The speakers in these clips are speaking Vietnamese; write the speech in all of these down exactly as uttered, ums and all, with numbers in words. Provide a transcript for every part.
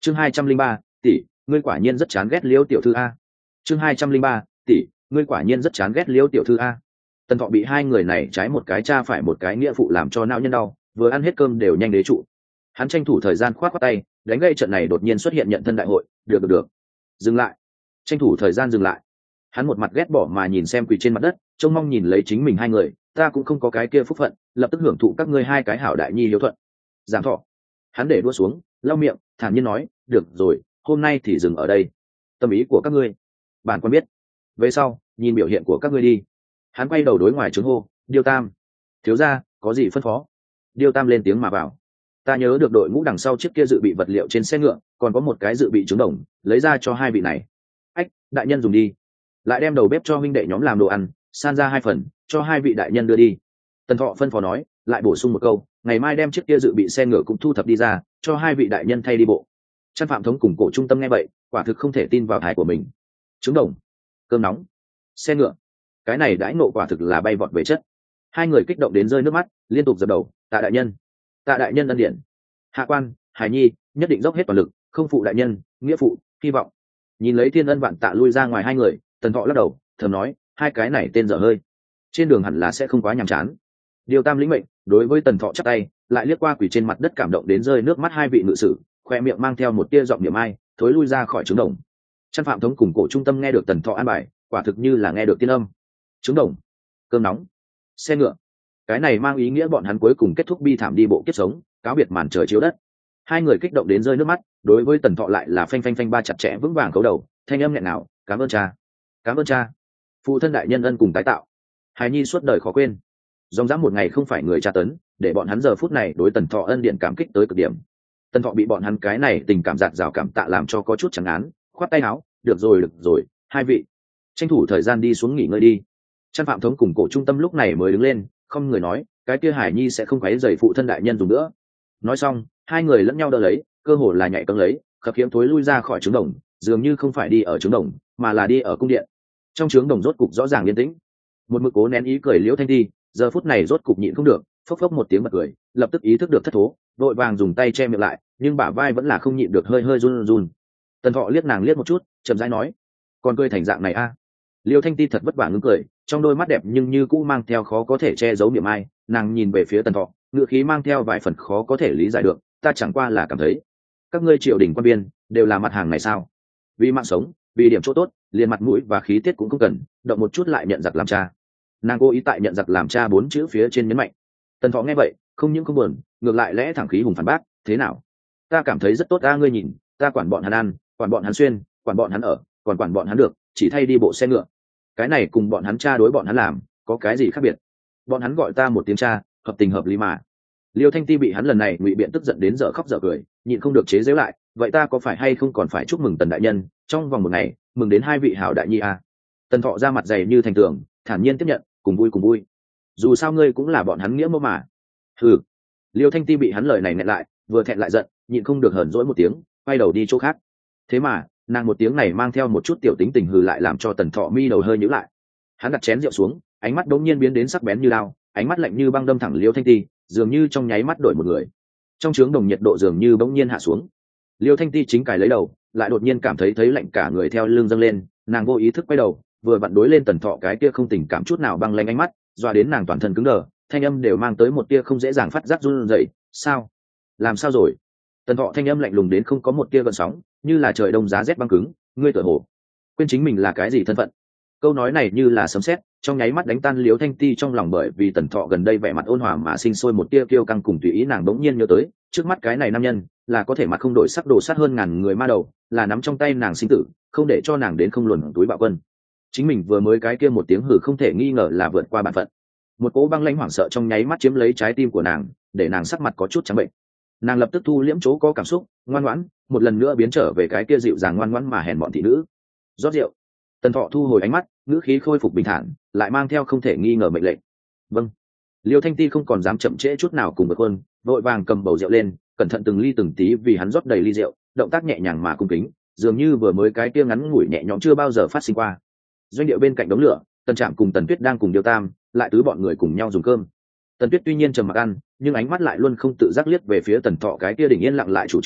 chương hai trăm linh ba tỷ, ngươi quả nhiên rất chán ghét liêu tiểu thư a. chương hai trăm linh ba tỷ, ngươi quả nhiên rất chán ghét liêu tiểu thư a. Tần Thọ bị hai người này trái một cái cha phải một cái nghĩa phụ làm cho não nhân đau, vừa ăn hết cơm đều nhanh đế trụ. Hắn tranh thủ thời gian khoát khoát tay, đánh gây trận này đột nhiên xuất hiện nhận thân đại hội. Được được được, dừng lại. Tranh thủ thời gian dừng lại. Hắn một mặt ghét bỏ mà nhìn xem quỳ trên mặt đất, trông mong nhìn lấy chính mình hai người. Ta cũng không có cái kia phúc phận, lập tức hưởng thụ các ngươi hai cái hảo đại nhi hiếu thuận. Giảng Thọ. Hắn để đua xuống, lau miệng, thản nhiên nói, được rồi, hôm nay thì dừng ở đây. Tâm ý của các ngươi, bản quan biết. Về sau, nhìn biểu hiện của các ngươi đi. Hắn quay đầu đối ngoài trướng hô, Điêu Tam, thiếu gia, có gì phân phó? Điêu Tam lên tiếng mà bảo, ta nhớ được đội ngũ đằng sau chiếc kia dự bị vật liệu trên xe ngựa, còn có một cái dự bị trứng đồng, lấy ra cho hai vị này. Ách, đại nhân dùng đi. Lại đem đầu bếp cho huynh đệ nhóm làm đồ ăn, san ra hai phần, cho hai vị đại nhân đưa đi. Tần Thọ phân phó nói, lại bổ sung một câu, ngày mai đem chiếc kia dự bị xe ngựa cũng thu thập đi ra, cho hai vị đại nhân thay đi bộ. Chân Phạm Thống cùng Cổ Trung Tâm nghe vậy, quả thực không thể tin vào thái của mình. Trứng đồng, cơm nóng, xe ngựa, cái này đãi nộ quả thực là bay vọt về chất. Hai người kích động đến rơi nước mắt, liên tục dập đầu, tạ đại nhân, tạ đại nhân ân điển. Hạ quan Hải Nhi nhất định dốc hết toàn lực, không phụ đại nhân nghĩa phụ hy vọng. Nhìn lấy thiên ân vạn tạ lui ra ngoài hai người, Tần Thọ lắc đầu thầm nói, hai cái này tên dở hơi, trên đường hẳn là sẽ không quá nhàm chán. Điều Tam lĩnh mệnh, đối với Tần Thọ chắp tay, lại liếc qua quỳ trên mặt đất cảm động đến rơi nước mắt hai vị ngự sử, khoe miệng mang theo một tia giọng niệm ai, thối lui ra khỏi trứng đồng. Chân Phạm Thống cùng Cổ Trung Tâm nghe được Tần Thọ an bài, quả thực như là nghe được tiên âm. Trứng đồng, cơm nóng, xe ngựa, cái này mang ý nghĩa bọn hắn cuối cùng kết thúc bi thảm đi bộ kiếp sống, cáo biệt màn trời chiếu đất. Hai người kích động đến rơi nước mắt, đối với Tần Thọ lại là phanh phanh phanh ba chặt chẽ vững vàng cấu đầu, thanh âm nghẹn ngào, cảm ơn cha, cảm ơn cha, phụ thân đại nhân ân cùng tái tạo. Hài Nhi suốt đời khó quên. Dòng dã một ngày không phải người tra tấn, để bọn hắn giờ phút này đối Tần Thọ ân điện cảm kích tới cực điểm. Tần Thọ bị bọn hắn cái này tình cảm giạt rào cảm tạ làm cho có chút chẳng án, khoát tay áo, được rồi được rồi, hai vị tranh thủ thời gian đi xuống nghỉ ngơi đi. Chân Phạm Thống cùng Cổ Trung Tâm lúc này mới đứng lên, không người nói, cái kia Hải Nhi sẽ không quấy rầy phụ thân đại nhân dùng nữa. Nói xong, hai người lẫn nhau đỡ lấy, cơ hồ là nhảy cẫng lấy, khập khiễng thối lui ra khỏi trướng đồng, dường như không phải đi ở trướng đồng, mà là đi ở cung điện. Trong trướng đồng rốt cục rõ ràng yên tĩnh. Một mực cố nén ý cười Liễu Thanh Ti, giờ phút này rốt cục nhịn không được, phốc phốc một tiếng bật cười, lập tức ý thức được thất thố, vội vàng dùng tay che miệng lại, nhưng bả vai vẫn là không nhịn được hơi hơi run run. Tần Thọ liếc nàng liếc một chút, chậm rãi nói, còn cười thành dạng này a? À? Liêu Thanh Ti thật vất vả ngưng cười, trong đôi mắt đẹp nhưng như cũ mang theo khó có thể che giấu niềm ai. Nàng nhìn về phía Tần Thọ, ngữ khí mang theo vài phần khó có thể lý giải được, ta chẳng qua là cảm thấy các ngươi triều đình quan biên đều là mặt hàng này sao? Vì mạng sống, vì điểm chỗ tốt, liền mặt mũi và khí tiết cũng không cần, động một chút lại nhận giặc làm cha. Nàng cố ý tại nhận giặc làm cha bốn chữ phía trên nhấn mạnh. Tần Thọ nghe vậy, không những không buồn, ngược lại lẽ thẳng khí hùng phản bác, thế nào? Ta cảm thấy rất tốt a, ngươi nhìn, ta quản bọn hắn ăn, quản bọn hắn xuyên, quản bọn hắn ở, còn quản bọn hắn được, chỉ thay đi bộ xe ngựa. Cái này cùng bọn hắn cha đối bọn hắn làm có cái gì khác biệt? Bọn hắn gọi ta một tiếng cha, hợp tình hợp lý mà. Liêu Thanh Ti bị hắn lần này ngụy biện tức giận đến dở khóc dở cười, nhịn không được chế giễu lại, vậy ta có phải hay không còn phải chúc mừng Tần đại nhân, trong vòng một ngày mừng đến hai vị hảo đại nhi a. Tần Thọ ra mặt dày như thành tường, thản nhiên tiếp nhận, cùng vui cùng vui. Dù sao ngươi cũng là bọn hắn nghĩa mẫu mà. Hừ. Liêu Thanh Ti bị hắn lời này nẹn lại, vừa thẹn lại giận, nhịn không được hờn dỗi một tiếng, quay đầu đi chỗ khác. Thế mà nàng một tiếng này mang theo một chút tiểu tính tình hừ lại làm cho Tần Thọ mi đầu hơi nhíu lại. Hắn đặt chén rượu xuống, ánh mắt đống nhiên biến đến sắc bén như lao, ánh mắt lạnh như băng đâm thẳng Liêu Thanh Ti, dường như trong nháy mắt đổi một người. Trong trướng đồng nhiệt độ dường như bỗng nhiên hạ xuống. Liêu Thanh Ti chính cài lấy đầu, lại đột nhiên cảm thấy thấy lạnh cả người theo lưng dâng lên, nàng vô ý thức quay đầu, vừa vặn đối lên Tần Thọ cái kia không tình cảm chút nào băng lanh ánh mắt, dọa đến nàng toàn thân cứng đờ, thanh âm đều mang tới một tia không dễ dàng phát giác run rẩy. Sao? Làm sao rồi? Tần Thọ thanh âm lạnh lùng đến không có một tia gợn sóng, như là trời đông giá rét băng cứng, ngươi tựa hồ quên chính mình là cái gì thân phận. Câu nói này như là sấm sét, trong nháy mắt đánh tan Liễu Thanh Ti trong lòng, bởi vì Tần Thọ gần đây vẻ mặt ôn hòa mà sinh sôi một tia kiêu căng cùng tùy ý, nàng bỗng nhiên nhớ tới, trước mắt cái này nam nhân, là có thể mặt không đổi sắc đồ sát hơn ngàn người ma đầu, là nắm trong tay nàng sinh tử, không để cho nàng đến không luồn túi bạo quân. Chính mình vừa mới cái kia một tiếng hử không thể nghi ngờ là vượt qua bản phận. Một cỗ băng lãnh hoảng sợ trong nháy mắt chiếm lấy trái tim của nàng, để nàng sắc mặt có chút trắng bệnh. Nàng lập tức thu liễm chỗ có cảm xúc, ngoan ngoãn, một lần nữa biến trở về cái kia dịu dàng ngoan ngoãn mà hèn bọn thị nữ. Rót rượu. Tần Thọ thu hồi ánh mắt, ngữ khí khôi phục bình thản, lại mang theo không thể nghi ngờ mệnh lệnh. Vâng. Liêu Thanh Ti không còn dám chậm trễ chút nào cùng với quân, vội vàng cầm bầu rượu lên, cẩn thận từng ly từng tí vì hắn rót đầy ly rượu, động tác nhẹ nhàng mà cung kính, dường như vừa mới cái kia ngắn ngủi nhẹ nhõm chưa bao giờ phát sinh qua. Doanh điệu bên cạnh đống lửa, Tần Trạm cùng Tần Tuyết đang cùng Điêu Tam, lại tứ bọn người cùng nhau dùng cơm. Tần Tuyết tuy nhiên trầm mặc ăn, nhưng ánh mắt lại luôn không tự giác liếc về phía Tần Thọ cái kia đỉnh yên lặng lại chủ trướng,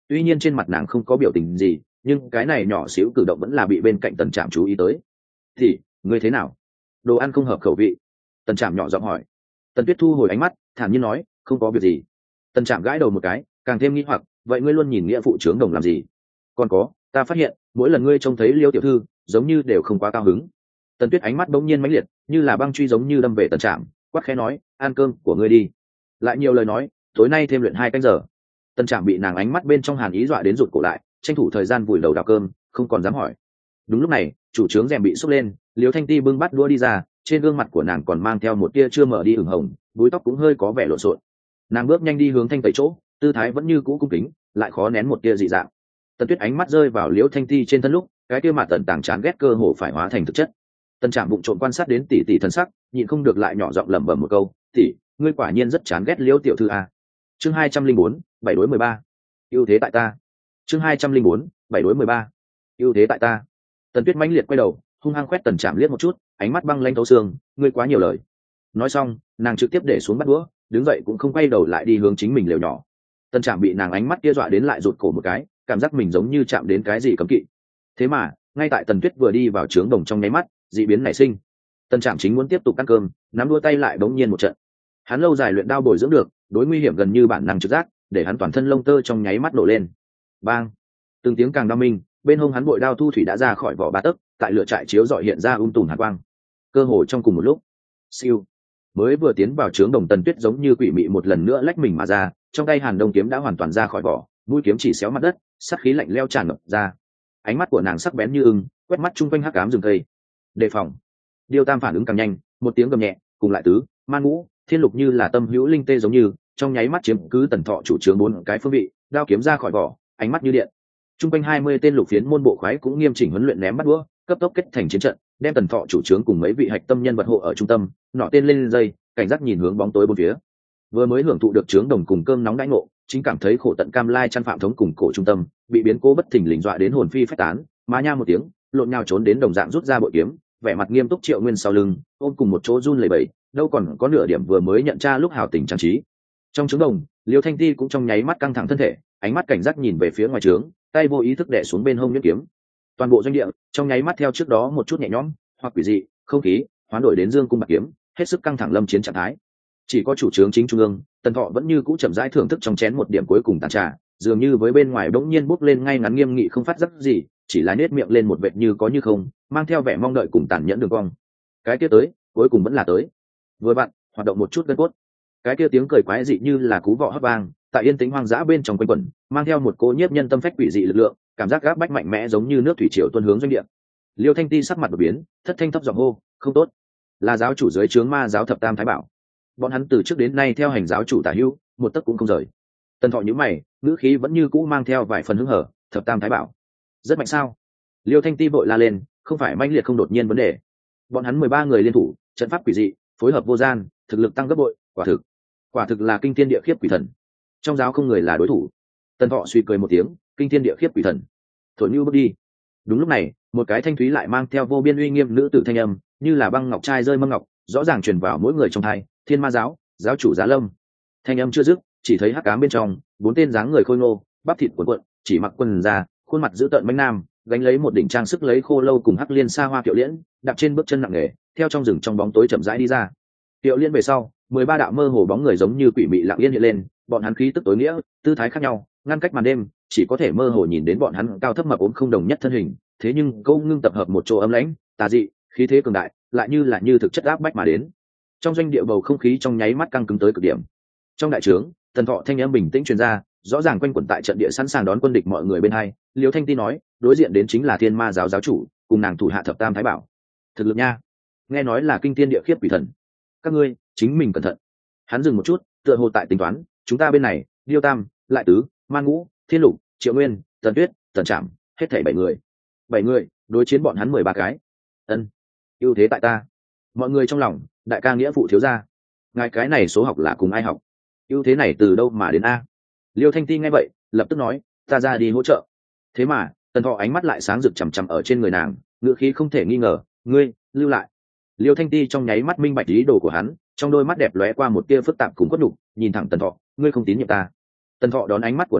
tuy nhiên trên mặt nàng không có biểu tình gì, nhưng cái này nhỏ xíu cử động vẫn là bị bên cạnh Tần Trạm chú ý tới. Thì ngươi thế nào, đồ ăn không hợp khẩu vị? Tần Trạm nhỏ giọng hỏi. Tần Tuyết thu hồi ánh mắt, thản nhiên nói, không có việc gì. Tần Trạm gãi đầu một cái, càng thêm nghi hoặc, vậy ngươi luôn nhìn nghĩa phụ trướng đồng làm gì? Còn có, ta phát hiện mỗi lần ngươi trông thấy Liêu tiểu thư giống như đều không quá cao hứng. Tần Tuyết ánh mắt bỗng nhiên mãnh liệt, như là băng truy giống như đâm về Tần Trạm, quát khẽ nói, ăn cơm của ngươi đi. Lại nhiều lời nói, tối nay thêm luyện hai canh giờ. Tần Trạm bị nàng ánh mắt bên trong hàn ý dọa đến rụt cổ lại, tranh thủ thời gian vùi đầu đào cơm, không còn dám hỏi. Đúng lúc này, chủ trướng rèm bị xốc lên, Liêu Thanh Ti bưng bát đũa đi ra, trên gương mặt của nàng còn mang theo một tia chưa mở đi ửng hồng, búi tóc cũng hơi có vẻ lộn xộn. Nàng bước nhanh đi hướng Thanh Tẩy chỗ, tư thái vẫn như cũ cung kính, lại khó nén một tia dị dạng. Tần Tuyết ánh mắt rơi vào Liễu Thanh Ti trên thân lúc, cái kia mặt tần tàng chán ghét cơ hồ phải hóa thành thực chất. Tần Trạm bụng trộn quan sát đến tỷ tỷ thần sắc, nhịn không được lại nhỏ giọng lẩm bẩm một câu, tỷ, ngươi quả nhiên rất chán ghét Liễu tiểu thư a. Chương hai trăm linh bốn, bảy đối mười ba. Ưu thế tại ta. Chương hai trăm linh bốn, bảy đối mười ba. Ưu thế tại ta. Tần Tuyết mãnh liệt quay đầu, hung hăng quét Tần Trạm liếc một chút, ánh mắt băng lãnh thấu xương, ngươi quá nhiều lời. Nói xong, nàng trực tiếp để xuống bát đũa, đứng dậy cũng không quay đầu lại đi hướng chính mình lều nhỏ. Tần Trạm bị nàng ánh mắt kia dọa đến lại rụt cổ một cái, cảm giác mình giống như chạm đến cái gì cấm kỵ. Thế mà ngay tại Tần Tuyết vừa đi vào trướng đồng trong nháy mắt, dị biến nảy sinh. Tần Trạm chính muốn tiếp tục ăn cơm, nắm đua tay lại bỗng nhiên một trận. Hắn lâu dài luyện đao bồi dưỡng được, đối nguy hiểm gần như bản năng trực giác, để hắn toàn thân lông tơ trong nháy mắt nổ lên. Bang! Từng tiếng càng đau minh, bên hông hắn bội đao thu thủy đã ra khỏi vỏ ba tấc, tại lửa trại chiếu rọi hiện ra um tùm hàn quang. Cơ hồ trong cùng một lúc, siêu, mới vừa tiến vào trướng đồng Tần Tuyết giống như quỷ mị một lần nữa lách mình mà ra, trong tay Hàn Đông kiếm đã hoàn toàn ra khỏi vỏ, mũi kiếm chỉ xéo mặt đất, sát khí lạnh lẽo tràn ngập ra. Ánh mắt của nàng sắc bén như ưng, quét mắt chung quanh hắc ám rừng cây. Đề phòng. Điêu Tam phản ứng càng nhanh, một tiếng gầm nhẹ, cùng lại tứ, man ngũ, thiên lục như là tâm hữu linh tê giống như, trong nháy mắt chiếm cứ Tần Thọ chủ trướng bốn cái phương vị, đao kiếm ra khỏi vỏ, ánh mắt như điện. Chung quanh hai mươi tên lục phiến môn bộ khoái cũng nghiêm chỉnh huấn luyện ném bắt đũa, cấp tốc kết thành chiến trận, đem Tần Thọ chủ trướng cùng mấy vị hạch tâm nhân vật hộ ở trung tâm, nọ tên lên dây, cảnh giác nhìn hướng bóng tối bốn phía. Vừa mới hưởng thụ được trướng đồng cùng cơm nóng đãi ngộ, chính cảm thấy khổ tận cam lai chăn phạm thống cùng cổ trung tâm, bị biến cố bất thình lình dọa đến hồn phi phách tán, má nha một tiếng, lộn nhào trốn đến đồng dạng rút ra bội kiếm, vẻ mặt nghiêm túc Triệu Nguyên sau lưng, ôm cùng một chỗ run lẩy bẩy, đâu còn có nửa điểm vừa mới nhận ra lúc hào tình trang trí. Trong trướng đồng, Liêu Thanh Ti cũng trong nháy mắt căng thẳng thân thể, ánh mắt cảnh giác nhìn về phía ngoài trướng, tay vô ý thức đè xuống bên hông nhuyễn kiếm. Toàn bộ doanh địa trong nháy mắt theo trước đó một chút nhẹ nhõm, hoặc quỷ dị, không khí hoán đổi đến dương cung bạc kiếm, hết sức căng thẳng lâm chiến trạng thái. Chỉ có chủ trướng chính trung ương, Tần Thọ vẫn như cũ chậm rãi thưởng thức trong chén một điểm cuối cùng tàn trà, dường như với bên ngoài bỗng nhiên bốc lên ngay ngắn nghiêm nghị không phát giác gì, chỉ là nết miệng lên một vệt như có như không, mang theo vẻ mong đợi cùng tàn nhẫn đường cong. Cái kia tới, cuối cùng vẫn là tới. Vừa bạn, hoạt động một chút gân cốt. Cái kia tiếng cười quái dị như là cú vọ hót vang, tại yên tĩnh hoang dã bên trong quanh quẩn, mang theo một cỗ nhiếp nhân tâm phách quỷ dị lực lượng, cảm giác gáp bách mạnh mẽ giống như nước thủy triều tuôn hướng doanh địa. Liêu Thanh Ti sắc mặt đột biến, thất thanh thấp giọng hô, không tốt, là giáo chủ dưới trướng ma giáo thập tam thái bảo. Bọn hắn từ trước đến nay theo hành giáo chủ tả hữu, một tấc cũng không rời. Tần Thọ nhíu mày, ngữ khí vẫn như cũ mang theo vài phần hứng hở, thập tam thái bảo rất mạnh sao? Liêu Thanh Ti vội la lên, không phải manh liệt không đột nhiên vấn đề. Bọn hắn mười ba người liên thủ, trận pháp quỷ dị, phối hợp vô gian, thực lực tăng gấp bội, quả thực, quả thực là kinh thiên địa khiếp quỷ thần. Trong giáo không người là đối thủ. Tần Thọ suy cười một tiếng, kinh thiên địa khiếp quỷ thần. Thổi như bước đi. Đúng lúc này, một cái thanh thúy lại mang theo vô biên uy nghiêm nữ tử thanh âm, như là băng ngọc trai rơi mâm ngọc, rõ ràng truyền vào mỗi người trong tai. Thiên Ma giáo, giáo chủ Giá Lâm. Thanh âm chưa dứt, chỉ thấy hắc ám bên trong, bốn tên dáng người khôi ngô, bắp thịt cuộn cuộn, chỉ mặc quần da, khuôn mặt dữ tợn mãnh nam, gánh lấy một đỉnh trang sức lấy khô lâu cùng hắc liên xa hoa Kiệu Liễn, đạp trên bước chân nặng nề, theo trong rừng trong bóng tối chậm rãi đi ra. Kiệu Liễn về sau, mười ba đạo mơ hồ bóng người giống như quỷ mị lặng yên hiện lên, bọn hắn khí tức tối nghĩa, tư thái khác nhau, ngăn cách màn đêm, chỉ có thể mơ hồ nhìn đến bọn hắn cao thấp mập ốm không đồng nhất thân hình, thế nhưng câu ngưng tập hợp một chỗ ấm lãnh, tà dị, khí thế cường đại, lại như là như thực chất áp bách mà đến. Trong doanh địa bầu không khí trong nháy mắt căng cứng tới cực điểm. Trong đại trướng, Tần Thọ thanh âm bình tĩnh truyền ra, rõ ràng quanh quẩn tại trận địa sẵn sàng đón quân địch mọi người bên hai. Liêu Thanh Ti nói, đối diện đến chính là Thiên Ma giáo giáo chủ, cùng nàng thủ hạ thập tam thái bảo. Thực lực nha, nghe nói là kinh thiên địa khiếp quỷ thần. Các ngươi, chính mình cẩn thận. Hắn dừng một chút, tựa hồ tại tính toán, chúng ta bên này, Liêu Tam, Lại Tứ, Man Ngũ, Thiên Lục, Triệu Nguyên, Tần Tuyết, Tần Trạm, hết thảy bảy người. Bảy người, đối chiến bọn hắn mười ba cái. Ân, ưu thế tại ta. Mọi người trong lòng, đại ca nghĩa phụ thiếu gia. Ngài cái này số học là cùng ai học? Ưu thế này từ đâu mà đến a? Liêu Thanh Ti nghe vậy, lập tức nói, ta ra đi hỗ trợ. Thế mà, Tần Thọ ánh mắt lại sáng rực chằm chằm ở trên người nàng, ngữ khí không thể nghi ngờ, ngươi, lưu lại. Liêu Thanh Ti trong nháy mắt minh bạch ý đồ của hắn, trong đôi mắt đẹp lóe qua một tia phức tạp cùng cốt nhục, nhìn thẳng Tần Thọ, ngươi không tín nhiệm ta. Tần Thọ đón ánh mắt của nàng,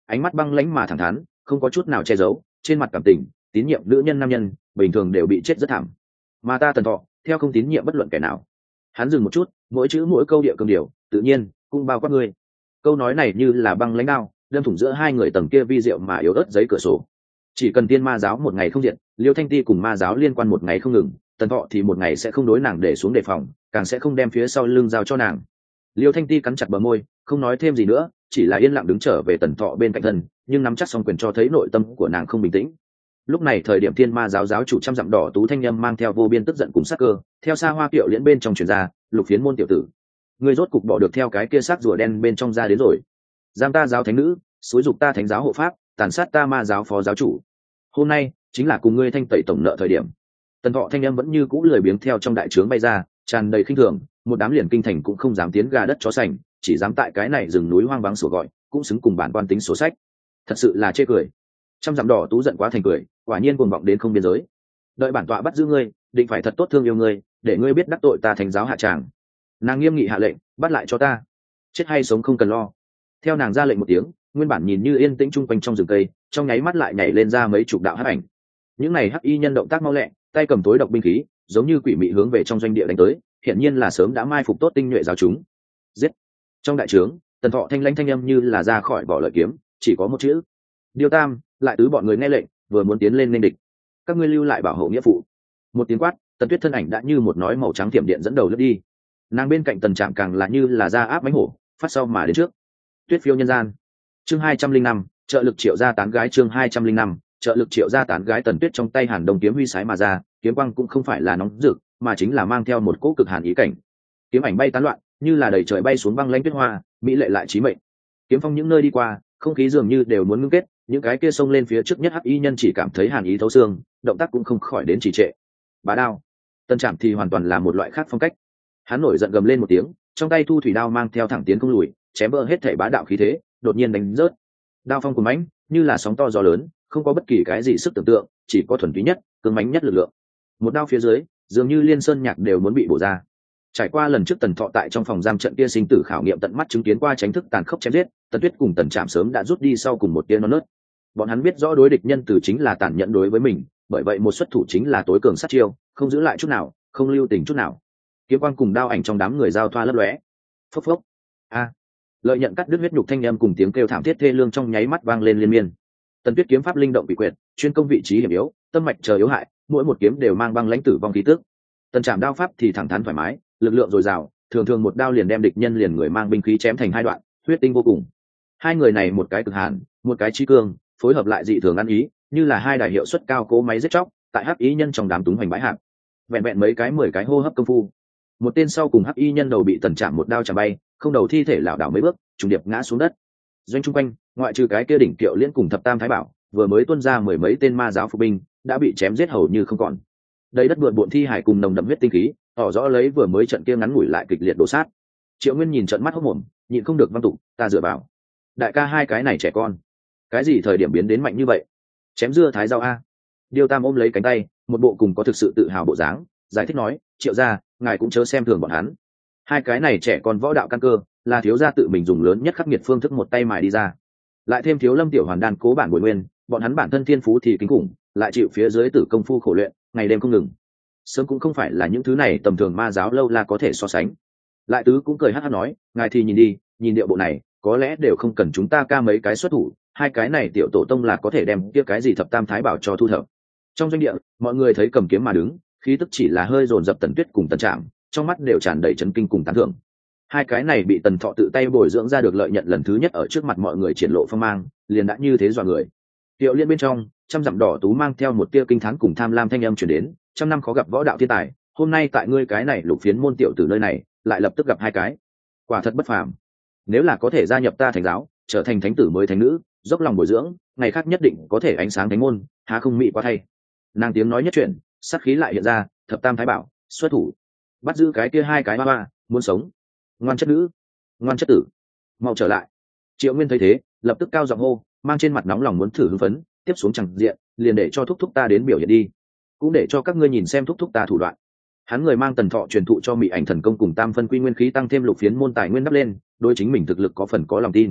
ánh mắt băng lãnh mà thẳng thắn, không có chút nào che giấu, trên mặt cảm tình tín nhiệm nữ nhân nam nhân bình thường đều bị chết rất thảm, mà ta Tần Thọ theo không tín nhiệm bất luận kẻ nào. Hắn dừng một chút, mỗi chữ mỗi câu địa cương điều, tự nhiên cũng bao quát ngươi. Câu nói này như là băng lãnh đao, đâm thủng giữa hai người tầng kia vi diệu mà yếu ớt giấy cửa sổ. Chỉ cần tiên ma giáo một ngày không diệt, Liêu Thanh Ti cùng ma giáo liên quan một ngày không ngừng, Tần Thọ thì một ngày sẽ không đối nàng để xuống đề phòng, càng sẽ không đem phía sau lưng giao cho nàng. Liêu Thanh Ti cắn chặt bờ môi, không nói thêm gì nữa, chỉ là yên lặng đứng trở về Tần Thọ bên cạnh thân, nhưng nắm chắc song quyền cho thấy nội tâm của nàng không bình tĩnh. Lúc này thời điểm thiên ma giáo giáo chủ trăm dặm đỏ tú thanh âm mang theo vô biên tức giận cùng sắc cơ, theo xa hoa kiệu liễn bên trong truyền ra, Lục Phiến môn tiểu tử, ngươi rốt cục bỏ được theo cái kia xác rùa đen bên trong ra đến rồi. Giam ta giáo thánh nữ, xúi dục ta thánh giáo hộ pháp, tàn sát ta ma giáo phó giáo chủ. Hôm nay chính là cùng ngươi thanh tẩy tổng nợ thời điểm. Tần Thọ thanh âm vẫn như cũ lười biếng theo trong đại trướng bay ra, tràn đầy khinh thường, một đám liền kinh thành cũng không dám tiến gà đất chó sành, chỉ dám tại cái này rừng núi hoang vắng sủa gọi, cũng xứng cùng bản quan tính sổ sách. Thật sự là chê cười. Trăm dặm đỏ tú giận quá thành cười, quả nhiên cuồng vọng đến không biên giới. Đợi bản tọa bắt giữ ngươi, định phải thật tốt thương yêu ngươi, để ngươi biết đắc tội ta thánh giáo hạ tràng. Nàng nghiêm nghị hạ lệnh, bắt lại cho ta, chết hay sống không cần lo. Theo nàng ra lệnh một tiếng, nguyên bản nhìn như yên tĩnh chung quanh trong rừng cây, trong nháy mắt lại nhảy lên ra mấy chục đạo hắc ảnh. Những này hắc y nhân động tác mau lẹ, tay cầm tối độc binh khí, giống như quỷ mị hướng về trong doanh địa đánh tới, hiển nhiên là sớm đã mai phục tốt tinh nhuệ giáo chúng. Giết! Trong đại trướng, Tần Thọ thanh lãnh thanh âm như là ra khỏi vỏ lợi kiếm, chỉ có một chữ. Điêu Tam, lại tứ bọn người nghe lệnh, vừa muốn tiến lên nên địch. Các ngươi lưu lại bảo hộ nghĩa phụ. Một tiếng quát, Tần Tuyết thân ảnh đã như một nói màu trắng tiệm điện dẫn đầu lướt đi. Nàng bên cạnh Tần Trạm càng là như là ra áp mãnh hổ, phát sau mà đến trước. Tuyết phiêu nhân gian. Chương hai trăm linh năm, trợ lực triệu gia tán gái chương hai trăm linh năm, trợ lực triệu gia tán gái. Tần Tuyết trong tay Hàn Đông kiếm huy sái mà ra, kiếm quang cũng không phải là nóng rực, mà chính là mang theo một cỗ cực hàn ý cảnh. Kiếm ảnh bay tán loạn, như là đầy trời bay xuống băng lãnh tuyết hoa, mỹ lệ lại chí mệnh. Kiếm phong những nơi đi qua, không khí dường như đều muốn ngưng kết, những cái kia xông lên phía trước nhất hắc y nhân chỉ cảm thấy hàn ý thấu xương, động tác cũng không khỏi đến trì trệ. Bá đao. Tần Trạm thì hoàn toàn là một loại khác phong cách. Hắn nổi giận gầm lên một tiếng, trong tay thu thủy đao mang theo thẳng tiến không lùi, chém vỡ hết thảy bá đạo khí thế, đột nhiên đánh rớt. Đao phong cuồn mãnh, như là sóng to gió lớn, không có bất kỳ cái gì sức tưởng tượng, chỉ có thuần túy nhất, cứng mãnh nhất lực lượng. Một đao phía dưới, dường như liên sơn nhạc đều muốn bị bổ ra. Trải qua lần trước Tần Thọ tại trong phòng giam trận kia sinh tử khảo nghiệm tận mắt chứng kiến qua tránh thức tàn khốc chém giết, Tần Tuyết cùng Tần Trạm sớm đã rút đi sau cùng một tia non nớt. Bọn hắn biết rõ đối địch nhân từ chính là tàn nhẫn đối với mình, bởi vậy một xuất thủ chính là tối cường sát chiêu, không giữ lại chút nào, không lưu tình chút nào. Kiếm quang cùng đao ảnh trong đám người giao thoa lấp lóe. Phốc phốc. A. Lợi nhận cắt đứt huyết nhục thanh âm cùng tiếng kêu thảm thiết thê lương trong nháy mắt vang lên liên miên. Tần Tuyết kiếm pháp linh động bị quyệt, chuyên công vị trí hiểm yếu, tâm mạch chờ yếu hại, mỗi một kiếm đều mang băng lãnh tử vong khí tức. Tần Trạm đao pháp thì thẳng thắn thoải mái, lực lượng dồi dào, thường thường một đao liền đem địch nhân liền người mang binh khí chém thành hai đoạn, huyết tinh vô cùng. Hai người này một cái cực hàn, một cái trí cương, phối hợp lại dị thường ăn ý, như là hai đại hiệu suất cao cố máy giết chóc, tại hắc ý nhân trong đám túng hoành bãi hạng. Vẹn vẹn mấy cái mười cái hô hấp công phu, một tên sau cùng hắc y nhân đầu bị Tần Trạm một đao chạm bay, không đầu thi thể lảo đảo mấy bước, trùng điệp ngã xuống đất. Doanh trung quanh, ngoại trừ cái kia đỉnh kiệu liên cùng thập tam thái bảo, vừa mới tuôn ra mười mấy tên ma giáo phục binh, đã bị chém giết hầu như không còn. Đây đất bừa bộn thi hải cùng nồng đậm huyết tinh khí, tỏ rõ lấy vừa mới trận kia ngắn ngủi lại kịch liệt đổ sát. Triệu Nguyên nhìn trận mắt hốt mồm, nhịn không được văng tục, ta dựa vào. Đại ca hai cái này trẻ con, cái gì thời điểm biến đến mạnh như vậy? Chém dưa thái rau a. Điêu Tam ôm lấy cánh tay, một bộ cùng có thực sự tự hào bộ dáng, giải thích nói, Triệu gia, ngài cũng chớ xem thường bọn hắn. Hai cái này trẻ con võ đạo căn cơ, là thiếu gia tự mình dùng lớn nhất khắc nghiệt phương thức một tay mài đi ra. Lại thêm thiếu Lâm tiểu hoàn đan cố bản bồi nguyên, bọn hắn bản thân thiên phú thì kinh khủng, lại chịu phía dưới tử công phu khổ luyện, ngày đêm không ngừng. Sớm cũng không phải là những thứ này tầm thường ma giáo lâu la có thể so sánh. Lại tứ cũng cười hắt hắt nói, ngài thì nhìn đi, nhìn điệu bộ này, có lẽ đều không cần chúng ta ca mấy cái xuất thủ, hai cái này tiểu tổ tông là có thể đem kia cái gì thập tam thái bảo cho thu thập. Trong doanh địa, mọi người thấy cầm kiếm mà đứng, khí tức chỉ là hơi dồn dập Tần Tuyết cùng Tần Trạm, trong mắt đều tràn đầy chấn kinh cùng tán thưởng. Hai cái này bị Tần Thọ tự tay bồi dưỡng ra được lợi nhận lần thứ nhất ở trước mặt mọi người triển lộ phong mang, liền đã như thế dọa người. Tiệu liên bên trong, trăm dặm đỏ tú mang theo một tia kinh thán cùng tham lam thanh âm truyền đến, trăm năm khó gặp võ đạo thiên tài, hôm nay tại ngươi cái này Lục Phiến môn tiểu tử nơi này, lại lập tức gặp hai cái, quả thật bất phàm. Nếu là có thể gia nhập ta thánh giáo, trở thành thánh tử mới thánh nữ, dốc lòng bồi dưỡng, ngày khác nhất định có thể ánh sáng thánh môn, há không mỹ quá thay. Nàng tiếng nói nhất chuyển, sát khí lại hiện ra, thập tam thái bảo xuất thủ, bắt giữ cái kia hai cái ba ba, muốn sống, ngoan chất nữ, ngoan chất tử, mau trở lại. Triệu Nguyên thấy thế, lập tức cao giọng hô, mang trên mặt nóng lòng muốn thử hưng phấn, tiếp xuống chẳng diện, liền để cho thúc thúc ta đến biểu hiện đi, cũng để cho các ngươi nhìn xem thúc thúc ta thủ đoạn. Hắn người mang Tần Thọ truyền thụ cho Mị Ảnh thần công cùng tam phân quy nguyên khí tăng thêm Lục Phiến môn tài nguyên đắp lên, đối chính mình thực lực có phần có lòng tin.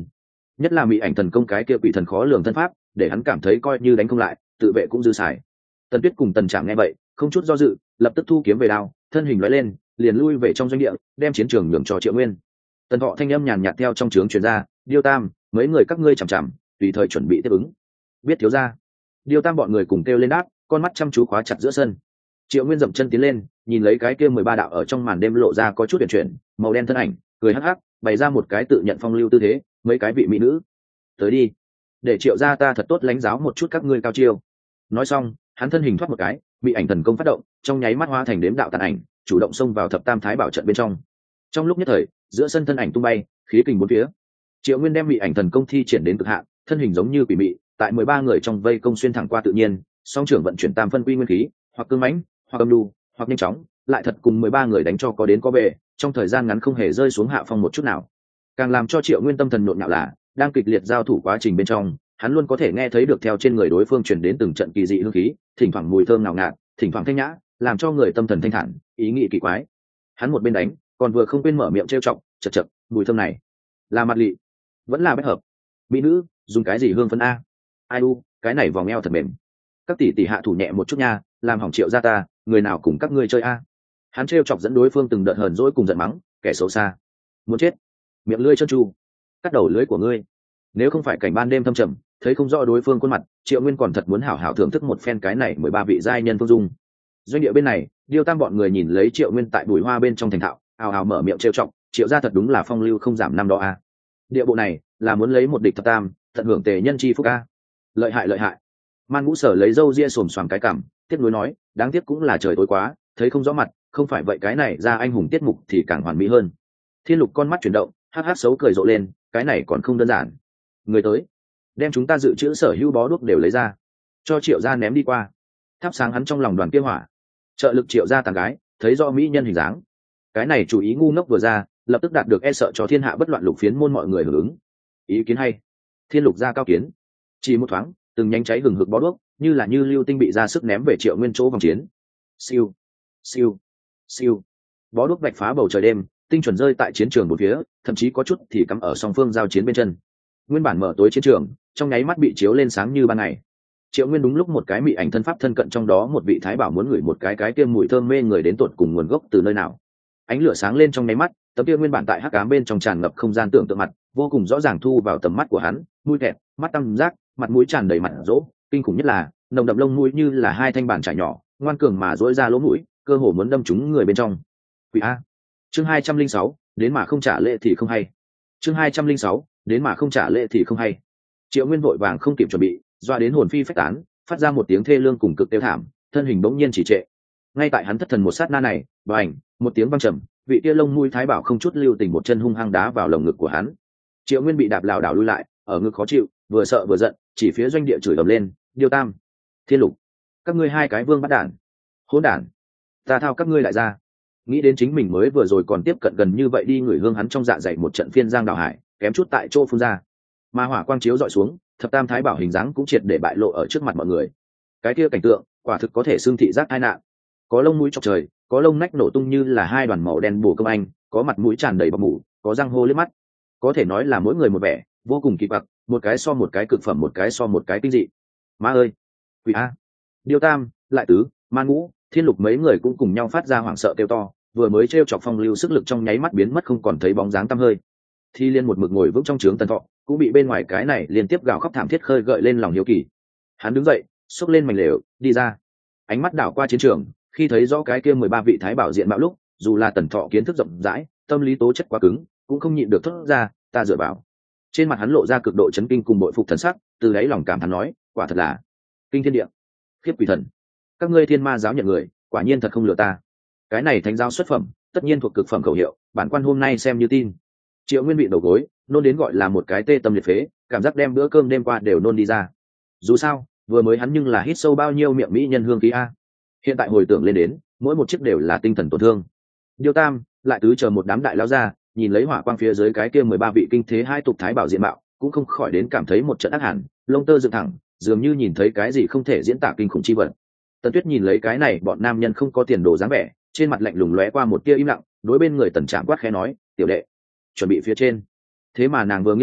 nhất là mỹ ảnh thần công cái kia quỷ thần khó lường thân pháp, để hắn cảm thấy coi như đánh không lại tự vệ cũng dư xài. Tần Tuyết cùng Tần Trạm nghe vậy không chút do dự, lập tức thu kiếm về đao, thân hình lóe lên liền lui về trong doanh địa, đem chiến trường nhường cho Triệu Nguyên. Tần Thọ thanh âm nhàn nhạt theo trong trướng truyền ra, Điêu Tam, mấy người các ngươi chằm chằm tùy thời chuẩn bị tiếp ứng. Biết thiếu gia. Điêu Tam bọn người cùng kêu lên đáp, con mắt chăm chú khóa chặt giữa sân. Triệu Nguyên dậm chân tiến lên, nhìn lấy cái kia mười ba đạo ở trong màn đêm lộ ra có chút chuyển chuyển màu đen thân ảnh, cười hắc hắc bày ra một cái tự nhận phong lưu tư thế, mấy cái vị mỹ nữ tới đi, để Triệu gia ta thật tốt lãnh giáo một chút các ngươi cao chiêu. Nói xong hắn thân hình thoát một cái, bị ảnh thần công phát động, trong nháy mắt hóa thành đếm đạo tàn ảnh, chủ động xông vào thập tam thái bảo trận bên trong. Trong lúc nhất thời giữa sân thân ảnh tung bay, khí kình bốn phía. Triệu Nguyên đem bị ảnh thần công thi triển đến cực hạn, thân hình giống như quỷ mị, tại mười ba người trong vây công xuyên thẳng qua tự nhiên, song trưởng vận chuyển tam phân quy nguyên khí, hoặc cương mãnh, hoặc âm lưu, hoặc nhanh chóng, lại thật cùng mười ba người đánh cho có đến có về, trong thời gian ngắn không hề rơi xuống hạ phong một chút nào. Càng làm cho Triệu Nguyên tâm thần nhộn nhạo là, đang kịch liệt giao thủ quá trình bên trong, hắn luôn có thể nghe thấy được theo trên người đối phương truyền đến từng trận kỳ dị hương khí, thỉnh thoảng mùi thơm ngào ngạt, thỉnh thoảng thanh nhã, làm cho người tâm thần thanh thản, ý nghĩ kỳ quái. Hắn một bên đánh, còn vừa không quên mở miệng trêu chọc, chậc chậc, mùi thơm này, là mặt lị, vẫn là bách hợp. Mỹ nữ, dùng cái gì hương phấn a? Ai u, cái này vòng eo thật mềm. Các tỷ tỷ hạ thủ nhẹ một chút nha, làm hỏng Triệu gia ta, người nào cùng các ngươi chơi a? Hắn trêu chọc dẫn đối phương từng đợt hờn dỗi cùng giận mắng, kẻ xấu xa, muốn chết, miệng lưỡi trơn tru, cắt đầu lưỡi của ngươi. Nếu không phải cảnh ban đêm thâm trầm, thấy không rõ đối phương khuôn mặt, Triệu Nguyên còn thật muốn hảo hảo thưởng thức một phen cái này mười ba vị giai nhân phương dung. Doanh địa bên này, Điêu Tam bọn người nhìn lấy Triệu Nguyên tại bùi hoa bên trong thành thạo, ào ào mở miệng trêu chọc, Triệu gia thật đúng là phong lưu không giảm năm đó a. Địa bộ này là muốn lấy một địch thập tam, tận hưởng tề nhân chi phúc a. Lợi hại lợi hại. Man Ngũ Sở lấy râu ria xồm xoàm cái cằm, tiếc nuối nói, đáng tiếc cũng là trời tối quá, thấy không rõ mặt, không phải vậy cái này ra anh hùng tiết mục thì càng hoàn mỹ hơn. Thiên Lục con mắt chuyển động, hắc hắc xấu cười rộ lên, cái này còn không đơn giản. Người tới, đem chúng ta dự trữ sở hữu bó đuốc đều lấy ra, cho Triệu gia ném đi qua. Thắp sáng hắn trong lòng đoàn kia hỏa. Trợ lực Triệu gia tàn gái, thấy do mỹ nhân hình dáng. Cái này chủ ý ngu ngốc vừa ra, lập tức đạt được e sợ cho thiên hạ bất loạn lục phiến môn mọi người hưởng ứng. Ý kiến hay. Thiên Lục gia cao kiến. Chỉ một thoáng, từng nhánh cháy hừng hực bó đuốc, như là như lưu tinh bị ra sức ném về Triệu Nguyên chỗ vòng chiến. Siêu, siêu, siêu. Bó đuốc vạch phá bầu trời đêm, tinh chuẩn rơi tại chiến trường một phía, thậm chí có chút thì cắm ở song phương giao chiến bên chân. Nguyên bản mở tối chiến trường, trong nháy mắt bị chiếu lên sáng như ban ngày. Triệu Nguyên đúng lúc một cái mị ảnh thân pháp thân cận trong đó một vị thái bảo muốn ngửi một cái cái kia mùi thơm mê người đến tột cùng nguồn gốc từ nơi nào. Ánh lửa sáng lên trong nháy mắt, tấm kia nguyên bản tại hắc ám bên trong tràn ngập không gian tưởng tượng mặt, vô cùng rõ ràng thu vào tầm mắt của hắn, mũi kẹt, mắt tam giác, mặt mũi tràn đầy mặt rỗ, kinh khủng nhất là, nồng đậm lông mũi như là hai thanh bàn chải nhỏ, ngoan cường mà rỗi ra lỗ mũi, cơ hồ muốn đâm trúng người bên trong. Quỷ a. Chương hai trăm linh sáu, đến mà không trả lễ thì không hay. Chương hai trăm linh sáu, đến mà không trả lễ thì không hay. Triệu Nguyên vội vàng không kịp chuẩn bị, doa đến hồn phi phách tán, phát ra một tiếng thê lương cùng cực tiêu thảm, thân hình bỗng nhiên chỉ trệ. Ngay tại hắn thất thần một sát na này, bành, một tiếng vang trầm, vị kia lông mũi thái bảo không chút lưu tình một chân hung hăng đá vào lồng ngực của hắn. Triệu Nguyên bị đạp lảo đảo lui lại, ở ngực khó chịu, vừa sợ vừa giận, chỉ phía doanh địa chửi ầm lên, Điêu Tam, Thiên Lục, các ngươi hai cái vương bắt đản, hỗn đản, ta thao các ngươi lại ra. Nghĩ đến chính mình mới vừa rồi còn tiếp cận gần như vậy đi người hương hắn trong dạ dày một trận phiên giang đảo hải, kém chút tại chỗ phun ra. Mà hỏa quang chiếu dọi xuống, thập tam thái bảo hình dáng cũng triệt để bại lộ ở trước mặt mọi người. Cái kia cảnh tượng, quả thực có thể xương thị giác tai nạn. Có lông mũi chọc trời, có lông nách nổ tung như là hai đoàn màu đen bổ công anh, có mặt mũi tràn đầy bọt mủ, có răng hô liếc mắt. Có thể nói là mỗi người một vẻ, vô cùng kỳ quặc, một cái so một cái cực phẩm, một cái so một cái kinh dị. Ma ơi, quỷ a, Điêu Tam, Lại Tứ, Man Ngũ, Thiên Lục mấy người cũng cùng nhau phát ra hoảng sợ kêu to, vừa mới trêu chọc phong lưu sức lực trong nháy mắt biến mất không còn thấy bóng dáng tăm hơi. Thi Liên một mực ngồi vững trong trướng Tần Thọ, cũng bị bên ngoài cái này liên tiếp gào khóc thảm thiết khơi gợi lên lòng hiếu kỳ. Hắn đứng dậy, xốc lên mảnh lều, đi ra. Ánh mắt đảo qua chiến trường, khi thấy rõ cái kia mười ba vị thái bảo diện mạo lúc, dù là Tần Thọ kiến thức rộng rãi, tâm lý tố chất quá cứng, cũng không nhịn được thốt ra, ta dựa vào. Trên mặt hắn lộ ra cực độ chấn kinh cùng bội phục thần sắc, từ đáy lòng cảm thán nói, quả thật là kinh thiên địa, khiếp quỷ thần. Các ngươi Thiên Ma giáo nhận người, quả nhiên thật không lừa ta. Cái này thánh giáo xuất phẩm, tất nhiên thuộc cực phẩm khẩu hiệu, bản quan hôm nay xem như tin. Triệu Nguyên bị đầu gối, nôn đến gọi là một cái tê tâm liệt phế, cảm giác đem bữa cơm đêm qua đều nôn đi ra. Dù sao, vừa mới hắn nhưng là hít sâu bao nhiêu miệng mỹ nhân hương khí a. Hiện tại hồi tưởng lên đến, mỗi một chiếc đều là tinh thần tổn thương. Điêu Tam, Lại Tứ chờ một đám đại lão ra, nhìn lấy hỏa quang phía dưới cái kia mười ba vị kinh thế hai tục thái bảo diện mạo, cũng không khỏi đến cảm thấy một trận ác hẳn, lông tơ dựng thẳng, dường như nhìn thấy cái gì không thể diễn tả kinh khủng chi vật. Tần Tuyết nhìn lấy cái này bọn nam nhân không có tiền đồ dáng vẻ, trên mặt lạnh lùng lóe qua một tia im lặng, đối bên người Tần Trạm quát khẽ nói, tiểu đệ, chuẩn bị phía trên. Thế mà nàng vừa nghiêng đầu,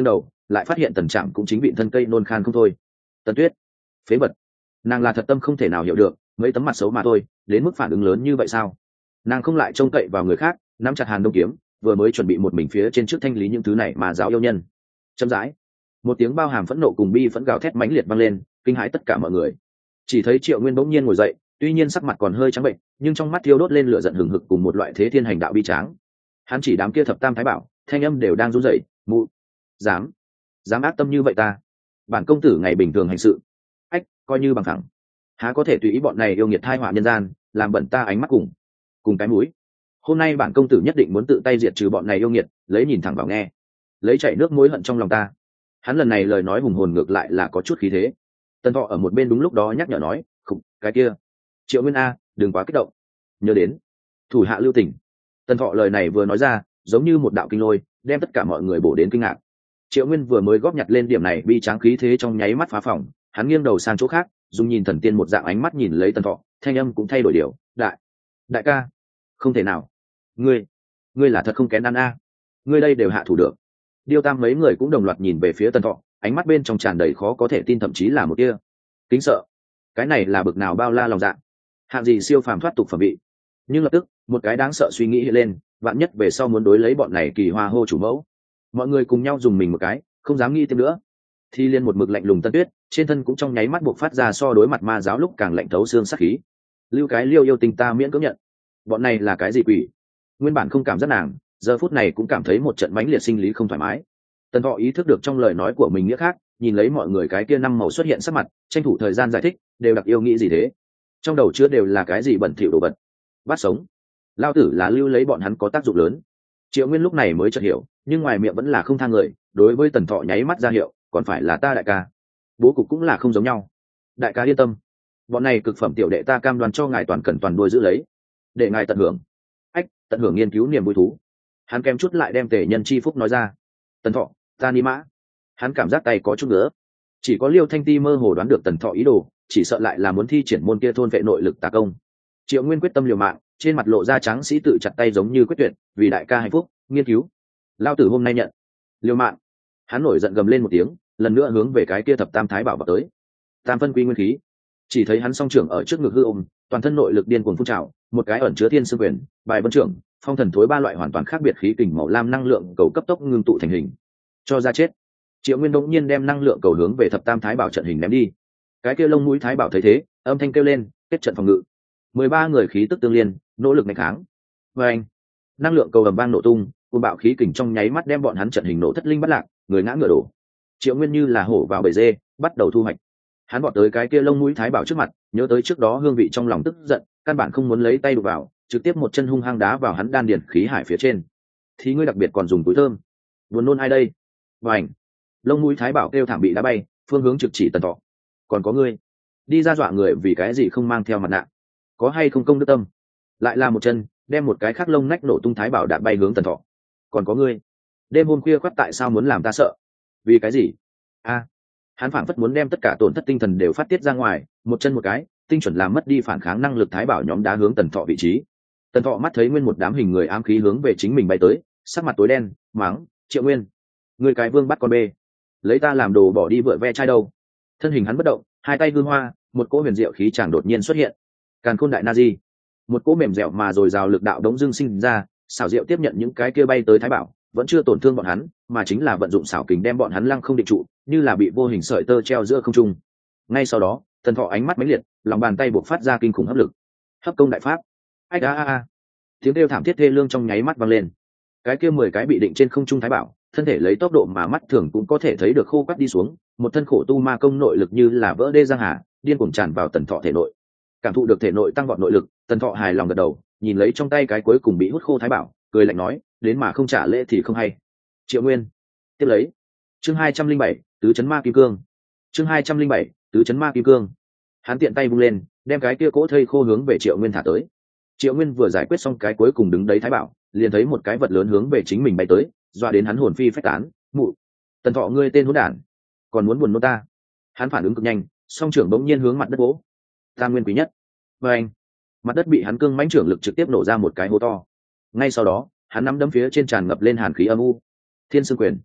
lại phát hiện tần trạm cũng chính bị thân cây nôn khan không thôi. Tần Tuyết, phế vật, nàng là thật tâm không thể nào hiểu được, mấy tấm mặt xấu mà thôi đến mức phản ứng lớn như vậy sao? Nàng không lại trông cậy vào người khác, nắm chặt hàn đông kiếm, vừa mới chuẩn bị một mình phía trên trước thanh lý những thứ này mà giáo yêu nhân. Chậm rãi, một tiếng bao hàm phẫn nộ cùng bi phẫn gào thét mãnh liệt vang lên, kinh hãi tất cả mọi người. Chỉ thấy Triệu Nguyên bỗng nhiên ngồi dậy, tuy nhiên sắc mặt còn hơi trắng bệnh, nhưng trong mắt thiêu đốt lên lửa giận hừng hực cùng một loại thế thiên hành đạo bi tráng. Hắn chỉ đám kia thập tam thái bảo, thanh âm đều đang run rẩy, "Mụ, dám, dám ác tâm như vậy ta? Bản công tử ngày bình thường hành sự, ách, coi như bằng thẳng, há có thể tùy ý bọn này yêu nghiệt thai họa nhân gian, làm bẩn ta ánh mắt cùng cùng cái mũi. Hôm nay bản công tử nhất định muốn tự tay diệt trừ bọn này yêu nghiệt, lấy nhìn thẳng vào nghe, lấy chảy nước mối hận trong lòng ta." Hắn lần này lời nói hùng hồn ngược lại là có chút khí thế. Tần Thọ ở một bên đúng lúc đó nhắc nhở nói, "Khục, cái kia, Triệu Nguyên a, đừng quá kích động, nhớ đến thủ hạ lưu tình." Tần Thọ lời này vừa nói ra, giống như một đạo kinh lôi, đem tất cả mọi người bổ đến kinh ngạc. Triệu Nguyên vừa mới góp nhặt lên điểm này bi tráng khí thế trong nháy mắt phá phòng, hắn nghiêng đầu sang chỗ khác, dùng nhìn thần tiên một dạng ánh mắt nhìn lấy Tần Thọ, thanh âm cũng thay đổi điều, "Đại, đại ca, không thể nào, ngươi, ngươi là thật không kén ăn a, ngươi đây đều hạ thủ được." Điêu Tam mấy người cũng đồng loạt nhìn về phía Tần Thọ, ánh mắt bên trong tràn đầy khó có thể tin, thậm chí là một tia kính sợ. Cái này là bực nào bao la lòng dạ, hạng gì siêu phàm thoát tục phẩm vị. Nhưng lập tức, một cái đáng sợ suy nghĩ hiện lên, vạn nhất về sau muốn đối lấy bọn này kỳ hoa hô chủ mẫu. Mọi người cùng nhau dùng mình một cái, không dám nghĩ thêm nữa. Thi Liên một mực lạnh lùng Tân Tuyết, trên thân cũng trong nháy mắt buộc phát ra so đối mặt ma giáo lúc càng lạnh thấu xương sắc khí. Lưu cái Liêu yêu tình ta miễn cưỡng nhận. Bọn này là cái gì quỷ? Nguyên bản không cảm giác nàng, giờ phút này cũng cảm thấy một trận mãnh liệt sinh lý không thoải mái. Tần Thọ ý thức được trong lời nói của mình nghĩa khác, nhìn lấy mọi người cái kia năm màu xuất hiện sắc mặt, tranh thủ thời gian giải thích, đều đặc yêu nghĩ gì thế? Trong đầu chứa đều là cái gì bẩn thỉu đồ vật? Bắt sống. Lao tử là lưu lấy bọn hắn có tác dụng lớn. Triệu Nguyên lúc này mới chợt hiểu, nhưng ngoài miệng vẫn là không tha người, đối với Tần Thọ nháy mắt ra hiệu, còn phải là ta đại ca. Bố cục cũng là không giống nhau. Đại ca yên tâm, bọn này cực phẩm tiểu đệ ta cam đoan cho ngài toàn cần toàn đuôi giữ lấy, để ngài tận hưởng. Ách, tận hưởng nghiên cứu niềm vui thú. Hắn kém chút lại đem Tề Nhân chi phúc nói ra. Tần Thọ, ta ni mã. Hắn cảm giác tay có chút nữa. Chỉ có Liêu Thanh Ti mơ hồ đoán được Tần Thọ ý đồ, chỉ sợ lại là muốn thi triển môn kia thôn vệ nội lực tà công. Triệu Nguyên quyết tâm liều mạng, trên mặt lộ ra tráng sĩ tự chặt tay giống như quyết tuyệt, vì đại ca hạnh phúc, nghiên cứu. Lao tử hôm nay nhận. Liều mạng. Hắn nổi giận gầm lên một tiếng, lần nữa hướng về cái kia thập tam thái bảo vào tới. Tam phân quy nguyên khí. Chỉ thấy hắn song trưởng ở trước ngực hư ôm, toàn thân nội lực điên cuồng phun trào, một cái ẩn chứa thiên sư quyền, bài vân trưởng, phong thần thối ba loại hoàn toàn khác biệt khí kình màu lam năng lượng cầu cấp tốc ngưng tụ thành hình. Cho ra chết. Triệu Nguyên đống nhiên đem năng lượng cầu hướng về thập tam thái bảo trận hình ném đi. Cái kia lông mũi thái bảo thấy thế, âm thanh kêu lên, kết trận phòng ngự. Mười ba người khí tức tương liên, nỗ lực nghênh kháng. Và anh, năng lượng cầu ầm vang nổ tung, cuồng bạo khí kình trong nháy mắt đem bọn hắn trận hình nổ thất linh bất lạc, người ngã ngựa đổ. Triệu Nguyên như là hổ vào bầy dê, bắt đầu thu hoạch. Hắn vọt tới cái kia lông mũi thái bảo trước mặt, nhớ tới trước đó hương vị trong lòng tức giận, căn bản không muốn lấy tay đụng vào, trực tiếp một chân hung hăng đá vào hắn đan điền khí hải phía trên. Thì ngươi đặc biệt còn dùng túi thơm, buồn nôn ai đây? Và ảnh, lông mũi thái bảo kêu thảm bị đá bay, phương hướng trực chỉ Tần Thọ. Còn có ngươi, đi ra dọa người vì cái gì không mang theo mặt nạ? Có hay không công đức tâm? Lại là một chân, đem một cái khác lông nách nổ tung thái bảo đạp bay hướng Tần Thọ. Còn có ngươi, đêm hôm khuya khoắt tại sao muốn làm ta sợ? Vì cái gì? A, hắn phảng phất muốn đem tất cả tổn thất tinh thần đều phát tiết ra ngoài, một chân một cái, tinh chuẩn làm mất đi phản kháng năng lực thái bảo nhóm đá hướng Tần Thọ vị trí. Tần Thọ mắt thấy nguyên một đám hình người ám khí hướng về chính mình bay tới, sắc mặt tối đen, mắng, Triệu Nguyên, ngươi cái vương bắt con bê, lấy ta làm đồ bỏ đi vựa ve chai đâu? Thân hình hắn bất động, hai tay hư hoa, một cỗ huyền diệu khí chàng đột nhiên xuất hiện. Càn Khôn Đại Na Di, một cỗ mềm dẻo mà rồi rào lực đạo đống dưng sinh ra, xảo diệu tiếp nhận những cái kia bay tới thái bảo, vẫn chưa tổn thương bọn hắn, mà chính là vận dụng xảo kình đem bọn hắn lăng không định trụ, như là bị vô hình sợi tơ treo giữa không trung. Ngay sau đó, Tần Thọ ánh mắt mãnh liệt, lòng bàn tay buộc phát ra kinh khủng hấp lực. Hấp công đại pháp. Ách a a a. Tiếng kêu thảm thiết thê lương trong nháy mắt vang lên. Cái kia mười cái bị định trên không trung thái bảo, thân thể lấy tốc độ mà mắt thường cũng có thể thấy được khô quắt đi xuống, một thân khổ tu ma công nội lực như là vỡ đê giang hà, điên cuồng tràn vào Tần Thọ thể nội. Cảm thụ được thể nội tăng vọt nội lực, Tần Thọ hài lòng gật đầu, nhìn lấy trong tay cái cuối cùng bị hút khô thái bảo, cười lạnh nói, đến mà không trả lễ thì không hay. Triệu Nguyên, tiếp lấy. Chương hai trăm linh bảy, tứ chấn ma kim cương. Chương hai trăm linh bảy, tứ chấn ma kim cương. Hắn tiện tay vung lên, đem cái kia cỗ thây khô hướng về Triệu Nguyên thả tới. Triệu Nguyên vừa giải quyết xong cái cuối cùng đứng đấy thái bảo, liền thấy một cái vật lớn hướng về chính mình bay tới, dọa đến hắn hồn phi phách tán. Mụ, Tần Thọ ngươi tên hỗn đản, còn muốn buồn nôn ta? Hắn phản ứng cực nhanh, song trưởng bỗng nhiên hướng mặt đất vỗ. Tam nguyên quý nhất. Và anh, mặt đất bị hắn cương mãnh trưởng lực trực tiếp nổ ra một cái hố to. Ngay sau đó, hắn nắm đấm phía trên tràn ngập lên hàn khí âm u. Thiên Sương Quyền.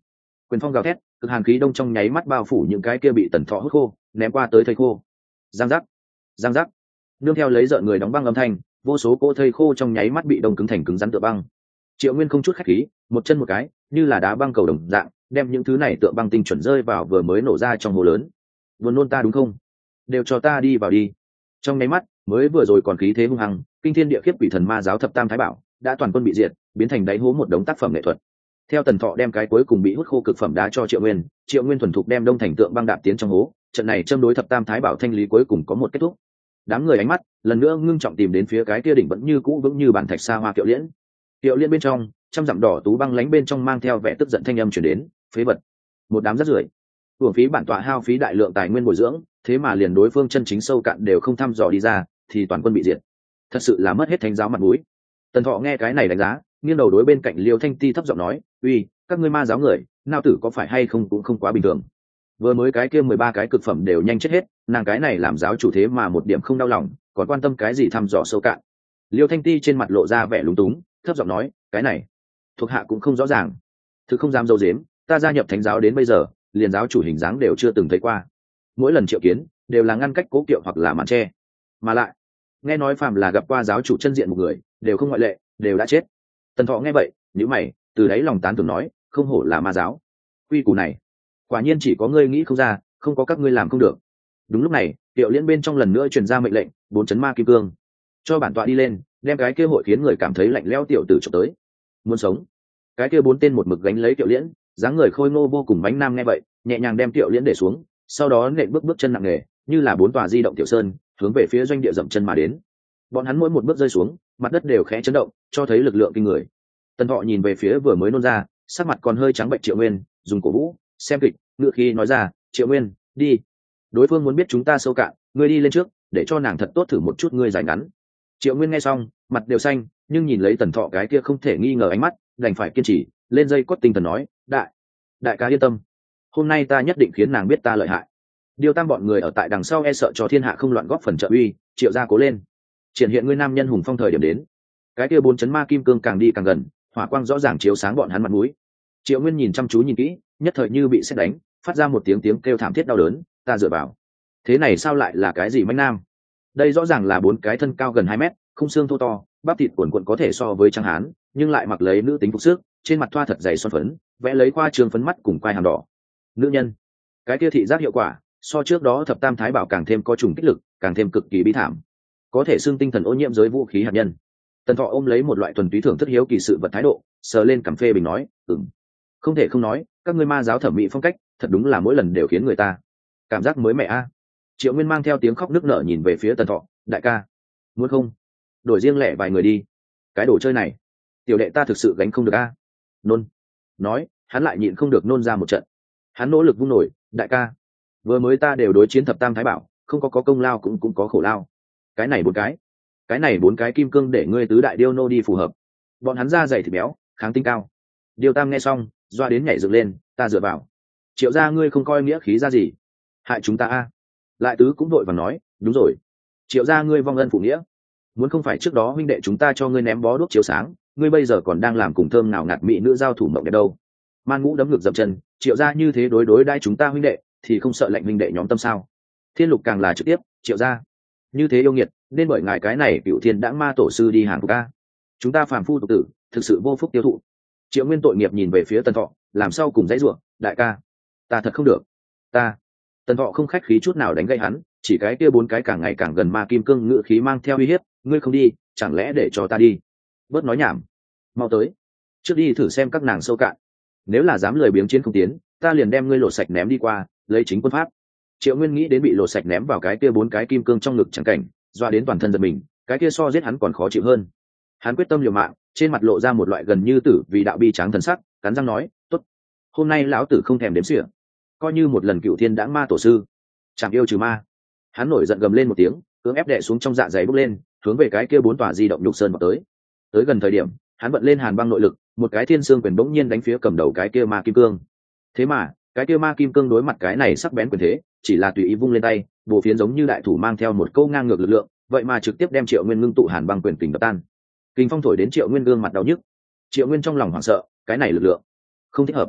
Quyền phong gào thét, cực hàn khí đông trong nháy mắt bao phủ những cái kia bị tần thọ hút khô, ném qua tới thây khô. Giang giác, giang giác, nương theo lấy rợn người đóng băng âm thanh, vô số cỗ thây khô trong nháy mắt bị đông cứng thành cứng rắn tựa băng. Triệu Nguyên không chút khách khí, một chân một cái, như là đá băng cầu đồng dạng, đem những thứ này tựa băng tinh chuẩn rơi vào vừa mới nổ ra trong hồ lớn. Buồn nôn ta đúng không? Đều cho ta đi vào đi. Trong nháy mắt, mới vừa rồi còn khí thế hung hăng, kinh thiên địa khiếp quỷ thần ma giáo thập tam thái bảo, đã toàn quân bị diệt, biến thành đáy hố một đống tác phẩm nghệ thuật. Theo Tần Thọ đem cái cuối cùng bị hút khô cực phẩm đá cho Triệu Nguyên, Triệu Nguyên thuần thục đem đông thành tượng băng đạp tiến trong hố, trận này châm đối thập tam thái bảo thanh lý cuối cùng có một kết thúc. Đám người ánh mắt lần nữa ngưng trọng tìm đến phía cái kia đỉnh vẫn như cũ vững như bàn thạch sa hoa Kiệu Liễn. Kiệu Liễn bên trong, trăm dặm đỏ tú băng lánh bên trong mang theo vẻ tức giận thanh âm truyền đến, phế vật, một đám rác rưởi, uổng phí bản tọa hao phí đại lượng tài nguyên bồi dưỡng, thế mà liền đối phương chân chính sâu cạn đều không thăm dò đi ra, thì toàn quân bị diệt, thật sự là mất hết thánh giáo mặt mũi. Tần Thọ nghe cái này đánh giá, nghiêng đầu đối bên cạnh Liêu Thanh Ti thấp giọng nói, uy, các ngươi ma giáo người, nao tử có phải hay không cũng không quá bình thường. Vừa mới cái kia mười ba cái cực phẩm đều nhanh chết hết, nàng cái này làm giáo chủ thế mà một điểm không đau lòng, còn quan tâm cái gì thăm dò sâu cạn. Liêu Thanh Ti trên mặt lộ ra vẻ lúng túng, thấp giọng nói, cái này thuộc hạ cũng không rõ ràng, thực không dám dâu dếm, ta gia nhập thánh giáo đến bây giờ, liền giáo chủ hình dáng đều chưa từng thấy qua, mỗi lần triệu kiến đều là ngăn cách cố kiệu hoặc là màn tre, mà lại nghe nói phàm là gặp qua giáo chủ chân diện một người đều không ngoại lệ, đều đã chết. Tần Thọ nghe vậy nhíu mày, từ đấy lòng tán thưởng nói, không hổ là ma giáo, quy củ này quả nhiên chỉ có ngươi nghĩ không ra, không có các ngươi làm không được. Đúng lúc này, Kiệu Liễn bên trong lần nữa truyền ra mệnh lệnh, bốn chấn ma kim cương, cho bản tọa đi lên, đem cái kia hội khiến người cảm thấy lạnh lẽo tiểu tử trộm tới. Muốn sống. Cái kia bốn tên một mực gánh lấy Kiệu Liễn, dáng người khôi ngô vô cùng bánh nam nghe vậy, nhẹ nhàng đem Kiệu Liễn để xuống, sau đó nện bước bước chân nặng nề, như là bốn tòa di động tiểu sơn, hướng về phía doanh địa dậm chân mà đến. Bọn hắn mỗi một bước rơi xuống, mặt đất đều khẽ chấn động, cho thấy lực lượng kinh người. Tần Thọ nhìn về phía vừa mới nôn ra, sắc mặt còn hơi trắng bệnh Triệu Nguyên, dùng cổ vũ, xem kịch, ngựa khi nói ra, Triệu Nguyên, đi. Đối phương muốn biết chúng ta sâu cạn, ngươi đi lên trước, để cho nàng thật tốt thử một chút ngươi dài ngắn. Triệu Nguyên nghe xong, mặt đều xanh, nhưng nhìn lấy Tần Thọ cái kia không thể nghi ngờ ánh mắt, đành phải kiên trì, lên dây cót tinh thần nói, đại, đại ca yên tâm, hôm nay ta nhất định khiến nàng biết ta lợi hại. Điều tam bọn người ở tại đằng sau e sợ cho thiên hạ không loạn góp phần trợ uy, Triệu gia cố lên, triển hiện ngươi nam nhân hùng phong thời điểm đến. Cái kia bốn chấn ma kim cương càng đi càng gần, hỏa quang rõ ràng chiếu sáng bọn hắn mặt mũi. Triệu Nguyên nhìn chăm chú nhìn kỹ, nhất thời như bị sét đánh, phát ra một tiếng tiếng kêu thảm thiết đau đớn, ta dựa vào, thế này sao lại là cái gì manh nam? Đây rõ ràng là bốn cái thân cao gần hai mét, khung xương thô to, bắp thịt cuồn cuộn có thể so với trang hán, nhưng lại mặc lấy nữ tính phục sức, trên mặt thoa thật dày son phấn, vẽ lấy khoa trương phấn mắt cùng quai hàm đỏ. Nữ nhân, cái kia thị giác hiệu quả, so trước đó thập tam thái bảo càng thêm có trùng kích lực, càng thêm cực kỳ bi thảm, có thể xưng tinh thần ô nhiễm giới vũ khí hạt nhân. Tần Thọ ôm lấy một loại thuần túy thưởng thức hiếu kỳ sự vật thái độ, sờ lên cằm phê bình nói, ừm, không thể không nói, các ngươi ma giáo thẩm mỹ phong cách, thật đúng là mỗi lần đều khiến người ta cảm giác mới mẻ a. Triệu Nguyên mang theo tiếng khóc nức nở nhìn về phía Tần Thọ, đại ca, muốn không đổi riêng lẻ vài người đi, cái đồ chơi này tiểu đệ ta thực sự gánh không được a. Nôn, nói hắn lại nhịn không được nôn ra một trận. Hắn nỗ lực vung nổi, đại ca, vừa mới ta đều đối chiến thập tam thái bảo, không có có công lao cũng cũng có khổ lao, cái này bốn cái cái này bốn cái kim cương để ngươi tứ đại điêu nô đi phù hợp, bọn hắn da dày thịt béo, kháng tinh cao. Điêu tam nghe xong doa đến nhảy dựng lên, ta dựa vào, Triệu gia ngươi không coi nghĩa khí ra gì, hại chúng ta a. Lại tứ cũng đội và nói, đúng rồi, Triệu gia ngươi vong ân phụ nghĩa, muốn không phải trước đó huynh đệ chúng ta cho ngươi ném bó đuốc chiếu sáng, ngươi bây giờ còn đang làm cùng thơm nào ngạt mỹ nữ giao thủ mộng đẹp đâu. Man Ngũ đấm ngược dậm chân, Triệu gia như thế đối đối đãi chúng ta huynh đệ, thì không sợ lệnh huynh đệ nhóm tâm sao? Thiên Lục càng là trực tiếp, Triệu gia như thế yêu nghiệt, nên bởi ngài cái này Cửu Thiên Đãng Ma tổ sư đi hàng phục a. Chúng ta phàm phu tục tử, thực sự vô phúc tiêu thụ. Triệu Nguyên tội nghiệp nhìn về phía Tần Thọ, làm sao cùng dãy rủa, đại ca, ta thật không được, ta. Tần Thọ không khách khí chút nào đánh gãy hắn, chỉ cái kia bốn cái càng ngày càng gần ma kim cương ngự khí mang theo uy hiếp, ngươi không đi, chẳng lẽ để cho ta đi? Bớt nói nhảm, mau tới, trước đi thử xem các nàng sâu cạn. Nếu là dám lười biếng chiến không tiến, ta liền đem ngươi lột sạch ném đi qua, lấy chính quân pháp. Triệu Nguyên nghĩ đến bị lột sạch ném vào cái kia bốn cái kim cương trong ngực chẳng cảnh, doa đến toàn thân giật mình, cái kia so giết hắn còn khó chịu hơn. Hắn quyết tâm liều mạng, trên mặt lộ ra một loại gần như tử vì đạo bi tráng thần sắc, cắn răng nói, tốt, hôm nay lão tử không thèm đếm xỉa, coi như một lần Cửu Thiên Đãng Ma tổ sư, chẳng yêu trừ ma. Hắn nổi giận gầm lên một tiếng, cưỡng ép đè xuống trong dạ dày bốc lên, hướng về cái kia bốn tòa di động nhục sơn vào tới. Tới gần thời điểm, hắn vận lên hàn băng nội lực, một cái thiên xương quyền bỗng nhiên đánh phía cầm đầu cái kia ma kim cương. Thế mà cái kia ma kim cương đối mặt cái này sắc bén quyền thế, chỉ là tùy ý vung lên tay, bổ phiến giống như đại thủ mang theo một câu ngang ngược lực lượng, vậy mà trực tiếp đem Triệu Nguyên ngưng tụ hàn băng quyền kình đập tan. Kình phong thổi đến Triệu Nguyên gương mặt đau nhức. Triệu Nguyên trong lòng hoảng sợ, cái này lực lượng không thích hợp.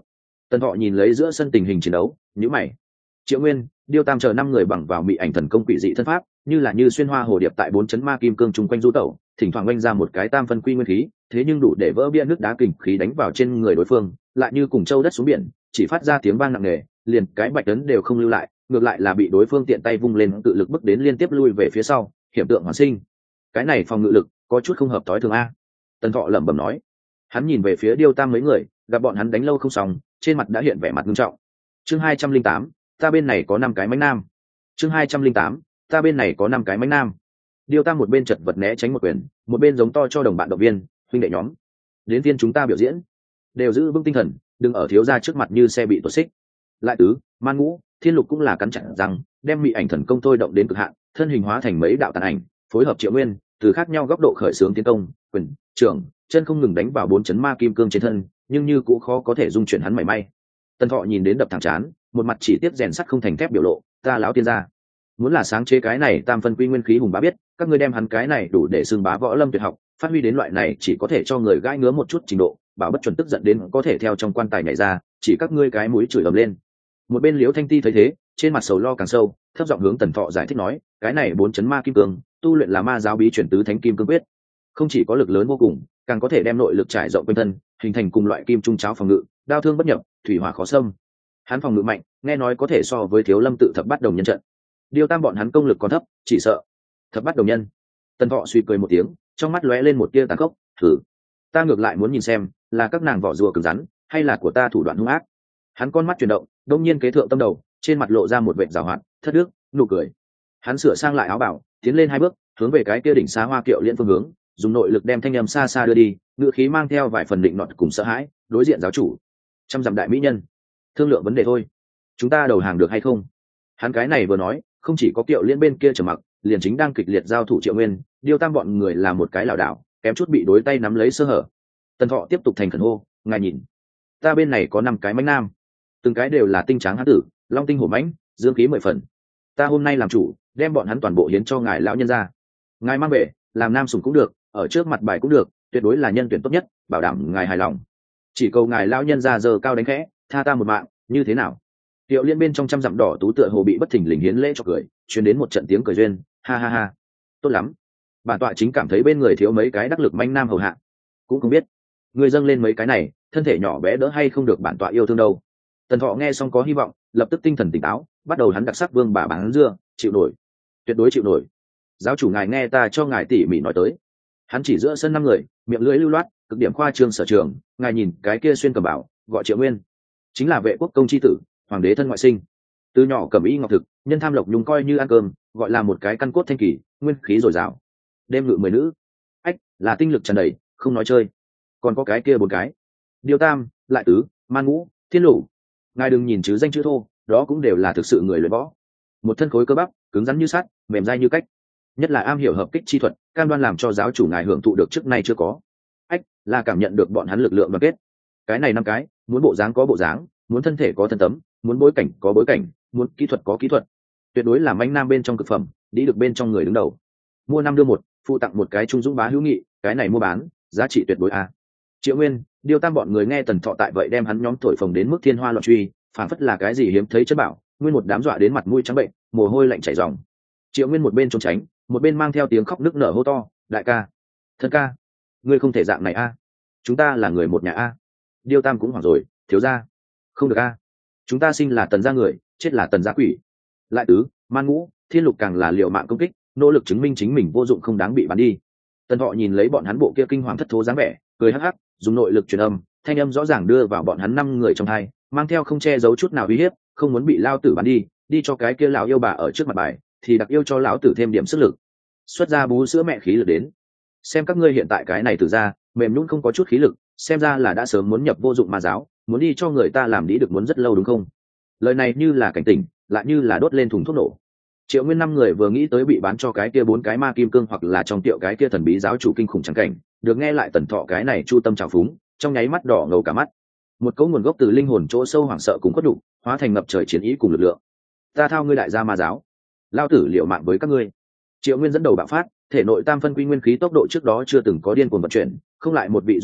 Tần Thọ nhìn lấy giữa sân tình hình chiến đấu, nhíu mày. Triệu Nguyên, Điêu Tam chờ năm người bằng vào mị ảnh thần công quỷ dị thân pháp, như là như xuyên hoa hồ điệp tại bốn chấn ma kim cương chung quanh du tẩu, thỉnh thoảng oanh ra một cái tam phân quy nguyên khí, thế nhưng đủ để vỡ bia nước đá kình khí đánh vào trên người đối phương, lại như cùng châu đất xuống biển, chỉ phát ra tiếng vang nặng nề, liền cái bạch tấn đều không lưu lại, ngược lại là bị đối phương tiện tay vung lên tự lực bức đến liên tiếp lui về phía sau, hiểm tượng hoàn sinh. Cái này phòng ngự lực có chút không hợp tối thường a. Tần Thọ lẩm bẩm nói. Hắn nhìn về phía Điêu Tam mấy người, gặp bọn hắn đánh lâu không xong, trên mặt đã hiện vẻ mặt nghiêm trọng. Chương hai trăm linh tám, ta bên này có năm cái mánh nam. Chương hai trăm linh tám, ta bên này có năm cái mánh nam. Điêu Tam một bên chật vật né tránh một quyền, một bên giống to cho đồng bạn động viên, huynh đệ nhóm, đến viên chúng ta biểu diễn, đều giữ vững tinh thần, đừng ở thiếu gia trước mặt như xe bị tuột xích. Lại Tứ, Man Ngũ, Thiên Lục cũng là cắn chặt rằng, đem mị ảnh thần công thôi động đến cực hạn, thân hình hóa thành mấy đạo tàn ảnh, phối hợp Triệu Nguyên, từ khác nhau góc độ khởi xướng tiến công, quyền, trưởng, chân không ngừng đánh vào bốn chấn ma kim cương trên thân, nhưng như cũng khó có thể dung chuyển hắn mảy may. Tần Thọ nhìn đến đập thẳng chán, một mặt chỉ tiếp rèn sắt không thành thép biểu lộ, ta lão tiên gia, muốn là sáng chế cái này tam phân quy nguyên khí hùng bá biết, các ngươi đem hắn cái này đủ để xưng bá võ lâm tuyệt học, phát huy đến loại này chỉ có thể cho người gãi ngứa một chút trình độ, bảo bất chuẩn tức giận đến có thể theo trong quan tài nhảy ra, chỉ các ngươi cái mũi chửi ầm lên. Một bên Liễu Thanh Ti thấy thế, trên mặt sầu lo càng sâu, thấp giọng hướng Tần Thọ giải thích nói, cái này bốn chấn ma kim cương, tu luyện là ma giáo bí truyền tứ thánh kim cương quyết, không chỉ có lực lớn vô cùng, càng có thể đem nội lực trải rộng quanh thân, hình thành cùng loại kim trung cháo phòng ngự, đao thương bất nhập, thủy hỏa khó xâm. Hắn phòng ngự mạnh, nghe nói có thể so với Thiếu Lâm tự thập bát đồng nhân trận. Điêu Tam bọn hắn công lực còn thấp, chỉ sợ thập bát đồng nhân. Tần Thọ suy cười một tiếng, trong mắt lóe lên một tia tàn khốc, thử, ta ngược lại muốn nhìn xem, là các nàng vỏ rùa cứng rắn, hay là của ta thủ đoạn hung ác. Hắn con mắt chuyển động, đông nhiên kế thượng tâm đầu, trên mặt lộ ra một vệt giảo hoạt, thất đức, nụ cười. Hắn sửa sang lại áo bảo, tiến lên hai bước, hướng về cái kia đỉnh xa hoa kiệu liên phương hướng, dùng nội lực đem thanh âm xa xa đưa đi, ngựa khí mang theo vài phần định nọt cùng sợ hãi, đối diện giáo chủ, trăm dặm đại mỹ nhân, thương lượng vấn đề thôi, chúng ta đầu hàng được hay không? Hắn cái này vừa nói, không chỉ có kiệu liên bên kia trầm mặc, liền chính đang kịch liệt giao thủ Triệu Nguyên, Điêu Tam bọn người là một cái lảo đảo, kém chút bị đối tay nắm lấy sơ hở. Tần Thọ tiếp tục thành khẩn hô, ngài nhìn, ta bên này có năm cái mãnh nam, từng cái đều là tinh tráng hán tử, long tinh hổ mãnh, dương khí mười phần. Ta hôm nay làm chủ, đem bọn hắn toàn bộ hiến cho ngài lão nhân gia. Ngài mang về, làm nam sủng cũng được, ở trước mặt bài cũng được, tuyệt đối là nhân tuyển tốt nhất, bảo đảm ngài hài lòng. Chỉ cầu ngài lão nhân gia giờ cao đánh khẽ, tha ta một mạng, như thế nào? Tiệu liên bên trong trăm dặm đỏ tú tựa hồ bị bất thình lình hiến lễ cho cười, truyền đến một trận tiếng cười duyên, ha ha ha, tốt lắm. Bản tọa chính cảm thấy bên người thiếu mấy cái đắc lực manh nam hầu hạ, cũng không biết người dâng lên mấy cái này, thân thể nhỏ bé đỡ hay không được bản tọa yêu thương đâu. Tần Thọ nghe xong có hy vọng, lập tức tinh thần tỉnh táo, bắt đầu hắn đặc sắc vương bà bán dưa, chịu nổi, tuyệt đối chịu nổi. Giáo chủ ngài nghe ta cho ngài tỉ mỉ nói tới. Hắn chỉ giữa sân năm người, miệng lưỡi lưu loát, cực điểm khoa trương sở trường, ngài nhìn cái kia xuyên cầm bảo, gọi Triệu Nguyên, chính là vệ quốc công chi tử, hoàng đế thân ngoại sinh, từ nhỏ cầm y ngọc thực, nhân tham lộc nhung coi như ăn cơm, gọi là một cái căn cốt thanh kỳ, nguyên khí dồi dào. Đêm ngự mười nữ, ách, là tinh lực tràn đầy, không nói chơi. Còn có cái kia bốn cái, Điêu Tam, Lại Tứ, Man Ngũ, Thiên Lục. Ngài đừng nhìn chứ danh chữ thô, đó cũng đều là thực sự người luyện võ, một thân khối cơ bắp, cứng rắn như sắt, mềm dai như cách, nhất là am hiểu hợp kích chi thuật, cam đoan làm cho giáo chủ ngài hưởng thụ được trước nay chưa có. Ách, là cảm nhận được bọn hắn lực lượng đoàn kết. Cái này năm cái, muốn bộ dáng có bộ dáng, muốn thân thể có thân tấm, muốn bối cảnh có bối cảnh, muốn kỹ thuật có kỹ thuật, tuyệt đối là manh nam bên trong cực phẩm, đi được bên trong người đứng đầu. Mua năm đưa một, phụ tặng một cái trung dũng bá hữu nghị, cái này mua bán, giá trị tuyệt đối a. Triệu Nguyên, Điêu Tam bọn người nghe Tần Thọ tại vậy đem hắn nhóm thổi phồng đến mức thiên hoa loạn truy, phản phất là cái gì hiếm thấy chất bảo, nguyên một đám dọa đến mặt mũi trắng bệnh, mồ hôi lạnh chảy ròng. Triệu Nguyên một bên trốn tránh, một bên mang theo tiếng khóc nức nở hô to, đại ca, thân ca, ngươi không thể dạng này a, chúng ta là người một nhà a. Điêu Tam cũng hoảng rồi, thiếu gia, không được a, chúng ta sinh là Tần gia người, chết là Tần gia quỷ. Lại Tứ, Man Ngũ, Thiên Lục càng là liều mạng công kích, nỗ lực chứng minh chính mình vô dụng không đáng bị bắn đi. Tần Thọ nhìn lấy bọn hắn bộ kia kinh hoàng thất thố dáng vẻ, cười hắc hắc, dùng nội lực truyền âm, thanh âm rõ ràng đưa vào bọn hắn năm người trong hai, mang theo không che giấu chút nào uy hiếp, không muốn bị lao tử bắn đi, đi cho cái kia lão yêu bà ở trước mặt bài, thì đặc yêu cho lão tử thêm điểm sức lực, xuất ra bú sữa mẹ khí lực đến. Xem các ngươi hiện tại cái này từ ra, mềm nhũn không có chút khí lực, xem ra là đã sớm muốn nhập vô dụng ma giáo, muốn đi cho người ta làm đĩ được muốn rất lâu đúng không? Lời này như là cảnh tỉnh, lại như là đốt lên thùng thuốc nổ. Triệu Nguyên năm người vừa nghĩ tới bị bán cho cái kia bốn cái ma kim cương hoặc là trong tiệu cái kia thần bí giáo chủ kinh khủng trắng cảnh, được nghe lại Tần Thọ cái này chu tâm trào phúng, trong nháy mắt đỏ ngầu cả mắt. Một cấu nguồn gốc từ linh hồn chỗ sâu hoảng sợ cùng khuất đục, hóa thành ngập trời chiến ý cùng lực lượng. Ta thao ngươi đại gia ma giáo, lao tử liệu mạng với các ngươi. Triệu Nguyên dẫn đầu bạo phát, thể nội tam phân quy nguyên khí tốc độ trước đó chưa từng có điên cuồng vận chuyển, không lại một vị du đấu,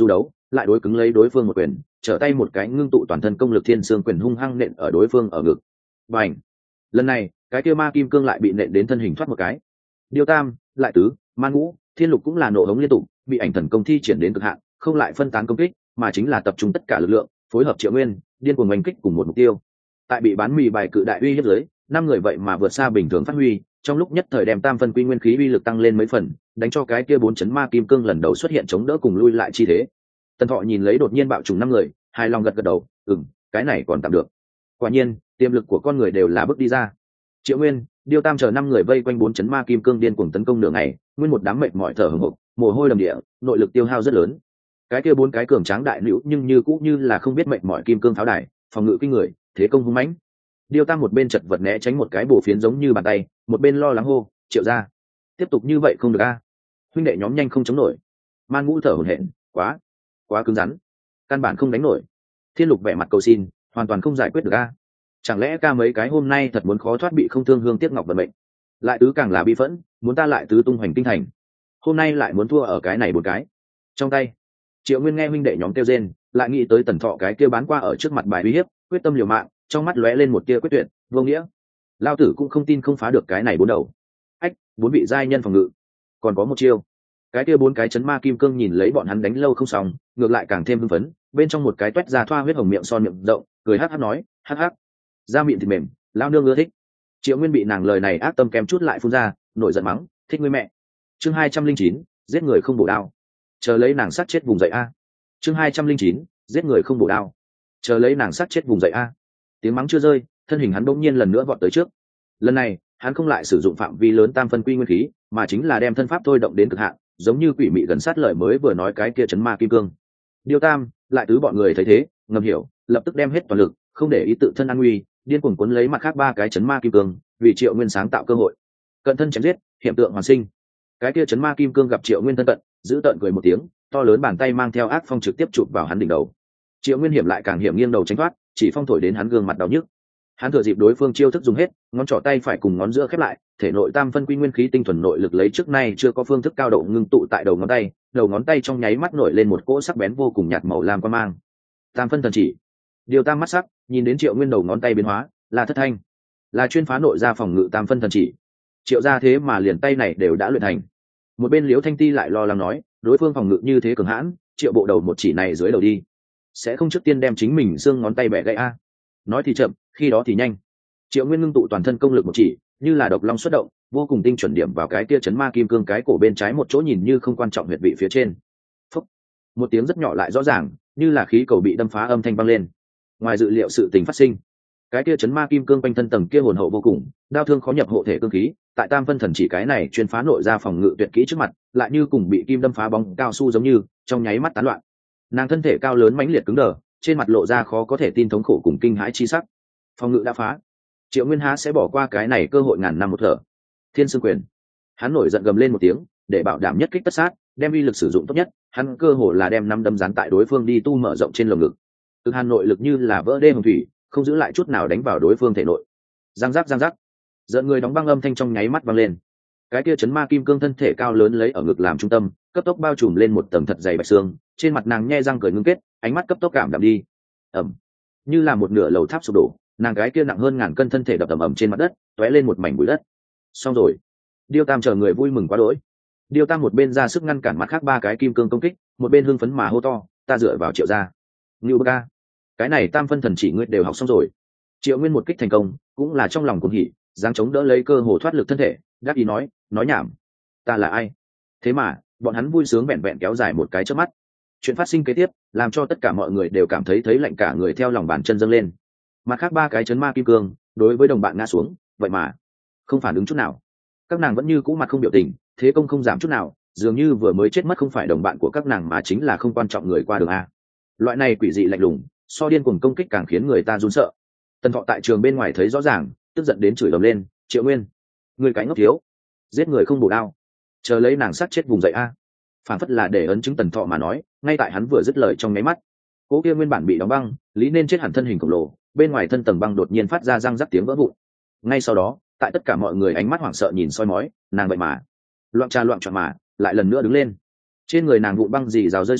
lại đối cứng lấy đối phương một quyền, trở tay một cái ngưng tụ toàn thân công lực thiên xương quyền hung hăng nện ở đối phương ở ngực. Bành! Lần này cái kia ma kim cương lại bị nện đến thân hình thoát một cái. Điêu tam, lại tứ, man ngũ, thiên lục cũng là nổ hống liên tục, bị ảnh thần công thi triển đến cực hạn, không lại phân tán công kích, mà chính là tập trung tất cả lực lượng, phối hợp Triệu Nguyên điên cuồng oanh kích cùng một mục tiêu. Tại bị bán mì bài cự đại uy hiếp dưới, năm người vậy mà vượt xa bình thường phát huy, trong lúc nhất thời đem tam phân quy nguyên khí uy lực tăng lên mấy phần, đánh cho cái kia bốn chấn ma kim cương lần đầu xuất hiện chống đỡ cùng lui lại chi thế. Tần Thọ nhìn lấy đột nhiên bạo trùng năm người, hài lòng gật gật đầu, ừm, cái này còn tạm được. Quả nhiên, tiềm lực của con người đều là bước đi ra. Triệu Nguyên, Điêu Tam chờ năm người vây quanh bốn chấn ma kim cương điên cuồng tấn công nửa ngày, nguyên một đám mệt mỏi thở hổn hộc, mồ hôi đầm địa, nội lực tiêu hao rất lớn. Cái kia bốn cái cường tráng đại nữ nhưng như cũng như là không biết mệt mỏi kim cương pháo đài, phòng ngự kinh người, thế công hung mãnh. Điêu Tam một bên chật vật né tránh một cái bổ phiến giống như bàn tay, một bên lo lắng hô, Triệu gia, tiếp tục như vậy không được a, huynh đệ nhóm nhanh không chống nổi. Man Ngũ thở hổn hển, quá, quá cứng rắn, căn bản không đánh nổi. Thiên Lục vẻ mặt cầu xin, hoàn toàn không giải quyết được a. Chẳng lẽ ca mấy cái hôm nay thật muốn khó thoát bị không thương hương tiếc ngọc vận mệnh? Lại tứ càng là bi phẫn, muốn ta lại tứ tung hoành kinh thành, hôm nay lại muốn thua ở cái này một cái. Trong tay, Triệu Nguyên nghe huynh đệ nhóm kêu rên, lại nghĩ tới Tần Thọ cái kia bán qua ở trước mặt bài uy hiếp, quyết tâm liều mạng, trong mắt lóe lên một tia quyết tuyệt, vô nghĩa. Lao tử cũng không tin không phá được cái này bốn đầu. Ách, bốn vị giai nhân phòng ngự, còn có một chiêu. Cái kia bốn cái chấn ma kim cương nhìn lấy bọn hắn đánh lâu không xong, ngược lại càng thêm hưng phấn, bên trong một cái toét ra thoa huyết hồng miệng son miệng rộng, cười hắc hắc nói, hắc hắc, da miệng thịt mềm, lao nương ưa thích. Triệu Nguyên bị nàng lời này ác tâm kém chút lại phun ra, nổi giận mắng, thích ngươi mẹ. Chương hai trăm linh chín, giết người không bổ đao, chờ lấy nàng sát chết vùng dậy a. Chương hai trăm linh chín, giết người không bổ đao, chờ lấy nàng sát chết vùng dậy a. Tiếng mắng chưa rơi, thân hình hắn bỗng nhiên lần nữa vọt tới trước. Lần này hắn không lại sử dụng phạm vi lớn tam phân quy nguyên khí, mà chính là đem thân pháp thôi động đến cực hạn, giống như quỷ mị gần sát lời mới vừa nói cái kia chấn ma kim cương. Điêu Tam, lại tứ bọn người thấy thế, ngầm hiểu, lập tức đem hết toàn lực, không để ý tự thân an nguy, điên cuồng cuốn lấy mặt khác ba cái chấn ma kim cương, vì Triệu Nguyên sáng tạo cơ hội. Cận thân chém giết, hiện tượng hoàn sinh. Cái kia chấn ma kim cương gặp Triệu Nguyên thân cận, giữ tợn cười một tiếng, to lớn bàn tay mang theo ác phong trực tiếp chụp vào hắn đỉnh đầu. Triệu Nguyên hiểm lại càng hiểm, nghiêng đầu tránh thoát, chỉ phong thổi đến hắn gương mặt đau nhức. Hắn thừa dịp đối phương chiêu thức dùng hết, ngón trỏ tay phải cùng ngón giữa khép lại, thể nội tam phân quy nguyên khí tinh thuần nội lực lấy trước nay chưa có phương thức cao độ ngưng tụ tại đầu ngón tay, đầu ngón tay trong nháy mắt nổi lên một cỗ sắc bén vô cùng nhạt màu lam quang mang. Tam phân thần chỉ. Điều Tam mắt sắc, nhìn đến Triệu Nguyên đầu ngón tay biến hóa, là thất thanh, là chuyên phá nội ra phòng ngự tam phân thần chỉ. Triệu gia thế mà liền tay này đều đã luyện thành. Một bên Liễu Thanh Ti lại lo lắng nói, đối phương phòng ngự như thế cường hãn, Triệu bộ đầu một chỉ này dưới đầu đi, sẽ không trước tiên đem chính mình xương ngón tay bẻ gãy a. Nói thì chậm, khi đó thì nhanh. Triệu Nguyên ngưng tụ toàn thân công lực một chỉ, như là độc long xuất động, vô cùng tinh chuẩn điểm vào cái kia chấn ma kim cương cái cổ bên trái một chỗ nhìn như không quan trọng huyệt vị phía trên. Phúc. Một tiếng rất nhỏ lại rõ ràng, như là khí cầu bị đâm phá âm thanh vang lên. Ngoài dự liệu sự tình phát sinh, cái kia chấn ma kim cương quanh thân tầng kia hồn hậu vô cùng, đao thương khó nhập hộ thể cương khí, tại tam phân thần chỉ cái này chuyên phá nội ra phòng ngự tuyệt kỹ trước mặt, lại như cùng bị kim đâm phá bóng cao su giống như, trong nháy mắt tán loạn. Nàng thân thể cao lớn mãnh liệt cứng đờ, trên mặt lộ ra khó có thể tin thống khổ cùng kinh hãi chi sắc. Phòng ngự đã phá, Triệu Nguyên há sẽ bỏ qua cái này cơ hội ngàn năm một thở. Thiên Sương Quyền, hắn nổi giận gầm lên một tiếng, để bảo đảm nhất kích tất sát, đem uy lực sử dụng tốt nhất, hắn cơ hồ là đem năm đâm dán tại đối phương đi tu mở rộng trên lồng ngực. Từ hàn nội lực như là vỡ đê hồng thủy, không giữ lại chút nào đánh vào đối phương thể nội. Giang giác giang giác, giận người đóng băng âm thanh trong nháy mắt vang lên. Cái kia chấn ma kim cương thân thể cao lớn lấy ở ngực làm trung tâm, cấp tốc bao trùm lên một tầng thật dày bạch xương, trên mặt nàng nhe răng cười ngưng kết, ánh mắt cấp tốc cảm đạm đi. Ầm, như là một nửa lầu tháp sụp đổ, nàng gái kia nặng hơn ngàn cân thân thể đập ầm ầm trên mặt đất, tóe lên một mảnh bụi đất. Xong rồi. Điêu Tam chờ người vui mừng quá đỗi. Điêu Tam một bên ra sức ngăn cản mặt khác ba cái kim cương công kích, một bên hưng phấn mà hô to, ta dựa vào Triệu gia. Ngưu Bơ Ca, cái này tam phân thần chỉ ngươi đều học xong rồi. Triệu Nguyên một kích thành công, cũng là trong lòng cuồng hỉ, giáng chống đỡ lấy cơ hồ thoát lực thân thể, đáp ý nói, nói nhảm, ta là ai? Thế mà, bọn hắn vui sướng vẹn vẹn kéo dài một cái chớp mắt. Chuyện phát sinh kế tiếp, làm cho tất cả mọi người đều cảm thấy thấy lạnh cả người theo lòng bàn chân dâng lên. Mặt khác ba cái chấn ma kim cương, đối với đồng bạn ngã xuống, vậy mà không phản ứng chút nào. Các nàng vẫn như cũ mặt không biểu tình, thế công không giảm chút nào, dường như vừa mới chết mất không phải đồng bạn của các nàng mà chính là không quan trọng người qua đường a. Loại này quỷ dị lạnh lùng, so điên cuồng công kích càng khiến người ta run sợ. Tần Thọ tại trường bên ngoài thấy rõ ràng, tức giận đến chửi ầm lên, Triệu Nguyên, người cái ngốc thiếu, giết người không bổ đao, chờ lấy nàng sát chết vùng dậy a. Phản phất là để ấn chứng Tần Thọ mà nói, ngay tại hắn vừa dứt lời trong nháy mắt, cố kia nguyên bản bị đóng băng, lý nên chết hẳn thân hình khổng lồ, bên ngoài thân tầng băng đột nhiên phát ra răng rắc tiếng vỡ vụn. Ngay sau đó, tại tất cả mọi người ánh mắt hoảng sợ nhìn soi mói, nàng vậy mà loạn trà loạn trọn mà lại lần nữa đứng lên. Trên người nàng vụn băng dì rào rơi xuống,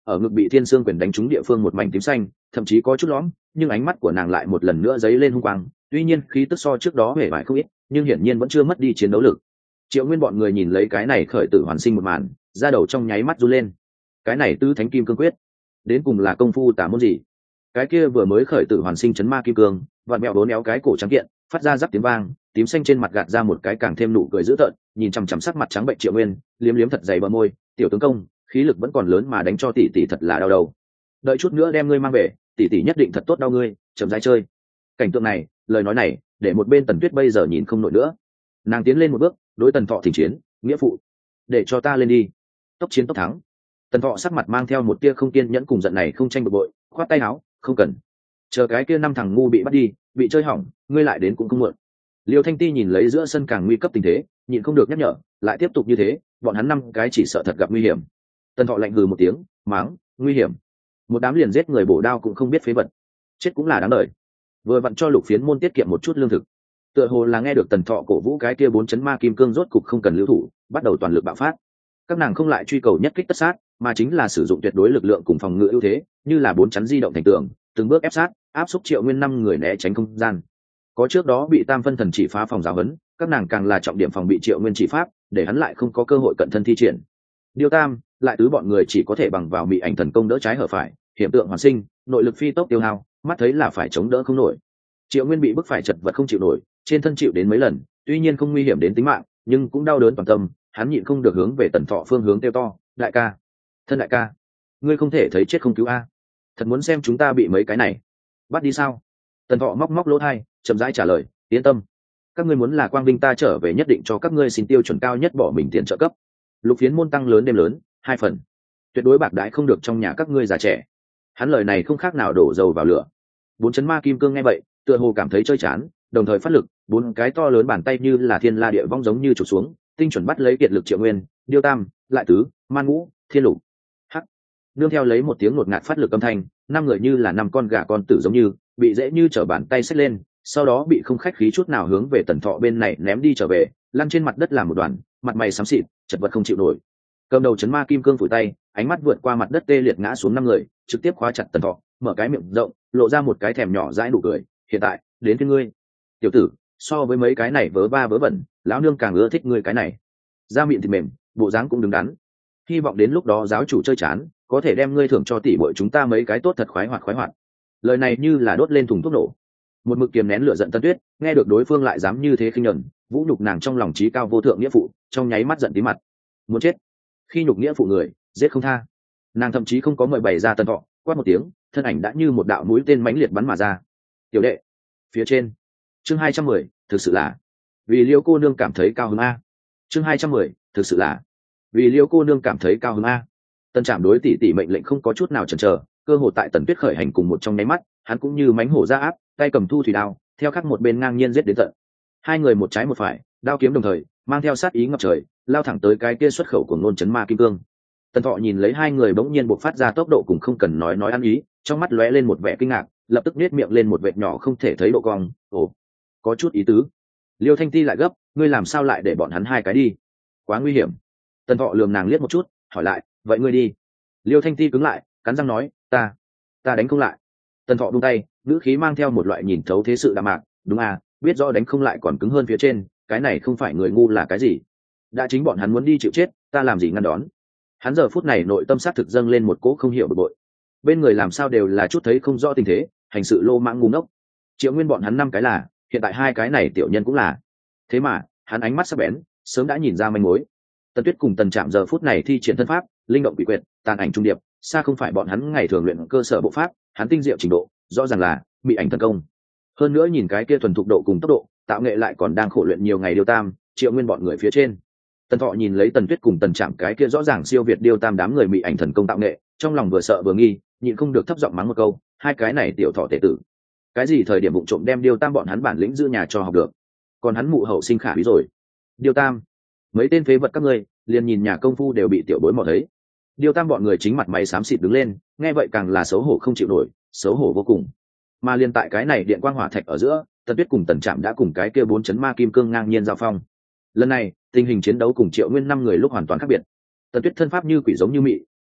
ở ngực bị thiên sương quyền đánh trúng địa phương một mảnh tím xanh, thậm chí có chút lõm, nhưng ánh mắt của nàng lại một lần nữa dấy lên hung quang. Tuy nhiên khí tức so trước đó hề bại không ít, nhưng hiển nhiên vẫn chưa mất đi chiến đấu lực. Triệu Nguyên bọn người nhìn lấy cái này khởi tử hoàn sinh một màn, da đầu trong nháy mắt run lên. Cái này Tứ Thánh Kim Cương Quyết, đến cùng là công phu tà môn gì? Cái kia vừa mới khởi tử hoàn sinh chấn ma kim cương, vặn mèo bốn éo cái cổ trắng kiện, phát ra rắc tiếng vang, tím xanh trên mặt gạt ra một cái càng thêm nụ cười dữ tợn, nhìn chằm chằm sắc mặt trắng bệnh Triệu Nguyên, liếm liếm thật dày bờ môi, "Tiểu tướng công, khí lực vẫn còn lớn mà đánh cho tỷ tỷ thật là đau đầu. Đợi chút nữa đem ngươi mang về, tỷ tỷ nhất định thật tốt đau ngươi, chậm rãi chơi." Cảnh tượng này, lời nói này, để một bên Tần Tuyết bây giờ nhìn không nổi nữa. Nàng tiến lên một bước, đối Tần Thọ thỉnh chiến, "Nghĩa phụ, để cho ta lên đi." Tốc chiến tốc thắng. Tần Thọ sắc mặt mang theo một tia không kiên nhẫn cùng giận này không tranh bực bội, khoát tay áo, "Không cần. Chờ cái kia năm thằng ngu bị bắt đi, bị chơi hỏng, ngươi lại đến cũng không muộn." Liêu Thanh Ti nhìn lấy giữa sân càng nguy cấp tình thế, nhịn không được nhắc nhở, lại tiếp tục như thế, bọn hắn năm cái chỉ sợ thật gặp nguy hiểm. Tần Thọ lạnh hừ một tiếng, mắng, "Nguy hiểm? Một đám liền giết người bổ đao cũng không biết phế vật, chết cũng là đáng đời." Vừa vặn cho Lục Phiến môn tiết kiệm một chút lương thực. Tựa hồ là nghe được Tần Thọ cổ vũ cái kia bốn chấn ma kim cương rốt cục không cần lưu thủ, bắt đầu toàn lực bạo phát. Các nàng không lại truy cầu nhất kích tất sát, mà chính là sử dụng tuyệt đối lực lượng cùng phòng ngự ưu thế, như là bốn chắn di động thành tường, từng bước ép sát, áp xúc Triệu Nguyên năm người né tránh không gian. Có trước đó bị Tam Phân Thần chỉ phá phòng giáo huấn, các nàng càng là trọng điểm phòng bị Triệu Nguyên chỉ pháp, để hắn lại không có cơ hội cận thân thi triển. Điêu Tam, lại tứ bọn người chỉ có thể bằng vào Mị Ảnh thần công đỡ trái hở phải, hiện tượng hoàn sinh, nội lực phi tốc tiêu hao, mắt thấy là phải chống đỡ không nổi. Triệu Nguyên bị bức phải chật vật không chịu nổi, trên thân chịu đến mấy lần, tuy nhiên không nguy hiểm đến tính mạng, nhưng cũng đau đớn toàn tâm, hắn nhịn không được hướng về Tần Thọ phương hướng kêu to, "Đại ca, thân đại ca, ngươi không thể thấy chết không cứu a? Thật muốn xem chúng ta bị mấy cái này bắt đi sao?" Tần Thọ móc móc lỗ tai, chậm rãi trả lời, "Yên tâm, các ngươi muốn là quang vinh ta trở về nhất định cho các ngươi xin tiêu chuẩn cao nhất bỏ mình tiền trợ cấp. Lục Phiến môn tăng lớn đêm lớn, hai phần, tuyệt đối bạc đãi không được trong nhà các ngươi già trẻ." Hắn lời này không khác nào đổ dầu vào lửa. Bốn chấn ma kim cương nghe vậy, tựa hồ cảm thấy chơi chán, đồng thời phát lực, bốn cái to lớn bàn tay như là thiên la địa vong giống như chụp xuống, tinh chuẩn bắt lấy kiệt lực Triệu Nguyên, Điêu Tam, lại tứ, Man Ngũ, Thiên Lục. Hắc. Nương theo lấy một tiếng ngột ngạt phát lực âm thanh, năm người như là năm con gà con tử giống như, bị dễ như trở bàn tay xách lên, sau đó bị không khách khí chút nào hướng về Tần Thọ bên này ném đi trở về, lăn trên mặt đất làm một đoàn, mặt mày xám xịt, chật vật không chịu nổi. Cầm đầu chấn ma kim cương phủi tay, ánh mắt vượt qua mặt đất tê liệt ngã xuống năm người, trực tiếp khóa chặt Tần Thọ, mở cái miệng rộng, lộ ra một cái thèm nhỏ dãi nụ cười, "Hiện tại, đến với ngươi. Tiểu tử, so với mấy cái này vớ va vớ vẩn, lão nương càng ưa thích ngươi cái này." Da miệng thì mềm, bộ dáng cũng đứng đắn. Hy vọng đến lúc đó giáo chủ chơi chán, có thể đem ngươi thưởng cho tỷ muội chúng ta mấy cái tốt thật khoái hoạt khoái hoạt. Lời này như là đốt lên thùng thuốc nổ. Một mực kiềm nén lửa giận Tân Tuyết, nghe được đối phương lại dám như thế khinh nhẫn, vũ nhục nàng trong lòng trí cao vô thượng nghĩa phụ, trong nháy mắt giận tí mặt. Muốn chết. Khi nhục nghĩa phụ người, giết không tha. Nàng thậm chí không có mời bày ra Tần Thọ, quát một tiếng, thân ảnh đã như một đạo mũi tên mãnh liệt bắn mà ra. "Tiểu đệ." Phía trên. Chương hai trăm mười, thực sự là vì Liễu cô nương cảm thấy cao hứng a. Chương hai trăm mười, thực sự là vì Liễu cô nương cảm thấy cao hứng a. Tần Trạm đối tỷ tỷ mệnh lệnh không có chút nào chần chờ, cơ hội tại Tần Tuyết khởi hành cùng một trong nháy mắt, hắn cũng như mánh hổ ra áp, tay cầm thu thủy đao, theo khắc một bên ngang nhiên giết đến tận. Hai người một trái một phải, đao kiếm đồng thời, mang theo sát ý ngập trời, lao thẳng tới cái kia xuất khẩu của ngôn chấn ma kim cương. Tần Thọ nhìn lấy hai người bỗng nhiên bộc phát ra tốc độ cùng không cần nói nói ăn ý, trong mắt lóe lên một vẻ kinh ngạc, lập tức nhếch miệng lên một vệt nhỏ không thể thấy độ cong, "Ồ, có chút ý tứ." Liêu Thanh Ti lại gấp, "Ngươi làm sao lại để bọn hắn hai cái đi? Quá nguy hiểm." Tần Thọ lườm nàng liếc một chút, hỏi lại, "Vậy ngươi đi?" Liêu Thanh Ti cứng lại, cắn răng nói, "Ta, ta đánh không lại." Tần Thọ buông tay, ngữ khí mang theo một loại nhìn thấu thế sự đạm mạc, "Đúng à, biết rõ đánh không lại còn cứng hơn phía trên, cái này không phải người ngu là cái gì? Đã chính bọn hắn muốn đi chịu chết, ta làm gì ngăn đón?" Hắn giờ phút này nội tâm sát thực dâng lên một cỗ không hiểu bực bội. Bên người làm sao đều là chút thấy không rõ tình thế, hành sự lô mãng ngu ngốc. Triệu Nguyên bọn hắn năm cái là, hiện tại hai cái này tiểu nhân cũng là. Thế mà, hắn ánh mắt sắc bén, sớm đã nhìn ra manh mối. Tần Tuyết cùng Tần Trạm giờ phút này thi triển thân pháp, linh động quỷ quyệt, tàn ảnh trung điệp, xa không phải bọn hắn ngày thường luyện cơ sở bộ pháp, hắn tinh diệu trình độ, rõ ràng là Mị Ảnh thần công. Hơn nữa nhìn cái kia thuần thục độ cùng tốc độ, tạo nghệ lại còn đang khổ luyện nhiều ngày Điêu Tam, Triệu Nguyên bọn người phía trên. Tần Thọ nhìn lấy Tần Tuyết cùng Tần Trạm cái kia rõ ràng siêu việt Điêu Tam đám người Mị Ảnh thần công tạo nghệ, trong lòng vừa sợ vừa nghi, nhịn không được thấp giọng mắng một câu, hai cái này tiểu thọ tệ tử. Cái gì thời điểm vụng trộm đem Điêu Tam bọn hắn bản lĩnh giữ nhà cho học được, còn hắn mụ hậu sinh khả bí rồi. Điêu Tam, mấy tên phế vật các ngươi, liền nhìn nhà công phu đều bị tiểu bối mò thấy. Điêu Tam bọn người chính mặt mày xám xịt đứng lên, nghe vậy càng là xấu hổ không chịu nổi, xấu hổ vô cùng. Mà liên tại cái này điện quang hỏa thạch ở giữa, Tần Tuyết cùng Tần Trạm đã cùng cái kia bốn chấn ma kim cương ngang nhiên giao phong. Lần này, tình hình chiến đấu cùng Triệu Nguyên năm người lúc hoàn toàn khác biệt. Tần Tuyết thân pháp như quỷ giống như mị,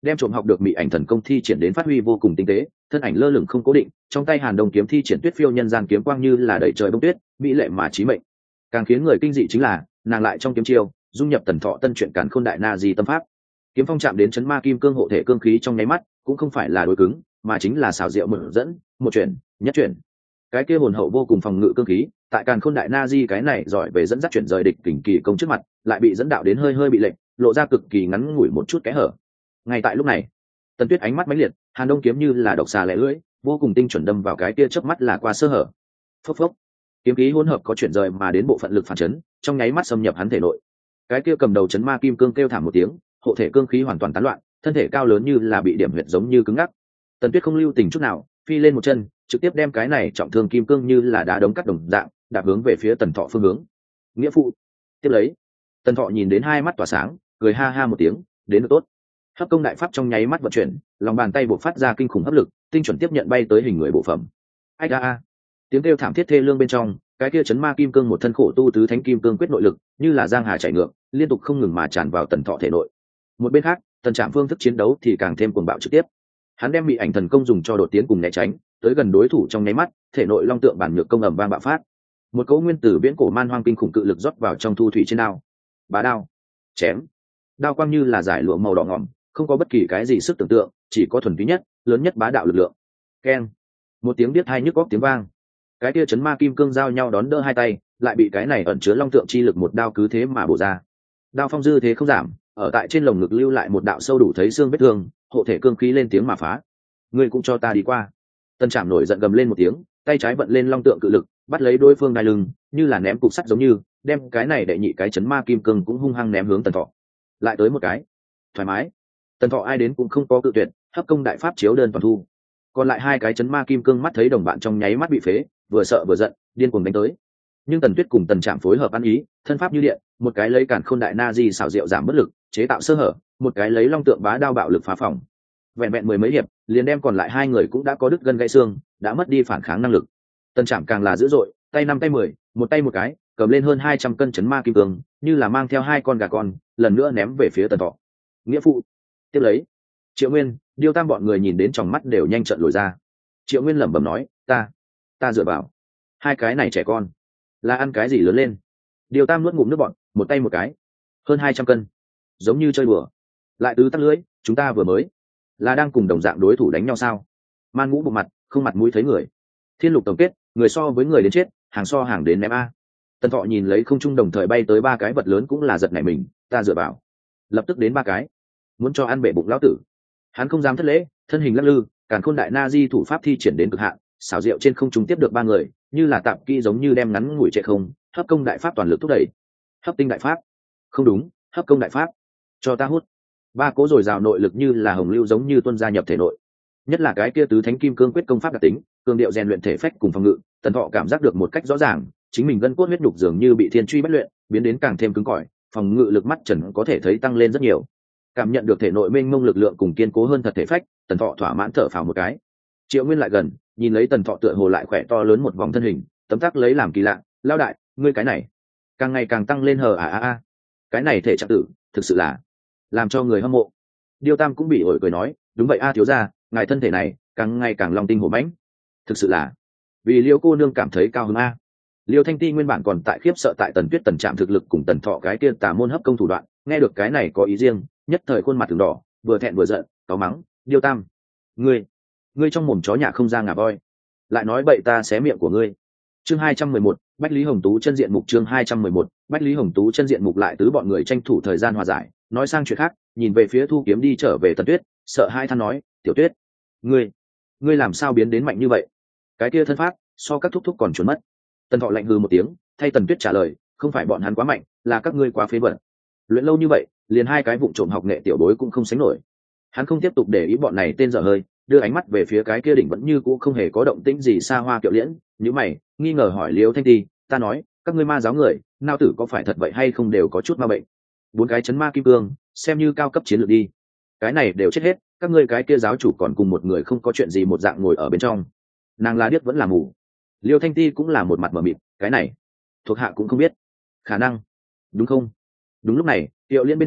đem trộm học được mỹ ảnh thần công thi triển đến phát huy vô cùng tinh tế, thân ảnh lơ lửng không cố định, trong tay Hàn Đông kiếm thi triển tuyết phiêu nhân gian kiếm quang như là đẩy trời bông tuyết, mỹ lệ mà chí mệnh. Càng khiến người kinh dị chính là, nàng lại trong kiếm chiêu, dung nhập Tần Thọ tân truyện Càn Khôn Đại Na Di tâm pháp. Kiếm phong chạm đến chấn ma kim cương hộ thể cương khí trong nháy mắt, cũng không phải là đối cứng, mà chính là xảo diệu mở dẫn, một chuyển, nhất chuyển. Cái kia hồn hậu vô cùng phòng ngự cương khí, tại Càn Khôn Đại Na Di cái này giỏi về dẫn dắt chuyển rời địch kình kỳ công trước mặt, lại bị dẫn đạo đến hơi hơi bị lệnh, lộ ra cực kỳ ngắn ngủi một chút kẽ hở. Ngay tại lúc này, Tần Tuyết ánh mắt mãnh liệt, Hàn Đông kiếm như là độc xà lẻ lưỡi, vô cùng tinh chuẩn đâm vào cái kia chớp mắt là qua sơ hở. Phốc phốc, kiếm khí hỗn hợp có chuyển rời mà đến bộ phận lực phản chấn, trong nháy mắt xâm nhập hắn thể nội. Cái kia cầm đầu chấn ma kim cương kêu thảm một tiếng, hộ thể cương khí hoàn toàn tán loạn, thân thể cao lớn như là bị điểm huyệt giống như cứng ngắc. Tần Tuyết không lưu tình chút nào, phi lên một chân, trực tiếp đem cái này trọng thương kim cương như là đá đống cắt đồng dạng, đạp hướng về phía Tần Thọ phương hướng. Nghĩa phụ, tiếp lấy. Tần Thọ nhìn đến hai mắt tỏa sáng, cười ha ha một tiếng, đến được tốt. Hấp công đại pháp trong nháy mắt vận chuyển, lòng bàn tay bộc phát ra kinh khủng hấp lực, tinh chuẩn tiếp nhận bay tới hình người bộ phẩm. Ai a a, tiếng kêu thảm thiết thê lương bên trong, cái kia chấn ma kim cương một thân khổ tu tứ thánh kim cương quyết nội lực, như là giang hà chảy ngược, liên tục không ngừng mà tràn vào Tần Thọ thể nội. Một bên khác, Tần Trạm phương thức chiến đấu thì càng thêm cuồng bạo trực tiếp. Hắn đem bị ảnh thần công dùng cho đột tiến cùng né tránh, tới gần đối thủ trong nháy mắt, thể nội long tượng bản nhược công ầm vang bạo phát. Một cỗ nguyên tử viễn cổ man hoang kinh khủng cự lực rót vào trong thu thủy trên đao. Bá đao, chém. Đao quang như là giải lụa màu đỏ ngòm, không có bất kỳ cái gì sức tưởng tượng, chỉ có thuần túy nhất, lớn nhất bá đạo lực lượng. Keng. Một tiếng biết hai nhức óc tiếng vang. Cái kia chấn ma kim cương giao nhau đón đỡ hai tay, lại bị cái này ẩn chứa long tượng chi lực một đao cứ thế mà bổ ra. Đao phong dư thế không giảm, ở tại trên lồng ngực lưu lại một đạo sâu đủ thấy xương vết thương, hộ thể cương khí lên tiếng mà phá. Ngươi cũng cho ta đi qua. Tân Trạm nổi giận gầm lên một tiếng, tay trái vận lên long tượng cự lực, bắt lấy đối phương đai lưng, như là ném cục sắt giống như, đem cái này đệ nhị cái chấn ma kim cương cũng hung hăng ném hướng Tần Thọ. Lại tới một cái. Thoải mái. Tần Thọ ai đến cũng không có cự tuyệt, hấp công đại pháp chiếu đơn toàn thu. Còn lại hai cái chấn ma kim cương mắt thấy đồng bạn trong nháy mắt bị phế, vừa sợ vừa giận, điên cuồng đánh tới. Nhưng Tần Tuyết cùng Tần Trạm phối hợp ăn ý, thân pháp như điện, một cái lấy Càn Khôn Đại Na Di xảo diệu giảm bất lực, chế tạo sơ hở, một cái lấy long tượng bá đao bạo lực phá phòng. Vẹn vẹn mười mấy hiệp, liền đem còn lại hai người cũng đã có đứt gân gãy xương, đã mất đi phản kháng năng lực. Tần Trạm càng là dữ dội, tay năm tay mười, một tay một cái, cầm lên hơn hai trăm cân chấn ma kim cương, như là mang theo hai con gà con, lần nữa ném về phía Tần Thọ. Nghĩa phụ, tiếp lấy. Triệu Nguyên, Điêu Tam bọn người nhìn đến trong mắt đều nhanh trợn lồi ra. Triệu Nguyên lẩm bẩm nói, ta, ta dựa vào. Hai cái này trẻ con, là ăn cái gì lớn lên? Điêu Tam nuốt ngụm nước bọt, một tay một cái, hơn hai trăm cân, giống như chơi bừa. Lại tứ tắc lưỡi, chúng ta vừa mới là đang cùng đồng dạng đối thủ đánh nhau sao? Man Ngũ bộ mặt, không mặt mũi thấy người. Thiên Lục tổng kết, người so với người đến chết, hàng so hàng đến ném a. Tần Thọ nhìn lấy không trung đồng thời bay tới ba cái vật lớn cũng là giật nảy mình, ta dựa vào, lập tức đến ba cái, muốn cho ăn bể bụng lão tử. Hắn không dám thất lễ, thân hình lắc lư, Càn Khôn Đại Na Di thủ pháp thi triển đến cực hạn, xảo diệu trên không trung tiếp được ba người, như là tạm kỹ giống như đem ngắn ngủi chạy không, hấp công đại pháp toàn lực thúc đẩy. Hấp tinh đại pháp, không đúng, hấp công đại pháp, cho ta hút. Ba cố rồi rào nội lực như là hồng lưu giống như tuôn ra nhập thể nội. Nhất là cái kia tứ thánh kim cương quyết công pháp đặc tính, cường điệu rèn luyện thể phách cùng phòng ngự, Tần Thọ cảm giác được một cách rõ ràng, chính mình gân cốt huyết nhục dường như bị thiên truy bất luyện, biến đến càng thêm cứng cỏi, phòng ngự lực mắt trần có thể thấy tăng lên rất nhiều. Cảm nhận được thể nội mênh mông lực lượng cùng kiên cố hơn thật thể phách, Tần Thọ thỏa mãn thở phào một cái. Triệu Nguyên lại gần, nhìn lấy Tần Thọ tựa hồ lại khỏe to lớn một vòng thân hình, tấm tắc lấy làm kỳ lạ, lao đại, ngươi cái này càng ngày càng tăng lên hờ à à à. Cái này thể trạng tử, thực sự là làm cho người hâm mộ. Điêu Tam cũng bị ổi cười nói, đúng vậy a thiếu gia, ngài thân thể này càng ngày càng long tinh hổ mãnh, thực sự là vì Liêu cô nương cảm thấy cao hứng a. Liêu Thanh Ti nguyên bản còn tại khiếp sợ tại Tần Tuyết Tần Trạm thực lực cùng Tần Thọ cái kia tà môn hấp công thủ đoạn, nghe được cái này có ý riêng, nhất thời khuôn mặt từng đỏ, vừa thẹn vừa giận, cáu mắng, Điêu Tam, ngươi, ngươi trong mồm chó nhà không ra ngà voi, lại nói bậy ta xé miệng của ngươi. Chương hai trăm mười một, Bách Lý Hồng Tú chân diện mục. Chương hai trăm mười một, Bách Lý Hồng Tú chân diện mục. Lại tứ bọn người tranh thủ thời gian hòa giải, nói sang chuyện khác, nhìn về phía Thu Kiếm đi trở về Tần Tuyết, sợ hai than nói, tiểu Tuyết, ngươi, ngươi làm sao biến đến mạnh như vậy? Cái kia thân pháp so các thúc thúc còn chuẩn mất. Tần Thọ lạnh hừ một tiếng, thay Tần Tuyết trả lời, không phải bọn hắn quá mạnh, là các ngươi quá phế vật. Luyện lâu như vậy, liền hai cái vụng trộm học nghệ tiểu bối cũng không sánh nổi. Hắn không tiếp tục để ý bọn này tên dở hơi, đưa ánh mắt về phía cái kia đỉnh vẫn như cũ không hề có động tĩnh gì xa hoa kiệu liễn, nhíu mày, nghi ngờ hỏi Liêu Thanh Ti, ta nói, các ngươi ma giáo người, nao tử có phải thật vậy hay không đều có chút ma bệnh. Bốn cái chấn ma kim cương, xem như cao cấp chiến lược đi. Cái này đều chết hết, các ngươi cái kia giáo chủ còn cùng một người không có chuyện gì một dạng ngồi ở bên trong. Nàng la điếc vẫn là mù. Liêu Thanh Ti cũng là một mặt mờ mịt, cái này thuộc hạ cũng không biết, khả năng, đúng không? Đúng lúc này, Tiệu Liên bên trong,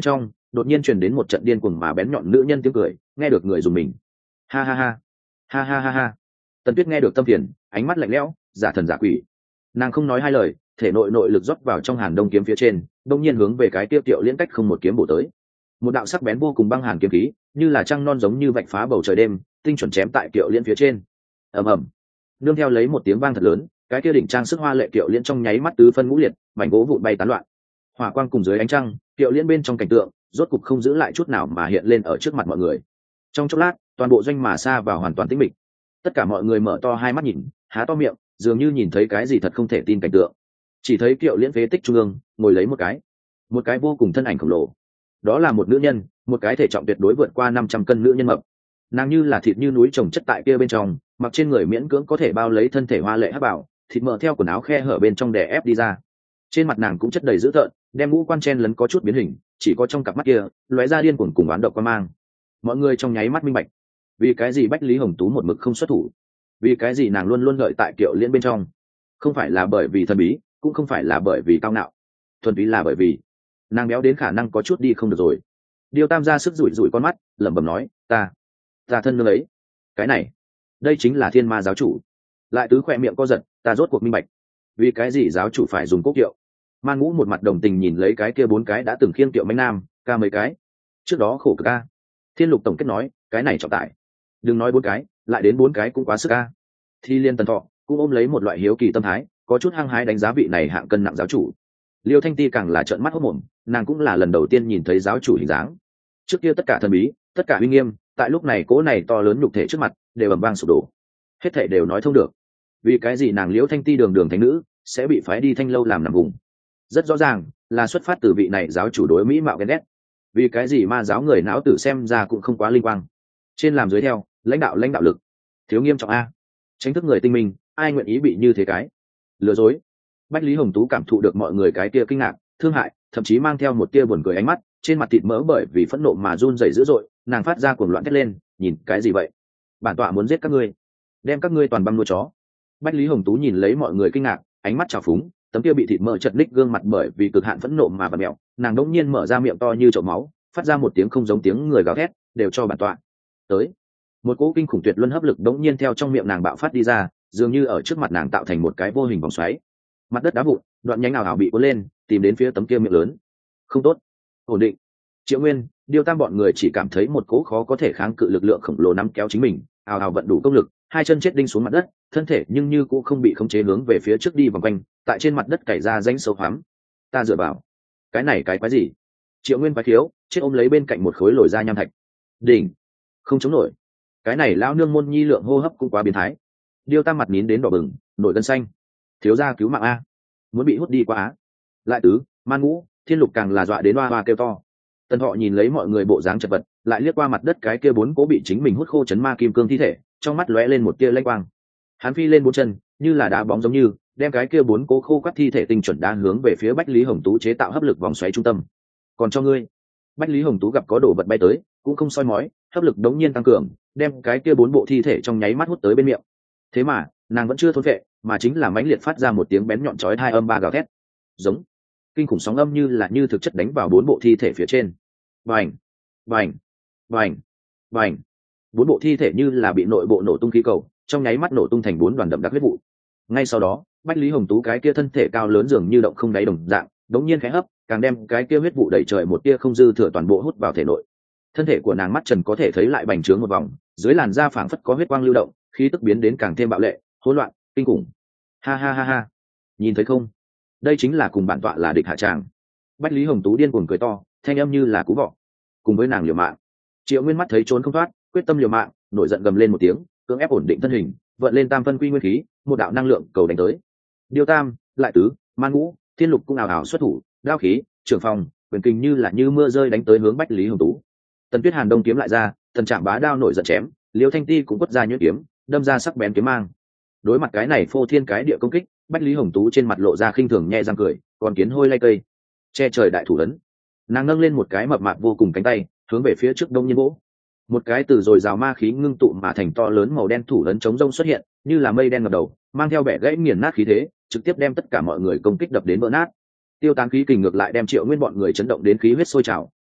đột nhiên truyền đến một trận điên cuồng mà bén nhọn nữ nhân tiếng cười, nghe được người dùng mình. Ha ha ha, ha ha ha ha. Tần Tuyết nghe được tâm phiền, ánh mắt lạnh lẽo, giả thần giả quỷ. Nàng không nói hai lời, thể nội nội lực rót vào trong Hàn Đông kiếm phía trên, đông nhiên hướng về cái tiêu Kiệu Liễn cách không một kiếm bổ tới. Một đạo sắc bén vô cùng băng hàn kiếm khí, như là trăng non giống như vạch phá bầu trời đêm, tinh chuẩn chém tại Kiệu Liễn phía trên. Ầm ầm. Nương theo lấy một tiếng vang thật lớn, cái kia đỉnh trang sức hoa lệ Kiệu Liễn trong nháy mắt tứ phân ngũ liệt, mảnh gỗ vụn bay tán loạn. Hỏa quang cùng dưới ánh trăng, Kiệu Liễn bên trong cảnh tượng, rốt cục không giữ lại chút nào mà hiện lên ở trước mặt mọi người. Trong chốc lát, toàn bộ doanh mà xa vào hoàn toàn tĩnh mịch. Tất cả mọi người mở to hai mắt nhìn, há to miệng, dường như nhìn thấy cái gì thật không thể tin cảnh tượng. Chỉ thấy Kiệu Liễn phế tích trung ương, ngồi lấy một cái, một cái vô cùng thân ảnh khổng lồ. Đó là một nữ nhân, một cái thể trọng tuyệt đối vượt qua năm trăm cân nữ nhân mập. Nàng như là thịt như núi trồng chất tại kia bên trong, mặc trên người miễn cưỡng có thể bao lấy thân thể hoa lệ hắc bảo, thịt mỡ theo quần áo khe hở bên trong đè ép đi ra. Trên mặt nàng cũng chất đầy dữ tợn, đem ngũ quan chen lấn có chút biến hình, chỉ có trong cặp mắt kia lóe ra điên cuồng cùng oán độc quan mang. Mọi người trong nháy mắt minh bạch, vì cái gì Bách Lý Hồng Tú một mực không xuất thủ, vì cái gì nàng luôn luôn đợi tại Kiệu Liễn bên trong. Không phải là bởi vì thần bí, cũng không phải là bởi vì cao ngạo, thuần túy là bởi vì nàng béo đến khả năng có chút đi không được rồi. Điêu Tam ra sức rủi rủi con mắt, lẩm bẩm nói, ta ta thân nương ấy, cái này đây chính là Thiên Ma giáo chủ. Lại Tứ khỏe miệng co giật, ta rốt cuộc minh bạch, vì cái gì giáo chủ phải dùng cốt kiệu. Man Ngũ một mặt đồng tình nhìn lấy cái kia bốn cái đã từng khiêng kiệu mãnh nam, ca mấy cái trước đó khổ cực ca. Thiên Lục tổng kết nói, cái này trọng tải, đừng nói bốn cái, lại đến bốn cái cũng quá sức ca. Thi Liên Tần Thọ cũng ôm lấy một loại hiếu kỳ tâm thái, có chút hăng hái đánh giá vị này hạng cân nặng giáo chủ. Liêu Thanh Ti càng là trợn mắt hốt mồm, nàng cũng là lần đầu tiên nhìn thấy giáo chủ hình dáng. Trước kia tất cả thần bí, tất cả uy nghiêm, tại lúc này cố này to lớn nhục thể trước mặt đều ầm vang sụp đổ, hết thảy đều nói thông được. Vì cái gì nàng Liễu Thanh Ti đường đường thánh nữ sẽ bị phái đi Thanh Lâu làm nằm vùng? Rất rõ ràng là xuất phát từ vị này giáo chủ đối mỹ mạo ghen ghét. Vì cái gì ma giáo người não tử xem ra cũng không quá linh quang, trên làm dưới theo, lãnh đạo lãnh đạo lực thiếu nghiêm trọng a. Tránh thức người tinh minh, ai nguyện ý bị như thế cái lừa dối. Bách Lý Hồng Tú cảm thụ được mọi người cái tia kinh ngạc, thương hại, thậm chí mang theo một tia buồn cười ánh mắt, trên mặt thịt mỡ bởi vì phẫn nộ mà run rẩy dữ dội, nàng phát ra cuồng loạn thét lên, nhìn cái gì vậy? Bản tọa muốn giết các ngươi, đem các ngươi toàn băm nuôi chó. Bách Lý Hồng Tú nhìn lấy mọi người kinh ngạc, ánh mắt trào phúng, tấm kia bị thịt mỡ chật ních gương mặt bởi vì cực hạn phẫn nộ mà vặn mèo, nàng đống nhiên mở ra miệng to như chậu máu, phát ra một tiếng không giống tiếng người gào thét, đều cho bản tọa tới. Một cỗ kinh khủng tuyệt luân hấp lực đống nhiên theo trong miệng nàng bạo phát đi ra, dường như ở trước mặt nàng tạo thành một cái vô hình vòng xoáy. Mặt đất đá vụn, đoạn nhánh ảo ảo bị cuốn lên, tìm đến phía tấm kia miệng lớn. Không tốt, ổn định. Triệu Nguyên, Điêu Tam bọn người chỉ cảm thấy một cỗ khó có thể kháng cự lực lượng khổng lồ nắm kéo chính mình, ào ào vận đủ công lực, hai chân chết đinh xuống mặt đất, thân thể nhưng như cũng không bị khống chế hướng về phía trước đi vòng quanh, tại trên mặt đất cày ra rãnh sâu hoắm. Ta dựa vào, cái này cái quái gì? Triệu Nguyên quái thiếu, chết ôm lấy bên cạnh một khối lồi ra nham thạch. Đỉnh, không chống nổi. Cái này lão nương môn nhi lượng hô hấp cũng quá biến thái. Điêu Tam mặt nín đến đỏ bừng, nổi gân xanh. Thiếu gia cứu mạng a, muốn bị hút đi quá á. Lại Tứ, Man Ngũ, Thiên Lục càng là dọa đến oa oa kêu to. Tần Thọ nhìn lấy mọi người bộ dáng chật vật, lại liếc qua mặt đất cái kia bốn cố bị chính mình hút khô chấn ma kim cương thi thể, trong mắt lóe lên một tia lanh quang. Hắn phi lên bốn chân, như là đá bóng giống như, đem cái kia bốn cố khô quắt thi thể tinh chuẩn đá hướng về phía Bách Lý Hồng Tú chế tạo hấp lực vòng xoáy trung tâm. Còn cho ngươi. Bách Lý Hồng Tú gặp có đồ vật bay tới, cũng không soi mói, hấp lực đống nhiên tăng cường, đem cái kia bốn bộ thi thể trong nháy mắt hút tới bên miệng. Thế mà, nàng vẫn chưa thôn phệ, mà chính là mãnh liệt phát ra một tiếng bén nhọn chói hai âm ba gào thét. Giống. Kinh khủng sóng âm như là như thực chất đánh vào bốn bộ thi thể phía trên. Bành, bành, bành, bành. Bốn bộ thi thể như là bị nội bộ nổ tung khí cầu, trong nháy mắt nổ tung thành bốn đoàn đậm đặc huyết vụ. Ngay sau đó, Bách Lý Hồng Tú cái kia thân thể cao lớn dường như động không đáy đồng dạng, đống nhiên khẽ hấp, càng đem cái kia huyết vụ đẩy trời một tia không dư thừa toàn bộ hút vào thể nội. Thân thể của nàng mắt trần có thể thấy lại bành trướng một vòng, dưới làn da phảng phất có huyết quang lưu động, khí tức biến đến càng thêm bạo lệ, hỗn loạn, kinh khủng. Ha ha ha ha, nhìn thấy không? Đây chính là cùng bản tọa là địch hạ tràng. Bách Lý Hồng Tú điên cuồng cười to, thanh âm như là cú vọ. Cùng với nàng liều mạng. Triệu Nguyên mắt thấy trốn không thoát, quyết tâm liều mạng, nổi giận gầm lên một tiếng, cưỡng ép ổn định thân hình, vận lên tam phân quy nguyên khí, một đạo năng lượng cầu đánh tới. Điêu Tam, Lại Tứ, Man Ngũ, Thiên Lục cũng ào ào xuất thủ, đao khí, trưởng phòng, quyền kình như là như mưa rơi đánh tới hướng Bách Lý Hồng Tú. Tần Tuyết Hàn đông kiếm lại ra, Tần Trạm bá đao nổi giận chém, Liêu Thanh Ti cũng quất ra nhuyễn kiếm, đâm ra sắc bén kiếm mang. Đối mặt cái này phô thiên cái địa công kích, Bách Lý Hồng Tú trên mặt lộ ra khinh thường nhẹ răng cười, còn kiến hôi lay cây, che trời đại thủ ấn. Nàng nâng lên một cái mập mạp vô cùng cánh tay, hướng về phía trước đông nhiên vỗ. Một cái từ rồi rào ma khí ngưng tụ mà thành to lớn màu đen thủ ấn chống rông xuất hiện, như là mây đen ngập đầu, mang theo bẻ gãy nghiền nát khí thế, trực tiếp đem tất cả mọi người công kích đập đến vỡ nát. Tiêu tán khí kình ngược lại đem Triệu Nguyên bọn người chấn động đến khí huyết sôi trào,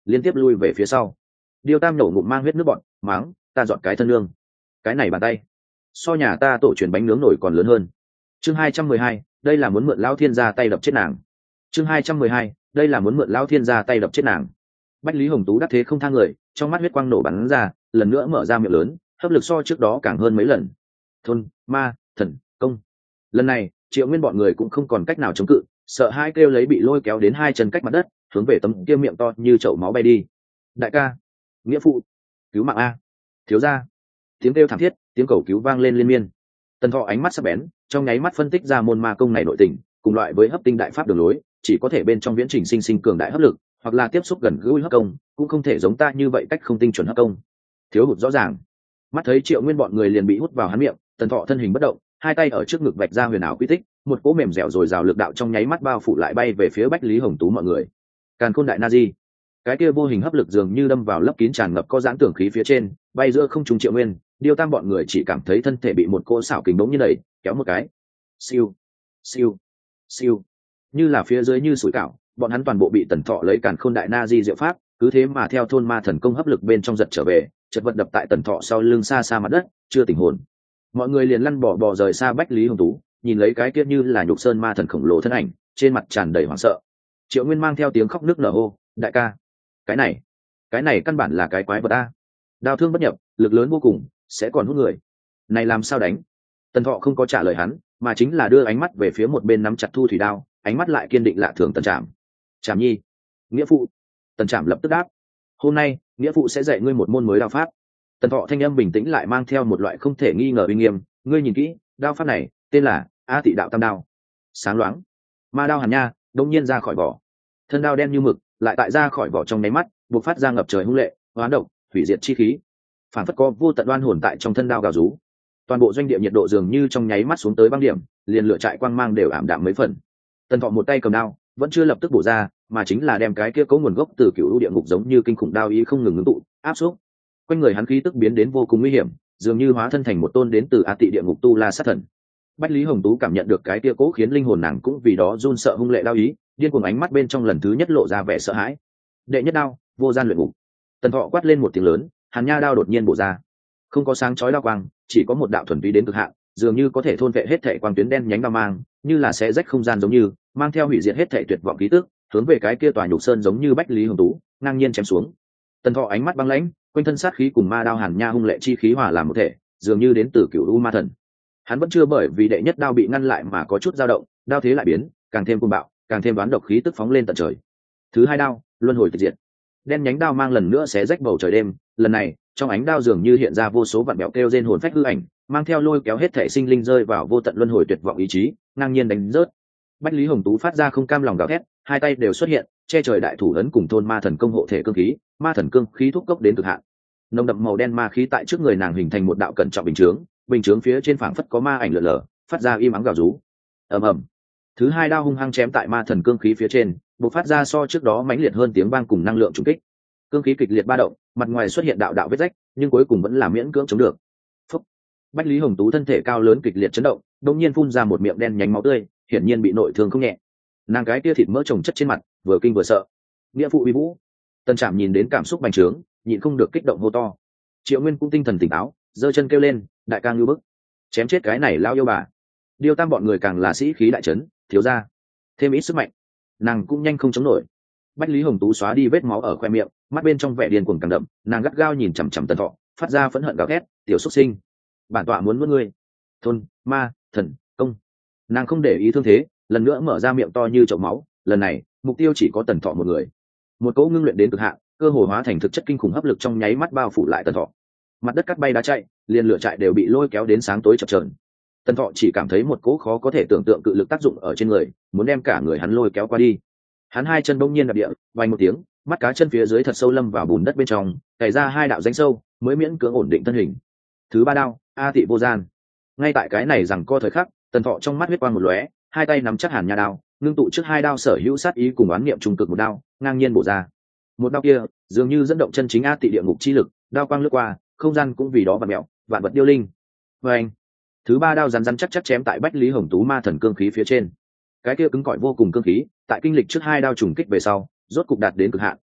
liên tiếp lui về phía sau. Điêu Tam nổ ngụm mang huyết nước bọt, máng, ta dọn cái thân lương. Cái này bàn tay, so nhà ta tổ truyền bánh nướng nổi còn lớn hơn. Chương hai trăm mười hai, đây là muốn mượn Lão Thiên ra tay đập chết nàng. Chương hai trăm mười hai, đây là muốn mượn Lão Thiên ra tay đập chết nàng. Bách Lý Hồng Tú đắc thế không tha người, trong mắt huyết quang nổ bắn ra, lần nữa mở ra miệng lớn, hấp lực so trước đó càng hơn mấy lần. Thôn, ma, thần, công. Lần này, Triệu Nguyên bọn người cũng không còn cách nào chống cự, sợ hai kêu lấy bị lôi kéo đến hai chân cách mặt đất, hướng về tấm kia miệng to như chậu máu bay đi. Đại ca, nghĩa phụ, cứu mạng a, thiếu gia. Tiếng kêu thảm thiết, tiếng cầu cứu vang lên liên miên. Tần Thọ ánh mắt sắc bén, trong nháy mắt phân tích ra môn ma công này nội tình, cùng loại với hấp tinh đại pháp đường lối, chỉ có thể bên trong viễn trình sinh sinh cường đại hấp lực, hoặc là tiếp xúc gần gũi hấp công, cũng không thể giống ta như vậy cách không tinh chuẩn hấp công. Thiếu hụt rõ ràng. Mắt thấy Triệu Nguyên bọn người liền bị hút vào hắn miệng, Tần Thọ thân hình bất động, hai tay ở trước ngực vạch ra huyền ảo quy tích, một cỗ mềm dẻo rồi rào lực đạo trong nháy mắt bao phủ lại bay về phía Bách Lý Hồng Tú mọi người. Càn Khôn Đại Na Di, cái kia vô hình hấp lực dường như đâm vào lấp kín tràn ngập có giãn tưởng khí phía trên, bay giữa không trung. Triệu Nguyên, Điêu Tam bọn người chỉ cảm thấy thân thể bị một cỗ xảo kình bỗng như đẩy, kéo một cái. Siêu, siêu, siêu. Như là phía dưới như sủi cảo, bọn hắn toàn bộ bị Tần Thọ lấy Càn Khôn Đại Na Di diệu pháp, cứ thế mà theo thôn ma thần công hấp lực bên trong giật trở về, chật vật đập tại Tần Thọ sau lưng xa xa mặt đất, chưa tỉnh hồn. Mọi người liền lăn bỏ bò rời xa Bách Lý Hồng Tú, nhìn lấy cái kia như là nhục sơn ma thần khổng lồ thân ảnh, trên mặt tràn đầy hoảng sợ. Triệu Nguyên mang theo tiếng khóc nức nở hô, đại ca, cái này, cái này căn bản là cái quái vật a, đao thương bất nhập, lực lớn vô cùng, sẽ còn hút người, này làm sao đánh? Tần Thọ không có trả lời hắn, mà chính là đưa ánh mắt về phía một bên nắm chặt thu thủy đao, ánh mắt lại kiên định lạ thường. Tần Trạm, Trạm nhi, nghĩa phụ. Tần Trạm lập tức đáp, hôm nay nghĩa phụ sẽ dạy ngươi một môn mới đao pháp. Tần Thọ thanh âm bình tĩnh lại mang theo một loại không thể nghi ngờ uy nghiêm, ngươi nhìn kỹ, đao pháp này tên là A Tị Đạo Tam Đao. Sáng loáng, ma đao hàn nha đông nhiên ra khỏi vỏ, thân đao đen như mực, lại tại ra khỏi vỏ trong nháy mắt buộc phát ra ngập trời hung lệ, hoán độc, hủy diệt chi khí, phản phất có vô tận oan hồn tại trong thân đao gào rú. Toàn bộ doanh địa nhiệt độ dường như trong nháy mắt xuống tới băng điểm, liền lửa trại quang mang đều ảm đạm mấy phần. Tần Thọ một tay cầm đao, vẫn chưa lập tức bổ ra, mà chính là đem cái kia có nguồn gốc từ cựu u địa ngục giống như kinh khủng đao ý không ngừng ngưng tụ, áp xúc. Quanh người hắn khí tức biến đến vô cùng nguy hiểm, dường như hóa thân thành một tôn đến từ A Tị địa ngục tu la sát thần. Bách Lý Hồng Tú cảm nhận được cái kia cố khiến linh hồn nàng cũng vì đó run sợ hung lệ đao ý, điên cuồng ánh mắt bên trong lần thứ nhất lộ ra vẻ sợ hãi. Đệ nhất đao, vô gian luyện ngục. Tần Thọ quát lên một tiếng lớn, hàn nha đao đột nhiên bổ ra, không có sáng chói đao quang, chỉ có một đạo thuần túy đến cực hạn, dường như có thể thôn vệ hết thảy quang tuyến đen nhánh đao mang, như là xé rách không gian giống như, mang theo hủy diệt hết thảy tuyệt vọng khí tức, hướng về cái kia tòa nhục sơn giống như Bách Lý Hồng Tú, ngang nhiên chém xuống. Tần Thọ ánh mắt băng lãnh, quanh thân sát khí cùng ma đao hàn nha hung lệ chi khí hòa làm một thể, dường như đến từ cựu u ma thần. Hắn vẫn chưa bởi vì đệ nhất đao bị ngăn lại mà có chút dao động, đao thế lại biến, càng thêm cuồng bạo, càng thêm đoán độc khí tức phóng lên tận trời. Thứ hai đao, luân hồi tịch diệt. Đen nhánh đao mang lần nữa xé rách bầu trời đêm, lần này, trong ánh đao dường như hiện ra vô số vạn bẹo kêu rên hồn phách hư ảnh, mang theo lôi kéo hết thể sinh linh rơi vào vô tận luân hồi tuyệt vọng ý chí, ngang nhiên đánh rớt. Bách Lý Hồng Tú phát ra không cam lòng gào thét, hai tay đều xuất hiện, che trời đại thủ ấn cùng thôn ma thần công hộ thể cương khí, ma thần cương khí thúc cốc đến cực hạn. Nồng đậm màu đen ma khí tại trước người nàng hình thành một đạo cẩn trọng bình chướng, bình chướng phía trên phảng phất có ma ảnh lượn lờ, phát ra im ắng gào rú. Ầm ầm. Thứ hai đao hung hăng chém tại ma thần cương khí phía trên, bộc phát ra so trước đó mãnh liệt hơn tiếng vang cùng năng lượng trùng kích. Cương khí kịch liệt ba động, mặt ngoài xuất hiện đạo đạo vết rách, nhưng cuối cùng vẫn là miễn cưỡng chống được. Phúc. Bách Lý Hồng Tú thân thể cao lớn kịch liệt chấn động, đột nhiên phun ra một miệng đen nhánh máu tươi, hiển nhiên bị nội thương không nhẹ. Nàng cái kia thịt mỡ chồng chất trên mặt, vừa kinh vừa sợ. Nghĩa phụ uy vũ. Tân Trạm nhìn đến cảm xúc bành trướng, nhịn không được kích động hô to. Triệu Nguyên cũng tinh thần tỉnh táo, giơ chân kêu lên, đại ca ngưu bức, chém chết cái này lao yêu bà. Điêu Tam bọn người càng là sĩ khí đại trấn, thiếu gia, thêm ít sức mạnh, nàng cũng nhanh không chống nổi. Bách Lý Hồng Tú xóa đi vết máu ở khoe miệng, mắt bên trong vẻ điên cuồng càng đậm, nàng gắt gao nhìn chằm chằm Tần Thọ, phát ra phẫn hận gào thét, tiểu xuất sinh, bản tọa muốn nuốt ngươi. Thôn ma thần công. Nàng không để ý thương thế, lần nữa mở ra miệng to như chậu máu, lần này mục tiêu chỉ có Tần Thọ một người. Một cỗ ngưng luyện đến cực hạn, cơ hồ hóa thành thực chất kinh khủng hấp lực trong nháy mắt bao phủ lại Tần Thọ. Mặt đất cắt bay đá chạy, liền lửa trại đều bị lôi kéo đến sáng tối chập chờn. Tần Thọ chỉ cảm thấy một cỗ khó có thể tưởng tượng cự lực tác dụng ở trên người, muốn đem cả người hắn lôi kéo qua đi. Hắn hai chân bỗng nhiên đạp địa, vang một tiếng, mắt cá chân phía dưới thật sâu lâm vào bùn đất bên trong, cày ra hai đạo rãnh sâu, mới miễn cưỡng ổn định thân hình. Thứ ba đao, A Tị vô gian. Ngay tại cái này rằng co thời khắc, Tần Thọ trong mắt huyết quang một lóe, hai tay nắm chắc hàn nha đao, ngưng tụ trước hai đao sở hữu sát ý cùng oán niệm trung cực một đao, ngang nhiên bổ ra. Một đao kia, dường như dẫn động chân chính A Tị địa ngục chi lực, đao quang lướt qua, không gian cũng vì đó vặn mèo, vạn vật điêu linh. Và anh, thứ ba đao rắn rắn chắc chắc chém tại Bách Lý Hồng Tú ma thần cương khí phía trên. Cái kia cứng cỏi vô cùng cương khí, tại kinh lịch trước hai đao trùng kích về sau, rốt cục đạt đến cực hạn,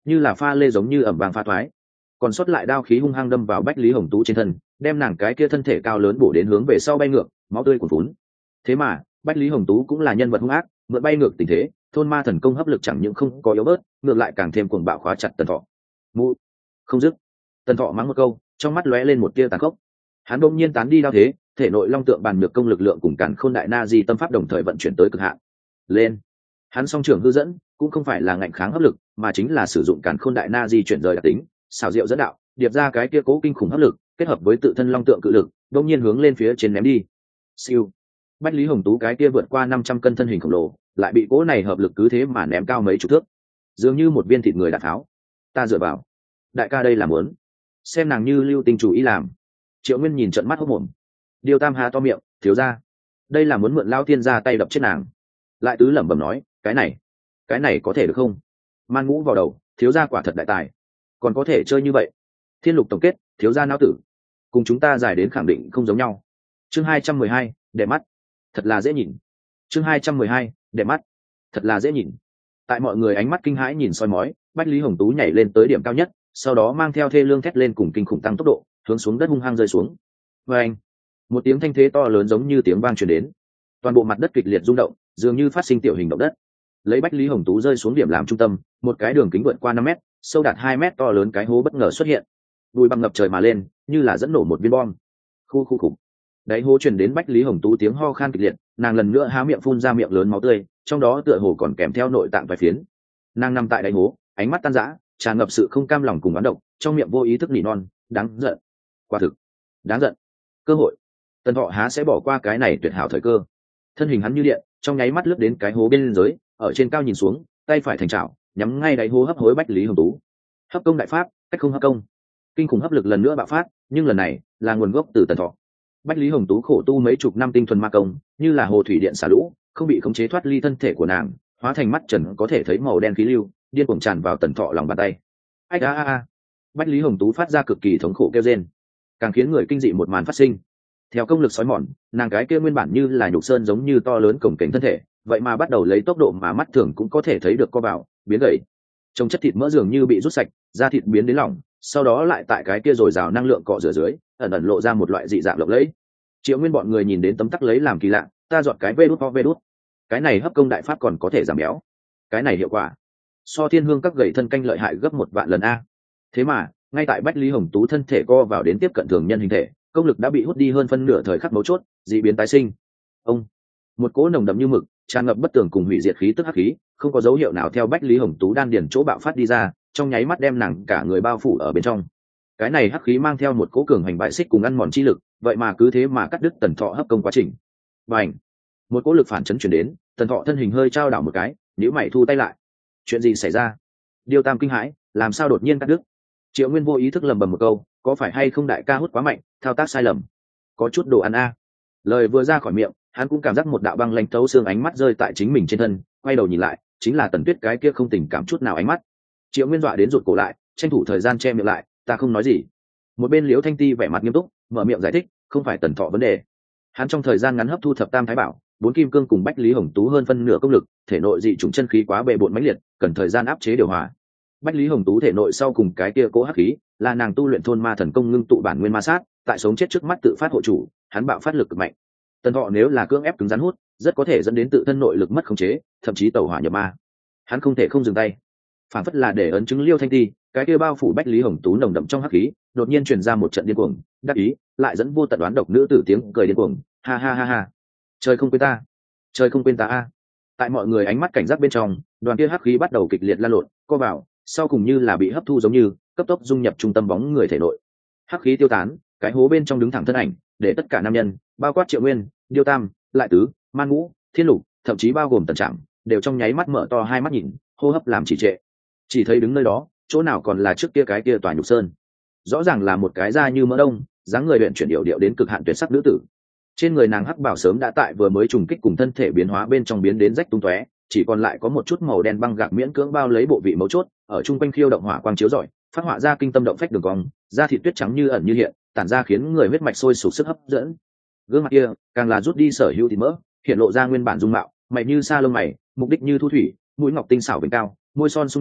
như là pha lê giống như ẩm vàng pha thoái, còn sót lại đao khí hung hăng đâm vào Bách Lý Hồng Tú trên thân, đem nàng cái kia thân thể cao lớn bổ đến hướng về sau bay ngược, máu tươi cuồn phún. Thế mà Bách Lý Hồng Tú cũng là nhân vật hung ác, mượn bay ngược tình thế, thôn ma thần công hấp lực chẳng những không có yếu bớt, ngược lại càng thêm cuồng bạo khóa chặt Tần Thọ. Mụ không dứt. Tần Thọ mắng một câu, trong mắt lóe lên một tia tàn khốc. Hắn đột nhiên tán đi đao thế, thể nội long tượng bàn nhược công lực lượng cùng càn khôn đại na di tâm pháp đồng thời vận chuyển tới cực hạn. Lên. Hắn song trưởng hư dẫn, cũng không phải là ngạnh kháng hấp lực, mà chính là sử dụng càn khôn đại na di chuyển rời đặc tính, xảo diệu dẫn đạo, điệp ra cái kia cố kinh khủng hấp lực, kết hợp với tự thân long tượng cự lực, đột nhiên hướng lên phía trên ném đi. Siêu. Bách Lý Hồng Tú cái kia vượt qua năm trăm cân thân hình khổng lồ, lại bị cỗ này hợp lực cứ thế mà ném cao mấy chục thước, dường như một viên thịt người đạn tháo. Ta dựa vào, đại ca đây là muốn xem nàng như lưu tình chủ ý làm. Triệu Nguyên nhìn trận mắt hốc mồm. Điều Tam há to miệng, thiếu ra, đây là muốn mượn Lao Thiên ra tay đập chết nàng. Lại tứ lẩm bẩm nói, cái này cái này có thể được không? Man Ngũ vào đầu, thiếu gia quả thật đại tài, còn có thể chơi như vậy. Thiên Lục tổng kết, thiếu gia não tử cùng chúng ta giải đến khẳng định không giống nhau. Chương hai trăm mười hai, đẹp mắt, thật là dễ nhìn. Chương hai trăm mười hai, đẹp mắt, thật là dễ nhìn. Tại mọi người ánh mắt kinh hãi nhìn soi mói, Bách Lý Hồng Tú nhảy lên tới điểm cao nhất, sau đó mang theo thê lương thét lên cùng kinh khủng tăng tốc độ, hướng xuống đất hung hăng rơi xuống. Và anh, một tiếng thanh thế to lớn giống như tiếng vang truyền đến, toàn bộ mặt đất kịch liệt rung động, dường như phát sinh tiểu hình động đất. Lấy Bách Lý Hồng Tú rơi xuống điểm làm trung tâm, một cái đường kính vượt qua năm mét, sâu đạt hai mét to lớn cái hố bất ngờ xuất hiện. Bụi băng ngập trời mà lên, như là dẫn nổ một viên bom. Khu khu khủng. Đáy hố truyền đến Bách Lý Hồng Tú tiếng ho khan kịch liệt, nàng lần nữa há miệng phun ra miệng lớn máu tươi, trong đó tựa hồ còn kèm theo nội tạng vài phiến. Nàng nằm tại đáy hố, ánh mắt tan rã, tràn ngập sự không cam lòng cùng oán độc, trong miệng vô ý thức nỉ non, đáng giận. Quả thực, đáng giận. Cơ hội. Tần Thọ há sẽ bỏ qua cái này tuyệt hảo thời cơ. Thân hình hắn như điện, trong nháy mắt lướt đến cái hố bên dưới, ở trên cao nhìn xuống, tay phải thành chảo, nhắm ngay đáy hố hấp hối Bách Lý Hồng Tú. Hấp công đại pháp, cách không hấp công. Kinh khủng hấp lực lần nữa bạo phát, nhưng lần này là nguồn gốc từ Tần Thọ. Bách Lý Hồng Tú khổ tu mấy chục năm tinh thuần ma công, như là hồ thủy điện xả lũ, không bị khống chế thoát ly thân thể của nàng, hóa thành mắt trần có thể thấy màu đen khí lưu, điên cuồng tràn vào Tần Thọ lòng bàn tay. Ách a a a. Bách Lý Hồng Tú phát ra cực kỳ thống khổ kêu rên, càng khiến người kinh dị một màn phát sinh. Theo công lực sói mòn, nàng cái kia nguyên bản như là nhục sơn giống như to lớn cổng kềnh thân thể, vậy mà bắt đầu lấy tốc độ mà mắt thường cũng có thể thấy được co vào, biến gầy. Trong chất thịt mỡ dường như bị rút sạch, da thịt biến đến lỏng, sau đó lại tại cái kia dồi dào năng lượng cọ rửa dưới, ẩn ẩn lộ ra một loại dị dạng lộng lẫy. Triệu Nguyên bọn người nhìn đến tấm tắc lấy làm kỳ lạ, ta dọn cái vê đút ho vê đút. Cái này hấp công đại pháp còn có thể giảm béo. Cái này hiệu quả so Thiên Hương các gầy thân canh lợi hại gấp một vạn lần a. Thế mà, ngay tại Bách Lý Hồng Tú thân thể co vào đến tiếp cận thường nhân hình thể, công lực đã bị hút đi hơn phân nửa thời khắc mấu chốt, dị biến tái sinh. Ông, một cỗ nồng đậm như mực, tràn ngập bất tường cùng hủy diệt khí tức hắc khí, không có dấu hiệu nào theo Bách Lý Hồng Tú đan điền chỗ bạo phát đi ra, trong nháy mắt đem nàng cả người bao phủ ở bên trong. Cái này hắc khí mang theo một cỗ cường hành bại xích cùng ăn mòn chi lực, vậy mà cứ thế mà cắt đứt Tần Thọ hấp công quá trình. Bành, một cỗ lực phản chấn chuyển đến, Tần Thọ thân hình hơi trao đảo một cái, nhíu mày thu tay lại. Chuyện gì xảy ra? Điêu Tam kinh hãi, làm sao đột nhiên cắt đứt? Triệu Nguyên vô ý thức lầm bầm một câu, có phải hay không đại ca hút quá mạnh, thao tác sai lầm, có chút đồ ăn a. Lời vừa ra khỏi miệng, hắn cũng cảm giác một đạo băng lãnh thấu xương ánh mắt rơi tại chính mình trên thân, quay đầu nhìn lại, chính là Tần Tuyết cái kia không tình cảm chút nào ánh mắt. Triệu Nguyên dọa đến rụt cổ lại, tranh thủ thời gian che miệng lại, ta không nói gì. Một bên Liễu Thanh Ti vẻ mặt nghiêm túc, mở miệng giải thích, không phải Tần Thọ vấn đề. Hắn trong thời gian ngắn hấp thu thập tam thái bảo, bốn kim cương cùng Bách Lý Hồng Tú hơn phân nửa công lực, thể nội dị chủng chân khí quá bệ bội mãnh liệt, cần thời gian áp chế điều hòa. Bách Lý Hồng Tú thể nội sau cùng cái kia cố hắc khí, là nàng tu luyện thôn ma thần công ngưng tụ bản nguyên ma sát, tại sống chết trước mắt tự phát hộ chủ, hắn bạo phát lực cực mạnh. Tần Thọ nếu là cưỡng ép cứng rắn hút, rất có thể dẫn đến tự thân nội lực mất khống chế, thậm chí tẩu hỏa nhập ma. Hắn không thể không dừng tay. Phản phất là để ấn chứng Liêu Thanh Ti, cái kia bao phủ Bách Lý Hồng Tú nồng đậm trong hắc khí, đột nhiên truyền ra một trận điên cuồng, đắc ý, lại dẫn vô tận đoán độc nữ tử tiếng cười điên cuồng, ha ha ha ha. Trời không quên ta, trời không quên ta a. Tại mọi người ánh mắt cảnh giác bên trong, đoàn kia hắc khí bắt đầu kịch liệt lan lộn, co vào, sau cùng như là bị hấp thu giống như, cấp tốc dung nhập trung tâm bóng người thể nội. Hắc khí tiêu tán, cái hố bên trong đứng thẳng thân ảnh, để tất cả nam nhân, bao quát Triệu Nguyên, Điêu Tam, Lại Tứ, Man Ngũ, Thiên Lục, thậm chí bao gồm Tần Trạm, đều trong nháy mắt mở to hai mắt nhìn, hô hấp làm trì trệ. Chỉ thấy đứng nơi đó, chỗ nào còn là trước kia cái kia tòa nhục sơn. Rõ ràng là một cái da như mỡ đông, dáng người luyện chuyển điệu điệu đến cực hạn tuyệt sắc nữ tử. Trên người nàng hắc bảo sớm đã tại vừa mới trùng kích cùng thân thể biến hóa bên trong biến đến rách tung tóe, chỉ còn lại có một chút màu đen băng gạc miễn cưỡng bao lấy bộ vị mấu chốt, ở trung quanh khiêu động hỏa quang chiếu rọi, phát họa ra kinh tâm động phách đường cong, da thịt tuyết trắng như ẩn như hiện, tản ra khiến người huyết mạch sôi sục sức hấp dẫn. Gương mặt kia càng là rút đi sở hữu thịt mỡ, hiện lộ ra nguyên bản dung mạo, mày như sa lông mày, mục đích như thu thủy, mũi ngọc tinh xảo vành cao, môi son sung mãn,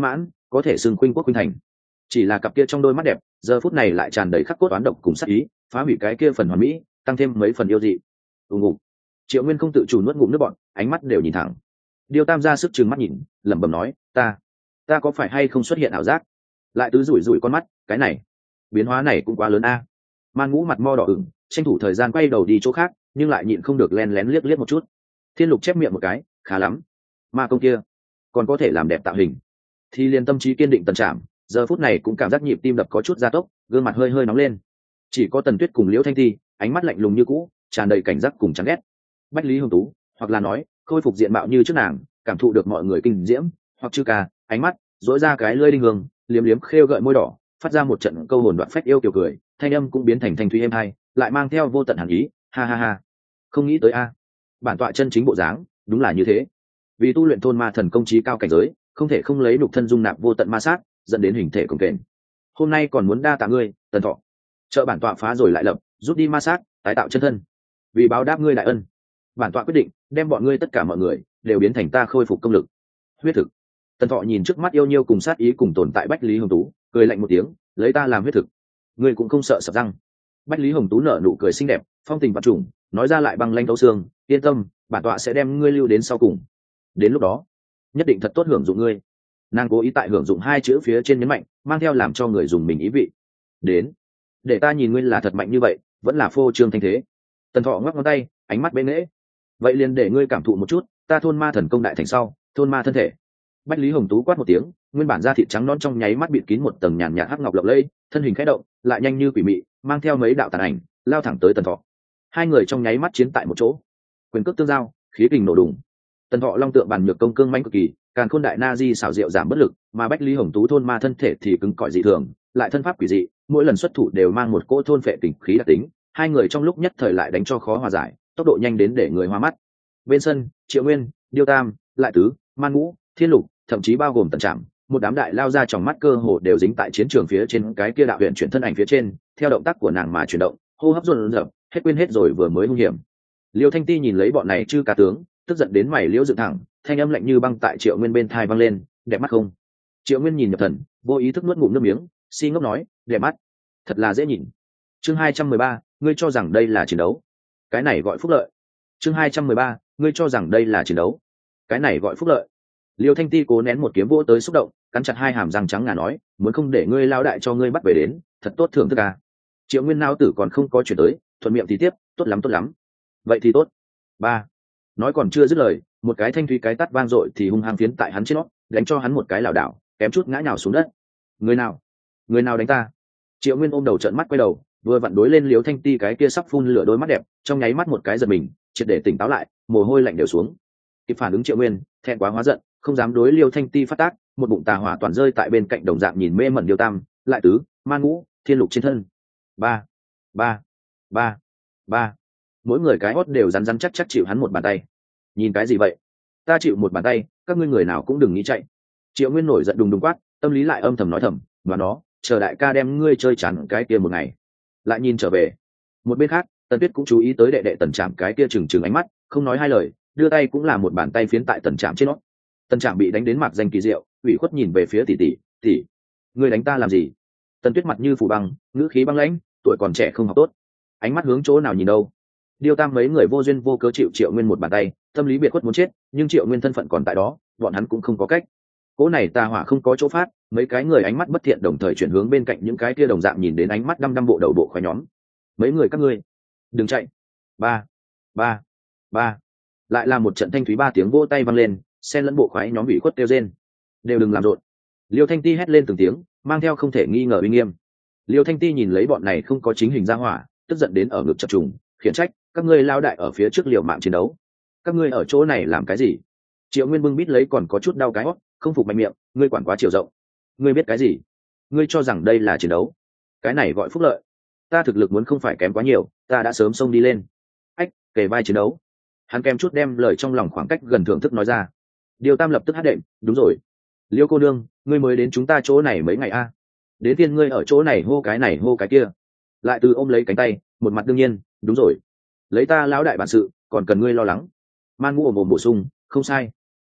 có thể xưng khuynh quốc khuynh thành. Chỉ là cặp kia trong đôi mắt đẹp giờ phút này lại tràn đầy khắc cốt oán độc cùng sát ý, phá hủy cái kia phần hoàn mỹ, tăng thêm mấy phần yêu dị. ùng ục. Triệu Nguyên không tự chủ nuốt ngụm nước bọt, ánh mắt đều nhìn thẳng. Điêu Tam ra sức trừng mắt nhìn, lẩm bẩm nói, ta ta có phải hay không xuất hiện ảo giác? Lại tứ rủi rủi con mắt, cái này biến hóa này cũng quá lớn a. Man Ngũ mặt mo đỏ ửng, tranh thủ thời gian quay đầu đi chỗ khác, nhưng lại nhịn không được len lén liếc liếc một chút. Thiên Lục chép miệng một cái, khá lắm, ma công kia còn có thể làm đẹp tạo hình. Thì liền tâm trí kiên định Tần Trạm, giờ phút này cũng cảm giác nhịp tim đập có chút gia tốc, gương mặt hơi hơi nóng lên. Chỉ có Tần Tuyết cùng Liễu Thanh Thi, ánh mắt lạnh lùng như cũ, tràn đầy cảnh giác cùng chán ghét. Bách Lý Hồng Tú, hoặc là nói, khôi phục diện mạo như trước nàng, cảm thụ được mọi người kinh diễm, hoặc chư ca, ánh mắt dỗi ra cái lưỡi đinh hương, liếm liếm khêu gợi môi đỏ, phát ra một trận câu hồn đoạn phách yêu kiểu cười, thanh âm cũng biến thành thanh thúy êm hai, lại mang theo vô tận hàn ý, ha ha ha. Không nghĩ tới a, bản tọa chân chính bộ dáng, đúng là như thế. Vì tu luyện thôn ma thần công trí cao cảnh giới, không thể không lấy đục thân dung nạp vô tận ma sát, dẫn đến hình thể cồng kềnh. Hôm nay còn muốn đa tạ ngươi, Tần Thọ. Trợ bản tọa phá rồi lại lập, rút đi ma sát, tái tạo chân thân. Vì báo đáp ngươi đại ân, bản tọa quyết định đem bọn ngươi tất cả mọi người đều biến thành ta khôi phục công lực. Huyết thực. Tần Thọ nhìn trước mắt yêu nhiêu cùng sát ý cùng tồn tại Bách Lý Hồng Tú, cười lạnh một tiếng, lấy ta làm huyết thực, ngươi cũng không sợ sập răng. Bách Lý Hồng Tú nở nụ cười xinh đẹp, phong tình vạn trùng, nói ra lại băng lanh thấu xương, yên tâm, bản tọa sẽ đem ngươi lưu đến sau cùng. Đến lúc đó, nhất định thật tốt hưởng dụng ngươi. Nàng cố ý tại hưởng dụng hai chữ phía trên nhấn mạnh, mang theo làm cho người dùng mình ý vị. Đến, để ta nhìn ngươi là thật mạnh như vậy, vẫn là phô trương thanh thế. Tần Thọ ngoắc ngón tay, ánh mắt bén nghễ. Vậy liền để ngươi cảm thụ một chút, ta thôn ma thần công đại thành sau, thôn ma thân thể. Bách Lý Hồng Tú quát một tiếng, nguyên bản da thịt trắng non trong nháy mắt bịt kín một tầng nhàn nhạt hắc ngọc lộng lẫy, thân hình khẽ động, lại nhanh như quỷ mị, mang theo mấy đạo tàn ảnh, lao thẳng tới Tần Thọ. Hai người trong nháy mắt chiến tại một chỗ, quyền cước tương giao, khí kình nổ đùng. Tần Thọ long tượng bàn nhược công cương mãnh cực kỳ, càn khôn đại na di xảo diệu giảm bất lực, mà Bách Lý Hồng Tú thôn ma thân thể thì cứng cỏi dị thường, lại thân pháp quỷ dị, mỗi lần xuất thủ đều mang một cỗ thôn phệ kình khí đặc tính, hai người trong lúc nhất thời lại đánh cho khó hòa giải, tốc độ nhanh đến để người hoa mắt. Bên sân, Triệu Nguyên, Điêu Tam, Lại Tứ, Man Ngũ, Thiên Lục, thậm chí bao gồm Tần Trạm, một đám đại lao ra trong mắt cơ hồ đều dính tại chiến trường phía trên cái kia đạo huyền chuyển thân ảnh phía trên, theo động tác của nàng mà chuyển động, hô hấp dồn dập, hết quên hết rồi vừa mới hung hiểm. Liêu Thanh Ti nhìn lấy bọn này chư cá tướng, tức giận đến mày liễu dựng thẳng, thanh âm lạnh như băng tại Triệu Nguyên bên tai vang lên, đẹp mắt không? Triệu Nguyên nhìn nhập thần, vô ý thức nuốt ngụm nước miếng, si ngốc nói, đẹp mắt, thật là dễ nhìn. Chương hai trăm mười ba, ngươi cho rằng đây là chiến đấu? Cái này gọi phúc lợi. Chương hai trăm mười ba, ngươi cho rằng đây là chiến đấu? Cái này gọi phúc lợi. Liêu Thanh Ti cố nén một kiếm vỗ tới xúc động, cắn chặt hai hàm răng trắng ngà nói, muốn không để ngươi lao đại cho ngươi bắt về đến, thật tốt thưởng thức à. Triệu Nguyên nao tử còn không có chuyển tới, thuận miệng thì tiếp, tốt lắm tốt lắm. Vậy thì tốt. Ba. Nói còn chưa dứt lời, một cái thanh thúy cái tát vang dội thì hung hăng phiến tại hắn trên nót, đánh cho hắn một cái lảo đảo, kém chút ngã nhào xuống đất. Người nào? Người nào đánh ta? Triệu Nguyên ôm đầu trợn mắt quay đầu, vừa vặn đối lên Liêu Thanh Ti cái kia sắp phun lửa đôi mắt đẹp, trong nháy mắt một cái giật mình, triệt để tỉnh táo lại, mồ hôi lạnh đều xuống. Kịp phản ứng Triệu Nguyên, thẹn quá hóa giận, không dám đối Liêu Thanh Ti phát tác, một bụng tà hỏa toàn rơi tại bên cạnh đồng dạng nhìn mê mẩn Điêu Tam, Lại Tứ, Man Ngũ, Thiên Lục trên thân. Ba, ba, ba, ba. Mỗi người cái hót đều rắn rắn chắc chắc chịu hắn một bàn tay. Nhìn cái gì vậy? Ta chịu một bàn tay, các ngươi người nào cũng đừng nghĩ chạy. Triệu Nguyên nổi giận đùng đùng quát, tâm lý lại âm thầm nói thầm, và nó, chờ đại ca đem ngươi chơi chán cái kia một ngày. Lại nhìn trở về. Một bên khác, Tần Tuyết cũng chú ý tới đệ đệ Tần Trạm cái kia trừng trừng ánh mắt, không nói hai lời, đưa tay cũng là một bàn tay phiến tại Tần Trạm trên nó. Tần Trạm bị đánh đến mặt danh kỳ diệu, ủy khuất nhìn về phía tỷ tỷ, tỷ, ngươi đánh ta làm gì? Tần Tuyết mặt như phủ băng, ngữ khí băng lãnh, tuổi còn trẻ không học tốt, ánh mắt hướng chỗ nào nhìn đâu. Điêu Tam mấy người vô duyên vô cớ chịu Triệu Nguyên một bàn tay, tâm lý biệt khuất muốn chết, nhưng Triệu Nguyên thân phận còn tại đó, bọn hắn cũng không có cách. Cỗ này tà hỏa không có chỗ phát, mấy cái người ánh mắt bất thiện đồng thời chuyển hướng bên cạnh những cái kia đồng dạng nhìn đến ánh mắt đăm đăm bộ đầu bộ khoái nhóm. Mấy người các ngươi, đừng chạy. Ba, ba, ba. Lại là một trận thanh thúy ba tiếng vỗ tay vang lên, xen lẫn bộ khoái nhóm bị khuất kêu rên. Đều đừng làm rộn. Liêu Thanh Ti hét lên từng tiếng, mang theo không thể nghi ngờ uy nghiêm. Liêu Thanh Ti nhìn lấy bọn này không có chính hình ra hỏa, tức giận đến ở ngực chập trùng, khiển trách, các ngươi lao đại ở phía trước liều mạng chiến đấu, các ngươi ở chỗ này làm cái gì? Triệu Nguyên bưng bít lấy còn có chút đau cái hót, không phục mạnh miệng, ngươi quản quá chiều rộng, ngươi biết cái gì? Ngươi cho rằng đây là chiến đấu? Cái này gọi phúc lợi. Ta thực lực muốn không phải kém quá nhiều, ta đã sớm xông đi lên. Ách, kề vai chiến đấu. Hắn kèm chút đem lời trong lòng khoảng cách gần thưởng thức nói ra. Điều Tam lập tức hát đệm, đúng rồi. Liêu cô nương, ngươi mới đến chúng ta chỗ này mấy ngày a? À? Đến tiên ngươi ở chỗ này hô cái này hô cái kia. Lại Từ ôm lấy cánh tay, một mặt đương nhiên, đúng rồi. Lấy ta lão đại bản sự, còn cần ngươi lo lắng. Man Ngũ ồm ồm bổ sung, không sai.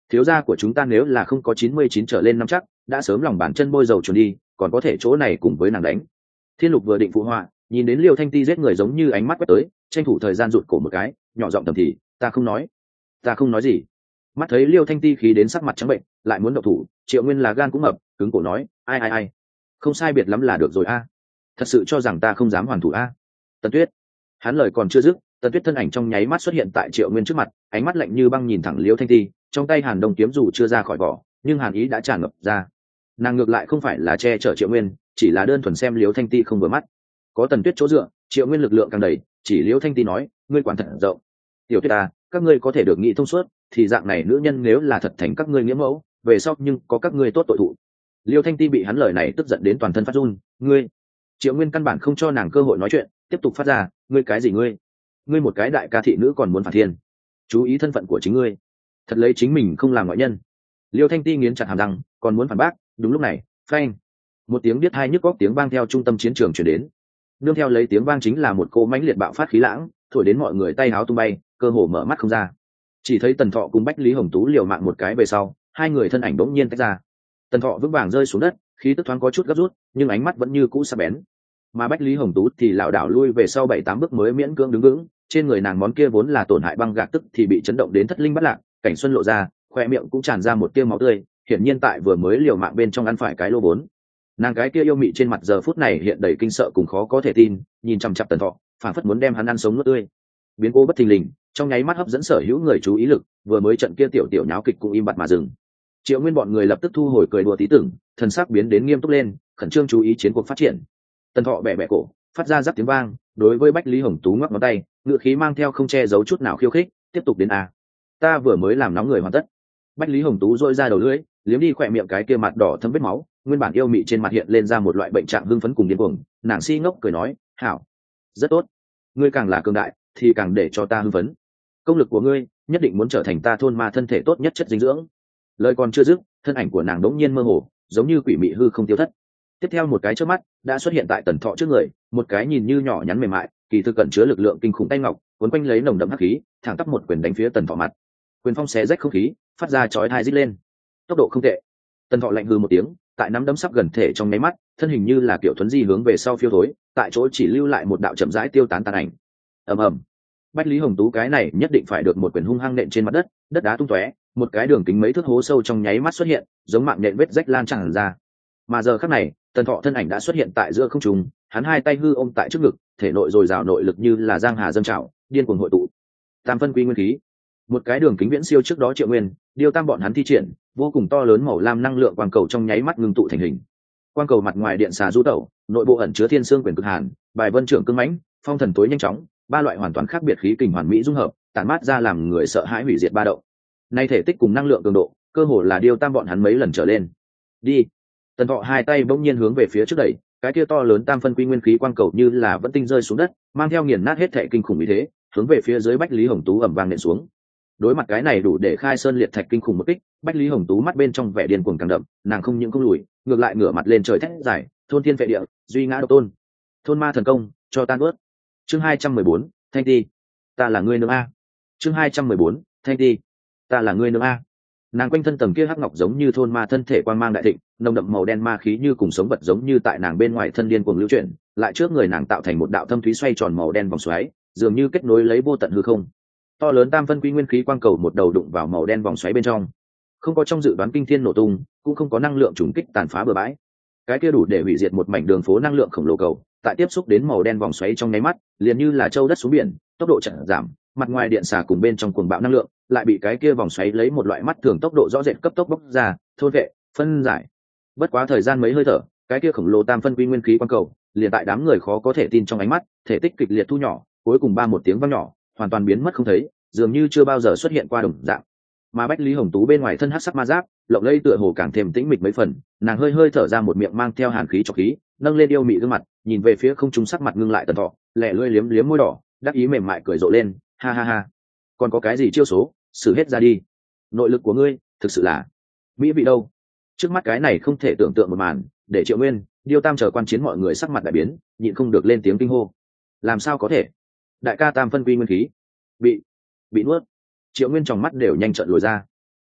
thiếu gia của chúng ta nếu là không có chín mươi chín trở lên năm chắc đã sớm lòng bàn chân bôi dầu chuẩn đi, còn có thể chỗ này cùng với nàng đánh. Thiên Lục vừa định phụ họa, nhìn đến Liêu Thanh Ti giết người giống như ánh mắt quét tới, tranh thủ thời gian rụt cổ một cái, nhỏ giọng thầm thì, ta không nói ta không nói gì. Mắt thấy Liêu Thanh Ti khí đến sắc mặt trắng bệnh, lại muốn động thủ, Triệu Nguyên là gan cũng mập, cứng cổ nói, ai ai ai, không sai biệt lắm là được rồi a, thật sự cho rằng ta không dám hoàn thủ a. Tần Tuyết. Hắn lời còn chưa dứt, Tần Tuyết thân ảnh trong nháy mắt xuất hiện tại Triệu Nguyên trước mặt, ánh mắt lạnh như băng nhìn thẳng Liêu Thanh Ti, trong tay Hàn Đông kiếm dù chưa ra khỏi vỏ, nhưng hàn ý đã tràn ngập ra. Nàng ngược lại không phải là che chở Triệu Nguyên, chỉ là đơn thuần xem Liêu Thanh Ti không vừa mắt. Có Tần Tuyết chỗ dựa, Triệu Nguyên lực lượng càng đầy, chỉ Liêu Thanh Ti nói, ngươi quản thật rộng. Tiểu Tuyết ta, các ngươi có thể được nghĩ thông suốt, thì dạng này nữ nhân nếu là thật thành các ngươi nghĩa mẫu, về sau nhưng có các ngươi tốt tội thụ. Liêu Thanh Ti bị hắn lời này tức giận đến toàn thân phát run, ngươi. Triệu Nguyên căn bản không cho nàng cơ hội nói chuyện, tiếp tục phát ra, ngươi cái gì ngươi? Ngươi một cái đại ca thị nữ còn muốn phản thiên, chú ý thân phận của chính ngươi, thật lấy chính mình không làm ngoại nhân. Liêu Thanh Ti nghiến chặt hàm răng, còn muốn phản bác, đúng lúc này, phanh, một tiếng biết hai nhức góc tiếng vang theo trung tâm chiến trường truyền đến. Nương theo lấy tiếng vang chính là một cỗ mãnh liệt bạo phát khí lãng, thổi đến mọi người tay áo tung bay, cơ hồ mở mắt không ra. Chỉ thấy Tần Thọ cùng Bách Lý Hồng Tú liều mạng một cái về sau, hai người thân ảnh bỗng nhiên tách ra. Tần Thọ vững vàng rơi xuống đất, khí tức thoáng có chút gấp rút, nhưng ánh mắt vẫn như cũ sắc bén. Mà Bách Lý Hồng Tú thì lảo đảo lui về sau bảy tám bước mới miễn cưỡng đứng vững, trên người nàng món kia vốn là tổn hại băng gạc tức thì bị chấn động đến thất linh bất lạc, cảnh xuân lộ ra, khoe miệng cũng tràn ra một tia máu tươi, hiển nhiên tại vừa mới liều mạng bên trong ăn phải cái lô vốn. Nàng cái kia yêu mị trên mặt giờ phút này hiện đầy kinh sợ cùng khó có thể tin, nhìn chằm chằm Tần Thọ, phản phất muốn đem hắn ăn sống nuốt tươi. Biến cố bất thình lình, trong nháy mắt hấp dẫn sở hữu người chú ý lực, vừa mới trận kia tiểu tiểu nháo kịch cũng im bặt mà dừng. Triệu Nguyên bọn người lập tức thu hồi cười đùa tí tưởng, thần sắc biến đến nghiêm túc lên, khẩn trương chú ý chiến cuộc phát triển. Tần Thọ bẻ bẻ cổ, phát ra rắc tiếng vang, đối với Bách Lý Hồng Tú ngoắc ngón tay, ngựa khí mang theo không che giấu chút nào khiêu khích, tiếp tục đến a. Ta vừa mới làm nóng người hoàn tất. Bách Lý Hồng Tú rỗi ra đầu lưỡi, liếm đi khỏe miệng cái kia mặt đỏ thấm vết máu, nguyên bản yêu mị trên mặt hiện lên ra một loại bệnh trạng hưng phấn cùng điên cuồng, nàng si ngốc cười nói, hảo, rất tốt, ngươi càng là cường đại thì càng để cho ta hưng phấn. Công lực của ngươi nhất định muốn trở thành ta thôn ma thân thể tốt nhất chất dinh dưỡng. Lời còn chưa dứt, thân ảnh của nàng đống nhiên mơ hồ, giống như quỷ mị hư không tiêu thất. Tiếp theo một cái chớp mắt đã xuất hiện tại Tần Thọ trước người, một cái nhìn như nhỏ nhắn mềm mại, kỳ thực cẩn chứa lực lượng kinh khủng tay ngọc, cuốn quanh lấy nồng đậm hắc khí, thẳng tắp một quyền đánh phía Tần Thọ mặt. Quyền phong xé rách không khí, phát ra chói tai rít lên. Tốc độ không tệ. Tần Thọ lạnh hừ một tiếng, tại nắm đấm sắp gần thể trong nháy mắt, thân hình như là kiểu thuấn di hướng về sau phiêu thối, tại chỗ chỉ lưu lại một đạo chậm rãi tiêu tán tàn ảnh. Ầm ầm. Bách Lý Hồng Tú cái này nhất định phải được một quyền hung hăng nện trên mặt đất, đất đá tung tóe, một cái đường kính mấy thước hố sâu trong nháy mắt xuất hiện, giống mạng nhện vết rách lan tràn ra. Mà giờ khắc này, Tần Thọ thân ảnh đã xuất hiện tại giữa không trung, hắn hai tay hư ôm tại trước ngực, thể nội dồi dào nội lực như là giang hà dâng trào, điên cuồng hội tụ. Tam phân quy nguyên khí, một cái đường kính viễn siêu trước đó Triệu Nguyên, điều tam bọn hắn thi triển, vô cùng to lớn màu lam năng lượng quang cầu trong nháy mắt ngưng tụ thành hình. Quang cầu mặt ngoài điện xà du tẩu, nội bộ ẩn chứa thiên xương quyền cực hàn, bài vân trưởng cương mãnh, phong thần tối nhanh chóng, ba loại hoàn toàn khác biệt khí kình hoàn mỹ dung hợp, tản mát ra làm người sợ hãi hủy diệt ba động. Nay thể tích cùng năng lượng cường độ, cơ hồ là điều tam bọn hắn mấy lần trở lên. Đi. Tần Thọ hai tay bỗng nhiên hướng về phía trước đẩy, cái kia to lớn tam phân quy nguyên khí quang cầu như là vẫn tinh rơi xuống đất, mang theo nghiền nát hết thể kinh khủng như thế, hướng về phía dưới Bách Lý Hồng Tú ầm vang nện xuống. Đối mặt cái này đủ để khai sơn liệt thạch kinh khủng một kích, Bách Lý Hồng Tú mắt bên trong vẻ điên cuồng càng đậm, nàng không những không lùi, ngược lại ngửa mặt lên trời thét giải, thôn thiên vệ địa, duy ngã độc tôn, thôn ma thần công, cho tan bớt. Chương hai trăm mười bốn, Thanh Ti, ta là ngươi nương a. Chương hai trăm mười bốn, Thanh Ti, ta là ngươi nương a. Nàng quanh thân tầng kia hắc ngọc giống như thôn ma thân thể quang mang đại thịnh, nồng đậm màu đen ma khí như cùng sống vật giống như tại nàng bên ngoài thân điên cuồng lưu chuyển, lại trước người nàng tạo thành một đạo thâm thúy xoay tròn màu đen vòng xoáy, dường như kết nối lấy vô tận hư không. To lớn tam phân quy nguyên khí quang cầu một đầu đụng vào màu đen vòng xoáy bên trong, không có trong dự đoán kinh thiên nổ tung, cũng không có năng lượng trùng kích tàn phá bừa bãi. Cái kia đủ để hủy diệt một mảnh đường phố năng lượng khổng lồ cầu, tại tiếp xúc đến màu đen vòng xoáy trong nháy mắt, liền như là châu đất xuống biển, tốc độ chậm giảm, mặt ngoài điện xà cùng bên trong cuồng bạo năng lượng, lại bị cái kia vòng xoáy lấy một loại mắt thường tốc độ rõ rệt cấp tốc bốc ra, thôn vệ, phân giải. Bất quá thời gian mấy hơi thở, cái kia khổng lồ tam phân quy nguyên khí quang cầu, liền tại đám người khó có thể tin trong ánh mắt, thể tích kịch liệt thu nhỏ, cuối cùng ba một tiếng vang nhỏ, hoàn toàn biến mất không thấy, dường như chưa bao giờ xuất hiện qua đồng dạng. Mà Bách Lý Hồng Tú bên ngoài thân hắc sắc ma giáp, lộng lẫy tựa hồ càng thêm tĩnh mịch mấy phần, nàng hơi hơi thở ra một miệng mang theo hàn khí trọc khí, nâng lên yêu mị gương mặt, nhìn về phía không trung sắc mặt ngưng lại Tần Thọ, lẻ lươi liếm liếm môi đỏ, đắc ý mềm mại cười rộ lên, ha ha ha, còn có cái gì chiêu số, xử hết ra đi. Nội lực của ngươi thực sự là mỹ vị đâu. Trước mắt cái này không thể tưởng tượng một màn, để Triệu Nguyên, Điêu Tam chờ quan chiến mọi người sắc mặt đại biến, nhịn không được lên tiếng kinh hô. Làm sao có thể? Đại ca tam phân quy nguyên khí bị bị nuốt. Triệu Nguyên trong mắt đều nhanh trợn lồi ra.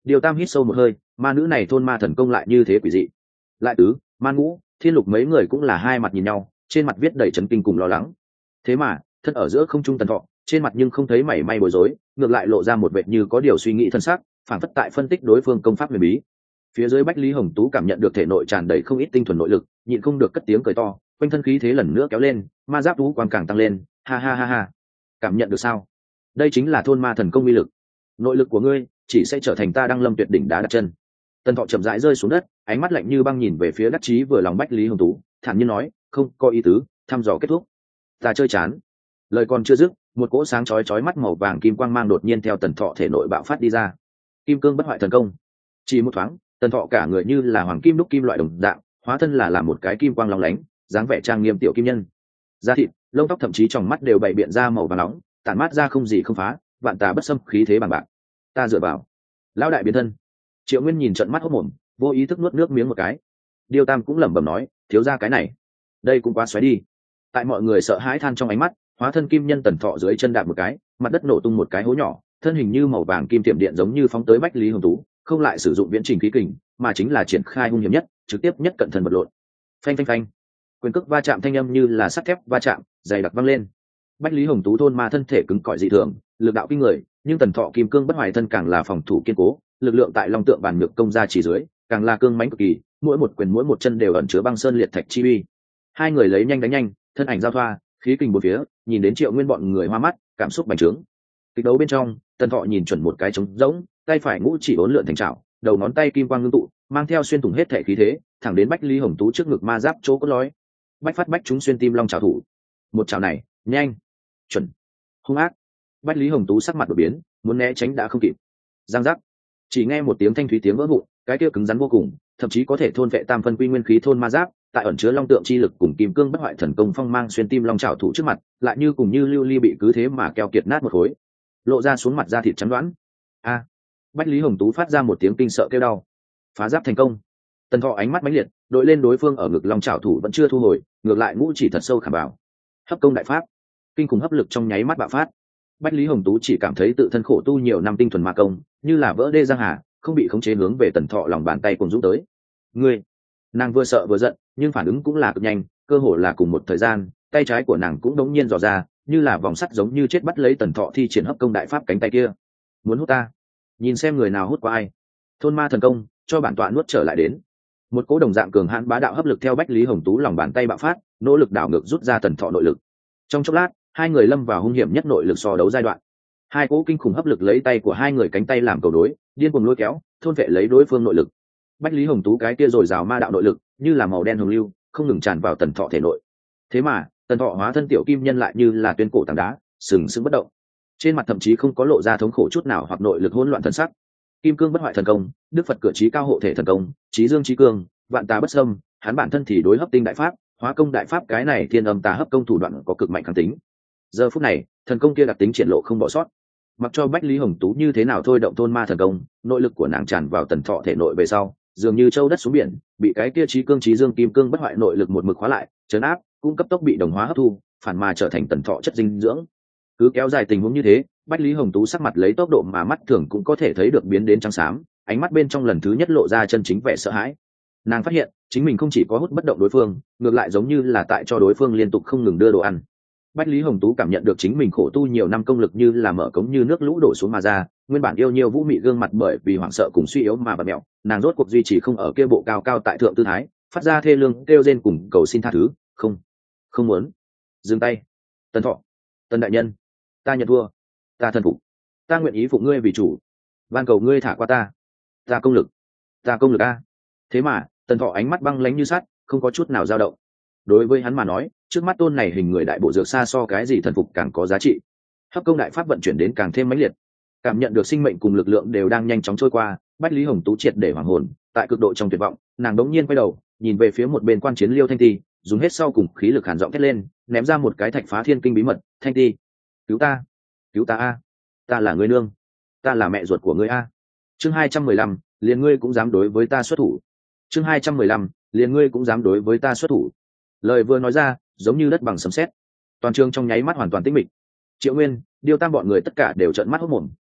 Điều Tam hít sâu một hơi, ma nữ này thôn ma thần công lại như thế quỷ dị. Lại tứ, man ngũ, thiên lục mấy người cũng là hai mặt nhìn nhau, trên mặt viết đầy chấn kinh cùng lo lắng. Thế mà thân ở giữa không trung Tần Thọ, trên mặt nhưng không thấy mảy may bối rối, ngược lại lộ ra một vẻ như có điều suy nghĩ thân xác, phản phất tại phân tích đối phương công pháp huyền bí. Phía dưới Bách Lý Hồng Tú cảm nhận được thể nội tràn đầy không ít tinh thuần nội lực, nhịn không được cất tiếng cười to, quanh thân khí thế lần nữa kéo lên, ma giáp tú quang càng tăng lên, ha ha ha ha. Cảm nhận được sao? Đây chính là thôn ma thần công uy lực. Nội lực của ngươi chỉ sẽ trở thành ta đăng lâm tuyệt đỉnh đá đặt chân. Tần Thọ chậm rãi rơi xuống đất, ánh mắt lạnh như băng nhìn về phía đắc chí vừa lòng Bách Lý Hồng Tú, thản nhiên nói, không có ý tứ, thăm dò kết thúc. Ta chơi chán. Lời còn chưa dứt, một cỗ sáng chói chói mắt màu vàng kim quang mang đột nhiên theo Tần Thọ thể nội bạo phát đi ra. Kim cương bất hoại thần công. Chỉ một thoáng, Tần Thọ cả người như là hoàng kim đúc kim loại đồng dạng, hóa thân là làm một cái kim quang long lánh, dáng vẻ trang nghiêm tiểu kim nhân. Da thịt, lông tóc thậm chí trong mắt đều bày biện ra màu vàng nóng, tản mát ra không gì không phá, vạn tà bất xâm khí thế bằng bạc. Ta dựa vào. Lão đại biến thân. Triệu Nguyên nhìn trận mắt hốt mồm, vô ý thức nuốt nước miếng một cái. Điêu Tam cũng lẩm bẩm nói, thiếu gia cái này, đây cũng quá xoáy đi. Tại mọi người sợ hãi than trong ánh mắt, hóa thân kim nhân Tần Thọ dưới chân đạp một cái, mặt đất nổ tung một cái hố nhỏ, thân hình như màu vàng kim tiệm điện giống như phóng tới Bách Lý Hồng Tú, không lại sử dụng viễn trình khí kình, mà chính là triển khai hung hiểm nhất, trực tiếp nhất cận thần vật lộn. Phanh phanh phanh. Quyền cước va chạm thanh âm như là sắt thép va chạm, dày đặc vang lên. Bách Lý Hồng Tú thôn ma thân thể cứng cỏi dị thường, lực đạo kinh người, nhưng Tần Thọ kim cương bất hoại thân càng là phòng thủ kiên cố, lực lượng tại long tượng bản nhược công ra chỉ dưới, càng là cương mãnh cực kỳ, mỗi một quyền mỗi một chân đều ẩn chứa băng sơn liệt thạch chi uy. Hai người lấy nhanh đánh nhanh, thân ảnh giao thoa, khí kình bốn phía, nhìn đến Triệu Nguyên bọn người hoa mắt, cảm xúc bành trướng. Kịch đấu bên trong, Tần Thọ nhìn chuẩn một cái trống rỗng, tay phải ngũ chỉ uốn lượn thành trảo, đầu ngón tay kim quang ngưng tụ, mang theo xuyên thủng hết thể khí thế, thẳng đến Bách Lý Hồng Tú trước ngực ma giáp chỗ cốt lõi. Bách phát bách chúng xuyên tim long trảo thủ. Một trảo này, nhanh, chuẩn, hung ác. Bách Lý Hồng Tú sắc mặt đổi biến, muốn né tránh đã không kịp. Giang giác. Chỉ nghe một tiếng thanh thúy tiếng vỡ vụn, cái kia cứng rắn vô cùng, thậm chí có thể thôn vệ tam phân quy nguyên khí thôn ma giáp, tại ẩn chứa long tượng chi lực cùng kim cương bất hoại thần công phong mang xuyên tim long trảo thủ trước mặt, lại như cùng như lưu ly bị cứ thế mà keo kiệt nát một khối, lộ ra xuống mặt da thịt trắng đoán. A! Bách Lý Hồng Tú phát ra một tiếng kinh sợ kêu đau. Phá giáp thành công. Tần Thọ ánh mắt mãnh liệt, đội lên đối phương ở ngực long trảo thủ vẫn chưa thu hồi, ngược lại ngũ chỉ thật sâu khảm vào. Hấp công đại pháp, kinh khủng hấp lực trong nháy mắt bạo phát. Bách Lý Hồng Tú chỉ cảm thấy tự thân khổ tu nhiều năm tinh thuần ma công, như là vỡ đê giang hà, không bị khống chế hướng về Tần Thọ lòng bàn tay cùng dũng tới. Ngươi! Nàng vừa sợ vừa giận, nhưng phản ứng cũng là cực nhanh, cơ hồ là cùng một thời gian, tay trái của nàng cũng đống nhiên dò ra, như là vòng sắt giống như chết bắt lấy Tần Thọ thi triển hấp công đại pháp cánh tay kia. Muốn hút ta? Nhìn xem người nào hút qua ai. Thôn ma thần công, cho bản tọa nuốt trở lại đến. Một cỗ đồng dạng cường hãn bá đạo hấp lực theo Bách Lý Hồng Tú lòng bàn tay bạo phát, nỗ lực đảo ngược rút ra Tần Thọ nội lực. Trong chốc lát, hai người lâm vào hung hiểm nhất nội lực so đấu giai đoạn. Hai cỗ kinh khủng hấp lực lấy tay của hai người cánh tay làm cầu đối, điên cuồng lôi kéo, thôn vệ lấy đối phương nội lực. Bách Lý Hồng Tú cái kia rồi rào ma đạo nội lực, như là màu đen hồng lưu, không ngừng tràn vào Tần Thọ thể nội. Thế mà, Tần Thọ hóa thân tiểu kim nhân lại như là tuyên cổ tảng đá, sừng sững bất động. Trên mặt thậm chí không có lộ ra thống khổ chút nào hoặc nội lực hỗn loạn thần sắc. Kim cương bất hoại thần công, Đức Phật cửa trí cao hộ thể thần công, trí dương trí cương, vạn tà bất xâm, hắn bản thân thì đối hấp tinh đại pháp, hóa công đại pháp cái này thiên âm tà hấp công thủ đoạn có cực mạnh kháng tính. Giờ phút này, thần công kia đặc tính triển lộ không bỏ sót. Mặc cho Bách Lý Hồng Tú như thế nào thôi động thôn ma thần công, nội lực của nàng tràn vào Tần Thọ thể nội về sau, dường như châu đất xuống biển, bị cái kia trí cương trí dương kim cương bất hoại nội lực một mực khóa lại, chấn áp, cũng cấp tốc bị đồng hóa hấp thu, phản mà trở thành Tần Thọ chất dinh dưỡng. Cứ kéo dài tình huống như thế, Bách Lý Hồng Tú sắc mặt lấy tốc độ mà mắt thường cũng có thể thấy được biến đến trắng xám, ánh mắt bên trong lần thứ nhất lộ ra chân chính vẻ sợ hãi. Nàng phát hiện, chính mình không chỉ có hút bất động đối phương, ngược lại giống như là tại cho đối phương liên tục không ngừng đưa đồ ăn. Bách Lý Hồng Tú cảm nhận được chính mình khổ tu nhiều năm công lực như là mở cống như nước lũ đổ xuống mà ra, nguyên bản yêu nhiều vũ mị gương mặt bởi vì hoảng sợ cùng suy yếu mà bật mẹo, nàng rốt cuộc duy trì không ở kia bộ cao cao tại thượng tư thái, phát ra thê lương kêu rên cùng cầu xin tha thứ, "Không, không muốn." Dừng tay. "Tần Thọ, Tần đại nhân, ta nhận thua, ta thần phục, ta nguyện ý phụng ngươi vì chủ, van cầu ngươi thả qua ta, ta công lực, ta công lực a." Thế mà, Tần Thọ ánh mắt băng lãnh như sắt, không có chút nào dao động. Đối với hắn mà nói, trước mắt tôn này hình người đại bộ dược xa so cái gì thần phục càng có giá trị. Hấp công đại pháp vận chuyển đến càng thêm mãnh liệt, cảm nhận được sinh mệnh cùng lực lượng đều đang nhanh chóng trôi qua. Bách Lý Hồng Tú triệt để hoàng hồn, tại cực độ trong tuyệt vọng, nàng đống nhiên quay đầu, nhìn về phía một bên quan chiến Liêu Thanh Ti, dùng hết sau cùng khí lực hàn giọng thét lên, ném ra một cái thạch phá thiên kinh bí mật, "Thanh Ti, cứu ta, cứu ta a, ta là ngươi nương, ta là mẹ ruột của ngươi a." Chương hai trăm mười lăm, liền ngươi cũng dám đối với ta xuất thủ. Chương hai trăm mười lăm, liền ngươi cũng dám đối với ta xuất thủ. Lời vừa nói ra, giống như đất bằng sấm sét, toàn trường trong nháy mắt hoàn toàn tĩnh mịch. Triệu Nguyên, Điêu Tam bọn người tất cả đều trợn mắt hốt mồm,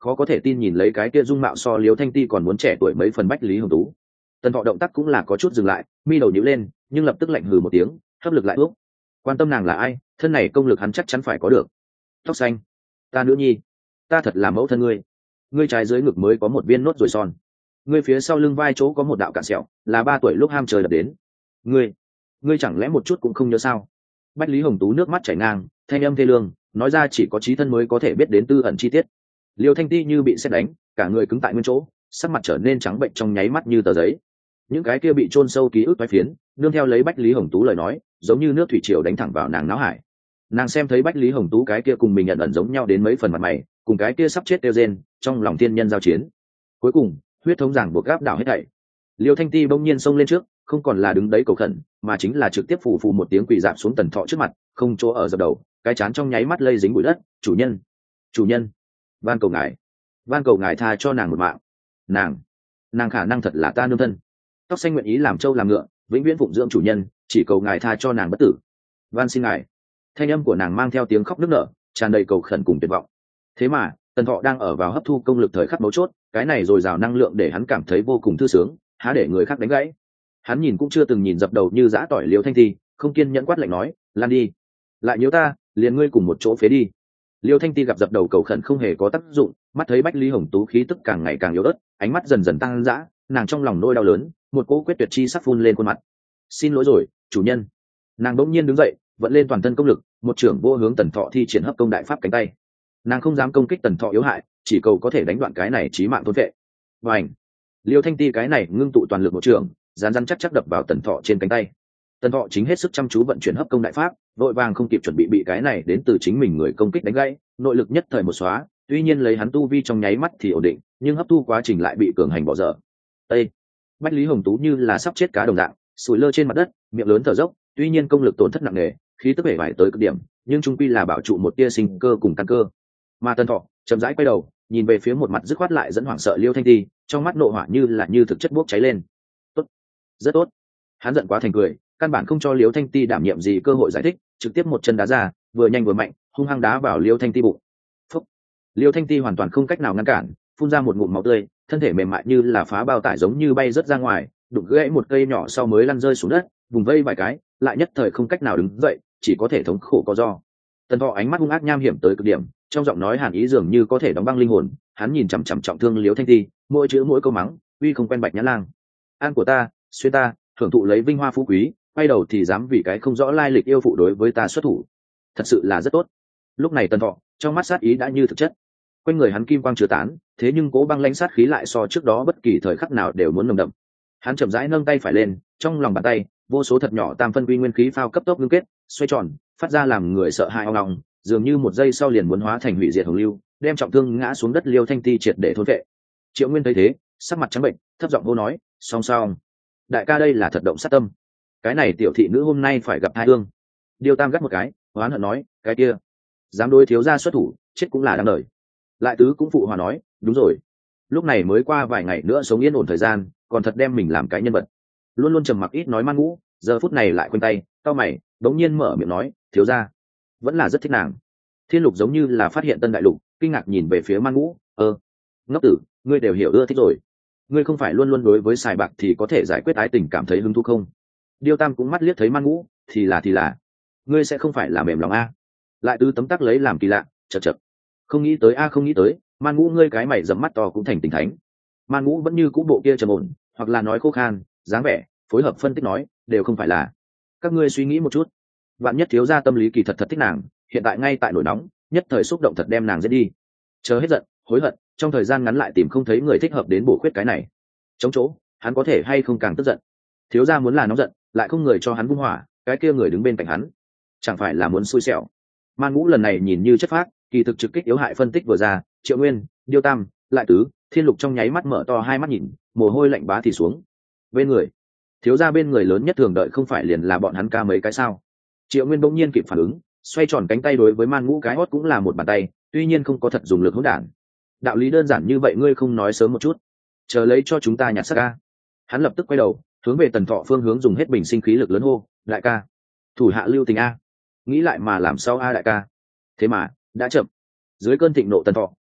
khó có thể tin nhìn lấy cái kia dung mạo so Liêu Thanh Ti còn muốn trẻ tuổi mấy phần Bách Lý Hồng Tú. Tần Thọ động tác cũng là có chút dừng lại, mi đầu nhíu lên, nhưng lập tức lạnh hừ một tiếng, hấp lực lại úp. Quan tâm nàng là ai, thân này công lực hắn chắc chắn phải có được. Tóc xanh, ta nữ nhi, ta thật là mẫu thân ngươi. Ngươi trái dưới ngực mới có một viên nốt ruồi son, ngươi phía sau lưng vai chỗ có một đạo cạn sẹo, là ba tuổi lúc ham trời đập đến. Ngươi, ngươi chẳng lẽ một chút cũng không nhớ sao? Bách Lý Hồng Tú nước mắt chảy ngang, thanh âm thê lương, nói ra chỉ có trí thân mới có thể biết đến tư ẩn chi tiết. Liêu Thanh Ti như bị sét đánh, cả người cứng tại nguyên chỗ, sắc mặt trở nên trắng bệnh trong nháy mắt như tờ giấy. Những cái kia bị chôn sâu ký ức toái phiến, nương theo lấy Bách Lý Hồng Tú lời nói, giống như nước thủy triều đánh thẳng vào nàng não hải. Nàng xem thấy Bách Lý Hồng Tú cái kia cùng mình nhận ẩn giống nhau đến mấy phần mặt mày, cùng cái kia sắp chết tiêu rên, trong lòng thiên nhân giao chiến. Cuối cùng, huyết thống giảng buộc gáp đảo hết thảy. Liêu Thanh Ti bỗng nhiên xông lên trước, không còn là đứng đấy cầu khẩn, mà chính là trực tiếp phù phù một tiếng quỳ dạp xuống Tần Thọ trước mặt, không chỗ ở dập đầu, cái chán trong nháy mắt lây dính bụi đất. Chủ nhân, chủ nhân, van cầu ngài, van cầu ngài tha cho nàng một mạng. Nàng, nàng khả năng thật là ta nương thân. Tóc xanh nguyện ý làm trâu làm ngựa, vĩnh viễn phụng dưỡng chủ nhân, chỉ cầu ngài tha cho nàng bất tử. Van xin ngài. Thanh âm của nàng mang theo tiếng khóc nức nở, tràn đầy cầu khẩn cùng tuyệt vọng. Thế mà Tần Thọ đang ở vào hấp thu công lực thời khắc mấu chốt, cái này dồi dào năng lượng để hắn cảm thấy vô cùng thư sướng, há để người khác đánh gãy. Hắn nhìn cũng chưa từng nhìn dập đầu như giã tỏi Liêu Thanh Ti, không kiên nhẫn quát lạnh nói, lan đi, lại nhiễu ta, liền ngươi cùng một chỗ phế đi. Liêu Thanh Ti gặp dập đầu cầu khẩn không hề có tác dụng, mắt thấy Bách Lý Hồng Tú khí tức càng ngày càng yếu ớt, ánh mắt dần dần tăng dã, nàng trong lòng nỗi đau lớn, một cỗ quyết tuyệt chi sắc phun lên khuôn mặt. Xin lỗi rồi, chủ nhân. Nàng bỗng nhiên đứng dậy, vận lên toàn thân công lực, một trưởng vô hướng Tần Thọ thi triển hấp công đại pháp cánh tay. Nàng không dám công kích Tần Thọ yếu hại, chỉ cầu có thể đánh đoạn cái này chí mạng thôn vệ. Và ảnh, Liêu Thanh Ti cái này ngưng tụ toàn lực một trường, rán rán chắc chắc đập vào Tần Thọ trên cánh tay. Tần Thọ chính hết sức chăm chú vận chuyển hấp công đại pháp, vội vàng không kịp chuẩn bị bị cái này đến từ chính mình người công kích đánh gãy, nội lực nhất thời một xóa, tuy nhiên lấy hắn tu vi trong nháy mắt thì ổn định, nhưng hấp thu quá trình lại bị cường hành bỏ dở. Ê! Bách Lý Hồng Tú như là sắp chết cá đồng dạng, sủi lơ trên mặt đất, miệng lớn thở dốc, tuy nhiên công lực tổn thất nặng nề, khí tức bể bại tới cực điểm, nhưng trung quy là bảo trụ một tia sinh cơ cùng căn cơ. Mà Tần Thọ chậm rãi quay đầu, nhìn về phía một mặt dứt khoát lại dẫn hoảng sợ Liêu Thanh Ti, trong mắt nộ hỏa như là như thực chất bốc cháy lên. Tốt, rất tốt. Hắn giận quá thành cười, căn bản không cho Liêu Thanh Ti đảm nhiệm gì cơ hội giải thích, trực tiếp một chân đá ra, vừa nhanh vừa mạnh, hung hăng đá vào Liêu Thanh Ti bụng. Phúc. Liêu Thanh Ti hoàn toàn không cách nào ngăn cản, phun ra một ngụm máu tươi, thân thể mềm mại như là phá bao tải giống như bay rớt ra ngoài, đụng gãy một cây nhỏ sau mới lăn rơi xuống đất, vùng vây vài cái, lại nhất thời không cách nào đứng dậy, chỉ có thể thống khổ co ro. Tần Thọ ánh mắt hung ác nham hiểm tới cực điểm, trong giọng nói hàn ý dường như có thể đóng băng linh hồn, hắn nhìn chằm chằm trọng thương Liêu Thanh Ti, mỗi chữ mỗi câu mắng, uy không quen Bạch Nhã Lang. An của ta, xuyên ta, hưởng thụ lấy vinh hoa phú quý, quay đầu thì dám vì cái không rõ lai lịch yêu phụ đối với ta xuất thủ. Thật sự là rất tốt. Lúc này Tần Thọ, trong mắt sát ý đã như thực chất. Quanh người hắn kim quang chứa tán, thế nhưng cố băng lãnh sát khí lại so trước đó bất kỳ thời khắc nào đều muốn nồng đậm. Hắn chậm rãi nâng tay phải lên, trong lòng bàn tay, vô số thật nhỏ tam phân quy nguyên khí phao cấp tốc ngưng kết, xoay tròn, phát ra làm người sợ hãi ong ong, dường như một giây sau liền muốn hóa thành hủy diệt hồng lưu, đem trọng thương ngã xuống đất Liêu Thanh Ti triệt để thôn vệ. Triệu Nguyên thấy thế, sắc mặt trắng bệnh, thấp giọng hô nói, song song, đại ca đây là thật động sát tâm, cái này tiểu thị nữ hôm nay phải gặp hai thương. Điêu Tam gắt một cái, oán hận nói, cái kia, dám đối thiếu gia xuất thủ, chết cũng là đáng đời. Lại Tứ cũng phụ hòa nói, đúng rồi, lúc này mới qua vài ngày nữa sống yên ổn thời gian, còn thật đem mình làm cái nhân vật. Luôn luôn trầm mặc ít nói Man Ngũ, giờ phút này lại quanh tay, cau mày, đống nhiên mở miệng nói, thiếu gia vẫn là rất thích nàng. Thiên Lục giống như là phát hiện tân đại lục, kinh ngạc nhìn về phía Man Ngũ, ơ, ngốc tử, ngươi đều hiểu ưa thích rồi, ngươi không phải luôn luôn đối với xài bạc thì có thể giải quyết ái tình cảm thấy hứng thú không? Điêu Tam cũng mắt liếc thấy Man Ngũ, thì là thì là, ngươi sẽ không phải là mềm lòng a? Lại Tứ tấm tắc lấy làm kỳ lạ, chật chật, không nghĩ tới a không nghĩ tới, Man Ngũ ngươi cái mày dầm mắt to cũng thành tình thánh. Man Ngũ vẫn như cũ bộ kia trầm ổn, hoặc là nói khô khan, dáng vẻ, phối hợp phân tích nói, đều không phải là. Các ngươi suy nghĩ một chút, vạn nhất thiếu gia tâm lý kỳ thật thật thích nàng, hiện tại ngay tại nổi nóng, nhất thời xúc động thật đem nàng giết đi, chờ hết giận, hối hận, trong thời gian ngắn lại tìm không thấy người thích hợp đến bổ khuyết cái này. Chống chỗ, hắn có thể hay không càng tức giận. Thiếu gia muốn là nóng giận, lại không người cho hắn vung hỏa, cái kia người đứng bên cạnh hắn, chẳng phải là muốn xui xẻo. Man Ngũ lần này nhìn như chất phác, kỳ thực trực kích yếu hại phân tích vừa ra, Triệu Nguyên, Điêu Tam, Lại Tứ, Thiên Lục trong nháy mắt mở to hai mắt nhìn, mồ hôi lạnh bá thì xuống. Bên người, thiếu gia bên người lớn nhất thường đợi không phải liền là bọn hắn ca mấy cái sao? Triệu Nguyên bỗng nhiên kịp phản ứng, xoay tròn cánh tay đối với Man Ngũ cái hót cũng là một bàn tay, tuy nhiên không có thật dùng lực hỗn đản. Đạo lý đơn giản như vậy ngươi không nói sớm một chút, chờ lấy cho chúng ta nhặt xác ca. Hắn lập tức quay đầu, hướng về Tần Thọ phương hướng dùng hết bình sinh khí lực lớn hô, đại ca, thủ hạ lưu tình a. Nghĩ lại mà làm sao a đại ca. Thế mà đã chậm. Dưới cơn thịnh nộ Tần Thọ,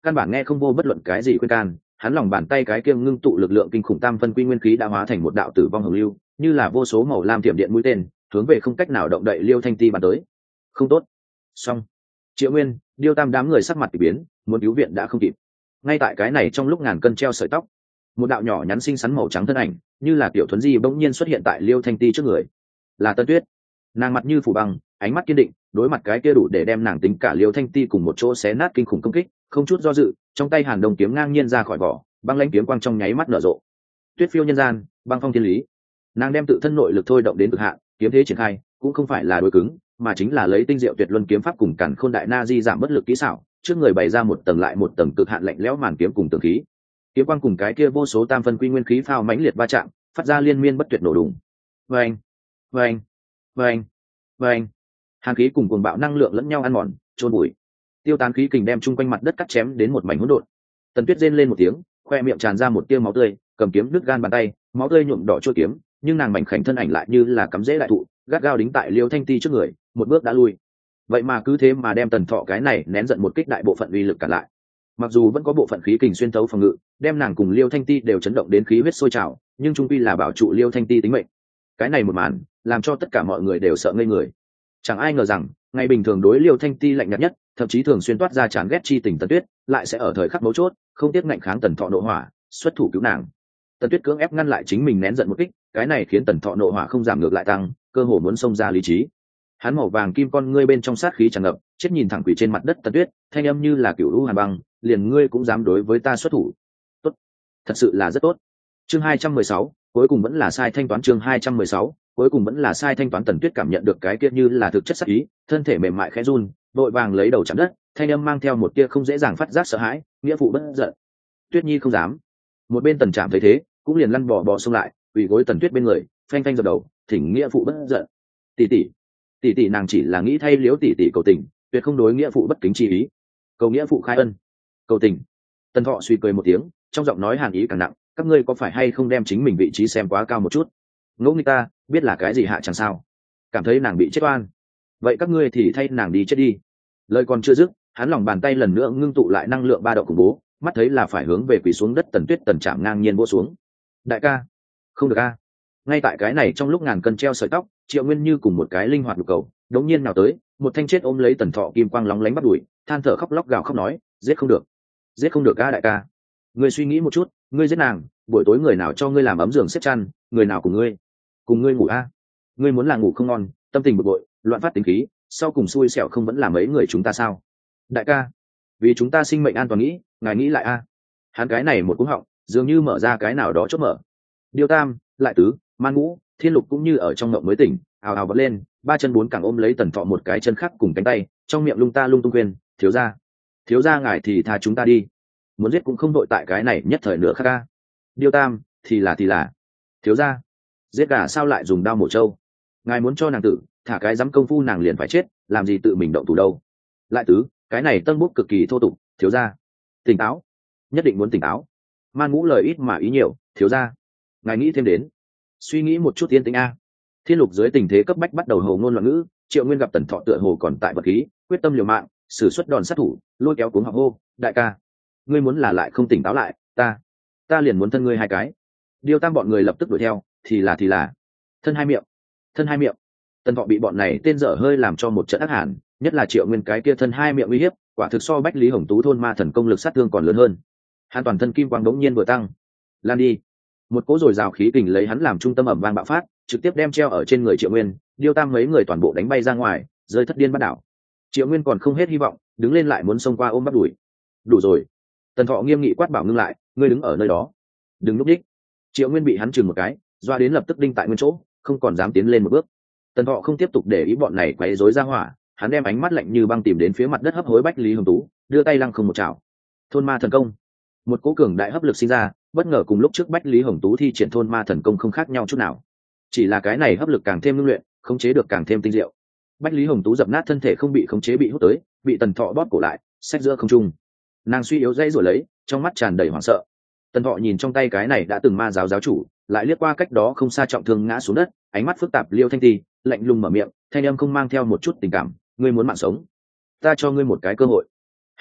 căn bản nghe không vô bất luận cái gì khuyên can. Hắn lòng bàn tay cái kia ngưng tụ lực lượng kinh khủng tam phân quy nguyên khí đã hóa thành một đạo tử vong hồng lưu, như là vô số màu lam tiệm điện mũi tên hướng về không cách nào động đậy Liêu Thanh Ti bắn tới. Không tốt. Xong. Triệu Nguyên, Điêu Tam đám người sắc mặt kỳ biến, muốn cứu viện đã không kịp. Ngay tại cái này trong lúc ngàn cân treo sợi tóc, một đạo nhỏ nhắn xinh xắn màu trắng thân ảnh, như là tiểu thuấn di bỗng nhiên xuất hiện tại Liêu Thanh Ti trước người. Là Tân Tuyết. Nàng mặt như phủ băng, ánh mắt kiên định, đối mặt cái kia đủ để đem nàng tính cả Liêu Thanh Ti cùng một chỗ xé nát kinh khủng công kích, không chút do dự, trong tay Hàn Đông kiếm ngang nhiên ra khỏi vỏ, băng lãnh kiếm quang trong nháy mắt nở rộ. Tuyết phiêu nhân gian, băng phong thiên lý. Nàng đem tự thân nội lực thôi động đến cực hạn, kiếm thế triển khai, cũng không phải là đối cứng, mà chính là lấy tinh diệu tuyệt luân kiếm pháp cùng càn khôn đại na di giảm bất lực kỹ xảo, trước người bày ra một tầng lại một tầng cực hạn lạnh lẽo màn kiếm cùng tường khí. Kiếm quang cùng cái kia vô số tam phân quy nguyên khí phao mãnh liệt va chạm, phát ra liên miên bất tuyệt nổ đùng. Vâng, vâng, vâng, vâng. Hàn khí cùng cuồng bạo năng lượng lẫn nhau ăn mòn, trôn bụi. Tiêu tán khí kình đem chung quanh mặt đất cắt chém đến một mảnh hỗn độn. Tần Tuyết rên lên một tiếng, khoe miệng tràn ra một tia máu tươi, cầm kiếm đứt gan bàn tay, máu tươi nhuộm đỏ chuôi kiếm, nhưng nàng mảnh khảnh thân ảnh lại như là cắm rễ đại thụ, gắt gao đính tại Liêu Thanh Ti trước người, một bước đã lui. Vậy mà cứ thế mà đem Tần Thọ cái này nén giận một kích đại bộ phận uy lực cả lại. Mặc dù vẫn có bộ phận khí kình xuyên thấu phòng ngự, đem nàng cùng Liêu Thanh Ti đều chấn động đến khí huyết sôi trào, nhưng trung quy là bảo trụ Liêu Thanh Ti tính mệnh. Cái này một màn, làm cho tất cả mọi người đều sợ ngây người. Chẳng ai ngờ rằng, ngày bình thường đối Liêu Thanh Ti lạnh nhạt nhất, thậm chí thường xuyên toát ra chán ghét chi tình Tần Tuyết, lại sẽ ở thời khắc mấu chốt, không tiếc ngạnh kháng Tần Thọ nộ hỏa, xuất thủ cứu nàng. Tần Tuyết cưỡng ép ngăn lại chính mình nén giận một kích, cái này khiến Tần Thọ nộ hỏa không giảm ngược lại tăng, cơ hồ muốn xông ra lý trí. Hắn màu vàng kim con ngươi bên trong sát khí tràn ngập, chết nhìn thẳng quỷ trên mặt đất Tần Tuyết, thanh âm như là cửu u hàn băng, liền ngươi cũng dám đối với ta xuất thủ. Tốt, thật sự là rất tốt. Chương hai trăm mười sáu, cuối cùng vẫn là sai thanh toán. Chương hai trăm mười sáu, cuối cùng vẫn là sai thanh toán. Tần Tuyết cảm nhận được cái kia như là thực chất sát ý, thân thể mềm mại khẽ run, vội vàng lấy đầu chạm đất, thanh âm mang theo một tia không dễ dàng phát giác sợ hãi, nghĩa phụ bất giận. Tuyết Nhi không dám. Một bên Tần Trạm thấy thế, cũng liền lăn bò bò xông lại, quỳ gối Tần Tuyết bên người, phanh phanh dập đầu, thỉnh nghĩa phụ bất giận. Tỷ tỷ, tỷ tỷ nàng chỉ là nghĩ thay Liễu tỷ tỷ cầu tình, tuyệt không đối nghĩa phụ bất kính chi ý. Cầu nghĩa phụ khai ân, cầu tình. Tần Thọ suy cười một tiếng, trong giọng nói hàn ý càng nặng, các ngươi có phải hay không đem chính mình vị trí xem quá cao một chút? Ngỗ nghịch ta, biết là cái gì hạ chẳng sao? Cảm thấy nàng bị chết oan, vậy các ngươi thì thay nàng đi chết đi. Lời còn chưa dứt, hắn lòng bàn tay lần nữa ngưng tụ lại năng lượng ba độ khủng bố, mắt thấy là phải hướng về quỳ xuống đất Tần Tuyết. Tần Trạm ngang nhiên vỗ xuống. Đại ca, không được a! Ngay tại cái này trong lúc ngàn cân treo sợi tóc, Triệu Nguyên như cùng một cái linh hoạt lục cầu, đống nhiên nào tới, một thanh chết ôm lấy Tần Thọ kim quang lóng lánh bắt đuổi, than thở khóc lóc gào khóc nói, giết không được, giết không được a đại ca. Ngươi suy nghĩ một chút, ngươi giết nàng, buổi tối người nào cho ngươi làm ấm giường xếp chăn, người nào cùng ngươi, cùng ngươi ngủ a? Ngươi muốn là ngủ không ngon, tâm tình bực bội, loạn phát tính khí, sau cùng xui xẻo không vẫn là mấy người chúng ta sao? Đại ca, vì chúng ta sinh mệnh an toàn nghĩ, ngài nghĩ lại a. Hắn cái này một cú họng, dường như mở ra cái nào đó chốt mở. Điêu Tam, Lại Tứ, Man Ngũ, Thiên Lục cũng như ở trong mộng mới tỉnh, ào ào bật lên, ba chân bốn cẳng ôm lấy Tần Thọ một cái chân khác cùng cánh tay, trong miệng lung ta lung tung quyền, thiếu gia, thiếu gia ngài thì tha chúng ta đi, muốn giết cũng không đội tại cái này nhất thời nữa khác ca. Điêu Tam, thì là thì là, thiếu gia, giết gà sao lại dùng đao mổ trâu, ngài muốn cho nàng tử, thả cái dám công phu nàng liền phải chết, làm gì tự mình động thủ đâu. Lại Tứ, cái này tân bút cực kỳ thô tục, thiếu gia, tỉnh táo, nhất định muốn tỉnh táo. Man Ngũ lời ít mà ý nhiều, thiếu gia, ngài nghĩ thêm đến, suy nghĩ một chút tiên tính a. Thiên Lục dưới tình thế cấp bách bắt đầu hồ ngôn loạn ngữ. Triệu Nguyên gặp Tần Thọ tựa hồ còn tại vật khí, quyết tâm liều mạng, sử xuất đòn sát thủ, lôi kéo cuống học hô, đại ca, ngươi muốn là lại không tỉnh táo lại, ta ta liền muốn thân ngươi hai cái. Điêu Tam bọn người lập tức đuổi theo, thì là thì là, thân hai miệng, thân hai miệng. Tần Thọ bị bọn này tên dở hơi làm cho một trận ác hàn, nhất là Triệu Nguyên cái kia thân hai miệng uy hiếp, quả thực so Bách Lý Hồng Tú thôn ma thần công lực sát thương còn lớn hơn. Hắn toàn thân kim quang đống nhiên vừa tăng, lan đi, một cỗ dồi dào khí kình lấy hắn làm trung tâm ẩm vang bạo phát, trực tiếp đem treo ở trên người Triệu Nguyên, Điêu Tam mấy người toàn bộ đánh bay ra ngoài, rơi thất điên bắt đảo. Triệu Nguyên còn không hết hy vọng, đứng lên lại muốn xông qua ôm bắt đuổi. Đủ rồi. Tần Thọ nghiêm nghị quát bảo ngưng lại, ngươi đứng ở nơi đó, đừng núp đích. Triệu Nguyên bị hắn chừng một cái, doa đến lập tức đinh tại nguyên chỗ, không còn dám tiến lên một bước. Tần Thọ không tiếp tục để ý bọn này quấy rối ra hỏa, hắn đem ánh mắt lạnh như băng tìm đến phía mặt đất hấp hối Bách Lý Hồng Tú, đưa tay lăng không một chảo. Thôn ma thần công. Một cỗ cường đại hấp lực sinh ra, bất ngờ cùng lúc trước Bách Lý Hồng Tú thi triển thôn ma thần công không khác nhau chút nào. Chỉ là cái này hấp lực càng thêm ngưng luyện, khống chế được càng thêm tinh diệu. Bách Lý Hồng Tú dập nát thân thể không bị khống chế bị hút tới, bị Tần Thọ bóp cổ lại, xách giữa không trung. Nàng suy yếu dãy rồi lấy, trong mắt tràn đầy hoảng sợ. Tần Thọ nhìn trong tay cái này đã từng ma giáo giáo chủ, lại liếc qua cách đó không xa trọng thương ngã xuống đất, ánh mắt phức tạp Liêu Thanh Ti, lạnh lùng mở miệng, thanh âm không mang theo một chút tình cảm, ngươi muốn mạng sống, ta cho ngươi một cái cơ hội.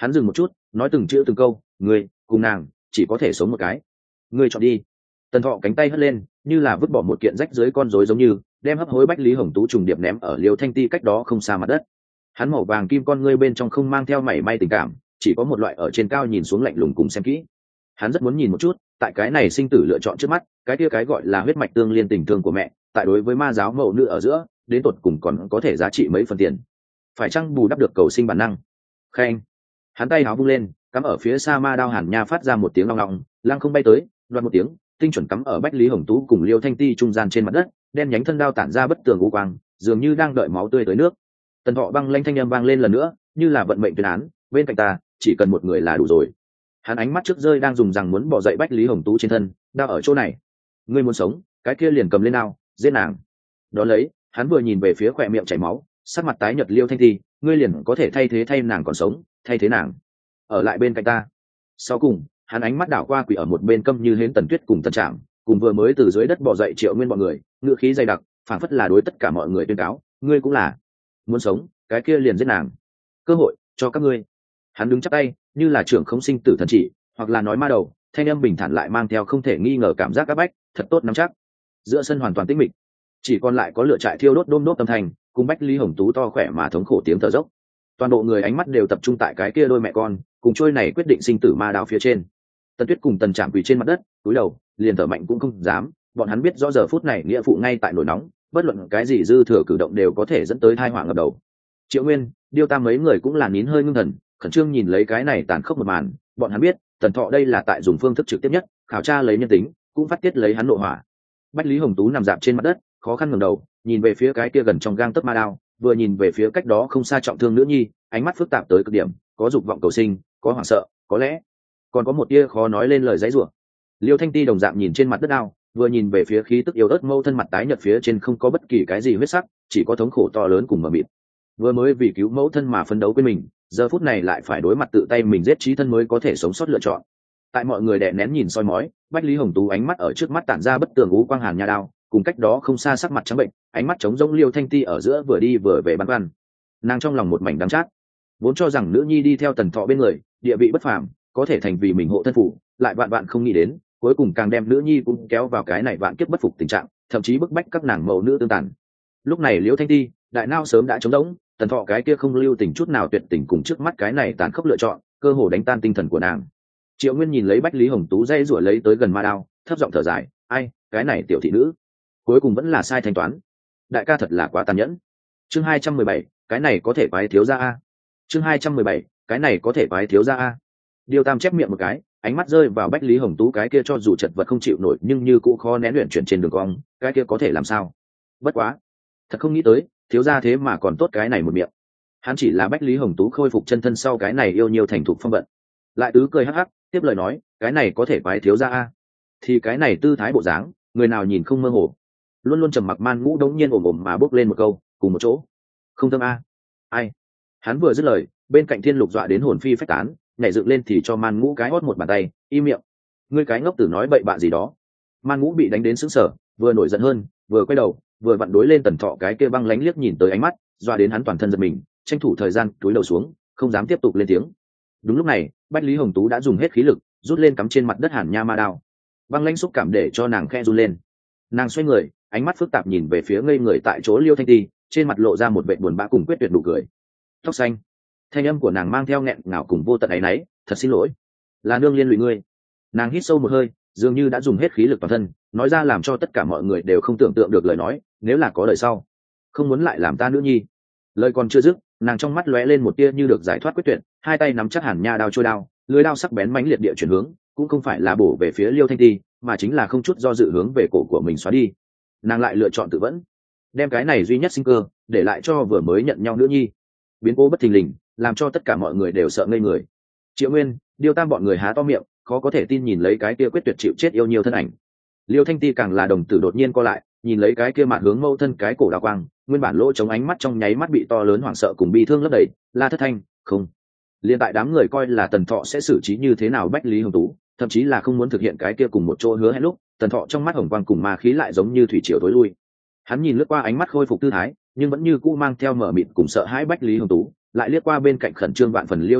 Hắn dừng một chút, nói từng chữ từng câu, ngươi cùng nàng chỉ có thể sống một cái, ngươi chọn đi. Tần Thọ cánh tay hất lên, như là vứt bỏ một kiện rách dưới con rối giống như, đem hấp hối Bách Lý Hồng Tú trùng điệp ném ở Liêu Thanh Ti cách đó không xa mặt đất. Hắn màu vàng kim con ngươi bên trong không mang theo mảy may tình cảm, chỉ có một loại ở trên cao nhìn xuống lạnh lùng cùng xem kỹ. Hắn rất muốn nhìn một chút, tại cái này sinh tử lựa chọn trước mắt, cái kia cái gọi là huyết mạch tương liên tình thương của mẹ, tại đối với ma giáo mẫu nữ ở giữa, đến tột cùng còn có thể giá trị mấy phần tiền. Phải chăng bù đắp được cầu sinh bản năng? Khen. Hắn tay háo vung lên, cắm ở phía xa ma đao Hàn Nha phát ra một tiếng long long, lăng không bay tới, loạt một tiếng, tinh chuẩn cắm ở Bách Lý Hồng Tú cùng Liêu Thanh Ti trung gian trên mặt đất, đen nhánh thân đao tản ra bất tường u quang, dường như đang đợi máu tươi tới nước. Tần Thọ băng lanh thanh âm vang lên lần nữa, như là vận mệnh tuyên án, bên cạnh ta chỉ cần một người là đủ rồi. Hắn ánh mắt trước rơi đang dùng rằng muốn bỏ dậy Bách Lý Hồng Tú trên thân, đao ở chỗ này, ngươi muốn sống, cái kia liền cầm lên đao, giết nàng. Đó lấy, hắn vừa nhìn về phía khỏe miệng chảy máu, sắc mặt tái nhợt Liêu Thanh Ti, ngươi liền có thể thay thế thay nàng còn sống, thay thế nàng ở lại bên cạnh ta. Sau cùng, hắn ánh mắt đảo qua quỷ ở một bên câm như hến Tần Tuyết cùng Tần Trạm, cùng vừa mới từ dưới đất bò dậy Triệu Nguyên bọn người, ngựa khí dày đặc, phảng phất là đối tất cả mọi người tuyên cáo, ngươi cũng là muốn sống, cái kia liền giết nàng, cơ hội cho các ngươi. Hắn đứng chắp tay, như là trưởng không sinh tử thần chỉ, hoặc là nói ma đầu, thanh âm bình thản lại mang theo không thể nghi ngờ cảm giác áp bách, thật tốt nắm chắc. Giữa sân hoàn toàn tĩnh mịch, chỉ còn lại có lửa trại thiêu đốt đôm đốt âm thanh, cùng Bách Lý Hồng Tú to khỏe mà thống khổ tiếng thở dốc. Toàn bộ người ánh mắt đều tập trung tại cái kia đôi mẹ con, cùng trôi này quyết định sinh tử ma đao phía trên. Tần Tuyết cùng Tần Trạm quỳ trên mặt đất, cúi đầu, liền thở mạnh cũng không dám, bọn hắn biết rõ giờ phút này nghĩa phụ ngay tại nổi nóng, bất luận cái gì dư thừa cử động đều có thể dẫn tới tai họa ngập đầu. Triệu Nguyên, Điêu Tam mấy người cũng là nín hơi ngưng thần, khẩn trương nhìn lấy cái này tàn khốc một màn, bọn hắn biết, Tần Thọ đây là tại dùng phương thức trực tiếp nhất, khảo tra lấy nhân tính, cũng phát tiết lấy hắn nộ hỏa. Bách Lý Hồng Tú nằm dạp trên mặt đất, khó khăn ngẩng đầu, nhìn về phía cái kia gần trong gang tấc ma đao, vừa nhìn về phía cách đó không xa trọng thương nữ nhi, ánh mắt phức tạp tới cực điểm, có dục vọng cầu sinh, có hoảng sợ, có lẽ còn có một tia khó nói lên lời giãy giụa. Liêu Thanh Ti đồng dạng nhìn trên mặt đất đao, vừa nhìn về phía khí tức yếu ớt mâu thân mặt tái nhợt phía trên không có bất kỳ cái gì huyết sắc, chỉ có thống khổ to lớn cùng mờ mịt. Vừa mới vì cứu mẫu thân mà phấn đấu quên mình, giờ phút này lại phải đối mặt tự tay mình giết chí thân mới có thể sống sót lựa chọn. Tại mọi người đè nén nhìn soi mói, Bách Lý Hồng Tú ánh mắt ở trước mắt tản ra bất tường ú quang hàn nha đao, cùng cách đó không xa sắc mặt trắng bệnh, ánh mắt trống rỗng Liêu Thanh Ti ở giữa vừa đi vừa về băn khoăn. Nàng trong lòng một mảnh đắng chát, vốn cho rằng nữ nhi đi theo Tần Thọ bên người, địa vị bất phàm, có thể thành vì mình hộ thân phụ, lại vạn vạn không nghĩ đến, cuối cùng càng đem nữ nhi cũng kéo vào cái này vạn kiếp bất phục tình trạng, thậm chí bức bách các nàng mẫu nữ tương tàn. Lúc này Liêu Thanh Ti, đại nao sớm đã trống rỗng, Tần Thọ cái kia không lưu tình chút nào tuyệt tình cùng trước mắt cái này tàn khốc lựa chọn, cơ hồ đánh tan tinh thần của nàng. Triệu Nguyên nhìn lấy Bách Lý Hồng Tú dây rủa lấy tới gần ma đao, thấp giọng thở dài, ai, cái này tiểu thị nữ, cuối cùng vẫn là sai thanh toán. Đại ca thật là quá tàn nhẫn. Chương hai trăm mười bảy, cái này có thể quái thiếu gia a. Chương hai trăm mười bảy, cái này có thể quái thiếu gia a. Điêu Tam chép miệng một cái, ánh mắt rơi vào Bách Lý Hồng Tú cái kia cho dù chật vật không chịu nổi nhưng như cũng khó nén luyện chuyển trên đường cong, cái kia có thể làm sao? Bất quá, thật không nghĩ tới, thiếu gia thế mà còn tốt cái này một miệng. Hắn chỉ là Bách Lý Hồng Tú khôi phục chân thân sau cái này yêu nhiều thành thục phong vận. Lại tứ cười hắc hắc, tiếp lời nói, cái này có thể quái thiếu gia a. Thì cái này tư thái bộ dáng, người nào nhìn không mơ hồ. Luôn luôn trầm mặc Man Ngũ đống nhiên ồm ồm mà bốc lên một câu, cùng một chỗ. Không thơm a. Ai? Hắn vừa dứt lời, bên cạnh Thiên Lục dọa đến hồn phi phách tán, nhảy dựng lên thì cho Man Ngũ cái hót một bàn tay, im miệng. Ngươi cái ngốc tử nói bậy bạ gì đó. Man Ngũ bị đánh đến sững sờ, vừa nổi giận hơn, vừa quay đầu, vừa vặn đối lên Tần Thọ cái kia băng lánh liếc nhìn tới ánh mắt, dọa đến hắn toàn thân giật mình, tranh thủ thời gian cúi đầu xuống, không dám tiếp tục lên tiếng. Đúng lúc này, Bách Lý Hồng Tú đã dùng hết khí lực, rút lên cắm trên mặt đất Hàn Nha ma đao. Băng lãnh xúc cảm để cho nàng khe run lên. Nàng xoay người, ánh mắt phức tạp nhìn về phía ngây người tại chỗ Liêu Thanh Ti, trên mặt lộ ra một vẻ buồn bã cùng quyết tuyệt nụ cười. Tóc xanh, thanh âm của nàng mang theo nghẹn ngào cùng vô tận áy náy, thật xin lỗi, là nương liên lụy ngươi. Nàng hít sâu một hơi, dường như đã dùng hết khí lực toàn thân, nói ra làm cho tất cả mọi người đều không tưởng tượng được lời nói, nếu là có đời sau, không muốn lại làm ta nữ nhi. Lời còn chưa dứt, nàng trong mắt lóe lên một tia như được giải thoát quyết tuyệt, hai tay nắm chắc Hàn Nha đao trôi đao, lưỡi đao sắc bén mãnh liệt địa chuyển hướng, cũng không phải là bổ về phía Liêu Thanh Ti, mà chính là không chút do dự hướng về cổ của mình xóa đi. Nàng lại lựa chọn tự vẫn, đem cái này duy nhất sinh cơ để lại cho vừa mới nhận nhau nữ nhi. Biến cố bất thình lình, làm cho tất cả mọi người đều sợ ngây người. Triệu Nguyên, Điêu Tam bọn người há to miệng, khó có thể tin nhìn lấy cái kia quyết tuyệt chịu chết yêu nhiều thân ảnh. Liêu Thanh Ti càng là đồng tử đột nhiên co lại, nhìn lấy cái kia mạn hướng mâu thân cái cổ đào quang, nguyên bản lỗ chống ánh mắt trong nháy mắt bị to lớn hoảng sợ cùng bi thương lấp đầy, la thất thanh, không. Liên tại đám người coi là Tần Thọ sẽ xử trí như thế nào Bách Lý Hồng Tú, thậm chí là không muốn thực hiện cái kia cùng một chỗ hứa hẹn lúc, Tần Thọ trong mắt hồng quang cùng ma khí lại giống như thủy triều tối lui. Hắn nhìn lướt qua ánh mắt khôi phục tư thái, nhưng vẫn như cũ mang theo mở mịt cùng sợ hãi Bách Lý Hồng Tú, lại liếc qua bên cạnh khẩn trương vạn phần Liêu Thanh Ti,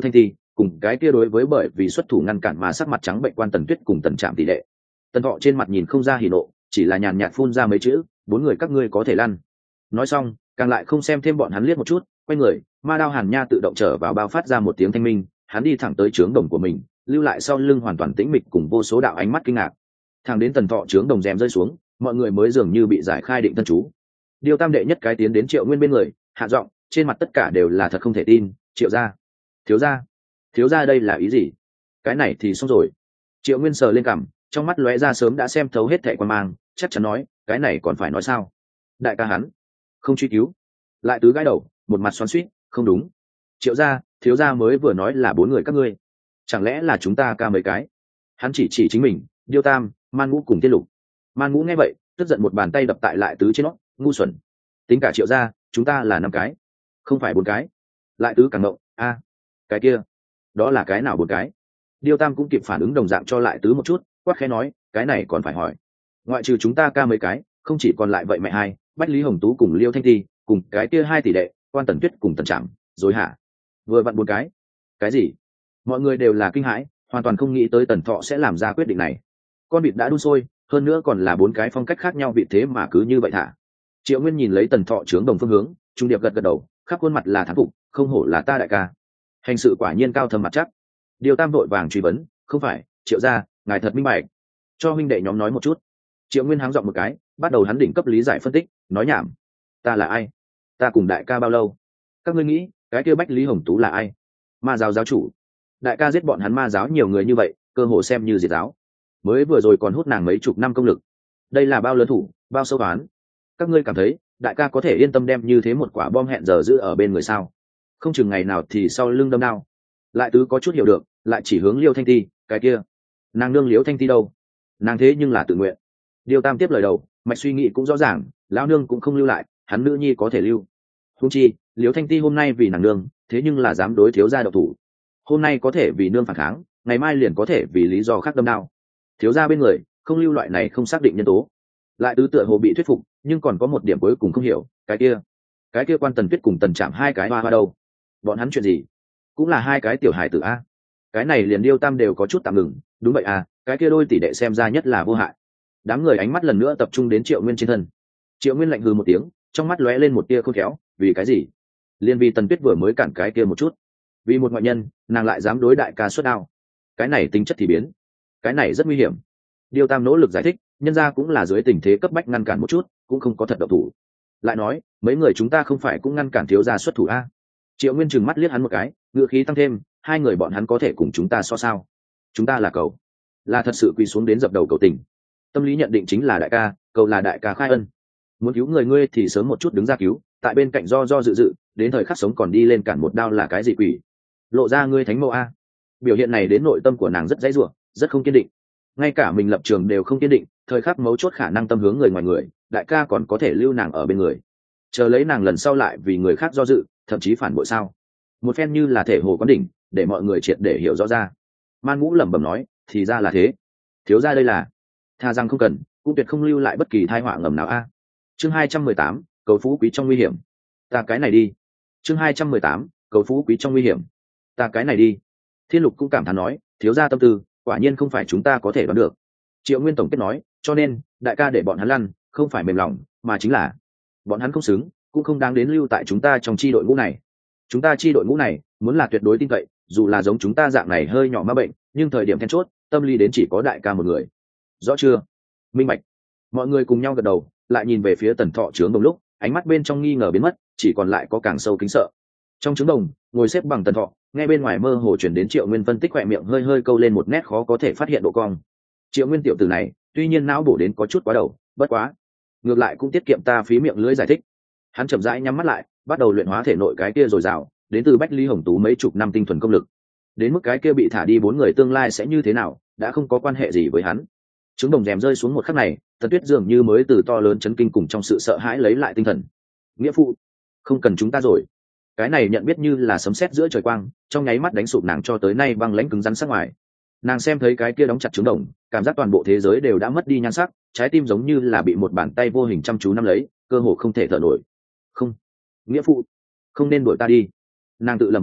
cùng cái kia đối với bởi vì xuất thủ ngăn cản mà sắc mặt trắng bệnh quan Tần Tuyết cùng Tần Trạm tỷ lệ. Tần Thọ trên mặt nhìn không ra hỉ nộ, chỉ là nhàn nhạt phun ra mấy chữ, bốn người các ngươi có thể lăn. Nói xong, càng lại không xem thêm bọn hắn liếc một chút, quay người, ma đao Hàn Nha tự động trở vào bao phát ra một tiếng thanh minh, hắn đi thẳng tới trướng đồng của mình, lưu lại sau lưng hoàn toàn tĩnh mịch cùng vô số đạo ánh mắt kinh ngạc. Thẳng đến Tần Thọ trướng đồng rèm rơi xuống, mọi người mới dường như bị giải khai định thân chú. Điều tam đệ nhất cái tiến đến Triệu Nguyên bên người, hạ giọng, trên mặt tất cả đều là thật không thể tin, Triệu gia, thiếu gia, thiếu gia đây là ý gì? Cái này thì xong rồi. Triệu Nguyên sờ lên cằm, trong mắt lóe ra sớm đã xem thấu hết thảy quan mang, chắc chắn nói, cái này còn phải nói sao? Đại ca hắn không truy cứu. Lại tứ gãi đầu, một mặt xoắn xuýt, không đúng. Triệu gia, thiếu gia mới vừa nói là bốn người các ngươi, chẳng lẽ là chúng ta ca mấy cái? Hắn chỉ chỉ chính mình, Điêu Tam, Man Ngũ cùng Tiết Lục. Man Ngũ nghe vậy, tức giận một bàn tay đập tại Lại tứ trên nó, ngu xuẩn. Tính cả Triệu gia, chúng ta là năm cái, không phải bốn cái. Lại tứ càng ngộng, a, cái kia, đó là cái nào bốn cái? Điêu Tam cũng kịp phản ứng đồng dạng cho Lại tứ một chút, quát khẽ nói, cái này còn phải hỏi. Ngoại trừ chúng ta ca mấy cái, không chỉ còn lại vậy mẹ hai, Bách Lý Hồng Tú cùng Liêu Thanh Ti, cùng cái kia hai tỷ đệ, quan Tần Tuyết cùng Tần Trạm, rồi hả? Vừa vặn bốn cái. Cái gì? Mọi người đều là kinh hãi, hoàn toàn không nghĩ tới Tần Thọ sẽ làm ra quyết định này. Con vịt đã đun sôi, hơn nữa còn là bốn cái phong cách khác nhau vị thế mà cứ như vậy thả. Triệu Nguyên nhìn lấy Tần Thọ trướng đồng phương hướng, trung điệp gật gật đầu, khắp khuôn mặt là thán phục, không hổ là ta đại ca, hành sự quả nhiên cao thâm mặt chắc. Điều Tam vội vàng truy vấn, không phải, Triệu gia, ngài thật minh bạch, cho huynh đệ nhóm nói một chút. Triệu Nguyên háng giọng một cái, bắt đầu hắn đỉnh cấp lý giải phân tích, nói nhảm, ta là ai? Ta cùng đại ca bao lâu? Các ngươi nghĩ, cái kia Bách Lý Hồng Tú là ai? Ma giáo giáo chủ. Đại ca giết bọn hắn ma giáo nhiều người như vậy, cơ hồ xem như diệt giáo. Mới vừa rồi còn hút nàng mấy chục năm công lực. Đây là bao lớn thủ, bao sâu toán. Các ngươi cảm thấy, đại ca có thể yên tâm đem như thế một quả bom hẹn giờ giữ ở bên người sao? Không chừng ngày nào thì sau lưng đâm đao. Lại tứ có chút hiểu được, lại chỉ hướng Liêu Thanh Ti, cái kia, nàng nương Liêu Thanh Ti đâu? Nàng thế nhưng là tự nguyện. Điêu Tam tiếp lời đầu, mạch suy nghĩ cũng rõ ràng, lão nương cũng không lưu lại, hắn nữ nhi có thể lưu. Huống chi, Liêu Thanh Ti hôm nay vì nàng nương, thế nhưng là dám đối thiếu gia độc thủ. Hôm nay có thể vì nương phản kháng, ngày mai liền có thể vì lý do khác đâm đao. Thiếu gia bên người, không lưu loại này không xác định nhân tố. Lại tứ tựa hồ bị thuyết phục, nhưng còn có một điểm cuối cùng không hiểu, cái kia, cái kia quan Tần Tuyết cùng Tần Trạm hai cái hoa hoa đâu? Bọn hắn chuyện gì? Cũng là hai cái tiểu hài tử a. Cái này liền Điêu Tam đều có chút tạm ngừng, đúng vậy à, cái kia đôi tỷ đệ xem ra nhất là vô hại. Đám người ánh mắt lần nữa tập trung đến Triệu Nguyên trên thân. Triệu Nguyên lạnh hừ một tiếng, trong mắt lóe lên một tia khôn khéo, vì cái gì? Liên vì Tần Tuyết vừa mới cản cái kia một chút, vì một ngoại nhân, nàng lại dám đối đại ca xuất đao. Cái này tính chất thì biến, cái này rất nguy hiểm. Điêu Tam nỗ lực giải thích, nhân ra cũng là dưới tình thế cấp bách ngăn cản một chút, cũng không có thật động thủ. Lại nói, mấy người chúng ta không phải cũng ngăn cản thiếu gia xuất thủ a? Triệu Nguyên trừng mắt liếc hắn một cái, ngựa khí tăng thêm, hai người bọn hắn có thể cùng chúng ta so sao? Chúng ta là cầu, là thật sự quỳ xuống đến dập đầu cầu tình. Tâm lý nhận định chính là đại ca, cầu là đại ca khai ân. Muốn cứu người ngươi thì sớm một chút đứng ra cứu, tại bên cạnh do do dự dự, đến thời khắc sống còn đi lên cản một đao là cái gì quỷ? Lộ ra ngươi thánh mẫu a. Biểu hiện này đến nội tâm của nàng rất dãy rủa, rất không kiên định. Ngay cả mình lập trường đều không kiên định, thời khắc mấu chốt khả năng tâm hướng người ngoài người, đại ca còn có thể lưu nàng ở bên người. Chờ lấy nàng lần sau lại vì người khác do dự, thậm chí phản bội sao? Một phen như là thể hồ quán đỉnh, để mọi người triệt để hiểu rõ ra. Man Ngũ lẩm bẩm nói, thì ra là thế. Thiếu gia đây là, tha rằng không cần, cũng tuyệt không lưu lại bất kỳ tai họa ngầm nào a. Chương hai trăm mười tám, cầu phú quý trong nguy hiểm. Ta cái này đi. Chương hai trăm mười tám, cầu phú quý trong nguy hiểm. Ta cái này đi. Thiên Lục cũng cảm thán nói, thiếu gia tâm tư, quả nhiên không phải chúng ta có thể đoán được. Triệu Nguyên tổng kết nói, cho nên, đại ca để bọn hắn lăn, không phải mềm lòng, mà chính là bọn hắn không xứng, cũng không đáng đến lưu tại chúng ta trong chi đội ngũ này. Chúng ta chi đội ngũ này, muốn là tuyệt đối tin cậy, dù là giống chúng ta dạng này hơi nhỏ ma bệnh, nhưng thời điểm then chốt, tâm lý đến chỉ có đại ca một người. Rõ chưa? Minh bạch. Mọi người cùng nhau gật đầu, lại nhìn về phía Tần Thọ trướng đồng lúc, ánh mắt bên trong nghi ngờ biến mất, chỉ còn lại có càng sâu kính sợ. Trong trướng đồng, ngồi xếp bằng Tần Thọ, nghe bên ngoài mơ hồ chuyển đến Triệu Nguyên phân tích, khỏe miệng hơi hơi câu lên một nét khó có thể phát hiện độ cong. Triệu Nguyên tiểu tử này, tuy nhiên não bổ đến có chút quá đầu, bất quá, ngược lại cũng tiết kiệm ta phí miệng lưỡi giải thích. Hắn chậm rãi nhắm mắt lại, bắt đầu luyện hóa thể nội cái kia dồi dào, đến từ Bách Lý Hồng Tú mấy chục năm tinh thuần công lực. Đến mức cái kia bị thả đi bốn người tương lai sẽ như thế nào, đã không có quan hệ gì với hắn. Trứng đồng rèm rơi xuống một khắc này, Tần Tuyết dường như mới từ to lớn chấn kinh cùng trong sự sợ hãi lấy lại tinh thần. Nghĩa phụ, không cần chúng ta rồi. Cái này nhận biết như là sấm sét giữa trời quang, trong nháy mắt đánh sụp nàng cho tới nay băng lãnh cứng rắn sắc ngoài. Nàng xem thấy cái kia đóng chặt trứng đồng, cảm giác toàn bộ thế giới đều đã mất đi nhan sắc, trái tim giống như là bị một bàn tay vô hình chăm chú nắm lấy, cơ hồ không thể thở nổi. Không, nghĩa phụ, không nên đuổi ta đi. Nàng tự lẩm bẩm,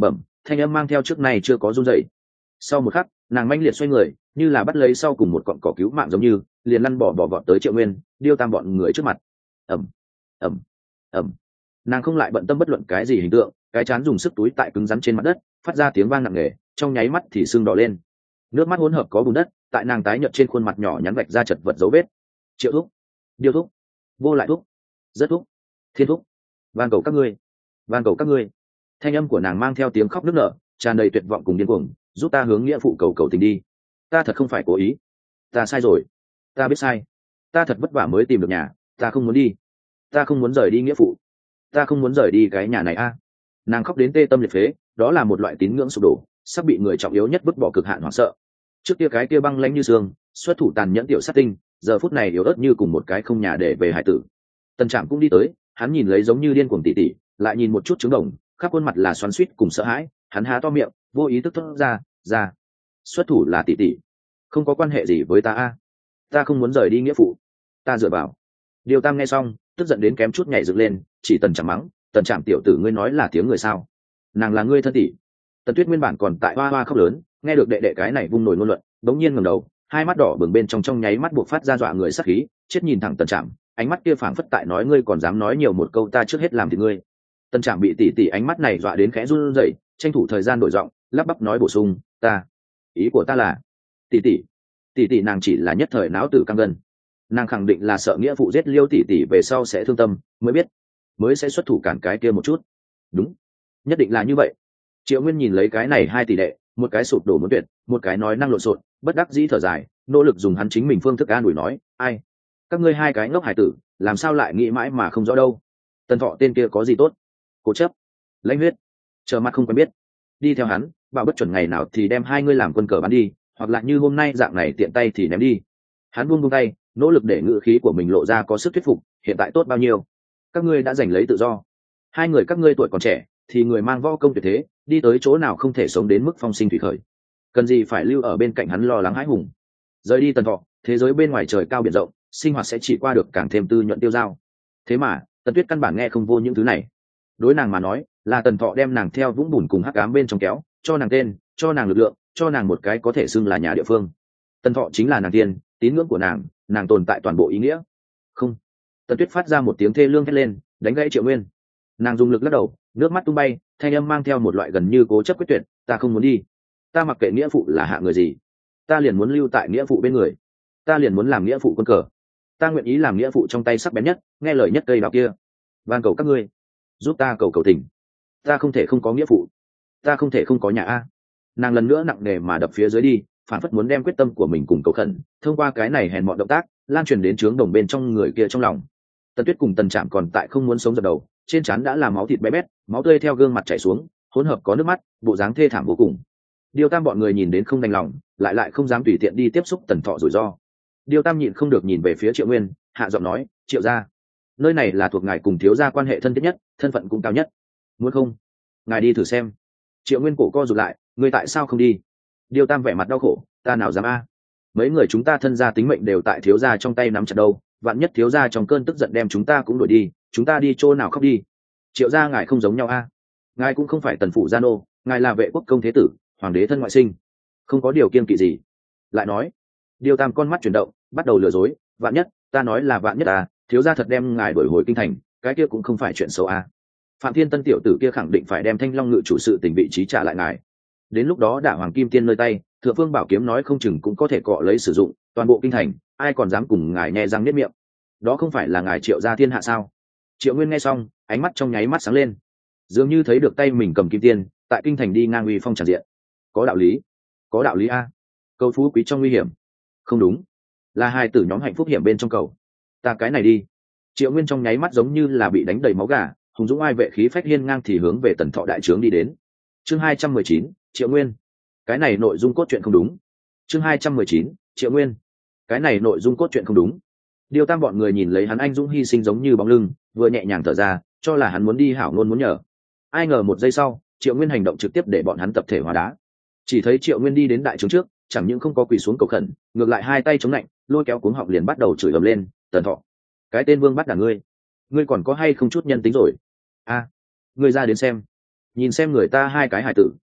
thanh âm mang theo trước này chưa có run rẩy. Sau một khắc, nàng manh liệt xoay người, như là bắt lấy sau cùng một cọng cỏ cứu mạng giống như, liền lăn bỏ bỏ vọt tới Triệu Nguyên, điêu tam bọn người trước mặt. Ầm, ầm, ầm. Nàng không lại bận tâm bất luận cái gì hình tượng, cái chán dùng sức túi tại cứng rắn trên mặt đất, phát ra tiếng vang nặng nề, trong nháy mắt thì sưng đỏ lên. Nước mắt hỗn hợp có bùn đất, tại nàng tái nhợt trên khuôn mặt nhỏ nhắn vạch ra chật vật dấu vết. Triệu thúc, điêu thúc, vô lại thúc, rất thúc, thiên thúc, van cầu các ngươi, van cầu các ngươi. Thanh âm của nàng mang theo tiếng khóc nức nở, tràn đầy tuyệt vọng cùng điên cuồng, giúp ta hướng nghĩa phụ cầu cầu tình đi. Ta thật không phải cố ý, ta sai rồi, ta biết sai, ta thật vất vả mới tìm được nhà, ta không muốn đi, ta không muốn rời đi nghĩa phụ, ta không muốn rời đi cái nhà này a. Nàng khóc đến tê tâm liệt phế, đó là một loại tín ngưỡng sụp đổ, sắp bị người trọng yếu nhất vứt bỏ cực hạn hoảng sợ. Trước kia cái kia băng lãnh như xương, xuất thủ tàn nhẫn tiểu sát tinh, giờ phút này yếu ớt như cùng một cái không nhà để về hải tử. Tần Trạm cũng đi tới, hắn nhìn lấy giống như điên cuồng tỉ tỉ, lại nhìn một chút trứng đồng, khắp khuôn mặt là xoắn xuýt cùng sợ hãi, hắn há to miệng, vô ý thức thốt ra, ra. Xuất thủ là tỉ tỉ, không có quan hệ gì với ta a. Ta không muốn rời đi nghĩa phụ, ta dựa vào. Điều Tam nghe xong, tức giận đến kém chút nhảy dựng lên, chỉ Tần Trạm mắng, Tần Trạm tiểu tử ngươi nói là tiếng người sao? Nàng là ngươi thân tỷ. Tần Tuyết nguyên bản còn tại hoa hoa khóc lớn, nghe được đệ đệ cái này vung nổi ngôn luận, đống nhiên ngẩng đầu, hai mắt đỏ bừng bên trong trong nháy mắt buộc phát ra dọa người sắc khí, chết nhìn thẳng Tần Trạm, ánh mắt kia phảng phất tại nói ngươi còn dám nói nhiều một câu ta trước hết làm thì ngươi. Tần Trạm bị tỷ tỷ ánh mắt này dọa đến khẽ run rẩy, tranh thủ thời gian đổi giọng, lắp bắp nói bổ sung, ta, ý của ta là, tỷ tỷ, tỷ tỷ nàng chỉ là nhất thời não tử căng gân, nàng khẳng định là sợ nghĩa phụ giết Liêu tỷ tỷ về sau sẽ thương tâm, mới biết, mới sẽ xuất thủ cản cái kia một chút. Đúng, nhất định là như vậy. Triệu Nguyên nhìn lấy cái này hai tỷ đệ, một cái sụp đổ muốn tuyệt, một cái nói năng lộn xộn, bất đắc dĩ thở dài, nỗ lực dùng hắn chính mình phương thức an ủi nói, ai, các ngươi hai cái ngốc hải tử, làm sao lại nghĩ mãi mà không rõ đâu. Tần Thọ tên kia có gì tốt? Cố chấp, lãnh huyết, chờ mặt không quen biết, đi theo hắn, bảo bất chuẩn ngày nào thì đem hai ngươi làm quân cờ bắn đi, hoặc là như hôm nay dạng này tiện tay thì ném đi. Hắn buông buông tay, nỗ lực để ngữ khí của mình lộ ra có sức thuyết phục, hiện tại tốt bao nhiêu? Các ngươi đã giành lấy tự do. Hai người các ngươi tuổi còn trẻ, thì người mang võ công tuyệt thế, đi tới chỗ nào không thể sống đến mức phong sinh thủy khởi. Cần gì phải lưu ở bên cạnh hắn lo lắng hãi hùng. Rời đi Tần Thọ, thế giới bên ngoài trời cao biển rộng, sinh hoạt sẽ chỉ qua được càng thêm tư nhuận tiêu dao. Thế mà, Tần Tuyết căn bản nghe không vô những thứ này. Đối nàng mà nói, là Tần Thọ đem nàng theo vũng bùn cùng hắc ám bên trong kéo, cho nàng tên, cho nàng lực lượng, cho nàng một cái có thể xưng là nhà địa phương. Tần Thọ chính là nàng tiên, tín ngưỡng của nàng, nàng tồn tại toàn bộ ý nghĩa. Không. Tần Tuyết phát ra một tiếng thê lương thét lên, đánh gãy Triệu Nguyên. Nàng dùng lực lắc đầu, nước mắt tung bay, thanh âm mang theo một loại gần như cố chấp quyết tuyệt, ta không muốn đi, ta mặc kệ nghĩa phụ là hạ người gì, ta liền muốn lưu tại nghĩa phụ bên người, ta liền muốn làm nghĩa phụ quân cờ, ta nguyện ý làm nghĩa phụ trong tay sắc bén nhất, nghe lời nhất cây đạo kia. Van cầu các ngươi, giúp ta cầu cầu tình, ta không thể không có nghĩa phụ, ta không thể không có nhà a. Nàng lần nữa nặng nề mà đập phía dưới đi, phản phất muốn đem quyết tâm của mình cùng cầu khẩn, thông qua cái này hèn mọn động tác, lan truyền đến trướng đồng bên trong người kia trong lòng. Tần Tuyết cùng Tần Trạm còn tại không muốn sống dập đầu, trên trán đã là máu thịt bé bét, máu tươi theo gương mặt chảy xuống, hỗn hợp có nước mắt, bộ dáng thê thảm vô cùng. Điêu Tam bọn người nhìn đến không đành lòng, lại lại không dám tùy tiện đi tiếp xúc Tần Thọ rủi ro. Điêu Tam nhịn không được nhìn về phía Triệu Nguyên, hạ giọng nói, Triệu gia, nơi này là thuộc ngài cùng thiếu gia quan hệ thân thiết nhất, thân phận cũng cao nhất, muốn không, ngài đi thử xem. Triệu Nguyên cổ co rụt lại, ngươi tại sao không đi? Điêu Tam vẻ mặt đau khổ, ta nào dám a? Mấy người chúng ta thân gia tính mệnh đều tại thiếu gia trong tay nắm chặt đâu, vạn nhất thiếu gia trong cơn tức giận đem chúng ta cũng đuổi đi, chúng ta đi chỗ nào khóc đi. Triệu gia ngài không giống nhau a, ngài cũng không phải tần phủ gia nô, ngài là vệ quốc công thế tử, hoàng đế thân ngoại sinh, không có điều kiêng kỵ gì. Lại nói, Điêu Tam con mắt chuyển động, bắt đầu lừa dối, vạn nhất, ta nói là vạn nhất à, thiếu gia thật đem ngài đổi hồi kinh thành, cái kia cũng không phải chuyện xấu à. Phạm Thiên Tân tiểu tử kia khẳng định phải đem Thanh Long ngự chủ sự tình vị trí trả lại ngài, đến lúc đó đả hoàng kim tiên nơi tay, Thượng Phương Bảo kiếm nói không chừng cũng có thể cọ lấy sử dụng, toàn bộ kinh thành, ai còn dám cùng ngài nhè răng niết miệng. Đó không phải là ngài Triệu gia thiên hạ sao? Triệu Nguyên nghe xong, ánh mắt trong nháy mắt sáng lên, dường như thấy được tay mình cầm kim tiên, tại kinh thành đi ngang uy phong tràn diện. Có đạo lý, có đạo lý a. Cầu phú quý trong nguy hiểm, không đúng, là hai tử nhóm hạnh phúc hiểm bên trong cầu. Ta cái này đi. Triệu Nguyên trong nháy mắt giống như là bị đánh đầy máu gà, hùng dũng ai vệ khí phách hiên ngang thì hướng về Tần Thọ đại trướng đi đến. Chương hai trăm mười chín, Triệu Nguyên. Cái này nội dung cốt truyện không đúng. Chương hai trăm mười chín, Triệu Nguyên. Cái này nội dung cốt truyện không đúng. Điêu Tam bọn người nhìn lấy hắn anh dũng hy sinh giống như bóng lưng, vừa nhẹ nhàng thở ra, cho là hắn muốn đi hảo ngôn muốn nhờ. Ai ngờ một giây sau, Triệu Nguyên hành động trực tiếp để bọn hắn tập thể hóa đá. Chỉ thấy Triệu Nguyên đi đến đại trướng trước, chẳng những không có quỳ xuống cầu khẩn, ngược lại hai tay chống lạnh, lôi kéo cuống họng liền bắt đầu chửi ầm lên, Tần Thọ, cái tên vương bắt đả ngươi, ngươi còn có hay không chút nhân tính rồi? A, ngươi ra đến xem, nhìn xem người ta hai cái hải tử,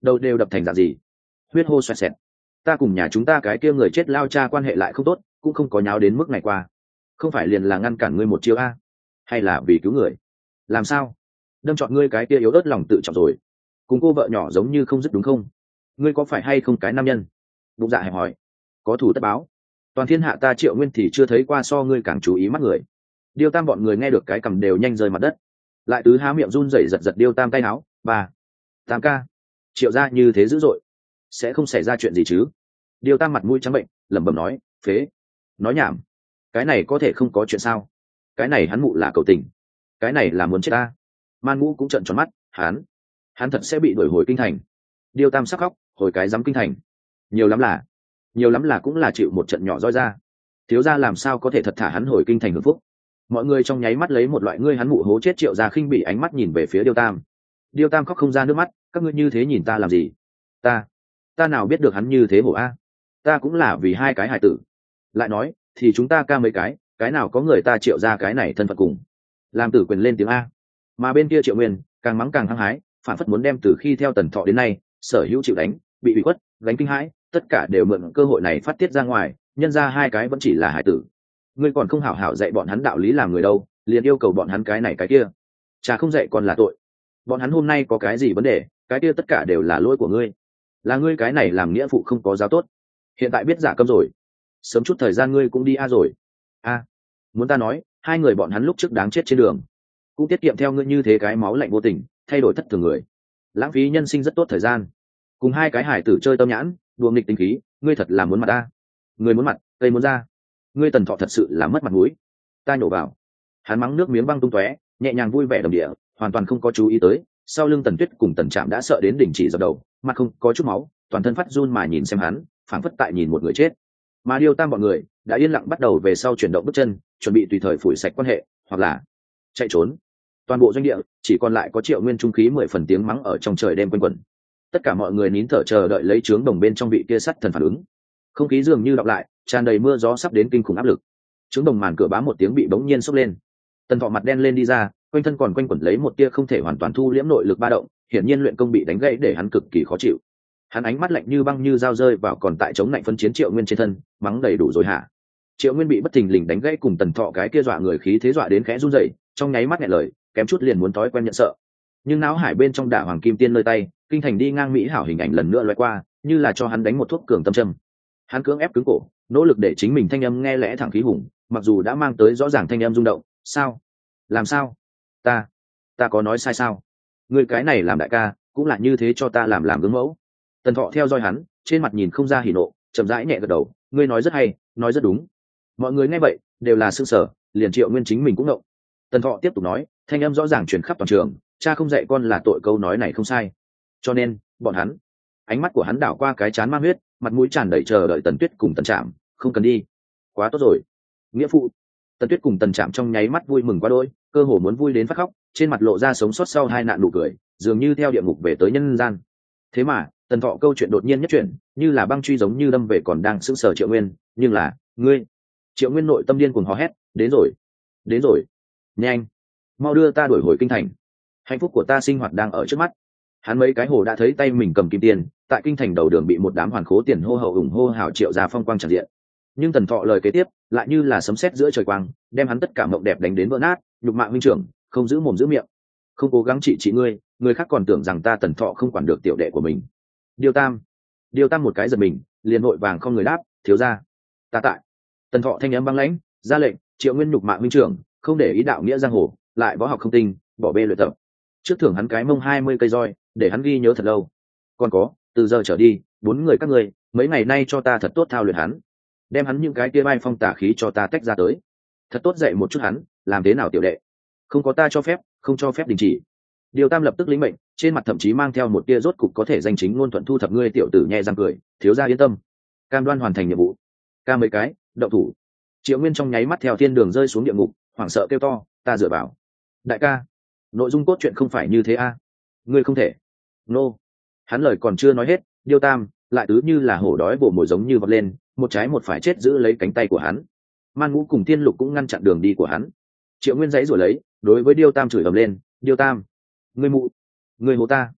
đầu đều đập thành dạng gì. Huyết hô xoẹt xẹt. Ta cùng nhà chúng ta cái kia người chết lao cha quan hệ lại không tốt, cũng không có nháo đến mức này qua. Không phải liền là ngăn cản ngươi một chiêu a, hay là vì cứu người? Làm sao đâm chọn ngươi cái kia yếu ớt lòng tự trọng rồi? Cùng cô vợ nhỏ giống như không dứt đúng không? Ngươi có phải hay không cái nam nhân? Bụng dạ hẹp hỏi. Có thủ tất báo. Toàn thiên hạ ta Triệu Nguyên thì chưa thấy qua so ngươi càng chú ý mắt người. Điêu Tam bọn người nghe được cái cầm đều nhanh rơi mặt đất. Lại tứ há miệng run rẩy giật giật Điêu Tam tay áo. Bà, Tam ca, Triệu gia như thế dữ dội, sẽ không xảy ra chuyện gì chứ? Điêu Tam mặt mũi trắng bệnh, lẩm bẩm nói, phế, nói nhảm, cái này có thể không có chuyện sao? Cái này hắn mụ là cầu tình, cái này là muốn chết ta. Man Ngũ cũng trợn tròn mắt, hắn, hắn thật sẽ bị đuổi hồi kinh thành. Điêu Tam sắc khóc, hồi cái dám kinh thành, nhiều lắm là, nhiều lắm là cũng là chịu một trận nhỏ roi ra. Thiếu gia làm sao có thể thật thả hắn hồi kinh thành hưởng phúc? Mọi người trong nháy mắt lấy một loại ngươi hắn mụ hố chết Triệu gia khinh bỉ ánh mắt nhìn về phía Điêu Tam. Điêu Tam khóc không ra nước mắt, các ngươi như thế nhìn ta làm gì? Ta, ta nào biết được hắn như thế hổ a? Ta cũng là vì hai cái hài tử. Lại nói, thì chúng ta ca mấy cái, cái nào có người ta Triệu gia cái này thân phận cùng. Làm tử quyền lên tiếng a. Mà bên kia Triệu Nguyên càng mắng càng hăng hái, phản phất muốn đem từ khi theo Tần Thọ đến nay, sở hữu chịu đánh, bị bị khuất, gánh kinh hãi, tất cả đều mượn cơ hội này phát tiết ra ngoài, nhân ra hai cái vẫn chỉ là hải tử. Ngươi còn không hảo hảo dạy bọn hắn đạo lý làm người đâu, liền yêu cầu bọn hắn cái này cái kia. Cha không dạy còn là tội. Bọn hắn hôm nay có cái gì vấn đề, cái kia tất cả đều là lỗi của ngươi. Là ngươi cái này làm nghĩa phụ không có giáo tốt. Hiện tại biết giả câm rồi, sớm chút thời gian ngươi cũng đi a rồi. A, muốn ta nói, hai người bọn hắn lúc trước đáng chết trên đường, cũng tiết kiệm theo ngươi như thế cái máu lạnh vô tình, thay đổi thất thường người, lãng phí nhân sinh rất tốt thời gian. Cùng hai cái hải tử chơi tâm nhãn, đùa nghịch tính khí, ngươi thật là muốn mặt ta. Ngươi muốn mặt, cây muốn ra. Ngươi Tần Thọ thật sự là mất mặt mũi. Ta nhổ vào. Hắn mắng nước miếng băng tung tóe, nhẹ nhàng vui vẻ đồng địa, hoàn toàn không có chú ý tới sau lưng Tần Tuyết cùng Tần Trạm đã sợ đến đỉnh chỉ dập đầu, mặt không có chút máu, toàn thân phát run mà nhìn xem hắn, phảng phất tại nhìn một người chết. Mà Điêu Tam bọn người đã yên lặng bắt đầu về sau chuyển động bước chân, chuẩn bị tùy thời phủi sạch quan hệ, hoặc là chạy trốn. Toàn bộ doanh địa chỉ còn lại có Triệu Nguyên trung khí mười phần tiếng mắng ở trong trời đêm quanh quẩn. Tất cả mọi người nín thở chờ đợi lấy trướng đồng bên trong vị kia sắt thần phản ứng. Không khí dường như đọng lại, tràn đầy mưa gió sắp đến kinh khủng áp lực. Trướng đồng màn cửa bám một tiếng bị bỗng nhiên sốc lên. Tần Thọ mặt đen lên đi ra, quanh thân còn quanh quẩn lấy một tia không thể hoàn toàn thu liễm nội lực ba động, hiển nhiên luyện công bị đánh gãy để hắn cực kỳ khó chịu. Hắn ánh mắt lạnh như băng như dao rơi vào còn tại chống lạnh phân chiến Triệu Nguyên trên thân, mắng đầy đủ rồi hả? Triệu Nguyên bị bất thình lình đánh gãy cùng Tần Thọ cái kia dọa người khí thế dọa đến khẽ run rẩy, trong nháy mắt nghẹn lời, kém chút liền muốn thói quen nhận sợ. Nhưng não hải bên trong Đả Hoàng Kim Tiên nơi tay, kinh thành đi ngang mỹ hảo hình ảnh lần nữa lóe qua, như là cho hắn đánh một thuốc cường tâm châm. Hắn cưỡng ép cứng cổ, nỗ lực để chính mình thanh âm nghe lẽ thẳng khí hùng, mặc dù đã mang tới rõ ràng thanh âm rung động. Sao? Làm sao? Ta, ta có nói sai sao? Người cái này làm đại ca, cũng là như thế cho ta làm làm gương mẫu. Tần Thọ theo dõi hắn, trên mặt nhìn không ra hỉ nộ, chậm rãi nhẹ gật đầu, ngươi nói rất hay, nói rất đúng. Mọi người nghe vậy đều là sững sờ, liền Triệu Nguyên chính mình cũng ngộng. Tần Thọ tiếp tục nói, thanh âm rõ ràng truyền khắp toàn trường, cha không dạy con là tội, câu nói này không sai. Cho nên, bọn hắn, ánh mắt của hắn đảo qua cái chán mang huyết, mặt mũi tràn đầy chờ đợi Tần Tuyết cùng Tần Trạm, không cần đi, quá tốt rồi. Nghĩa phụ. Tần Tuyết cùng Tần Trạm trong nháy mắt vui mừng quá đôi, cơ hồ muốn vui đến phát khóc, trên mặt lộ ra sống sót sau hai nạn nụ cười, dường như theo địa ngục về tới nhân gian. Thế mà, Tần Thọ câu chuyện đột nhiên nhất chuyển, như là băng truy giống như đâm về còn đang sững sờ Triệu Nguyên, nhưng là, ngươi. Triệu Nguyên nội tâm điên cuồng hò hét, đến rồi, đến rồi, nhanh, mau đưa ta đuổi hồi kinh thành. Hạnh phúc của ta sinh hoạt đang ở trước mắt. Hắn mấy cái hồ đã thấy tay mình cầm kim tiền, tại kinh thành đầu đường bị một đám hoàn khố tiền hô hậu ủng hô hào Triệu gia phong quang tràn diện. Nhưng Tần Thọ lời kế tiếp lại như là sấm sét giữa trời quang, đem hắn tất cả mộng đẹp đánh đến vỡ nát. Nhục mạ huynh trưởng, không giữ mồm giữ miệng, không cố gắng trị trị ngươi, người khác còn tưởng rằng ta Tần Thọ không quản được tiểu đệ của mình. Điêu Tam, Điêu Tam một cái giật mình, liền vội vàng không người đáp, thiếu gia, ta tại. Tần Thọ thanh âm băng lãnh, ra lệnh, Triệu Nguyên nhục mạ huynh trưởng, không để ý đạo nghĩa giang hồ, lại võ học không tinh, bỏ bê luyện tập. Trước thưởng hắn cái mông hai mươi cây roi, để hắn ghi nhớ thật lâu. Còn có, từ giờ trở đi, bốn người các ngươi, mấy ngày nay cho ta thật tốt thao luyện hắn, đem hắn những cái kia bay phong tà khí cho ta tách ra tới, thật tốt dạy một chút hắn, làm thế nào tiểu đệ, không có ta cho phép, không cho phép đình chỉ. Điều Tam lập tức lĩnh mệnh, trên mặt thậm chí mang theo một tia rốt cục có thể danh chính ngôn thuận thu thập ngươi tiểu tử nhẹ răng cười, thiếu gia yên tâm, cam đoan hoàn thành nhiệm vụ. Ca mấy cái, đậu thủ. Triệu Nguyên trong nháy mắt theo thiên đường rơi xuống địa ngục, hoảng sợ kêu to, ta dựa vào. Đại ca, nội dung cốt truyện không phải như thế a, à? Ngươi không thể. Nô. Hắn lời còn chưa nói hết, Điêu Tam lại tứ như là hổ đói bổ mồi giống như vọt lên, một trái một phải chết giữ lấy cánh tay của hắn. Man Ngũ cùng Tiên Lục cũng ngăn chặn đường đi của hắn. Triệu Nguyên giãy rồi lấy, đối với Điêu Tam chửi ầm lên, Điêu Tam, ngươi mụ, ngươi hố ta.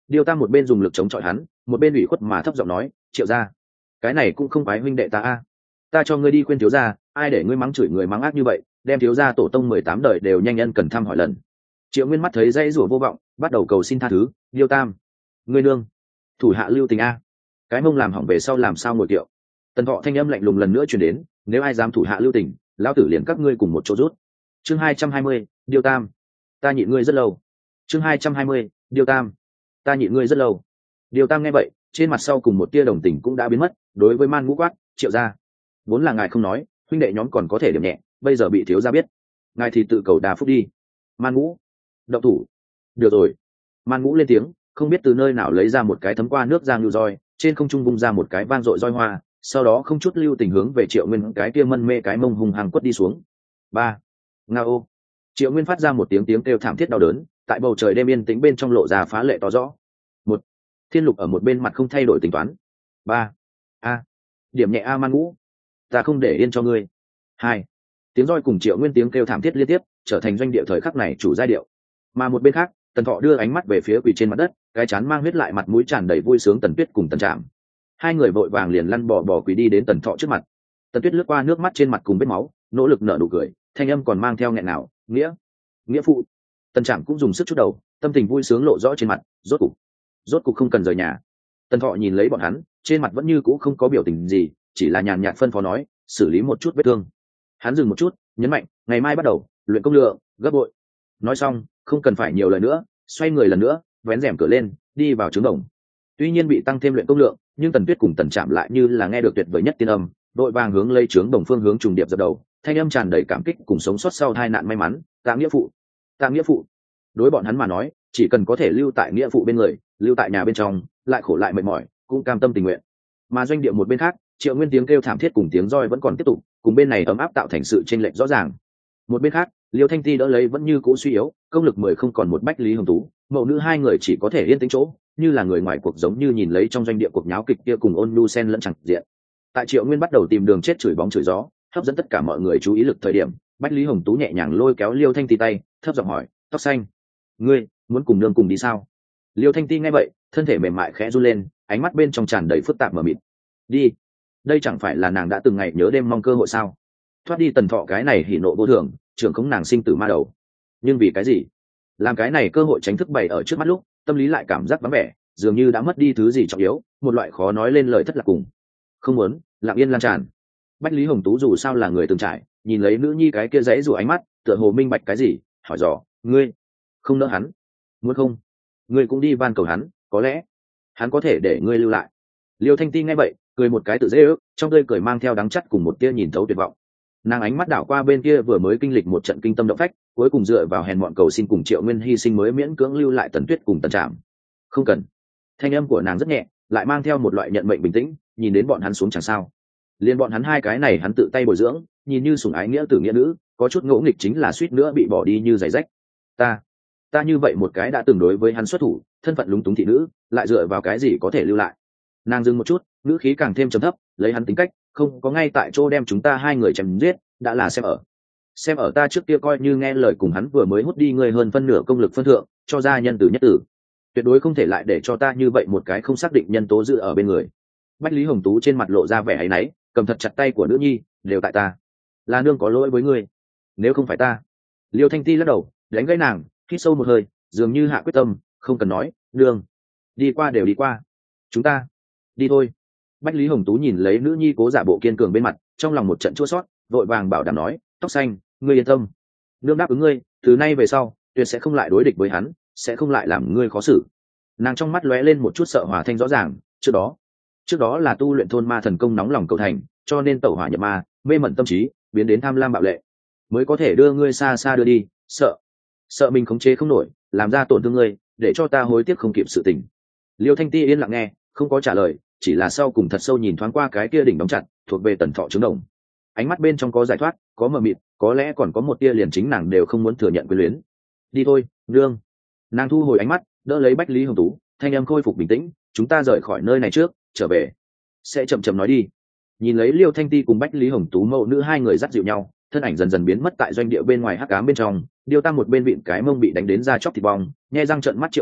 Điêu Tam một bên dùng lực chống chọi hắn, một bên ủy khuất mà thấp giọng nói, Triệu gia, cái này cũng không phải huynh đệ ta a, ta cho ngươi đi khuyên thiếu gia, ai để ngươi mắng chửi người mắng ác như vậy, đem thiếu gia tổ tông mười tám đời đều nhanh nhân cần thăm hỏi lần. Triệu Nguyên mắt thấy dãy rủa vô vọng, bắt đầu cầu xin tha thứ. Điêu Tam, ngươi nương, thủ hạ lưu tình a, cái mông làm hỏng về sau làm sao ngồi kiệu. Tần Thọ thanh âm lạnh lùng lần nữa truyền đến, nếu ai dám thủ hạ lưu tình, lão tử liền các ngươi cùng một chỗ rút. Chương hai trăm hai mươi, Điêu Tam, ta nhịn ngươi rất lâu. Chương hai trăm hai mươi, Điêu Tam, ta nhịn ngươi rất lâu. Điêu Tam nghe vậy, trên mặt sau cùng một tia đồng tình cũng đã biến mất, đối với Man Ngũ quát, Triệu gia, vốn là ngài không nói, huynh đệ nhóm còn có thể điểm nhẹ, bây giờ bị thiếu gia biết, ngài thì tự cầu đà phúc đi. Man Ngũ, động thủ. Được rồi. Man Ngũ lên tiếng, không biết từ nơi nào lấy ra một cái thấm qua nước giang lưu roi, trên không trung vung ra một cái vang dội roi hoa, sau đó không chút lưu tình hướng về Triệu Nguyên cái kia mân mê cái mông hung hăng quất đi xuống. Ba. Ngao. Triệu Nguyên phát ra một tiếng tiếng kêu thảm thiết đau đớn, tại bầu trời đêm yên tĩnh bên trong lộ ra phá lệ to rõ. Một. Thiên Lục ở một bên mặt không thay đổi tính toán. Ba. A. Điểm nhẹ a Man Ngũ, ta không để yên cho ngươi. Hai. Tiếng roi cùng Triệu Nguyên tiếng kêu thảm thiết liên tiếp, trở thành doanh địa thời khắc này chủ giai điệu. Mà một bên khác, Tần Thọ đưa ánh mắt về phía quỳ trên mặt đất, cái chán mang huyết lại mặt mũi tràn đầy vui sướng Tần Tuyết cùng Tần Trạm. Hai người vội vàng liền lăn bò bò quỳ đi đến Tần Thọ trước mặt. Tần Tuyết lướt qua nước mắt trên mặt cùng vết máu, nỗ lực nở nụ cười, thanh âm còn mang theo nghẹn nào, nghĩa, nghĩa phụ. Tần Trạm cũng dùng sức chút đầu, tâm tình vui sướng lộ rõ trên mặt, rốt cục, rốt cục không cần rời nhà. Tần Thọ nhìn lấy bọn hắn, trên mặt vẫn như cũ không có biểu tình gì, chỉ là nhàn nhạt phân phó nói, xử lý một chút vết thương. Hắn dừng một chút, nhấn mạnh, ngày mai bắt đầu luyện công lượng gấp bội. Nói xong, không cần phải nhiều lời nữa, xoay người lần nữa, vén rèm cửa lên, đi vào trướng đồng. Tuy nhiên bị tăng thêm luyện công lượng, nhưng Tần Tuyết cùng Tần Trạm lại như là nghe được tuyệt vời nhất tiên âm, đội vàng hướng lây trướng đồng phương hướng trùng điệp dập đầu, thanh âm tràn đầy cảm kích cùng sống sót sau tai nạn may mắn, tạ nghĩa phụ, tạ nghĩa phụ. Đối bọn hắn mà nói, chỉ cần có thể lưu tại nghĩa phụ bên người, lưu tại nhà bên trong, lại khổ lại mệt mỏi, cũng cam tâm tình nguyện. Mà doanh địa một bên khác, Triệu Nguyên tiếng kêu thảm thiết cùng tiếng roi vẫn còn tiếp tục, cùng bên này ấm áp tạo thành sự chênh lệch rõ ràng. Một bên khác, Liêu Thanh Ti đỡ lấy vẫn như cũ suy yếu, công lực mười không còn một Bách Lý Hồng Tú, mẫu nữ hai người chỉ có thể yên tĩnh chỗ, như là người ngoài cuộc, giống như nhìn lấy trong doanh địa cuộc nháo kịch kia cùng ôn nhu sen lẫn chẳng diện. Tại Triệu Nguyên bắt đầu tìm đường chết chửi bóng chửi gió, hấp dẫn tất cả mọi người chú ý lực thời điểm, Bách Lý Hồng Tú nhẹ nhàng lôi kéo Liêu Thanh Ti tay, thấp giọng hỏi, "Tóc xanh, ngươi muốn cùng nương cùng đi sao?" Liêu Thanh Ti nghe vậy, thân thể mềm mại khẽ run lên, ánh mắt bên trong tràn đầy phức tạp mờ mịt. Đi, đây chẳng phải là nàng đã từng ngày nhớ đêm mong cơ hội sao? Thoát đi Tần Thọ cái này hỉ nộ vô thường, trưởng khống nàng sinh tử ma đầu. Nhưng vì cái gì? Làm cái này cơ hội tránh thức bày ở trước mắt lúc, tâm lý lại cảm giác vắng vẻ, dường như đã mất đi thứ gì trọng yếu, một loại khó nói lên lời thất lạc cùng. Không muốn, lặng yên lan tràn. Bách Lý Hồng Tú dù sao là người từng trải, nhìn lấy nữ nhi cái kia dãy rủa ánh mắt, tựa hồ minh bạch cái gì, hỏi dò, "Ngươi không nỡ hắn, muốn không? Ngươi cũng đi van cầu hắn, có lẽ hắn có thể để ngươi lưu lại." Liêu Thanh Ti nghe vậy, cười một cái tự dễ ước, trong tươi cười mang theo đắng chắt cùng một tia nhìn thấu tuyệt vọng. Nàng ánh mắt đảo qua bên kia vừa mới kinh lịch một trận kinh tâm động phách, cuối cùng dựa vào hèn mọn cầu xin cùng Triệu Nguyên hy sinh mới miễn cưỡng lưu lại Tần Tuyết cùng Tần Trạm. "Không cần." Thanh âm của nàng rất nhẹ, lại mang theo một loại nhận mệnh bình tĩnh, nhìn đến bọn hắn xuống chẳng sao. Liên bọn hắn hai cái này hắn tự tay bồi dưỡng, nhìn như sủng ái nghĩa tử nghĩa nữ, có chút ngỗ nghịch chính là suýt nữa bị bỏ đi như giày rách. Ta, ta như vậy một cái đã từng đối với hắn xuất thủ, thân phận lúng túng thị nữ, lại dựa vào cái gì có thể lưu lại? Nàng dừng một chút, ngữ khí càng thêm trầm thấp, lấy hắn tính cách, không có ngay tại chỗ đem chúng ta hai người chém giết, đã là xem ở xem ở ta trước kia coi như nghe lời cùng hắn vừa mới hút đi người hơn phân nửa công lực phân thượng, cho ra nhân tử nhất tử, tuyệt đối không thể lại để cho ta như vậy một cái không xác định nhân tố giữ ở bên người. Bách Lý Hồng Tú trên mặt lộ ra vẻ áy náy, cầm thật chặt tay của nữ nhi, đều tại ta, là nương có lỗi với ngươi, nếu không phải ta. Liêu Thanh Ti lắc đầu, đánh gãy nàng, hít sâu một hơi, dường như hạ quyết tâm, không cần nói, nương, đi qua đều đi qua, chúng ta đi thôi. Bách Lý Hồng Tú nhìn lấy nữ nhi cố giả bộ kiên cường bên mặt, trong lòng một trận chua xót, vội vàng bảo đảm nói, "Tóc xanh, ngươi yên tâm, nương đáp ứng ngươi, từ nay về sau tuyệt sẽ không lại đối địch với hắn, sẽ không lại làm ngươi khó xử." Nàng trong mắt lóe lên một chút sợ hỏa thanh rõ ràng, trước đó trước đó là tu luyện thôn ma thần công nóng lòng cầu thành, cho nên tẩu hỏa nhập ma, mê mẩn tâm trí, biến đến tham lam bạo lệ, mới có thể đưa ngươi xa xa đưa đi, sợ sợ mình khống chế không nổi, làm ra tổn thương ngươi, để cho ta hối tiếc không kịp sự tình. Liêu Thanh Ti yên lặng nghe, không có trả lời, chỉ là sau cùng thật sâu nhìn thoáng qua cái kia đỉnh đóng chặt thuộc về Tần Thọ trứng đồng. Ánh mắt bên trong có giải thoát, có mờ mịt, có lẽ còn có một tia liền chính nàng đều không muốn thừa nhận quyền luyến. "Đi thôi, nương." Nàng thu hồi ánh mắt, đỡ lấy Bách Lý Hồng Tú, thanh âm khôi phục bình tĩnh, "Chúng ta rời khỏi nơi này trước, trở về sẽ chậm chậm nói đi." Nhìn lấy Liêu Thanh Ti cùng Bách Lý Hồng Tú mẫu nữ hai người dắt dịu nhau, thân ảnh dần dần biến mất tại doanh địa bên ngoài hắc ám bên trong. Điêu Tam một bên vịn cái mông bị đánh đến ra chóc thịt bong, nhe răng trợn mắt Triệu Nguyên,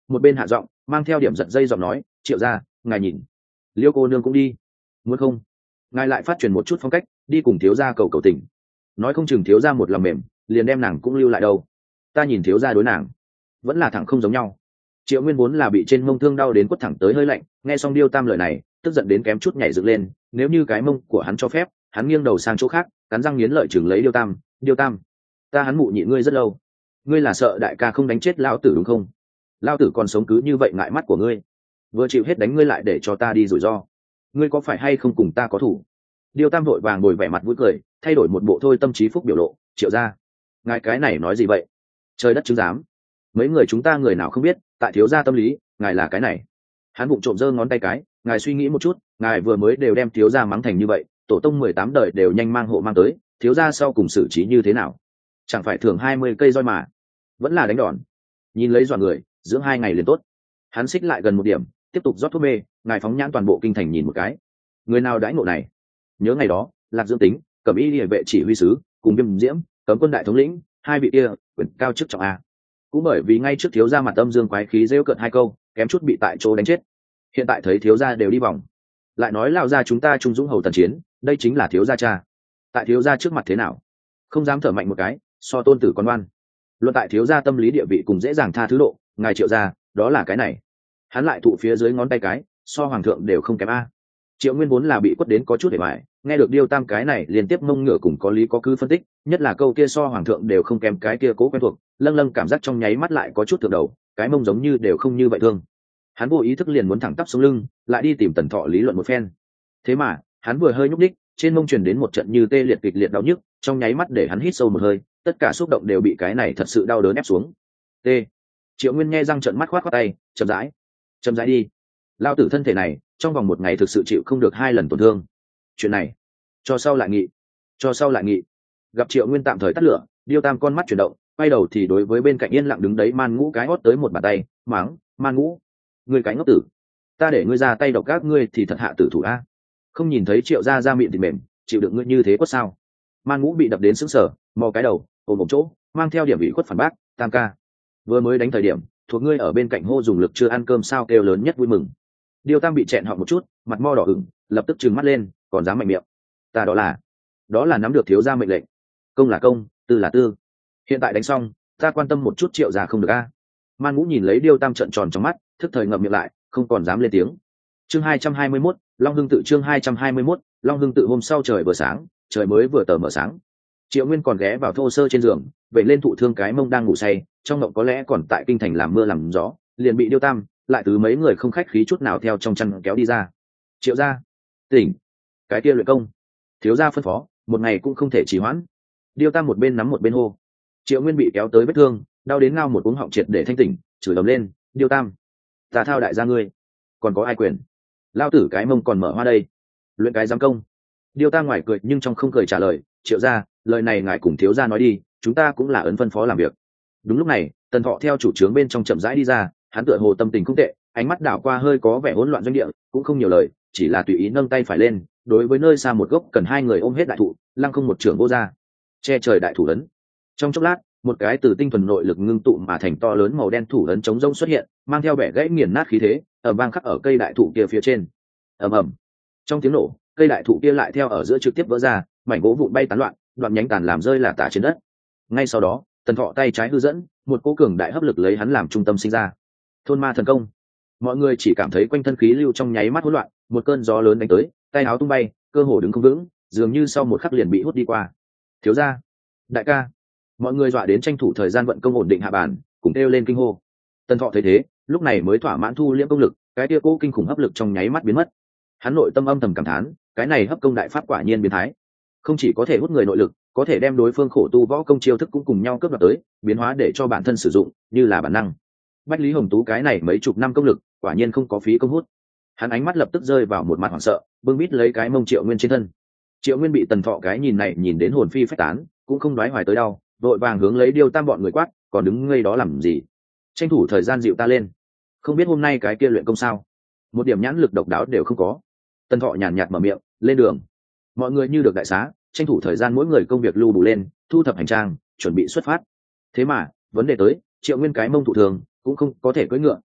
một bên hạ giọng mang theo điểm giật dây giọng nói, triệu gia, ngài nhìn, liêu cô nương cũng đi, muốn không ngài lại phát truyền một chút phong cách, đi cùng thiếu gia cầu cầu tình, nói không chừng thiếu gia một lòng mềm liền đem nàng cũng lưu lại đâu. Ta nhìn thiếu gia đối nàng vẫn là thẳng không giống nhau. Triệu Nguyên vốn là bị trên mông thương đau đến quất thẳng tới hơi lạnh, nghe xong Điêu Tam lời này tức giận đến kém chút nhảy dựng lên, nếu như cái mông của hắn cho phép hắn nghiêng đầu sang chỗ khác, cắn răng nghiến lợi chừng lấy Điêu Tam. Điêu Tam, ta hắn mụ nhị ngươi rất lâu, ngươi là sợ đại ca không đánh chết lão tử đúng không? Lão tử còn sống cứ như vậy ngại mắt của ngươi, vừa chịu hết đánh ngươi lại để cho ta đi rủi ro, ngươi có phải hay không cùng ta có thủ? Điêu Tam vội vàng ngồi vẻ mặt vui cười, thay đổi một bộ thôi tâm trí phúc biểu lộ. Triệu gia, ngài cái này nói gì vậy? Trời đất chứng giám, mấy người chúng ta người nào không biết, tại thiếu gia tâm lý ngài là cái này. Hắn bụng trộm giơ ngón tay cái, ngài suy nghĩ một chút, ngài vừa mới đều đem thiếu gia mắng thành như vậy, tổ tông mười tám đời đều nhanh mang hộ mang tới, thiếu gia sau cùng xử trí như thế nào? Chẳng phải thưởng hai mươi cây roi mà, vẫn là đánh đòn. Nhìn lấy dọa người, dưỡng hai ngày liền tốt. Hắn xích lại gần một điểm, tiếp tục rót thuốc mê, ngài phóng nhãn toàn bộ kinh thành nhìn một cái, người nào đãi ngộ này? Nhớ ngày đó, Lạc Dương Tính, Cẩm Y Liễu vệ chỉ huy sứ, cùng Viêm Diễm, Cấm quân đại thống lĩnh, hai vị kia, quyền cao chức trọng a. Cũng bởi vì ngay trước thiếu gia mặt âm dương quái khí rêu cợt hai câu, kém chút bị tại chỗ đánh chết. Hiện tại thấy thiếu gia đều đi vòng, lại nói lão gia chúng ta trung dũng hầu tần chiến, đây chính là thiếu gia cha. Tại thiếu gia trước mặt thế nào? Không dám thở mạnh một cái, so tôn tử con ngoan. Luận tại thiếu gia tâm lý địa vị cùng dễ dàng tha thứ độ, ngài Triệu gia, đó là cái này. Hắn lại thụ phía dưới ngón tay cái, so hoàng thượng đều không kém a. Triệu Nguyên vốn là bị quất đến có chút để bại, nghe được Điêu Tam cái này liên tiếp mông ngựa cùng có lý có cứ phân tích, nhất là câu kia so hoàng thượng đều không kém cái kia cố quen thuộc, lâng lâng cảm giác trong nháy mắt lại có chút thượng đầu, cái mông giống như đều không như vậy thương. Hắn vô ý thức liền muốn thẳng tắp xuống lưng, lại đi tìm Tần Thọ lý luận một phen. Thế mà, hắn vừa hơi nhúc nhích, trên mông truyền đến một trận như tê liệt kịch liệt đau nhức, trong nháy mắt để hắn hít sâu một hơi, tất cả xúc động đều bị cái này thật sự đau đớn ép xuống. T. Triệu Nguyên nghe răng trợn mắt khoát khoát tay, chậm rãi, chậm rãi đi. Lao tử thân thể này, trong vòng một ngày thực sự chịu không được hai lần tổn thương. Chuyện này, cho sau lại nghị, cho sau lại nghị. Gặp Triệu Nguyên tạm thời tắt lửa, Điêu Tam con mắt chuyển động, quay đầu thì đối với bên cạnh yên lặng đứng đấy Man Ngũ cái hót tới một bàn tay, mắng, Man Ngũ, ngươi cái ngốc tử, ta để ngươi ra tay độc các ngươi thì thật hạ tử thủ a. Không nhìn thấy Triệu gia ra miệng thì mềm, chịu đựng ngươi như thế có sao? Man Ngũ bị đập đến sững sờ, mò cái đầu, ôm một chỗ, mang theo điểm ủy khuất phản bác, Tam ca, vừa mới đánh thời điểm, thuộc ngươi ở bên cạnh hô dùng lực chưa ăn cơm sao kêu lớn nhất vui mừng. Điêu Tam bị chẹn họ một chút, mặt mo đỏ ửng, lập tức trừng mắt lên, còn dám mạnh miệng. Ta đó là, đó là nắm được thiếu gia mệnh lệnh. Công là công, tư là tư. Hiện tại đánh xong, ta quan tâm một chút Triệu gia không được a. Man Ngũ nhìn lấy Điêu Tam trợn tròn trong mắt, thức thời ngậm miệng lại, không còn dám lên tiếng. Chương hai trăm hai mươi mốt, Long Hưng tự chương hai trăm hai mươi mốt, Long Hưng tự hôm sau trời vừa sáng, trời mới vừa tờ mở sáng. Triệu Nguyên còn ghé vào thô sơ trên giường, vậy lên thụ thương cái mông đang ngủ say, trong mộng có lẽ còn tại kinh thành làm mưa làm gió, liền bị Điêu Tam lại từ mấy người không khách khí chút nào theo trong chăn kéo đi ra. Triệu gia, tỉnh, cái kia luyện công, thiếu gia phân phó, một ngày cũng không thể trì hoãn. Điêu Tam một bên nắm một bên hô. Triệu Nguyên bị kéo tới vết thương, đau đến ngao một uống họng triệt để thanh tỉnh, chửi ầm lên, Điêu Tam, ta thao đại gia ngươi, còn có ai quyền? Lao tử cái mông còn mở hoa đây, luyện cái giám công. Điêu Tam ngoài cười nhưng trong không cười trả lời, Triệu gia, lời này ngài cùng thiếu gia nói đi, chúng ta cũng là ấn phân phó làm việc. Đúng lúc này, Tần Thọ theo chủ trướng bên trong chậm rãi đi ra, hắn tựa hồ tâm tình không tệ, ánh mắt đảo qua hơi có vẻ hỗn loạn doanh địa, cũng không nhiều lời, chỉ là tùy ý nâng tay phải lên, đối với nơi xa một gốc cần hai người ôm hết đại thụ, lăng không một trường vô ra, che trời đại thủ ấn. Trong chốc lát, một cái từ tinh thuần nội lực ngưng tụ mà thành to lớn màu đen thủ ấn chống rông xuất hiện, mang theo vẻ gãy nghiền nát khí thế, ở vang khắc ở cây đại thụ kia phía trên. Ầm ầm. Trong tiếng nổ, cây đại thụ kia lại theo ở giữa trực tiếp vỡ ra, mảnh gỗ vụn bay tán loạn, đoạn nhánh tàn làm rơi là tả trên đất. Ngay sau đó, Tần Thọ tay trái hư dẫn, một cỗ cường đại hấp lực lấy hắn làm trung tâm sinh ra. Thôn ma thần công. Mọi người chỉ cảm thấy quanh thân khí lưu trong nháy mắt hỗn loạn, một cơn gió lớn đánh tới, tay áo tung bay, cơ hồ đứng không vững, dường như sau một khắc liền bị hút đi qua. Thiếu gia, đại ca. Mọi người dọa đến tranh thủ thời gian vận công ổn định hạ bàn, cùng kêu lên kinh hô. Tần Thọ thấy thế, lúc này mới thỏa mãn thu liễm công lực, cái kia cố kinh khủng hấp lực trong nháy mắt biến mất. Hắn nội tâm âm thầm cảm thán, cái này hấp công đại pháp quả nhiên biến thái, không chỉ có thể hút người nội lực, có thể đem đối phương khổ tu võ công chiêu thức cũng cùng nhau cướp đoạt tới, biến hóa để cho bản thân sử dụng, như là bản năng. Bách Lý Hồng Tú cái này mấy chục năm công lực, quả nhiên không có phí công hút. Hắn ánh mắt lập tức rơi vào một mặt hoảng sợ, bưng bít lấy cái mông Triệu Nguyên trên thân. Triệu Nguyên bị Tần Thọ cái nhìn này nhìn đến hồn phi phách tán, cũng không đoái hoài tới đau, vội vàng hướng lấy Điêu Tam bọn người quát, còn đứng ngây đó làm gì? Tranh thủ thời gian dịu ta lên. Không biết hôm nay cái kia luyện công sao? Một điểm nhãn lực độc đáo đều không có. Tần Thọ nhàn nhạt mở miệng, lên đường. Mọi người như được đại xá, tranh thủ thời gian mỗi người công việc lưu đủ lên, thu thập hành trang, chuẩn bị xuất phát. Thế mà, vấn đề tới, Triệu Nguyên cái mông thụ thường, cũng không có thể cưỡi ngựa,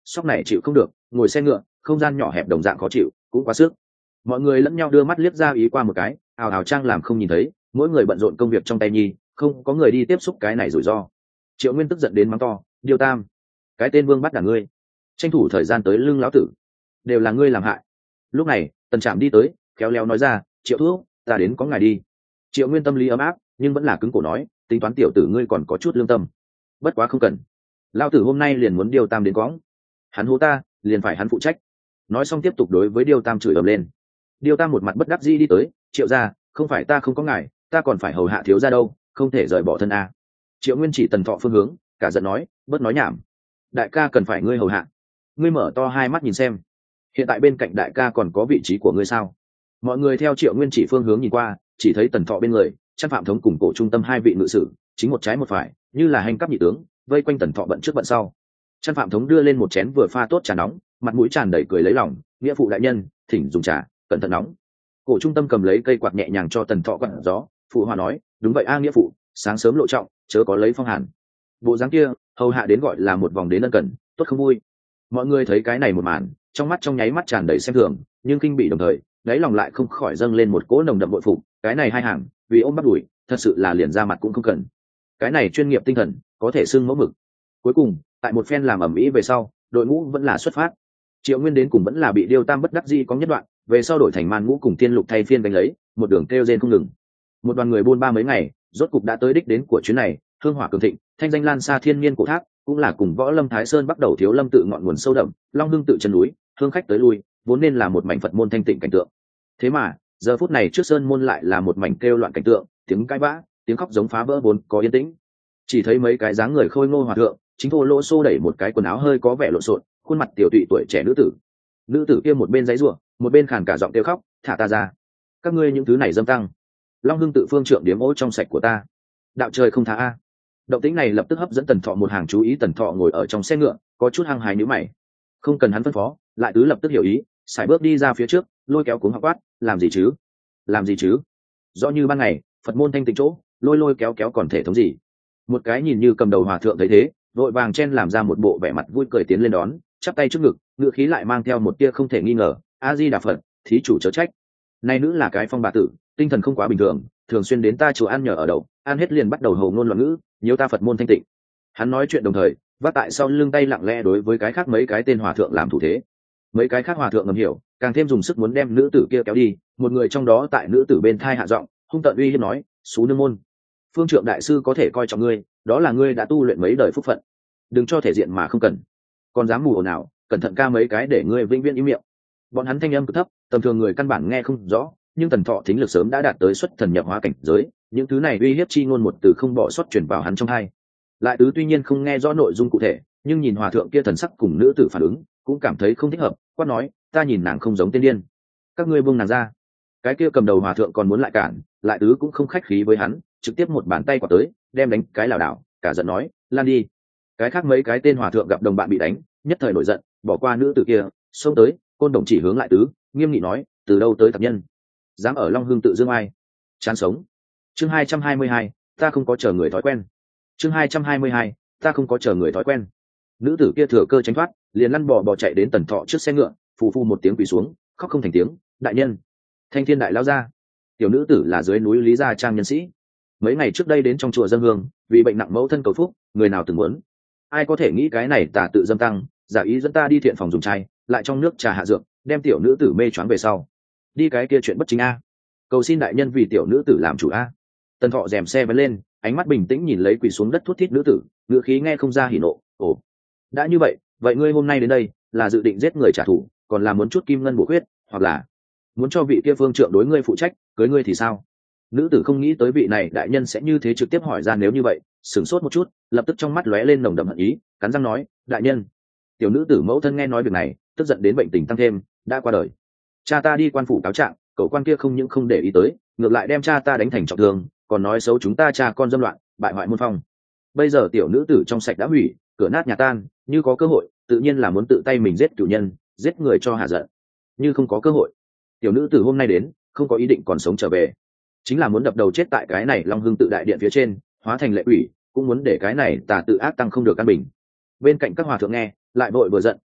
sóc này chịu không được, ngồi xe ngựa không gian nhỏ hẹp đồng dạng khó chịu, cũng quá sức. Mọi người lẫn nhau đưa mắt liếc ra ý qua một cái, ào ào trang làm không nhìn thấy, mỗi người bận rộn công việc trong tay nhi, không có người đi tiếp xúc cái này rủi ro. Triệu Nguyên tức giận đến mắng to, điêu tam, cái tên vương bắt đả ngươi, tranh thủ thời gian tới lưng lão tử, đều là ngươi làm hại. Lúc này Tần Trạm đi tới, khéo léo nói ra, Triệu thuốc, ta đến có ngài đi. Triệu Nguyên tâm lý ấm áp, nhưng vẫn là cứng cổ nói, tính toán tiểu tử ngươi còn có chút lương tâm, bất quá không cần, lão tử hôm nay liền muốn điêu tam đến quõng, hắn hố ta liền phải hắn phụ trách. Nói xong tiếp tục đối với điêu tam chửi ầm lên. Điêu tam một mặt bất đắc dĩ đi tới, Triệu gia, không phải ta không có ngài, ta còn phải hầu hạ thiếu gia đâu, không thể rời bỏ thân a. Triệu Nguyên chỉ Tần Thọ phương hướng, cả giận nói, bớt nói nhảm, đại ca cần phải ngươi hầu hạ, ngươi mở to hai mắt nhìn xem, hiện tại bên cạnh đại ca còn có vị trí của ngươi sao? Mọi người theo Triệu Nguyên chỉ phương hướng nhìn qua, chỉ thấy Tần Thọ bên người Trăn Phạm Thống cùng cổ trung tâm hai vị ngự sử, chính một trái một phải, như là hành cấp nhị tướng, vây quanh Tần Thọ bận trước bận sau. Trăn Phạm Thống đưa lên một chén vừa pha tốt trà nóng, mặt mũi tràn đầy cười lấy lòng, nghĩa phụ đại nhân, thỉnh dùng trà, cẩn thận nóng. Cổ trung tâm cầm lấy cây quạt nhẹ nhàng cho Tần Thọ quạt gió, phụ hòa nói, đúng vậy a nghĩa phụ, sáng sớm lộ trọng, chớ có lấy phong hàn. Bộ dáng kia hầu hạ đến gọi là một vòng đến ân cần, tốt không vui. Mọi người thấy cái này một màn, trong mắt trong nháy mắt tràn đầy xem thường, nhưng kinh bị đồng thời đáy lòng lại không khỏi dâng lên một cỗ nồng đậm bội phục. Cái này hai hàng vì ôm bắt đuổi, thật sự là liền ra mặt cũng không cần. Cái này chuyên nghiệp tinh thần có thể xưng mẫu mực. Cuối cùng tại một phen làm ẩm ĩ về sau, đội ngũ vẫn là xuất phát. Triệu Nguyên đến cùng vẫn là bị Điêu Tam bất đắc dĩ có nhất đoạn, về sau đổi thành Man Ngũ cùng Tiên Lục thay phiên đánh lấy, một đường kêu rên không ngừng. Một đoàn người buôn ba mấy ngày, rốt cục đã tới đích đến của chuyến này, hương hỏa cường thịnh, thanh danh lan xa thiên niên cổ thác, cũng là cùng Võ Lâm Thái Sơn bắt đầu thiếu lâm tự ngọn nguồn sâu đậm, Long Hưng tự chân núi, hương khách tới lui, vốn nên là một mảnh Phật môn thanh tịnh cảnh tượng. Thế mà, giờ phút này trước sơn môn lại là một mảnh kêu loạn cảnh tượng, tiếng cãi vã, tiếng khóc giống phá vỡ vốn có yên tĩnh. Chỉ thấy mấy cái dáng người khôi ngô hòa thượng, chính thô lỗ xô đẩy một cái quần áo hơi có vẻ lộn xộn, khuôn mặt tiểu tụy tuổi trẻ nữ tử. Nữ tử kia một bên giãy giụa, một bên khàn cả giọng kêu khóc, thả ta ra, các ngươi những thứ này dâm tăng. Long Hưng tự phương trượng điếm ô trong sạch của ta, đạo trời không tha a. Động tĩnh này lập tức hấp dẫn Tần Thọ một hàng chú ý. Tần Thọ ngồi ở trong xe ngựa, có chút hăng hái nhíu mày, không cần hắn phân phó, lại tứ lập tức hiểu ý, sải bước đi ra phía trước, lôi kéo cuống học quát, làm gì chứ làm gì chứ rõ như ban ngày Phật môn thanh tịnh chỗ, lôi lôi kéo kéo còn thể thống gì. Một cái nhìn như cầm đầu hòa thượng thấy thế, vội vàng chen làm ra một bộ vẻ mặt vui cười tiến lên đón, chắp tay trước ngực, ngựa khí lại mang theo một tia không thể nghi ngờ, a di đà Phật, thí chủ chớ trách, nay nữ là cái phong bà tử, tinh thần không quá bình thường, thường xuyên đến ta chùa ăn nhờ ở đậu, ăn hết liền bắt đầu hầu ngôn loạn ngữ, nhiều ta Phật môn thanh tịnh. Hắn nói chuyện đồng thời vác tại sau lưng tay lặng lẽ đối với cái khác mấy cái tên hòa thượng làm thủ thế. Mấy cái khác hòa thượng ngầm hiểu, càng thêm dùng sức muốn đem nữ tử kia kéo đi. Một người trong đó tại nữ tử bên thai hạ giọng, hung tợn uy hiếp nói, xú nương môn, phương trượng đại sư có thể coi trọng ngươi, đó là ngươi đã tu luyện mấy đời phúc phận, đừng cho thể diện mà không cần, còn dám mù ồn nào, cẩn thận ca mấy cái để ngươi vĩnh viễn im miệng. Bọn hắn thanh âm cực thấp, tầm thường người căn bản nghe không rõ, nhưng Tần Thọ thính lực sớm đã đạt tới xuất thần nhập hóa cảnh giới, những thứ này uy hiếp chi ngôn một từ không bỏ sót truyền vào hắn trong tai. Lại tứ tuy nhiên không nghe rõ nội dung cụ thể, nhưng nhìn hòa thượng kia thần sắc cùng nữ tử phản ứng, cũng cảm thấy không thích hợp, quát nói, ta nhìn nàng không giống tiên điên, các ngươi buông nàng ra. Cái kia cầm đầu hòa thượng còn muốn lại cản, lại tứ cũng không khách khí với hắn, trực tiếp một bàn tay quả tới, đem đánh cái lảo đảo, cả giận nói, lan đi. Cái khác mấy cái tên hòa thượng gặp đồng bạn bị đánh, nhất thời nổi giận, bỏ qua nữ tử kia, xông tới, côn đồng chỉ hướng lại tứ, nghiêm nghị nói, từ đâu tới tạp nhân, dám ở Long Hưng tự dương ai, chán sống. Chương hai trăm hai mươi hai, ta không có chờ người thói quen. Chương hai trăm hai mươi hai, ta không có chờ người thói quen. Nữ tử kia thừa cơ tránh thoát, liền lăn bò bò chạy đến Tần Thọ trước xe ngựa, phù phù một tiếng quỳ xuống, khóc không thành tiếng, đại nhân, Thanh Thiên đại lao ra. Tiểu nữ tử là dưới núi Lý Gia Trang nhân sĩ, mấy ngày trước đây đến trong chùa dân hương, vì bệnh nặng mẫu thân cầu phúc, người nào từng muốn. Ai có thể nghĩ cái này tà tự dâm tăng, giả ý dẫn ta đi thiện phòng dùng trai, lại trong nước trà hạ dược, đem tiểu nữ tử mê choáng về sau. Đi cái kia chuyện bất chính a. Cầu xin đại nhân vì tiểu nữ tử làm chủ a. Tần Thọ rèm xe vẫn lên, ánh mắt bình tĩnh nhìn lấy quỳ xuống đất thút thít nữ tử, ngựa khí nghe không ra hỉ nộ. Ồ, đã như vậy, vậy ngươi hôm nay đến đây là dự định giết người trả thù, còn là muốn chút kim ngân bổ khuyết, hoặc là muốn cho vị kia phương trượng đối ngươi phụ trách, cưới ngươi thì sao? Nữ tử không nghĩ tới vị này đại nhân sẽ như thế trực tiếp hỏi ra, nếu như vậy, sửng sốt một chút, lập tức trong mắt lóe lên nồng đậm hận ý, cắn răng nói, đại nhân. Tiểu nữ tử mẫu thân nghe nói việc này, tức giận đến bệnh tình tăng thêm, đã qua đời. Cha ta đi quan phủ cáo trạng, cậu quan kia không những không để ý tới, ngược lại đem cha ta đánh thành trọng thương, còn nói xấu chúng ta cha con dâm loạn, bại hoại môn phong. Bây giờ tiểu nữ tử trong sạch đã hủy, cửa nát nhà tan, như có cơ hội tự nhiên là muốn tự tay mình giết chủ nhân, giết người cho hạ giận. Như không có cơ hội, tiểu nữ tử hôm nay đến không có ý định còn sống trở về, chính là muốn đập đầu chết tại cái này Long Hưng tự đại điện phía trên, hóa thành lệ quỷ, cũng muốn để cái này tà tự ác tăng không được căn bình. Bên cạnh các hòa thượng nghe lại vội vừa giận,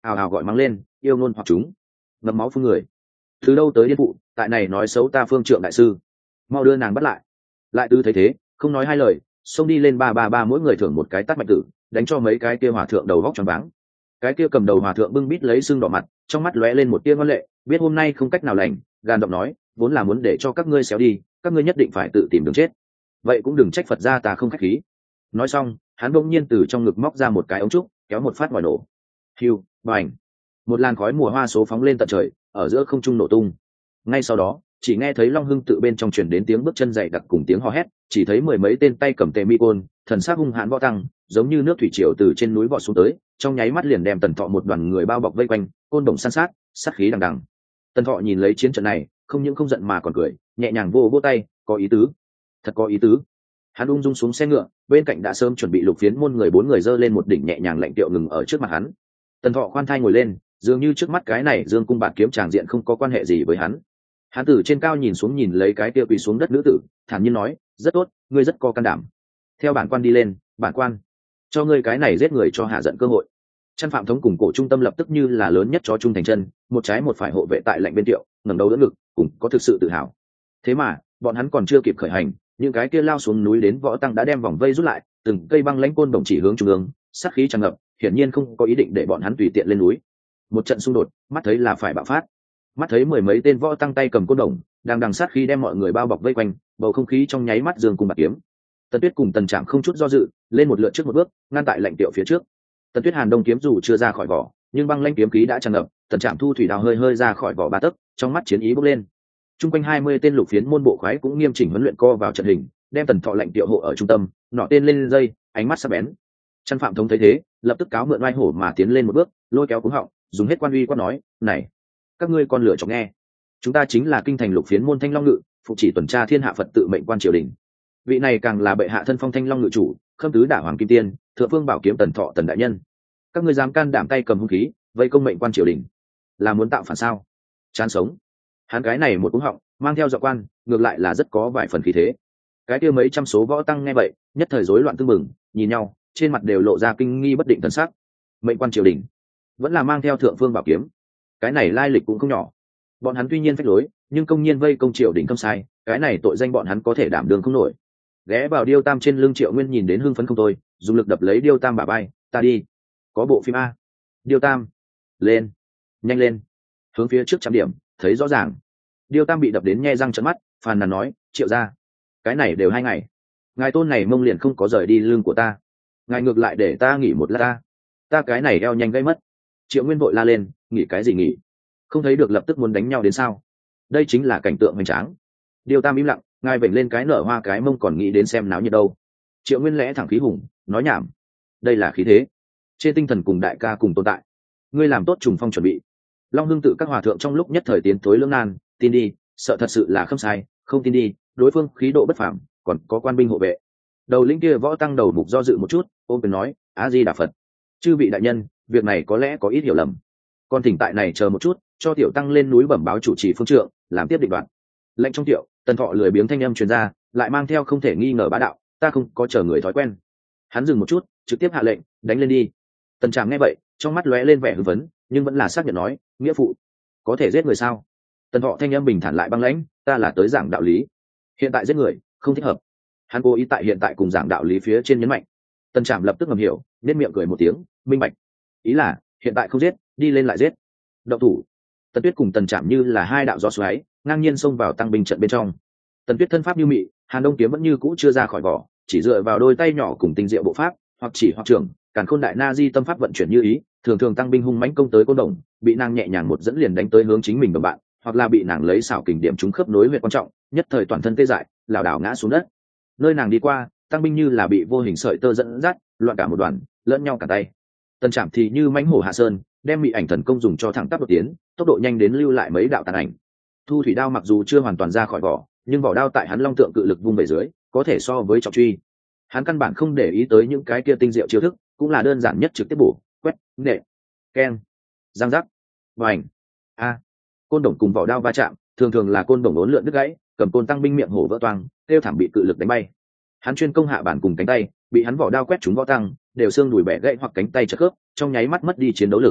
ào ào gọi mắng lên, yêu ngôn hoặc chúng, ngậm máu phun người. Từ đâu tới điên phụ, tại này nói xấu ta Phương Trượng đại sư, mau đưa nàng bắt lại. Lại Tư thấy thế, không nói hai lời, xông đi lên ba ba ba mỗi người thưởng một cái tát mạnh tử, đánh cho mấy cái kia hòa thượng đầu vóc choáng váng. Cái kia cầm đầu hòa thượng bưng bít lấy sưng đỏ mặt, trong mắt lóe lên một tia ngoan lệ, biết hôm nay không cách nào lành, gàn giọng nói, vốn là muốn để cho các ngươi xéo đi, các ngươi nhất định phải tự tìm đường chết. Vậy cũng đừng trách Phật gia ta không khách khí. Nói xong, hắn bỗng nhiên từ trong ngực móc ra một cái ống trúc, kéo một phát ngòi nổ. Hiu, bành. Một làn khói mùa hoa số phóng lên tận trời, ở giữa không trung nổ tung. Ngay sau đó, chỉ nghe thấy Long Hưng tự bên trong truyền đến tiếng bước chân dày đặc cùng tiếng hò hét, chỉ thấy mười mấy tên tay cầm tề mi côn, thần sắc hung hãn võ tăng, giống như nước thủy triều từ trên núi vọt xuống tới, trong nháy mắt liền đem Tần Thọ một đoàn người bao bọc vây quanh, côn đồng san sát, sát khí đằng đằng. Tần Thọ nhìn lấy chiến trận này, không những không giận mà còn cười, nhẹ nhàng vô vô tay, có ý tứ, thật có ý tứ. Hắn ung dung xuống xe ngựa, bên cạnh đã sớm chuẩn bị lục phiến môn người bốn người dơ lên một đỉnh nhẹ nhàng lạnh tiệu ngừng ở trước mặt hắn. Tần Thọ khoan thai ngồi lên, dường như trước mắt cái này dương cung bạt kiếm tràng diện không có quan hệ gì với hắn. Hắn từ trên cao nhìn xuống nhìn lấy cái kia quỳ xuống đất nữ tử, thản nhiên nói, rất tốt, ngươi rất có can đảm. Theo bản quan đi lên, bản quan cho ngươi cái này giết người cho hạ giận cơ hội. Chân Phạm Thống cùng cổ trung tâm lập tức như là lớn nhất chó trung thành chân, một trái một phải hộ vệ tại lạnh bên tiệu, ngẩng đầu đỡ ngực, cùng có thực sự tự hào. Thế mà bọn hắn còn chưa kịp khởi hành, những cái kia lao xuống núi đến võ tăng đã đem vòng vây rút lại, từng cây băng lãnh côn đồng chỉ hướng trung ương, sát khí tràn ngập, hiển nhiên không có ý định để bọn hắn tùy tiện lên núi. Một trận xung đột, mắt thấy là phải bạo phát. Mắt thấy mười mấy tên võ tăng tay cầm côn đồng, đang đằng sát khí đem mọi người bao bọc vây quanh, bầu không khí trong nháy mắt dương cùng bạc kiếm. Tần Tuyết cùng Tần Trạm không chút do dự, lên một lượt trước một bước, ngăn tại lệnh tiệu phía trước. Tần Tuyết Hàn Đông kiếm dù chưa ra khỏi vỏ, nhưng băng lãnh kiếm khí đã tràn ngập, Tần Trạm thu thủy đao hơi hơi ra khỏi vỏ ba tấc, trong mắt chiến ý bốc lên. Trung quanh hai mươi tên lục phiến môn bộ khoái cũng nghiêm chỉnh huấn luyện co vào trận hình, đem Tần Thọ lệnh tiệu hộ ở trung tâm, nọ tên lên dây, ánh mắt sắc bén. Chân Phạm Thống thấy thế, lập tức cáo mượn oai hổ mà tiến lên một bước, lôi kéo cuống họng, dùng hết quan uy quát nói, "Này, các ngươi con lửa chọc nghe, chúng ta chính là kinh thành lục phiến môn Thanh Long Ngự, phụ chỉ tuần tra thiên hạ Phật tự mệnh quan triều đình. Vị này càng là bệ hạ thân phong Thanh Long Ngự chủ, khâm tứ đả hoàng kim tiên, thượng phương bảo kiếm Tần Thọ Tần đại nhân. Các ngươi dám can đảm tay cầm hung khí, vây công mệnh quan triều đình, là muốn tạo phản sao? Chán sống." Hắn cái này một cuống họng, mang theo giọng quan, ngược lại là rất có vài phần khí thế. Cái kia mấy trăm số võ tăng nghe vậy, nhất thời rối loạn tương mừng, nhìn nhau, trên mặt đều lộ ra kinh nghi bất định thần sắc. Mệnh quan triều đình, vẫn là mang theo thượng phương bảo kiếm, cái này lai lịch cũng không nhỏ. Bọn hắn tuy nhiên phách lối, nhưng công nhiên vây công triều đình không sai, cái này tội danh bọn hắn có thể đảm đương không nổi. Ghé vào Điêu Tam trên lưng Triệu Nguyên nhìn đến hưng phấn không thôi, dùng lực đập lấy Điêu Tam bả vai, "Ta đi, có bộ phim a." Điêu Tam, "Lên, nhanh lên." Hướng phía trước chạm điểm, thấy rõ ràng. Điêu Tam bị đập đến nhe răng trợn mắt, phàn nàn nói, "Triệu gia, cái này đều hai ngày, ngài tôn này mông liền không có rời đi lưng của ta, ngài ngược lại để ta nghỉ một lát ta, ta cái này eo nhanh gây mất." Triệu Nguyên vội la lên, "Nghỉ cái gì nghỉ? Không thấy được lập tức muốn đánh nhau đến sao? Đây chính là cảnh tượng hoành tráng." Điêu Tam im lặng, ngài vểnh lên cái nở hoa cái mông còn nghĩ đến xem náo nhiệt đâu. Triệu Nguyên lẽ thẳng khí hùng, nói nhảm, đây là khí thế, trên tinh thần cùng đại ca cùng tồn tại, ngươi làm tốt trùng phong chuẩn bị. Long Hưng tự các hòa thượng trong lúc nhất thời tiến tối lưỡng nan, tin đi, sợ thật sự là không sai, không tin đi, đối phương khí độ bất phàm, còn có quan binh hộ vệ. Đầu lĩnh kia võ tăng đầu mục do dự một chút, ôm quyền nói, "A Di Đà Phật, chư vị đại nhân, việc này có lẽ có ít hiểu lầm, còn thỉnh tại này chờ một chút, cho tiểu tăng lên núi bẩm báo chủ trì phương trượng, làm tiếp định đoạn." Lệnh trong tiệu, Tần Thọ lười biếng thanh âm truyền ra, lại mang theo không thể nghi ngờ bá đạo, "Ta không có chờ người thói quen." Hắn dừng một chút, trực tiếp hạ lệnh, "Đánh lên đi." Tần Trạm nghe vậy, trong mắt lóe lên vẻ hưng phấn, nhưng vẫn là xác nhận nói, "Nghĩa phụ, có thể giết người sao?" Tần Thọ thanh âm bình thản lại băng lãnh, "Ta là tới giảng đạo lý, hiện tại giết người không thích hợp." Hắn cố ý tại hiện tại cùng giảng đạo lý phía trên nhấn mạnh. Tần Trạm lập tức ngầm hiểu, nên miệng cười một tiếng, minh bạch, ý là hiện tại không giết, đi lên lại giết. Động thủ. Tần Tuyết cùng Tần Trạm như là hai đạo gió xoáy, ngang nhiên xông vào tăng binh trận bên trong. Tần Tuyết thân pháp như mị, Hàn Đông kiếm vẫn như cũ chưa ra khỏi vỏ, chỉ dựa vào đôi tay nhỏ cùng tinh diệu bộ pháp, hoặc chỉ hoặc trưởng, càn khôn đại na di tâm pháp vận chuyển như ý, thường thường tăng binh hung mãnh công tới côn đồng, bị nàng nhẹ nhàng một dẫn liền đánh tới hướng chính mình đồng bạn, hoặc là bị nàng lấy xảo kình điểm trúng khớp nối huyệt quan trọng, nhất thời toàn thân tê dại, lảo đảo ngã xuống đất. Nơi nàng đi qua, tăng binh như là bị vô hình sợi tơ dẫn dắt, loạn cả một đoàn, lẫn nhau cả tay. Tần Trạm thì như mãnh hổ hạ sơn, đem mị ảnh thần công dùng cho thẳng tắp đột tiến, tốc độ nhanh đến lưu lại mấy đạo tàn ảnh. Thu thủy đao mặc dù chưa hoàn toàn ra khỏi vỏ, nhưng vỏ đao tại hắn long tượng cự lực vung về dưới, có thể so với trọng truy. Hắn căn bản không để ý tới những cái kia tinh diệu chiêu thức, cũng là đơn giản nhất trực tiếp bổ, quét, nệ, keng, giang giác, vành, a. Côn đồng cùng vỏ đao va chạm, thường thường là côn đồng uốn lượn đứt gãy, cầm côn tăng binh miệng hổ vỡ toang, tiêu thảm bị cự lực đánh bay. Hắn chuyên công hạ bản cùng cánh tay, bị hắn vỏ đao quét trúng võ tăng, đều xương đùi bẻ gãy hoặc cánh tay chật khớp, trong nháy mắt mất đi chiến đấu lực.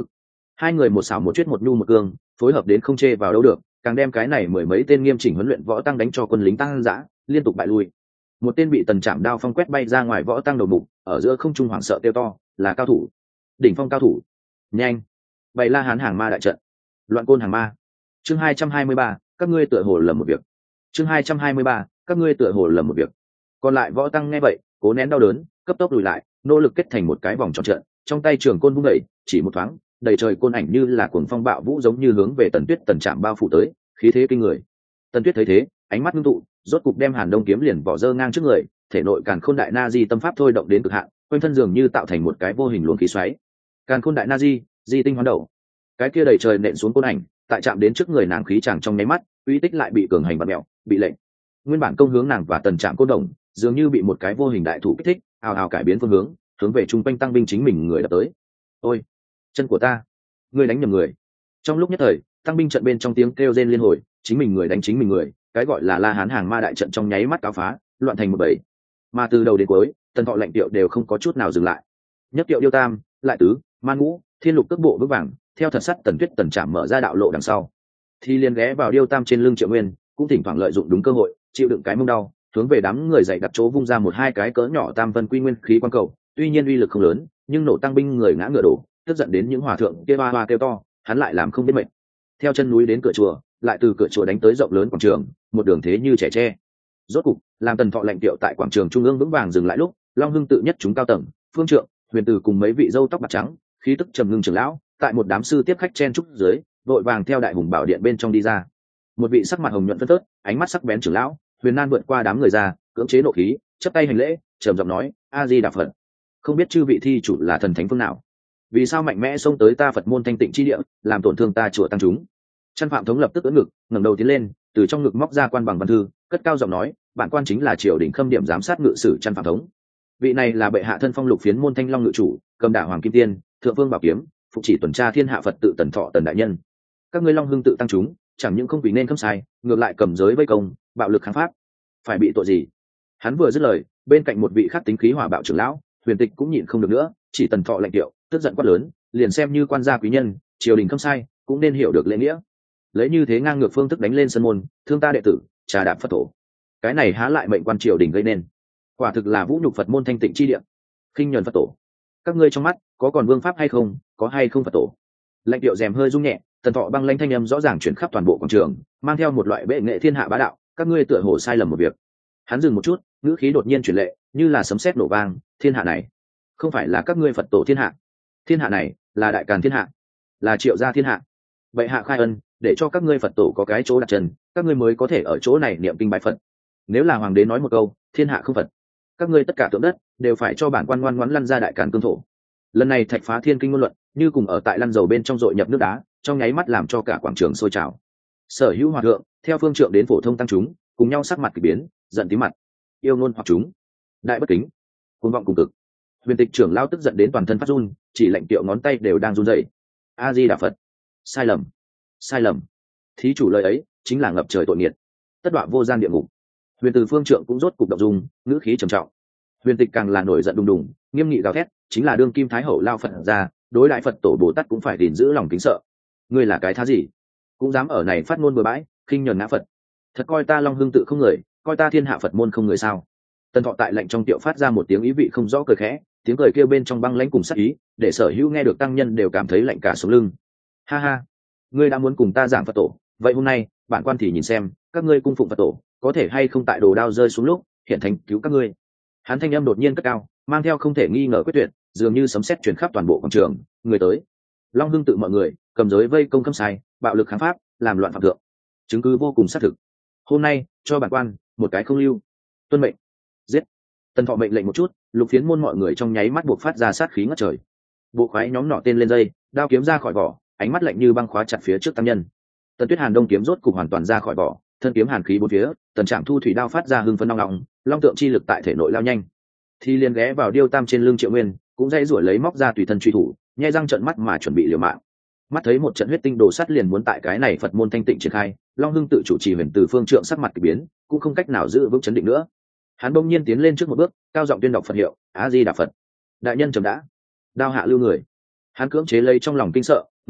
Hai người một xảo một chuyết một nhu một cương, phối hợp đến không chê vào đâu được, càng đem cái này mười mấy tên nghiêm chỉnh huấn luyện võ tăng đánh cho quân lính tăng dã, liên tục bại lui. Một tên bị Tần Trạm đao phong quét bay ra ngoài võ tăng đầu mục, ở giữa không trung hoảng sợ kêu to, là cao thủ, đỉnh phong cao thủ. Nhanh, bày La Hán hàng ma đại trận, loạn côn hàng ma. Chương hai trăm hai mươi ba, các ngươi tựa hồ lầm một việc. Chương hai trăm hai mươi ba, các ngươi tựa hồ lầm một việc. Còn lại võ tăng nghe vậy, cố nén đau đớn, cấp tốc lùi lại, nỗ lực kết thành một cái vòng tròn trận, trong tay trường côn vung đẩy, chỉ một thoáng, đầy trời côn ảnh như là cuồng phong bạo vũ giống như hướng về Tần Tuyết Tần Trạm bao phủ tới, khí thế kinh người. Tần Tuyết thấy thế, ánh mắt ngưng tụ, rốt cục đem Hàn Đông kiếm liền vỏ dơ ngang trước người, thể nội Càn Khôn Đại Na Di tâm pháp thôi động đến cực hạn, quanh thân dường như tạo thành một cái vô hình luồng khí xoáy. Càn Khôn Đại Na Di, Di tinh hoán đầu. Cái kia đầy trời nện xuống côn ảnh, tại chạm đến trước người nàng khí chàng trong nháy mắt, uy tích lại bị cường hành vặn mèo, bị lệnh. Nguyên bản công hướng nàng và Tần Trạm côn đồng, dường như bị một cái vô hình đại thủ kích thích, ào ào cải biến phương hướng, hướng về trung quanh tăng binh chính mình người đập tới. Ôi, chân của ta, ngươi đánh nhầm người. Trong lúc nhất thời, tăng binh trận bên trong tiếng kêu rên liên hồi, chính mình người đánh chính mình người, cái gọi là La Hán hàng ma đại trận trong nháy mắt cáo phá, loạn thành một bầy. Mà từ đầu đến cuối, Tần Thọ lệnh tiệu đều không có chút nào dừng lại. Nhất tiệu điêu tam, lại tứ, man ngũ, thiên lục cước bộ vững vàng, theo thật sắt Tần Tuyết Tần Trạm mở ra đạo lộ đằng sau, thì liền ghé vào điêu tam trên lưng Triệu Nguyên, cũng thỉnh thoảng lợi dụng đúng cơ hội, chịu đựng cái mông đau, hướng về đám người dày đặt chỗ vung ra một hai cái cỡ nhỏ tam vân quy nguyên khí quan cầu, tuy nhiên uy lực không lớn, nhưng nổ tăng binh người ngã ngựa đổ, tức giận đến những hòa thượng kia hoa hoa kêu to, hắn lại làm không biết mệnh. Theo chân núi đến cửa chùa, lại từ cửa chùa đánh tới rộng lớn quảng trường, một đường thế như trẻ tre. Rốt cục, làm Tần Thọ lệnh tiệu tại quảng trường trung ương vững vàng dừng lại lúc, Long Hưng tự nhất chúng cao tầng, Phương Trượng, Huyền Từ cùng mấy vị dâu tóc bạc trắng, khí tức trầm ngưng trưởng lão, tại một đám sư tiếp khách chen trúc dưới, vội vàng theo đại hùng bảo điện bên trong đi ra. Một vị sắc mặt hồng nhuận phấn phớt, ánh mắt sắc bén trưởng lão, Huyền Nan vượt qua đám người ra, cưỡng chế nộ khí, chắp tay hành lễ, trầm giọng nói: "A Di Đà Phật, không biết chư vị thi chủ là thần thánh phương nào? Vì sao mạnh mẽ xông tới ta Phật môn thanh tịnh chi địa, làm tổn thương ta chùa tăng chúng?" Chân Phạm Thống lập tức ưỡn ngực, ngẩng đầu tiến lên, từ trong ngực móc ra quan bằng văn thư, cất cao giọng nói: "Bản quan chính là triều đình khâm điểm giám sát ngự sử Chân Phạm Thống. Vị này là bệ hạ thân phong lục phiến môn thanh long ngự chủ, cầm đả hoàng kim tiên, thượng vương bảo kiếm, phụ chỉ tuần tra thiên hạ Phật tự Tần Thọ Tần đại nhân. Các ngươi Long Hưng tự tăng chúng, chẳng những không vì nên khâm sai, ngược lại cầm giới vây công, bạo lực kháng pháp, phải bị tội gì?" Hắn vừa dứt lời, bên cạnh một vị khác tính khí hỏa bạo trưởng lão, Huyền Tịch cũng nhịn không được nữa, chỉ Tần Thọ lệnh tiệu, tức giận quát lớn, liền xem như quan gia quý nhân, triều đình khâm sai, cũng nên hiểu được lễ nghĩa. Lấy như thế ngang ngược phương thức đánh lên sân môn, thương ta đệ tử, trà đạp Phật tổ, cái này há lại mệnh quan triều đình gây nên? Quả thực là vũ nhục Phật môn thanh tịnh chi địa, khinh nhẫn Phật tổ. Các ngươi trong mắt có còn vương pháp hay không, có hay không Phật tổ? Lệnh tiệu rèm hơi rung nhẹ, Tần Thọ băng lãnh thanh âm rõ ràng chuyển khắp toàn bộ quảng trường, mang theo một loại bệ nghệ thiên hạ bá đạo. Các ngươi tựa hồ sai lầm một việc. Hắn dừng một chút, ngữ khí đột nhiên chuyển lệ, như là sấm sét nổ vang. Thiên hạ này không phải là các ngươi Phật tổ thiên hạ, thiên hạ này là đại càn thiên hạ, là triệu gia thiên hạ. Vậy hạ khai ân, để cho các ngươi Phật tổ có cái chỗ đặt chân, các ngươi mới có thể ở chỗ này niệm kinh bái Phật. Nếu là hoàng đế nói một câu thiên hạ không Phật, các ngươi tất cả tượng đất đều phải cho bản quan ngoan ngoãn lăn ra đại càn cương thổ. Lần này thạch phá thiên kinh ngôn luận, như cùng ở tại lăn dầu bên trong dội nhập nước đá, trong nháy mắt làm cho cả quảng trường sôi trào. Sở hữu hòa thượng theo Phương Trượng đến phổ thông tăng chúng, cùng nhau sắc mặt kỳ biến, giận tí mặt, yêu ngôn hoặc chúng, đại bất kính, cuồng vọng cùng cực. Huyền Tịch trưởng lao tức giận đến toàn thân phát run, chỉ lệnh tiệu ngón tay đều đang run rẩy. A Di Đà Phật, sai lầm, sai lầm. Thí chủ lời ấy chính là ngập trời tội nghiệt, tất đọa vô gian địa ngục. Huyền Từ Phương Trượng cũng rốt cục động dung, ngữ khí trầm trọng. Huyền Tịch càng là nổi giận đùng đùng, nghiêm nghị gào thét, chính là đương kim thái hậu lao Phật ra, đối đại Phật tổ Bồ Tát cũng phải gìn giữ lòng kính sợ. Ngươi là cái thá gì, cũng dám ở này phát ngôn bừa bãi, khinh nhẫn ngã Phật. Thật coi ta Long Hưng tự không người, coi ta thiên hạ Phật môn không người sao? Tần Thọ tại lệnh trong tiệu phát ra một tiếng ý vị không rõ cười khẽ, tiếng cười kêu bên trong băng lãnh cùng sắc ý, để sở hữu nghe được tăng nhân đều cảm thấy lạnh cả sống lưng. Ha ha, ngươi đã muốn cùng ta giảng Phật tổ, vậy hôm nay bản quan thì nhìn xem các ngươi cung phụng Phật tổ có thể hay không tại đồ đao rơi xuống lúc hiện thành cứu các ngươi. Hắn thanh âm đột nhiên cất cao, mang theo không thể nghi ngờ quyết tuyệt, dường như sấm sét truyền khắp toàn bộ quảng trường. Người tới, Long Hưng tự mọi người cầm giới vây công khâm sai, bạo lực kháng pháp, làm loạn phạm thượng, chứng cứ vô cùng xác thực. Hôm nay cho bản quan một cái không lưu. Tuân mệnh. Giết. Tần Thọ mệnh lệnh một chút, lục phiến môn mọi người trong nháy mắt buộc phát ra sát khí ngất trời. Bộ khoái nhóm nọ tên lên dây, đao kiếm ra khỏi vỏ, ánh mắt lạnh như băng khóa chặt phía trước tăng nhân. Tần Tuyết Hàn đông kiếm rốt cục hoàn toàn ra khỏi vỏ, thân kiếm hàn khí bốn phía, Tần Trạm thu thủy đao phát ra hưng phấn long long, long tượng chi lực tại thể nội lao nhanh. Thì liền ghé vào điêu tam trên lưng Triệu Nguyên, cũng dãy rủi lấy móc ra tùy thân truy thủ, nhe răng trợn mắt mà chuẩn bị liều mạng. Mắt thấy một trận huyết tinh đồ sắt liền muốn tại cái này Phật môn thanh tịnh triển khai, Long Hưng tự chủ trì Huyền Từ Phương Trượng sắc mặt kỳ biến, cũng không cách nào giữ vững chấn định nữa. Hắn bỗng nhiên tiến lên trước một bước, cao giọng tuyên đọc Phật hiệu: A Di Đà Phật. Đại nhân trầm đã, đao hạ lưu người. Hắn cưỡng chế lấy trong lòng kinh sợ,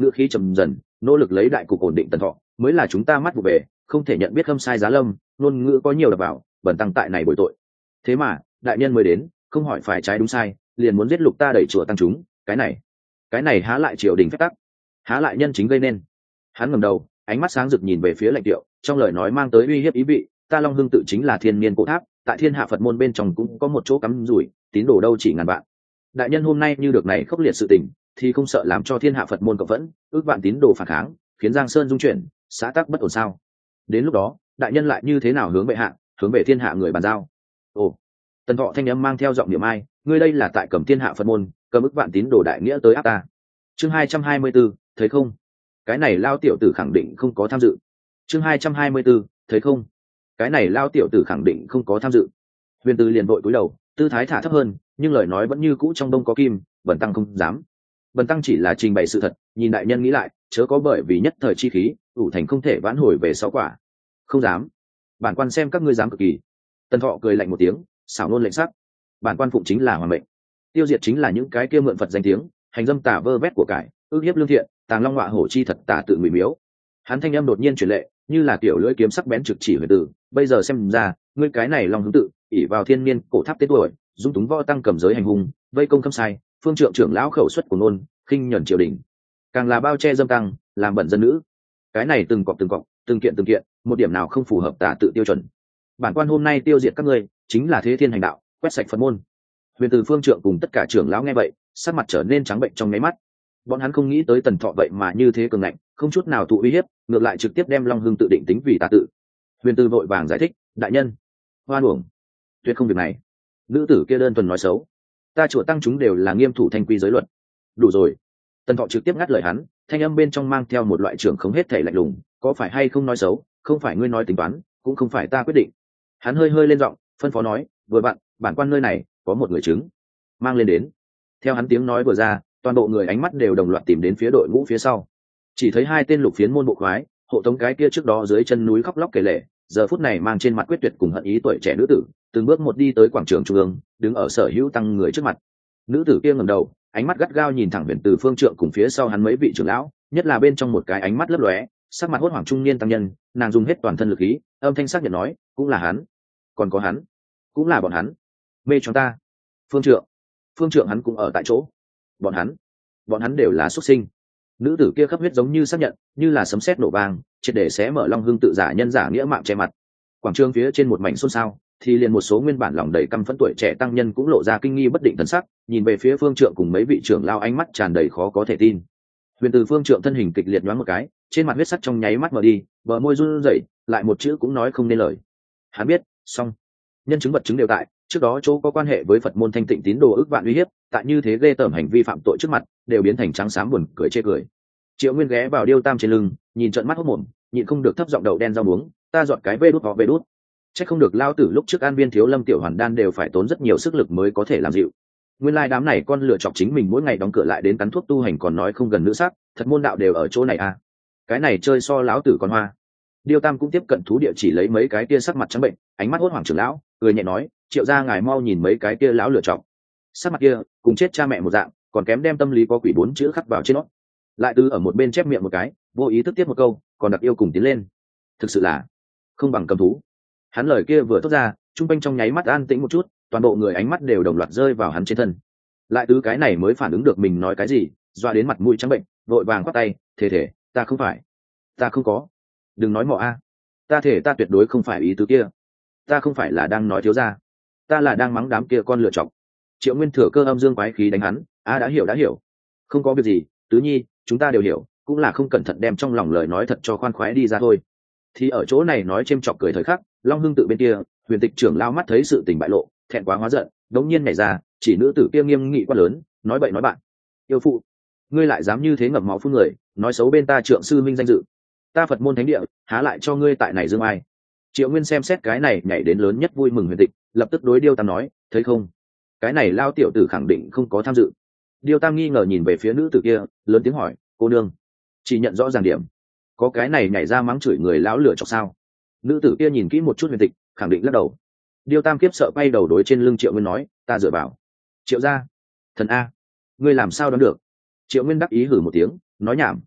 ngữ khí trầm dần, nỗ lực lấy đại cục ổn định Tần Thọ mới là chúng ta mắt vụ về, không thể nhận biết khâm sai giá lâm, ngôn ngữ có nhiều đập vào, bẩn tăng tại này bồi tội. Thế mà đại nhân mới đến, không hỏi phải trái đúng sai, liền muốn giết lục ta đẩy chùa tăng chúng, cái này cái này há lại triều đình phép tắc, há lại nhân chính gây nên. Hắn ngẩng đầu, ánh mắt sáng rực nhìn về phía Lệnh Tiệu, trong lời nói mang tới uy hiếp ý vị. Ta Long Hưng tự chính là thiên niên cổ tháp, tại thiên hạ Phật môn bên trong cũng có một chỗ cắm rủi, tín đồ đâu chỉ ngàn vạn. Đại nhân hôm nay như được này khốc liệt sự tình, thì không sợ làm cho thiên hạ Phật môn cộng vẫn, ước vạn tín đồ phản kháng, khiến Giang Sơn dung chuyển, xã tắc bất ổn sao? Đến lúc đó, đại nhân lại như thế nào hướng bệ hạ, hướng về thiên hạ người bàn giao? Ồ, Tần Thọ thanh âm mang theo giọng niệm ai, ngươi đây là tại cầm thiên hạ Phật môn, cầm ước vạn tín đồ đại nghĩa tới áp ta. Chương hai trăm hai mươi 24, thấy không? Cái này lao tiểu tử khẳng định không có tham dự. Chương hai trăm hai mươi 24, thấy không? Cái này lao tiểu tử khẳng định không có tham dự. Huyền Từ liền vội cúi đầu, tư thái thả thấp hơn, nhưng lời nói vẫn như cũ trong đông có kim, Bần tăng không dám. Bần tăng chỉ là trình bày sự thật, nhìn đại nhân nghĩ lại, chớ có bởi vì nhất thời chi khí, ủ thành không thể vãn hồi về sáu quả. Không dám. Bản quan xem các ngươi dám cực kỳ. Tần Thọ cười lạnh một tiếng, xảo nôn lệnh sắc. Bản quan phụng chính là hoàng mệnh, tiêu diệt chính là những cái kia mượn Phật danh tiếng, hành dâm tà vơ vét của cải, ước hiếp lương thiện, tàng long họa hổ chi thật tà tự ngụy miếu. Hắn thanh âm đột nhiên chuyển lệ, như là kiểu lưỡi kiếm sắc bén trực chỉ Huyền Từ. Bây giờ xem ra, ngươi cái này Long Hưng tự, ỷ vào thiên niên cổ tháp tết tuổi, dung túng võ tăng cầm giới hành hung, vây công khâm sai, phương trượng trưởng lão khẩu xuất của nôn, khinh nhẫn triều đình, càng là bao che dâm tăng, làm bẩn dân nữ. Cái này từng cọc từng cọc, từng kiện từng kiện, một điểm nào không phù hợp tà tự tiêu chuẩn. Bản quan hôm nay tiêu diệt các ngươi, chính là thế thiên hành đạo, quét sạch Phật môn. Huyền Từ phương trượng cùng tất cả trưởng lão nghe vậy, sắc mặt trở nên trắng bệnh trong nháy mắt. Bọn hắn không nghĩ tới Tần Thọ vậy mà như thế cường ngạnh, không chút nào thụ uy hiếp, ngược lại trực tiếp đem Long Hưng tự định tính vì tà tự. Huyền Từ vội vàng giải thích, đại nhân, hoan uổng, tuyệt không việc này. Nữ tử kia đơn thuần nói xấu, ta chùa tăng chúng đều là nghiêm thủ thanh quy giới luật. Đủ rồi. Tần Thọ trực tiếp ngắt lời hắn, thanh âm bên trong mang theo một loại trưởng không hết thể lạnh lùng, có phải hay không nói xấu, không phải ngươi nói tính toán, cũng không phải ta quyết định. Hắn hơi hơi lên giọng, phân phó nói, vừa bạn, bản quan nơi này có một người chứng, mang lên đến. Theo hắn tiếng nói vừa ra, toàn bộ người ánh mắt đều đồng loạt tìm đến phía đội ngũ phía sau. Chỉ thấy hai tên lục phiến môn bộ khoái, hộ tống cái kia trước đó dưới chân núi khóc lóc kể lể, giờ phút này mang trên mặt quyết tuyệt cùng hận ý tuổi trẻ nữ tử, từng bước một đi tới quảng trường trung ương, đứng ở sở hữu tăng người trước mặt. Nữ tử kia ngẩng đầu, ánh mắt gắt gao nhìn thẳng Huyền Từ phương trượng cùng phía sau hắn mấy vị trưởng lão, nhất là bên trong một cái ánh mắt lấp lóe, sắc mặt hốt hoảng trung niên tăng nhân, nàng dùng hết toàn thân lực khí, âm thanh xác nhận nói, cũng là hắn, còn có hắn, cũng là bọn hắn. Mê cho ta. Phương trượng, phương trượng hắn cũng ở tại chỗ. Bọn hắn, bọn hắn đều là xuất sinh. Nữ tử kia khắp huyết giống như xác nhận, như là sấm sét nổ vang, triệt để xé mở Long Hưng tự giả nhân giả nghĩa mạng che mặt. Quảng trường phía trên một mảnh xôn xao, thì liền một số nguyên bản lòng đầy căm phẫn tuổi trẻ tăng nhân cũng lộ ra kinh nghi bất định thần sắc, nhìn về phía phương trượng cùng mấy vị trưởng lao, ánh mắt tràn đầy khó có thể tin. Huyền Từ phương trượng thân hình kịch liệt nhoáng một cái, trên mặt huyết sắc trong nháy mắt mở đi, bờ môi run rẩy, lại một chữ cũng nói không nên lời. Hắn biết, xong, nhân chứng vật chứng đều tại, trước đó chỗ có quan hệ với Phật môn thanh tịnh tín đồ ức vạn uy hiếp, tại như thế ghê tởm hành vi phạm tội trước mặt, đều biến thành trắng xám buồn cười chê cười. Triệu Nguyên ghé vào Điêu Tam trên lưng, nhìn trợn mắt hốt mồm, nhịn không được thấp giọng đậu đen rau muống, ta dọn cái vê đút vào vê đút. Chắc không được lao tử lúc trước an viên thiếu lâm tiểu hoàn đan đều phải tốn rất nhiều sức lực mới có thể làm dịu. Nguyên lai đám này con lựa chọc chính mình mỗi ngày đóng cửa lại đến cắn thuốc tu hành còn nói không gần nữ sắc, thật môn đạo đều ở chỗ này à? Cái này chơi so lão tử còn hoa. Điêu Tam cũng tiếp cận thú địa chỉ lấy mấy cái kia sắc mặt trắng bệnh, ánh mắt hốt hoảng trưởng lão, cười nhẹ nói, Triệu gia ngài mau nhìn mấy cái kia lão lựa chọc, sắc mặt kia cùng chết cha mẹ một dạng, còn kém đem tâm lý có quỷ bốn chữ khắc vào trên nó. Lại từ ở một bên chép miệng một cái, vô ý thức tiếp một câu, còn đặc yêu cùng tiến lên, thực sự là không bằng cầm thú. Hắn lời kia vừa thốt ra, trung quanh trong nháy mắt an tĩnh một chút, toàn bộ người ánh mắt đều đồng loạt rơi vào hắn trên thân. Lại từ cái này mới phản ứng được mình nói cái gì, doa đến mặt mũi trắng bệnh, vội vàng quát tay, thể thể, ta không phải, ta không có, đừng nói mọ a, ta thể ta tuyệt đối không phải ý tứ kia, ta không phải là đang nói thiếu gia, ta là đang mắng đám kia con lựa chọc. Triệu Nguyên thừa cơ âm dương quái khí đánh hắn, a đã hiểu đã hiểu, không có việc gì, tứ nhi, chúng ta đều hiểu, cũng là không cẩn thận đem trong lòng lời nói thật cho khoan khoái đi ra thôi. Thì ở chỗ này nói chêm chọc cười thời khắc, Long Hưng tự bên kia, Huyền Tịch trưởng lao mắt thấy sự tình bại lộ, thẹn quá hóa giận, đống nhiên nhảy ra, chỉ nữ tử kia nghiêm nghị quá lớn, nói bậy nói bạn, yêu phụ, ngươi lại dám như thế ngậm máu phun người, nói xấu bên ta trượng sư minh danh dự, ta Phật môn thánh địa há lại cho ngươi tại này dương ai. Triệu Nguyên xem xét cái này nhảy đến lớn nhất vui mừng Huyền Tịch, lập tức đối Điêu Tam nói, thấy không, cái này lao tiểu tử khẳng định không có tham dự. Điêu Tam nghi ngờ nhìn về phía nữ tử kia, lớn tiếng hỏi, cô nương, chỉ nhận rõ ràng điểm, có cái này nhảy ra mắng chửi người lão lửa chọc sao? Nữ tử kia nhìn kỹ một chút Huyền Tịch, khẳng định lắc đầu. Điêu Tam kiếp sợ quay đầu đối trên lưng Triệu Nguyên nói, ta dựa vào Triệu gia, thần a, ngươi làm sao đoán được? Triệu Nguyên đắc ý hử một tiếng, nói nhảm,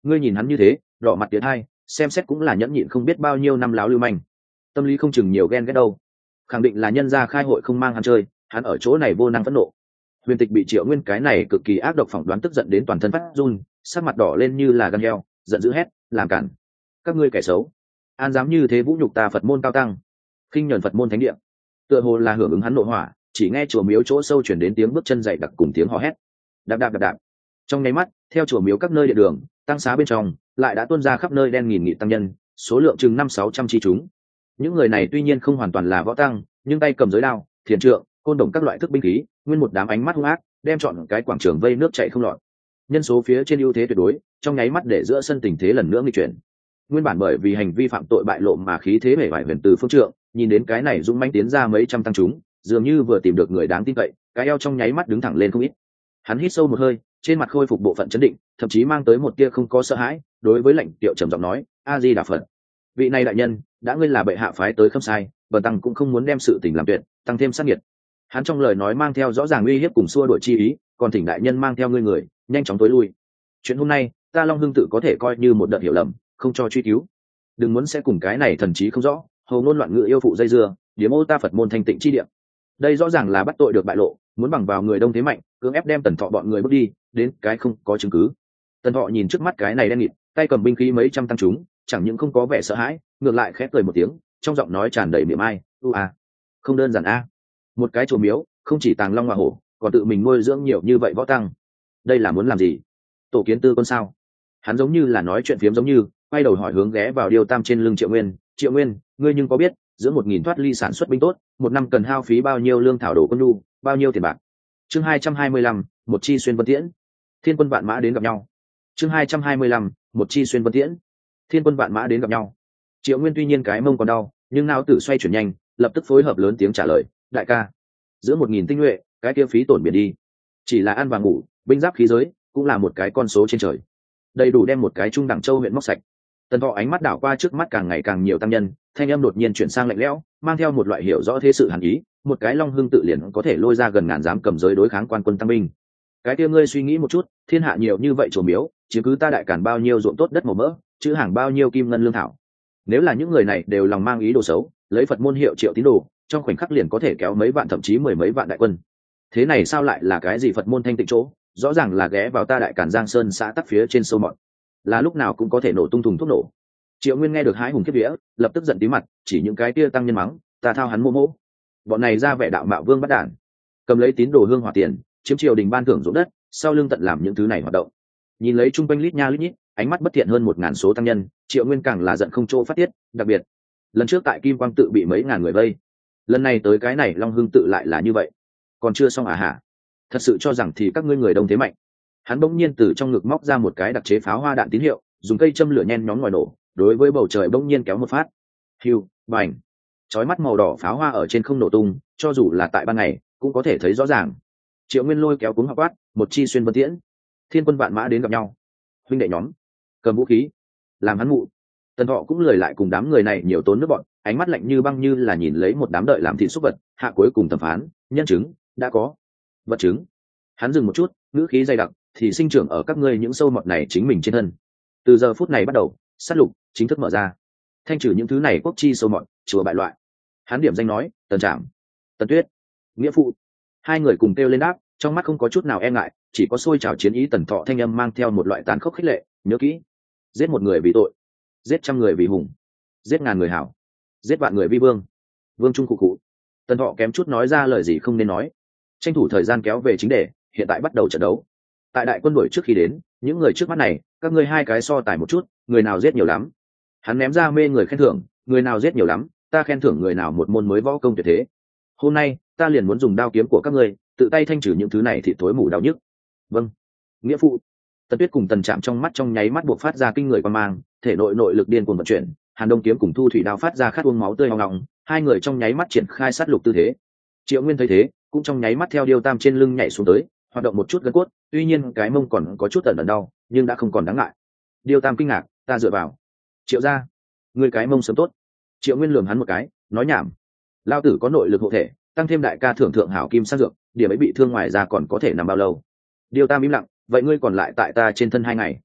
ngươi nhìn hắn như thế đỏ mặt tiến hai xem xét cũng là nhẫn nhịn không biết bao nhiêu năm láo lưu manh, tâm lý không chừng nhiều ghen ghét đâu. Khẳng định là nhân gia khai hội không mang hắn chơi, hắn ở chỗ này vô năng phẫn nộ. Huyền Tịch bị Triệu Nguyên cái này cực kỳ ác độc phỏng đoán tức giận đến toàn thân phát run, sắc mặt đỏ lên như là gan heo, giận dữ hét, làm cản. Các ngươi kẻ xấu, an dám như thế vũ nhục ta Phật môn cao tăng, khinh nhẫn Phật môn thánh địa. Tựa hồ là hưởng ứng hắn nội hỏa, chỉ nghe chùa miếu chỗ sâu chuyển đến tiếng bước chân dày đặc cùng tiếng hò hét. Đạp đạp đạp đạp. Trong nháy mắt, theo chùa miếu các nơi địa đường, tăng xá bên trong, lại đã tuôn ra khắp nơi đen nghìn nghị tăng nhân, số lượng chừng năm sáu trăm chi chúng. Những người này tuy nhiên không hoàn toàn là võ tăng, nhưng tay cầm giới đao, thiền trượng, côn đồng các loại thức binh khí, nguyên một đám ánh mắt hung ác, đem chọn cái quảng trường vây nước chảy không lọt. Nhân số phía trên ưu thế tuyệt đối, trong nháy mắt để giữa sân tình thế lần nữa nghịch chuyển. Nguyên bản bởi vì hành vi phạm tội bại lộ mà khí thế bể bại huyền từ phương trượng, nhìn đến cái này dũng mãnh tiến ra mấy trăm tăng chúng, dường như vừa tìm được người đáng tin cậy, cái eo trong nháy mắt đứng thẳng lên không ít. Hắn hít sâu một hơi, trên mặt khôi phục bộ phận chấn định, thậm chí mang tới một tia không có sợ hãi, đối với lệnh tiệu trầm giọng nói: "A Di Đà Phật, vị này đại nhân, đã ngươi là bệ hạ phái tới không sai, bần tăng cũng không muốn đem sự tình làm tuyệt, tăng thêm sát nhiệt." Hắn trong lời nói mang theo rõ ràng uy hiếp cùng xua đuổi chi ý, còn thỉnh đại nhân mang theo ngươi người, nhanh chóng tối lui. Chuyện hôm nay, ta Long Hưng tự có thể coi như một đợt hiểu lầm, không cho truy cứu. Đừng muốn sẽ cùng cái này thần trí không rõ, hầu ngôn loạn ngữ yêu phụ dây dưa, điểm ô ta Phật môn thanh tịnh chi địa. Đây rõ ràng là bắt tội được bại lộ, muốn bằng vào người đông thế mạnh, cưỡng ép đem Tần Thọ bọn người bước đi, đến cái không có chứng cứ. Tần Thọ nhìn trước mắt cái này đen nghịt, tay cầm binh khí mấy trăm tăng chúng, chẳng những không có vẻ sợ hãi, ngược lại khẽ cười một tiếng, trong giọng nói tràn đầy mỉa mai, "U a, không đơn giản a. Một cái chùa miếu, không chỉ tàng long hoa hổ, còn tự mình nuôi dưỡng nhiều như vậy võ tăng. Đây là muốn làm gì? Tổ kiến tư quân sao?" Hắn giống như là nói chuyện phiếm giống như, quay đầu hỏi hướng ghé vào Điêu Tam trên lưng Triệu Nguyên, "Triệu Nguyên, ngươi nhưng có biết, giữa một nghìn thoát ly sản xuất binh tốt, một năm cần hao phí bao nhiêu lương thảo đồ quân nhu, bao nhiêu tiền bạc?" Chương hai trăm hai mươi lăm, một chi xuyên vân tiễn. Thiên quân vạn mã đến gặp nhau. Chương hai trăm hai mươi lăm, một chi xuyên vân tiễn. Thiên quân vạn mã đến gặp nhau. Triệu Nguyên tuy nhiên cái mông còn đau, nhưng não tử xoay chuyển nhanh, lập tức phối hợp lớn tiếng trả lời: "Đại ca, giữa một nghìn tinh nhuệ, cái kia phí tổn biển đi. Chỉ là ăn và ngủ, binh giáp khí giới, cũng là một cái con số trên trời. Đầy đủ đem một cái trung đẳng châu huyện móc sạch." Tần Thọ ánh mắt đảo qua trước mắt càng ngày càng nhiều tăng nhân, thanh âm đột nhiên chuyển sang lạnh lẽo, mang theo một loại hiểu rõ thế sự hàn ý, một cái Long Hưng tự liền có thể lôi ra gần ngàn dám cầm giới đối kháng quan quân tăng binh. Cái kia ngươi suy nghĩ một chút, thiên hạ nhiều như vậy chùa miếu, chiếm cứ ta đại càn bao nhiêu ruộng tốt đất màu mỡ, chữ hàng bao nhiêu kim ngân lương thảo. Nếu là những người này đều lòng mang ý đồ xấu, lấy Phật môn hiệu triệu tín đồ, trong khoảnh khắc liền có thể kéo mấy vạn thậm chí mười mấy vạn đại quân. Thế này sao lại là cái gì Phật môn thanh tịnh chỗ, rõ ràng là ghé vào ta đại càn Giang Sơn xã tắc phía trên sâu mọt, là lúc nào cũng có thể nổ tung thùng thuốc nổ. Triệu Nguyên nghe được hái hùng kiếp vía, lập tức giận tí mặt, chỉ những cái kia tăng nhân mắng, "Ta thao hắn mô mỗ, bọn này ra vẻ đạo mạo vương bắt đản, cầm lấy tín đồ hương hỏa tiền, chiếm triều đình ban thưởng ruộng đất, sau lưng tận làm những thứ này hoạt động." Nhìn lấy chung quanh lít nha lít nhít, ánh mắt bất thiện hơn một ngàn số tăng nhân, Triệu Nguyên càng là giận không chỗ phát tiết. Đặc biệt, lần trước tại Kim Quang tự bị mấy ngàn người vây, lần này tới cái này Long Hưng tự lại là như vậy. Còn chưa xong à hả? Thật sự cho rằng thì các ngươi người đông thế mạnh? Hắn bỗng nhiên từ trong ngực móc ra một cái đặc chế pháo hoa đạn tín hiệu, dùng cây châm lửa nhen nhóm ngòi nổ, đối với bầu trời bỗng nhiên kéo một phát. Hiu, bành. Chói mắt màu đỏ pháo hoa ở trên không nổ tung, cho dù là tại ban ngày, cũng có thể thấy rõ ràng. Triệu Nguyên lôi kéo cuống học quát, "Một chi xuyên vân tiễn, thiên quân vạn mã đến gặp nhau. Huynh đệ nhóm, cầm vũ khí, làm hắn mụ." Tần Thọ cũng lười lại cùng đám người này nhiều tốn nước bọn, ánh mắt lạnh như băng như là nhìn lấy một đám đợi làm thịt xúc vật, hạ cuối cùng thẩm phán, "Nhân chứng đã có, vật chứng." Hắn dừng một chút, ngữ khí dày đặc, "Thì sinh trưởng ở các ngươi những sâu mọt này chính mình trên thân. Từ giờ phút này bắt đầu, sát lục chính thức mở ra, thanh trừ những thứ này quốc chi sâu mọt, chùa bại loại." Hắn điểm danh nói, "Tần Trạm, Tần Tuyết, Nghĩa Phụ." Hai người cùng kêu lên đáp, trong mắt không có chút nào e ngại, chỉ có sôi trào chiến ý. Tần Thọ thanh âm mang theo một loại tàn khốc khích lệ, "Nhớ kỹ, giết một người vì tội, giết trăm người vì hùng, giết ngàn người hảo, giết vạn người vi vương." Vương Trung cụ cụ. Tần Thọ kém chút nói ra lời gì không nên nói, tranh thủ thời gian kéo về chính đề, hiện tại bắt đầu trận đấu. Tại đại quân đuổi trước khi đến, những người trước mắt này, các ngươi hai cái so tài một chút, người nào giết nhiều lắm. Hắn ném ra mê người khen thưởng, người nào giết nhiều lắm, ta khen thưởng người nào một môn mới võ công tuyệt thế. Hôm nay, ta liền muốn dùng đao kiếm của các ngươi, tự tay thanh trừ những thứ này thì tối mù đau nhức. Vâng, Nghĩa Phụ. Tần Tuyết cùng Tần Trạm trong mắt trong nháy mắt buộc phát ra kinh người quan mang, thể nội nội lực điên cuồng vận chuyển, Hàn Đông kiếm cùng Thu Thủy đao phát ra khát uống máu tươi hoằng lòng, hai người trong nháy mắt triển khai sát lục tư thế. Triệu Nguyên thấy thế, cũng trong nháy mắt theo Điêu Tam trên lưng nhảy xuống tới, hoạt động một chút gân cốt, tuy nhiên cái mông còn có chút ẩn ẩn đau, nhưng đã không còn đáng ngại. Điêu Tam kinh ngạc, "Ta dựa vào." "Triệu gia, người cái mông sớm tốt." Triệu Nguyên lườm hắn một cái, nói nhảm. "Lao tử có nội lực hộ thể, tăng thêm đại ca thưởng thượng hảo kim sát dược, điểm ấy bị thương ngoài ra còn có thể nằm bao lâu?" Điêu Tam im lặng, "Vậy ngươi còn lại tại ta trên thân hai ngày."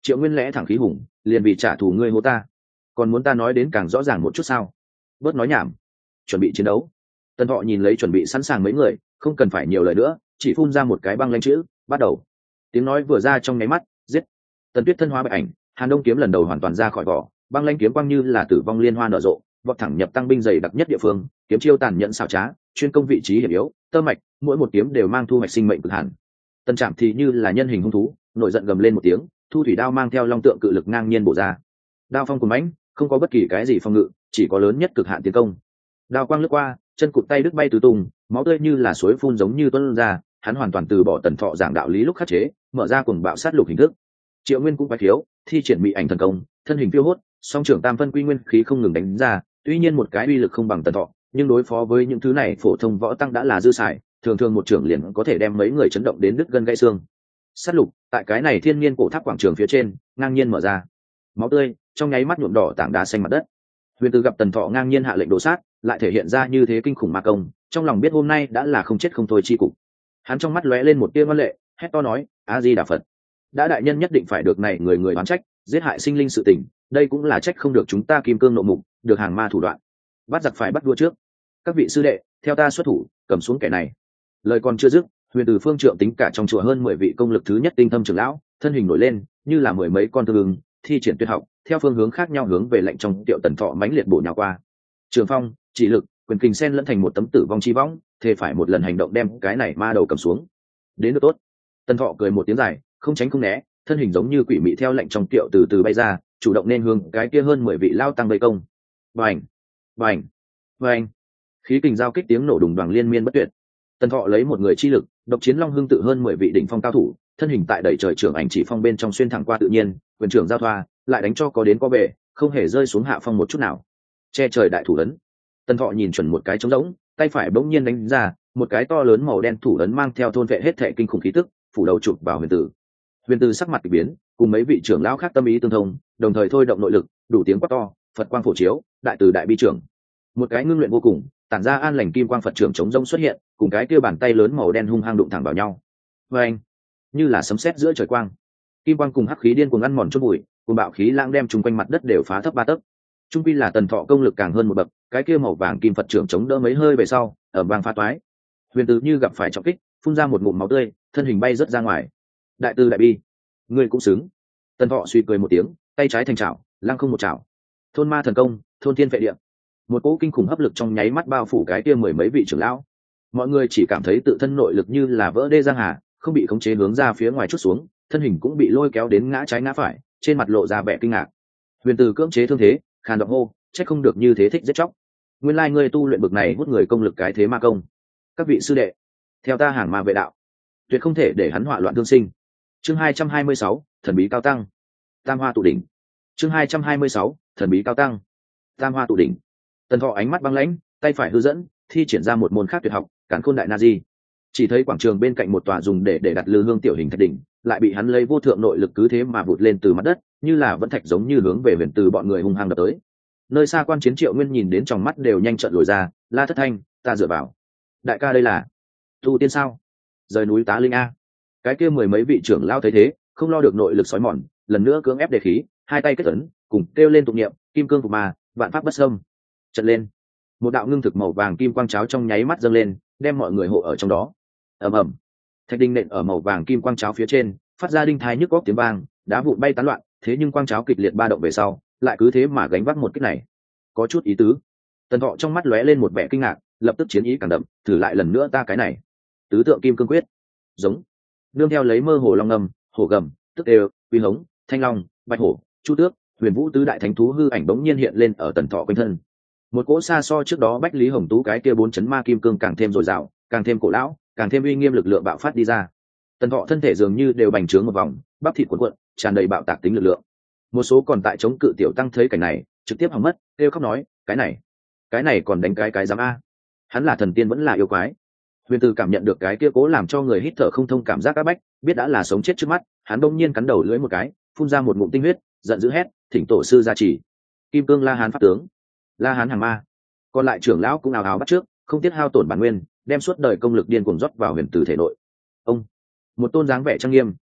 Triệu Nguyên lẽ thẳng khí hùng, liền vì trả thù ngươi hô ta, còn muốn ta nói đến càng rõ ràng một chút sao? Bớt nói nhảm, chuẩn bị chiến đấu. Tần Thọ nhìn lấy chuẩn bị sẵn sàng mấy người, không cần phải nhiều lời nữa, chỉ phun ra một cái băng lãnh chữ, bắt đầu. Tiếng nói vừa ra trong nháy mắt, giết. Tần Tuyết thân hóa bạch ảnh, Hàn Đông kiếm lần đầu hoàn toàn ra khỏi vỏ, băng lãnh kiếm quang như là tử vong liên hoa nở rộ, vọt thẳng nhập tăng binh dày đặc nhất địa phương, kiếm chiêu tàn nhẫn xảo trá, chuyên công vị trí hiểm yếu, tơ mạch, mỗi một kiếm đều mang thu hoạch sinh mệnh cực hạn. Tần Trạm thì như là nhân hình hung thú, nổi giận gầm lên một tiếng, thu thủy đao mang theo long tượng cự lực ngang nhiên bổ ra. Đao phong cuồn mãnh, không có bất kỳ cái gì phòng ngự, chỉ có lớn nhất cực hạn tiến công. Đao quang lướt qua, chân cụt tay đứt bay tứ tung, máu tươi như là suối phun giống như tuôn ra, hắn hoàn toàn từ bỏ Tần Thọ giảng đạo lý lúc khắc chế, mở ra cuồng bạo sát lục hình thức. Triệu Nguyên cũng phải thiếu, thi triển mị ảnh thần công, thân hình phiêu hốt, song trưởng tam phân quy nguyên khí không ngừng đánh ra, tuy nhiên một cái uy lực không bằng Tần Thọ, nhưng đối phó với những thứ này phổ thông võ tăng đã là dư xài, thường thường một trưởng liền có thể đem mấy người chấn động đến đứt gân gãy xương. Sát lục, tại cái này thiên nhiên cổ tháp quảng trường phía trên, ngang nhiên mở ra. Máu tươi trong nháy mắt nhuộm đỏ tảng đá xanh mặt đất. Huyền Từ gặp Tần Thọ ngang nhiên hạ lệnh đổ sát, lại thể hiện ra như thế kinh khủng ma công, trong lòng biết hôm nay đã là không chết không thôi chi cục. Hắn trong mắt lóe lên một tia ngoan lệ, hét to nói: "A Di Đà Phật! Đã đại nhân nhất định phải được này người người oán trách, giết hại sinh linh sự tình, đây cũng là trách không được chúng ta kim cương nộ mục, được hàng ma thủ đoạn. Bắt giặc phải bắt vua trước. Các vị sư đệ, theo ta xuất thủ, cầm xuống kẻ này." Lời còn chưa dứt, Huyền Từ phương trượng tính cả trong chùa hơn mười vị công lực thứ nhất tinh thâm trưởng lão, thân hình nổi lên, như là mười mấy con tương ứng, thi triển tuyệt học, theo phương hướng khác nhau hướng về lệnh trong Tiệu Tần Thọ mãnh liệt bổ nhào qua. Trường phong, chỉ lực, quyền kình xen lẫn thành một tấm tử vong chi võng, thề phải một lần hành động đem cái này ma đầu cầm xuống. Đến được tốt. Tần Thọ cười một tiếng dài, không tránh không né, thân hình giống như quỷ mị theo lệnh trong Tiệu từ từ bay ra, chủ động nên hướng cái kia hơn mười vị lao tăng vây công. Bành, bành, bành. Khí kình giao kích tiếng nổ đùng đoàng liên miên bất tuyệt. Tần Thọ lấy một người chi lực, độc chiến long hương tự hơn mười vị đỉnh phong cao thủ, thân hình tại đầy trời trưởng ảnh chỉ phong bên trong xuyên thẳng qua tự nhiên, quyền trưởng giao thoa, lại đánh cho có đến có về, không hề rơi xuống hạ phong một chút nào. Che trời đại thủ ấn. Tần Thọ nhìn chuẩn một cái trống rỗng, tay phải bỗng nhiên đánh ra, một cái to lớn màu đen thủ ấn mang theo thôn vệ hết thệ kinh khủng khí tức, phủ đầu chụp vào Huyền Tử. Huyền Tử sắc mặt kỳ biến, cùng mấy vị trưởng lão khác tâm ý tương thông, đồng thời thôi động nội lực, đủ tiếng quát to, Phật quang phổ chiếu, đại từ đại bi trưởng. Một cái ngưng luyện vô cùng, tản ra an lành kim quang Phật trưởng chống rông xuất hiện, cùng cái kia bàn tay lớn màu đen hung hăng đụng thẳng vào nhau. Và anh, như là sấm sét giữa trời quang, kim quang cùng hắc khí điên cuồng ăn mòn chốt bụi, cùng bạo khí lãng đem chung quanh mặt đất đều phá thấp ba tấc. Trung quy là Tần Thọ công lực càng hơn một bậc, cái kia màu vàng kim Phật trưởng chống đỡ mấy hơi về sau, ở vang phá toái. Huyền Từ như gặp phải trọng kích, phun ra một ngụm máu tươi, thân hình bay rất ra ngoài. Đại từ đại bi, ngươi cũng xứng. Tần Thọ suy cười một tiếng, tay trái thành chảo, lăng không một chảo. Thôn ma thần công, thôn thiên vệ địa. Một cỗ kinh khủng hấp lực trong nháy mắt bao phủ cái kia mười mấy vị trưởng lão. Mọi người chỉ cảm thấy tự thân nội lực như là vỡ đê giang hà, không bị khống chế hướng ra phía ngoài chút xuống, thân hình cũng bị lôi kéo đến ngã trái ngã phải, trên mặt lộ ra vẻ kinh ngạc. Huyền Từ cưỡng chế thương thế, khàn giọng hô, trách không được như thế thích giết chóc. Nguyên lai ngươi tu luyện bực này hút người công lực cái thế ma công. Các vị sư đệ, theo ta hàng ma vệ đạo, tuyệt không thể để hắn họa loạn thương sinh. Chương hai trăm hai mươi sáu, thần bí cao tăng. Tam hoa tụ đỉnh. Chương hai trăm hai mươi sáu, thần bí cao tăng. Tam hoa tụ đỉnh. Tần Thọ ánh mắt băng lãnh, tay phải hư dẫn, thi triển ra một môn khác tuyệt học, Càn Khôn Đại Na Di. Chỉ thấy quảng trường bên cạnh một tòa dùng để để đặt lư hương tiểu hình thạch đỉnh, lại bị hắn lấy vô thượng nội lực cứ thế mà vụt lên từ mặt đất, như là vẫn thạch giống như hướng về Huyền Từ bọn người hung hăng đập tới. Nơi xa quan chiến Triệu Nguyên nhìn đến trong mắt đều nhanh trợn lồi ra, la thất thanh, ta dựa vào. Đại ca đây là tu tiên sao? Rời núi tá linh a. Cái kia mười mấy vị trưởng lao thấy thế, không lo được nội lực sói mòn, lần nữa cưỡng ép đề khí, hai tay kết ấn, cùng kêu lên tụng niệm, kim cương phục ma, vạn pháp bất xâm. Trận lên, một đạo ngưng thực màu vàng kim quang cháo trong nháy mắt dâng lên, đem mọi người hộ ở trong đó. Ầm ầm, thạch đinh nện ở màu vàng kim quang cháo phía trên, phát ra đinh thai nhức góc tiếng vang, đá vụn bay tán loạn, thế nhưng quang cháo kịch liệt ba động về sau, lại cứ thế mà gánh vác một kích này. Có chút ý tứ. Tần Thọ trong mắt lóe lên một vẻ kinh ngạc, lập tức chiến ý càng đậm, thử lại lần nữa ta cái này. Tứ tượng kim cương quyết. Giống. Nương theo lấy mơ hồ long ngầm, hổ gầm, tức đều, quy hống, thanh long, bạch hổ, chu tước, huyền vũ tứ đại thánh thú hư ảnh bỗng nhiên hiện lên ở Tần Thọ quanh thân. Một cỗ xa so trước đó bách lý hồng tú cái kia bốn chấn ma kim cương càng thêm dồi dào, càng thêm cổ lão, càng thêm uy nghiêm lực lượng bạo phát đi ra. Tần Thọ thân thể dường như đều bành trướng một vòng, bắp thịt cuộn cuộn, tràn đầy bạo tạc tính lực lượng. Một số còn tại chống cự tiểu tăng thấy cảnh này, trực tiếp hỏng mất, kêu khóc nói, cái này, cái này còn đánh cái cái dám a? Hắn là thần tiên vẫn là yêu quái? Huyền Từ cảm nhận được cái kia cố làm cho người hít thở không thông cảm giác áp bách, biết đã là sống chết trước mắt, hắn đông nhiên cắn đầu lưỡi một cái, phun ra một ngụm tinh huyết, giận dữ hét, thỉnh tổ sư gia trì. Kim cương La Hán pháp tướng, La Hán hàng ma. Còn lại trưởng lão cũng ào ào bắt trước, không tiếc hao tổn bản nguyên, đem suốt đời công lực điên cuồng rót vào Huyền Từ thể nội. Ông, một tôn dáng vẻ trang nghiêm,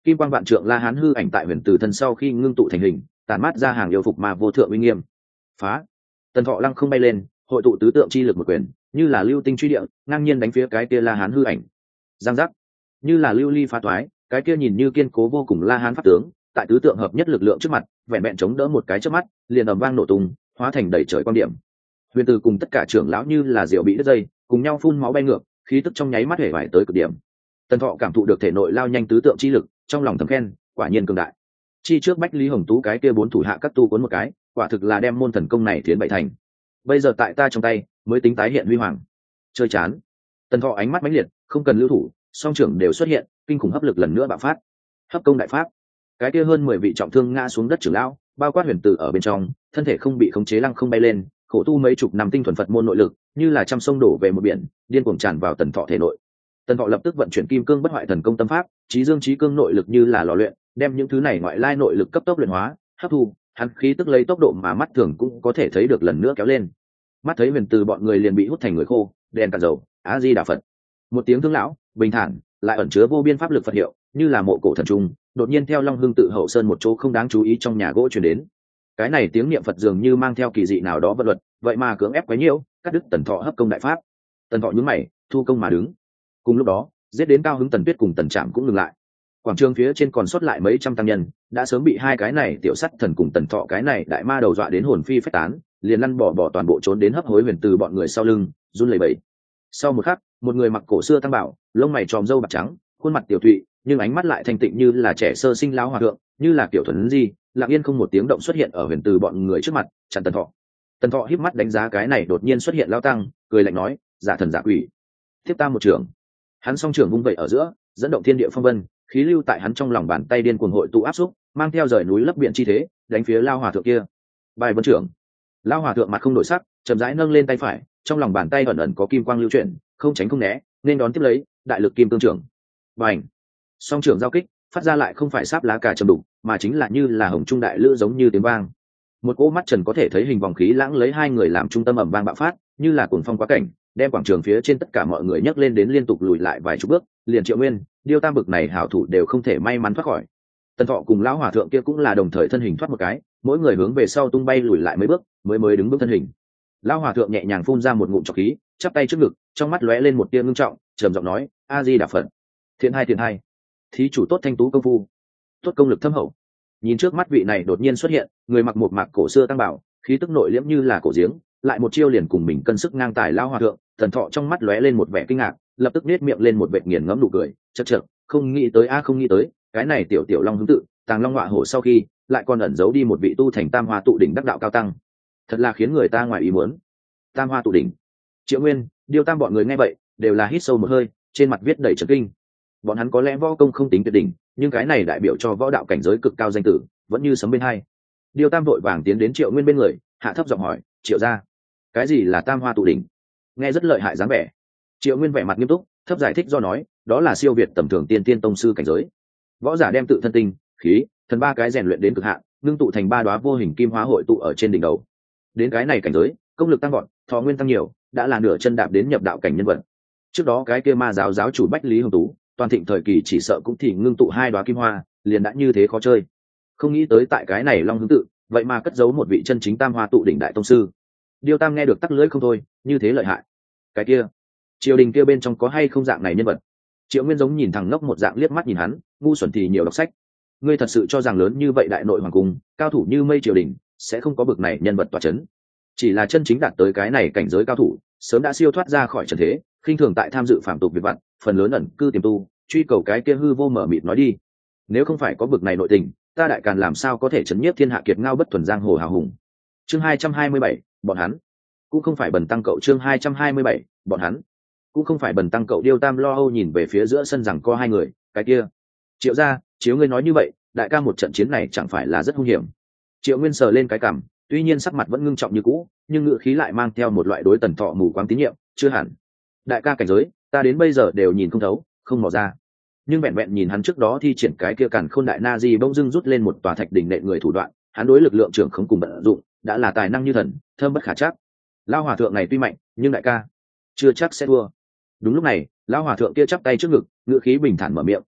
Kim quang vạn trượng la hán hư ảnh tại huyền từ thân sau khi ngưng tụ thành hình, tàn mát ra hàng yêu phục mà vô thượng uy nghiêm. Phá! Tần Thọ lăng không bay lên, hội tụ tứ tượng chi lực một quyền, như là lưu tinh truy địa, ngang nhiên đánh phía cái kia la hán hư ảnh. Giang giác! Như là lưu ly phá toái, cái kia nhìn như kiên cố vô cùng la hán pháp tướng, tại tứ tượng hợp nhất lực lượng trước mặt, vẹn vẹn chống đỡ một cái chớp mắt, liền ầm vang nổ tung, hóa thành đầy trời quang điểm. Huyền Từ cùng tất cả trưởng lão như là diều bị đứt dây, cùng nhau phun máu bay ngược, khí tức trong nháy mắt hể vải tới cực điểm. Tần Thọ cảm thụ được thể nội lao nhanh tứ tượng chi lực, trong lòng thầm khen, quả nhiên cường đại. Chi trước Bách Lý Hồng Tú cái kia bốn thủ hạ các tu cuốn một cái, quả thực là đem môn thần công này tiến bảy thành. Bây giờ tại ta trong tay, mới tính tái hiện huy hoàng. Chơi chán. Tần Thọ ánh mắt mãnh liệt, không cần lưu thủ, song trưởng đều xuất hiện, kinh khủng hấp lực lần nữa bạo phát. Hấp công đại pháp. Cái kia hơn mười vị trọng thương ngã xuống đất trưởng lão, bao quát Huyền Tử ở bên trong, thân thể không bị khống chế lăng không bay lên, khổ tu mấy chục năm tinh thuần Phật môn nội lực, như là trăm sông đổ về một biển, điên cuồng tràn vào Tần Thọ thể nội. Tần Thọ lập tức vận chuyển kim cương bất hoại thần công tâm pháp, trí dương trí cương nội lực như là lò luyện, đem những thứ này ngoại lai nội lực cấp tốc luyện hóa, hấp thu, hắn khí tức lấy tốc độ mà mắt thường cũng có thể thấy được lần nữa kéo lên. Mắt thấy Huyền Từ bọn người liền bị hút thành người khô, đèn cạn dầu, A Di Đà Phật. Một tiếng thương lão, bình thản, lại ẩn chứa vô biên pháp lực Phật hiệu, như là mộ cổ thần trung, đột nhiên theo Long Hương tự hậu sơn một chỗ không đáng chú ý trong nhà gỗ truyền đến. Cái này tiếng niệm Phật dường như mang theo kỳ dị nào đó vật luật, vậy mà cưỡng ép quấy nhiễu, cắt đứt Tần Thọ hấp công đại pháp. Tần Thọ nhướng mày, thu công mà đứng. Cùng lúc đó, giết đến Cao Hứng Tần Tuyết cùng Tần Trạm cũng ngừng lại. Quảng trường phía trên còn sót lại mấy trăm tăng nhân, đã sớm bị hai cái này tiểu sắt thần cùng Tần Thọ cái này đại ma đầu dọa đến hồn phi phách tán, liền lăn bỏ bỏ toàn bộ trốn đến hấp hối Huyền Từ bọn người sau lưng, run lẩy bẩy. Sau một khắc, một người mặc cổ xưa tăng bảo, lông mày tròm râu bạc trắng, khuôn mặt tiểu thụy, nhưng ánh mắt lại thanh tịnh như là trẻ sơ sinh lão hòa thượng, như là kiểu thuần di, lặng yên không một tiếng động xuất hiện ở Huyền Từ bọn người trước mặt, chặn Tần Thọ. Tần Thọ híp mắt đánh giá cái này đột nhiên xuất hiện lão tăng, cười lạnh nói, giả thần giả quỷ, tiếp ta một trưởng. Hắn song trưởng vung vậy ở giữa, dẫn động thiên địa phong vân, khí lưu tại hắn trong lòng bàn tay điên cuồng hội tụ áp xúc, mang theo rời núi lấp biển chi thế, đánh phía lao hòa thượng kia. Bài vân trưởng. Lao hòa thượng mặt không đổi sắc, chậm rãi nâng lên tay phải, trong lòng bàn tay ẩn ẩn có kim quang lưu chuyển, không tránh không né, nên đón tiếp lấy, đại lực kim cương trưởng. Bành. Song trưởng giao kích, phát ra lại không phải sáp lá cà trầm đục, mà chính là như là hồng trung đại lữ giống như tiếng vang. Một cỗ mắt trần có thể thấy hình vòng khí lãng lấy hai người làm trung tâm ầm vang bạo phát, như là cuồng phong quá cảnh, đem quảng trường phía trên tất cả mọi người nhấc lên đến liên tục lùi lại vài chục bước, liền Triệu Nguyên, Điêu Tam bực này hảo thủ đều không thể may mắn thoát khỏi. Tần Thọ cùng lão hòa thượng kia cũng là đồng thời thân hình thoát một cái, mỗi người hướng về sau tung bay lùi lại mấy bước, mới mới đứng bước thân hình. Lão hòa thượng nhẹ nhàng phun ra một ngụm trọc khí, chắp tay trước ngực, trong mắt lóe lên một tia ngưng trọng, trầm giọng nói: "A Di Đà Phật." Thiện hai thiện hai. Thí chủ tốt thanh tú công phu, tốt công lực thâm hậu. Nhìn trước mắt vị này đột nhiên xuất hiện, người mặc một mạc cổ xưa tăng bảo, khí tức nội liễm như là cổ giếng, lại một chiêu liền cùng mình cân sức ngang tài lão hòa thượng. Tần Thọ trong mắt lóe lên một vẻ kinh ngạc, lập tức nết miệng lên một vệt nghiền ngẫm nụ cười, chậc chậc, không nghĩ tới a không nghĩ tới, cái này tiểu tiểu long hướng tự, tàng long ngọa hổ sau khi, lại còn ẩn giấu đi một vị tu thành tam hoa tụ đỉnh đắc đạo cao tăng, thật là khiến người ta ngoài ý muốn. Tam hoa tụ đỉnh. Triệu Nguyên, Điêu Tam bọn người nghe vậy, đều là hít sâu một hơi, trên mặt viết đầy chấn kinh. Bọn hắn có lẽ võ công không tính tuyệt đỉnh, nhưng cái này đại biểu cho võ đạo cảnh giới cực cao danh tử, vẫn như sấm bên hai. Điêu Tam vội vàng tiến đến Triệu Nguyên bên người, hạ thấp giọng hỏi: "Triệu gia, cái gì là tam hoa tụ đỉnh?" Nghe rất lợi hại dáng vẻ. Triệu Nguyên vẻ mặt nghiêm túc, thấp giải thích do nói, đó là siêu việt tầm thường tiên tiên tông sư cảnh giới. Võ giả đem tự thân tinh, khí, thần ba cái rèn luyện đến cực hạn, ngưng tụ thành ba đóa vô hình kim hóa hội tụ ở trên đỉnh đầu. Đến cái này cảnh giới, công lực tăng vọt, thọ nguyên tăng nhiều, đã là nửa chân đạp đến nhập đạo cảnh nhân vật. Trước đó cái kia ma giáo giáo chủ Bách Lý Hồng Tú, toàn thịnh thời kỳ chỉ sợ cũng thì ngưng tụ hai đóa kim hoa, liền đã như thế khó chơi. Không nghĩ tới tại cái này Long Hướng tự, vậy mà cất giấu một vị chân chính tam hoa tụ đỉnh đại tông sư. Điêu Tam nghe được tắc lưỡi không thôi, như thế lợi hại. Cái kia, triều đình kia bên trong có hay không dạng này nhân vật? Triệu Nguyên giống nhìn thằng ngốc một dạng liếc mắt nhìn hắn, ngu xuẩn thì nhiều đọc sách. Ngươi thật sự cho rằng lớn như vậy đại nội hoàng cung, cao thủ như mây triều đình, sẽ không có bực này nhân vật tọa chấn? Chỉ là chân chính đạt tới cái này cảnh giới cao thủ, sớm đã siêu thoát ra khỏi trần thế, khinh thường tại tham dự phạm tục việc vặt, phần lớn ẩn cư tiềm tu, truy cầu cái kia hư vô mở mịt nói đi. Nếu không phải có bực này nội tình, ta đại càn làm sao có thể chấn nhiếp thiên hạ kiệt ngao bất thuần giang hồ hào hùng. Chương hai trăm hai mươi bảy, bọn hắn cũng không phải bần tăng cậu. Chương hai trăm hai mươi bảy, bọn hắn cũng không phải bần tăng cậu. Điêu Tam lo âu nhìn về phía giữa sân rằng có hai người, cái kia. Triệu gia, chiếu ngươi nói như vậy, đại ca một trận chiến này chẳng phải là rất hung hiểm? Triệu Nguyên sờ lên cái cằm, tuy nhiên sắc mặt vẫn ngưng trọng như cũ, nhưng ngữ khí lại mang theo một loại đối Tần Thọ mù quáng tín nhiệm, chưa hẳn. Đại ca cảnh giới, ta đến bây giờ đều nhìn không thấu, không mò ra. Nhưng vẹn vẹn nhìn hắn trước đó thi triển cái kia Càn Khôn đại na di bỗng dưng rút lên một tòa thạch đỉnh nện người thủ đoạn, hắn đối lực lượng trưởng không cùng vận dụng, đã là tài năng như thần, thơm bất khả trắc. Lão hòa thượng này tuy mạnh, nhưng đại ca chưa chắc sẽ thua. Đúng lúc này, lão hòa thượng kia chắp tay trước ngực, ngữ khí bình thản mở miệng,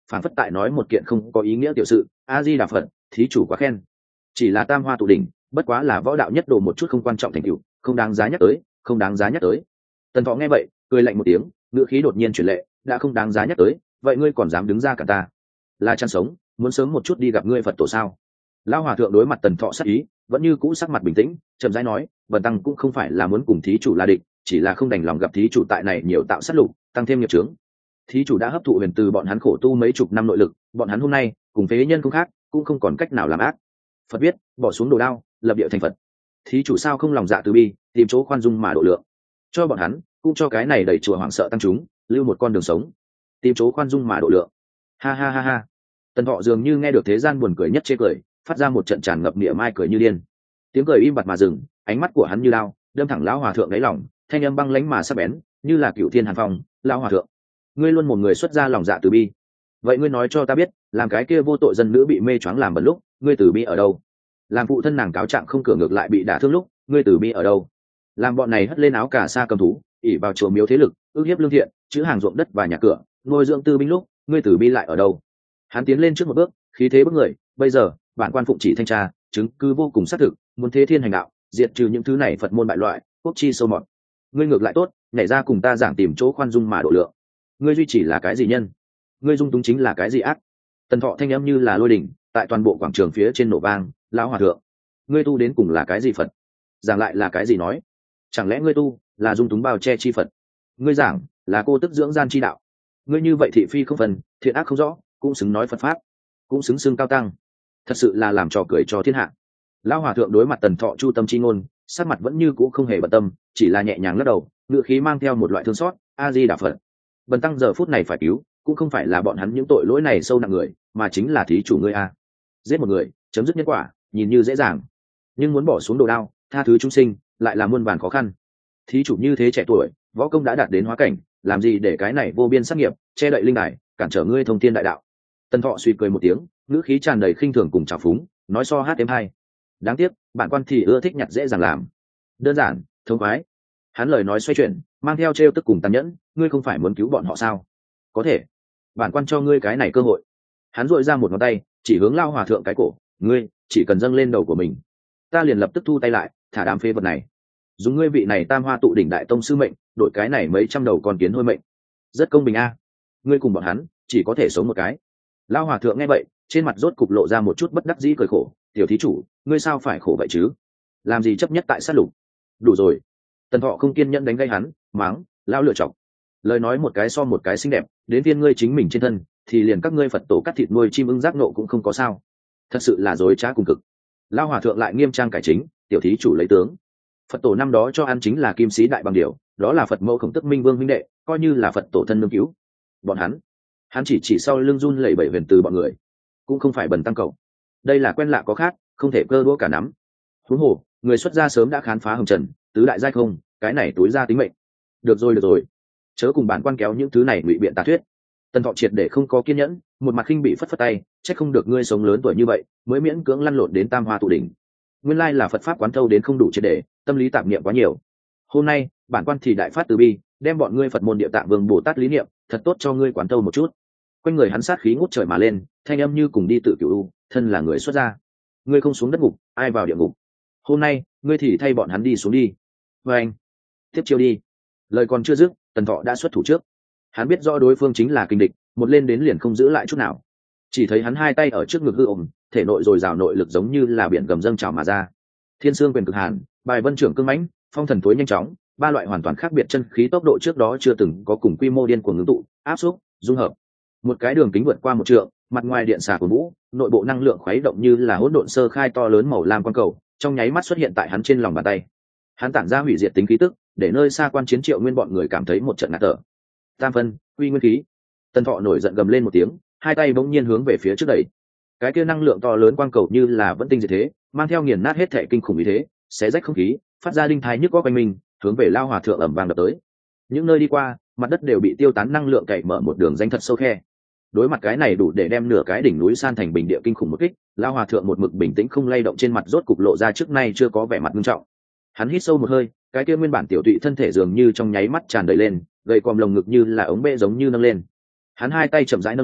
phản phất tại nói một kiện không có ý nghĩa tiểu sự. A Di Đà Phật, thí chủ quá khen, chỉ là tam hoa tụ đỉnh, bất quá là võ đạo nhất đồ một chút không quan trọng thành tựu, không đáng giá nhắc tới, không đáng giá nhắc tới. Tần Thọ nghe vậy cười lạnh một tiếng, ngữ khí đột nhiên chuyển lệ, đã không đáng giá nhắc tới, vậy ngươi còn dám đứng ra cả ta? Là chăn sống, muốn sớm một chút đi gặp ngươi Phật tổ sao? Lão hòa thượng đối mặt Tần Thọ sắc ý, vẫn như cũ sắc mặt bình tĩnh, chậm rãi nói, bần tăng cũng không phải là muốn cùng thí chủ là địch, chỉ là không đành lòng gặp thí chủ tại này nhiều tạo sát lục, tăng thêm nghiệp chướng. Thí chủ đã hấp thụ huyền từ bọn hắn khổ tu mấy chục năm nội lực, bọn hắn hôm nay cùng phế nhân không khác, cũng không còn cách nào làm ác. Phật biết, bỏ xuống đồ đao, lập địa thành Phật. Thí chủ sao không lòng dạ từ bi, tìm chỗ khoan dung mà độ lượng, cho bọn hắn, cũng cho cái này đẩy chùa hoảng sợ tăng chúng, lưu một con đường sống, tìm chỗ khoan dung mà độ lượng. Ha ha ha ha. Tần Thọ dường như nghe được thế gian buồn cười nhất chê cười, phát ra một trận tràn ngập niệm mai cười như điên. Tiếng cười im bặt mà dừng, ánh mắt của hắn như lao, đâm thẳng lão hòa thượng đáy lòng, thanh âm băng lãnh mà sắc bén, như là cửu thiên hàn phong. Lão hòa thượng, ngươi luôn một người xuất ra lòng dạ từ bi, vậy ngươi nói cho ta biết, làm cái kia vô tội dân nữ bị mê choáng làm bẩn lúc, ngươi từ bi ở đâu? Làm phụ thân nàng cáo trạng không cửa ngược lại bị đả thương lúc, ngươi từ bi ở đâu? Làm bọn này hất lên áo cà sa cầm thú, ỉ vào chùa miếu thế lực, ước hiếp lương thiện, chữ hàng ruộng đất và nhà cửa, nuôi dưỡng tư binh lúc, ngươi từ bi lại ở đâu? Hắn tiến lên trước một bước, khí thế bức người. Bây giờ bản quan phụng chỉ thanh tra, chứng cứ vô cùng xác thực, muốn thế thiên hành đạo, diệt trừ những thứ này Phật môn bại loại, quốc chi sâu mọt. Ngươi ngược lại tốt, nhảy ra cùng ta giảng tìm chỗ khoan dung mà độ lượng. Ngươi duy chỉ là cái gì nhân? Ngươi dung túng chính là cái gì ác? Tần Thọ thanh âm như là lôi đỉnh, tại toàn bộ quảng trường phía trên nổ vang. Lão hòa thượng, ngươi tu đến cùng là cái gì Phật? Giảng lại là cái gì nói? Chẳng lẽ ngươi tu là dung túng bao che chi Phật? Ngươi giảng là cô tức dưỡng gian chi đạo? Ngươi như vậy thị phi không phân, thiện ác không rõ, cũng xứng nói Phật pháp, cũng xứng xưng cao tăng, thật sự là làm trò cười cho thiên hạ. Lão hòa thượng đối mặt Tần Thọ chu tâm chi ngôn, sắc mặt vẫn như cũ không hề bận tâm, chỉ là nhẹ nhàng lắc đầu, ngữ khí mang theo một loại thương xót. A Di Đà Phật, bần tăng giờ phút này phải cứu, cũng không phải là bọn hắn những tội lỗi này sâu nặng người, mà chính là thí chủ ngươi a. Giết một người, chấm dứt nhân quả, nhìn như dễ dàng, nhưng muốn bỏ xuống đồ đao, tha thứ chúng sinh, lại là muôn vàn khó khăn. Thí chủ như thế trẻ tuổi, võ công đã đạt đến hóa cảnh, làm gì để cái này vô biên sát nghiệp che đậy linh đài, cản trở ngươi thông thiên đại đạo? Tần Thọ suy cười một tiếng, ngữ khí tràn đầy khinh thường cùng trào phúng, nói so hát thêm hay. Đáng tiếc, bản quan thì ưa thích nhặt dễ dàng làm, đơn giản, thông khoái. Hắn lời nói xoay chuyển, mang theo trêu tức cùng tàn nhẫn, ngươi không phải muốn cứu bọn họ sao? Có thể, bản quan cho ngươi cái này cơ hội. Hắn dội ra một ngón tay, chỉ hướng Lao hòa thượng cái cổ, ngươi chỉ cần dâng lên đầu của mình, ta liền lập tức thu tay lại, thả đám phế vật này. Dùng ngươi vị này tam hoa tụ đỉnh đại tông sư mệnh, đội cái này mấy trăm đầu con kiến hôi mệnh, rất công bình a. Ngươi cùng bọn hắn chỉ có thể sống một cái. Lao hòa thượng nghe vậy, trên mặt rốt cục lộ ra một chút bất đắc dĩ cười khổ. Tiểu thí chủ, ngươi sao phải khổ vậy chứ? Làm gì chấp nhất tại sát lục? Đủ rồi. Tần Thọ không kiên nhẫn đánh gây hắn, mắng, lao lựa chọc. Lời nói một cái so một cái xinh đẹp, đến viên ngươi chính mình trên thân, thì liền các ngươi Phật tổ cắt thịt nuôi chim ưng giác nộ cũng không có sao. Thật sự là dối trá cùng cực. Lao hòa thượng lại nghiêm trang cải chính, tiểu thí chủ lấy tướng. Phật tổ năm đó cho ăn chính là kim sĩ đại bằng điểu, đó là Phật mẫu Khổng Tức Minh Vương huynh đệ, coi như là Phật tổ thân nương cứu. Bọn hắn, hắn chỉ chỉ sau lưng run lẩy bẩy huyền từ bọn người, cũng không phải bần tăng cầu. Đây là quen lạ có khác, không thể cơ đũa cả nắm. Huống hồ, người xuất gia sớm đã khám phá hồng trần, tứ đại giai không, cái này túi ra tính mệnh. Được rồi được rồi, chớ cùng bản quan kéo những thứ này ngụy biện tà thuyết. Tần Thọ triệt để không có kiên nhẫn, một mặt khinh bị phất phất tay, trách không được ngươi sống lớn tuổi như vậy, mới miễn cưỡng lăn lộn đến tam hoa tụ đỉnh. Nguyên lai là Phật pháp quán thâu đến không đủ triệt để, tâm lý tạp niệm quá nhiều. Hôm nay, bản quan thì đại phát từ bi, đem bọn ngươi Phật môn Địa Tạng Vương Bồ Tát lý niệm, thật tốt cho ngươi quán thâu một chút. Quanh người hắn sát khí ngút trời mà lên, thanh âm như cùng đi tự cửu u, thân là người xuất gia, ngươi không xuống đất ngục, ai vào địa ngục? Hôm nay, ngươi thì thay bọn hắn đi xuống đi. Và anh, tiếp chiêu đi. Lời còn chưa dứt, Tần Thọ đã xuất thủ trước. Hắn biết rõ đối phương chính là kình địch, một lên đến liền không giữ lại chút nào. Chỉ thấy hắn hai tay ở trước ngực hư ổn, thể nội dồi dào nội lực giống như là biển gầm dâng trào mà ra. Thiên xương quyền cực hàn, bài vân trưởng cương mãnh, phong thần tối nhanh chóng, ba loại hoàn toàn khác biệt chân khí tốc độ trước đó chưa từng có cùng quy mô điên cuồng ngưng tụ, áp xúc, dung hợp. Một cái đường kính vượt qua một trượng, mặt ngoài điện xà của vũ, nội bộ năng lượng khuấy động như là hỗn độn sơ khai to lớn màu lam quang cầu, trong nháy mắt xuất hiện tại hắn trên lòng bàn tay. Hắn tản ra hủy diệt tính khí tức, để nơi xa quan chiến triệu nguyên bọn người cảm thấy một trận ngạt thở. Tam phân, quy nguyên khí. Tần Thọ nổi giận gầm lên một tiếng, hai tay bỗng nhiên hướng về phía trước đẩy. Cái kia năng lượng to lớn quang cầu như là vẫn tinh diệt thế, mang theo nghiền nát hết thể kinh khủng như thế, xé rách không khí, phát ra đinh thái nhức óc quanh mình, hướng về Lao hòa thượng ầm vang đập tới. Những nơi đi qua, mặt đất đều bị tiêu tán năng lượng cày mở một đường danh thật sâu khe. Đối mặt cái này đủ để đem nửa cái đỉnh núi san thành bình địa kinh khủng một kích, Lao hòa thượng một mực bình tĩnh không lay động, trên mặt rốt cục lộ ra trước nay chưa có vẻ mặt nghiêm trọng. Hắn hít sâu một hơi, cái kia nguyên bản tiểu tụy thân thể dường như trong nháy mắt tràn đầy lên, gầy còm lồng ngực như là ống bê giống như nâng lên. Hắn hai tay chậm rãi nâng lên,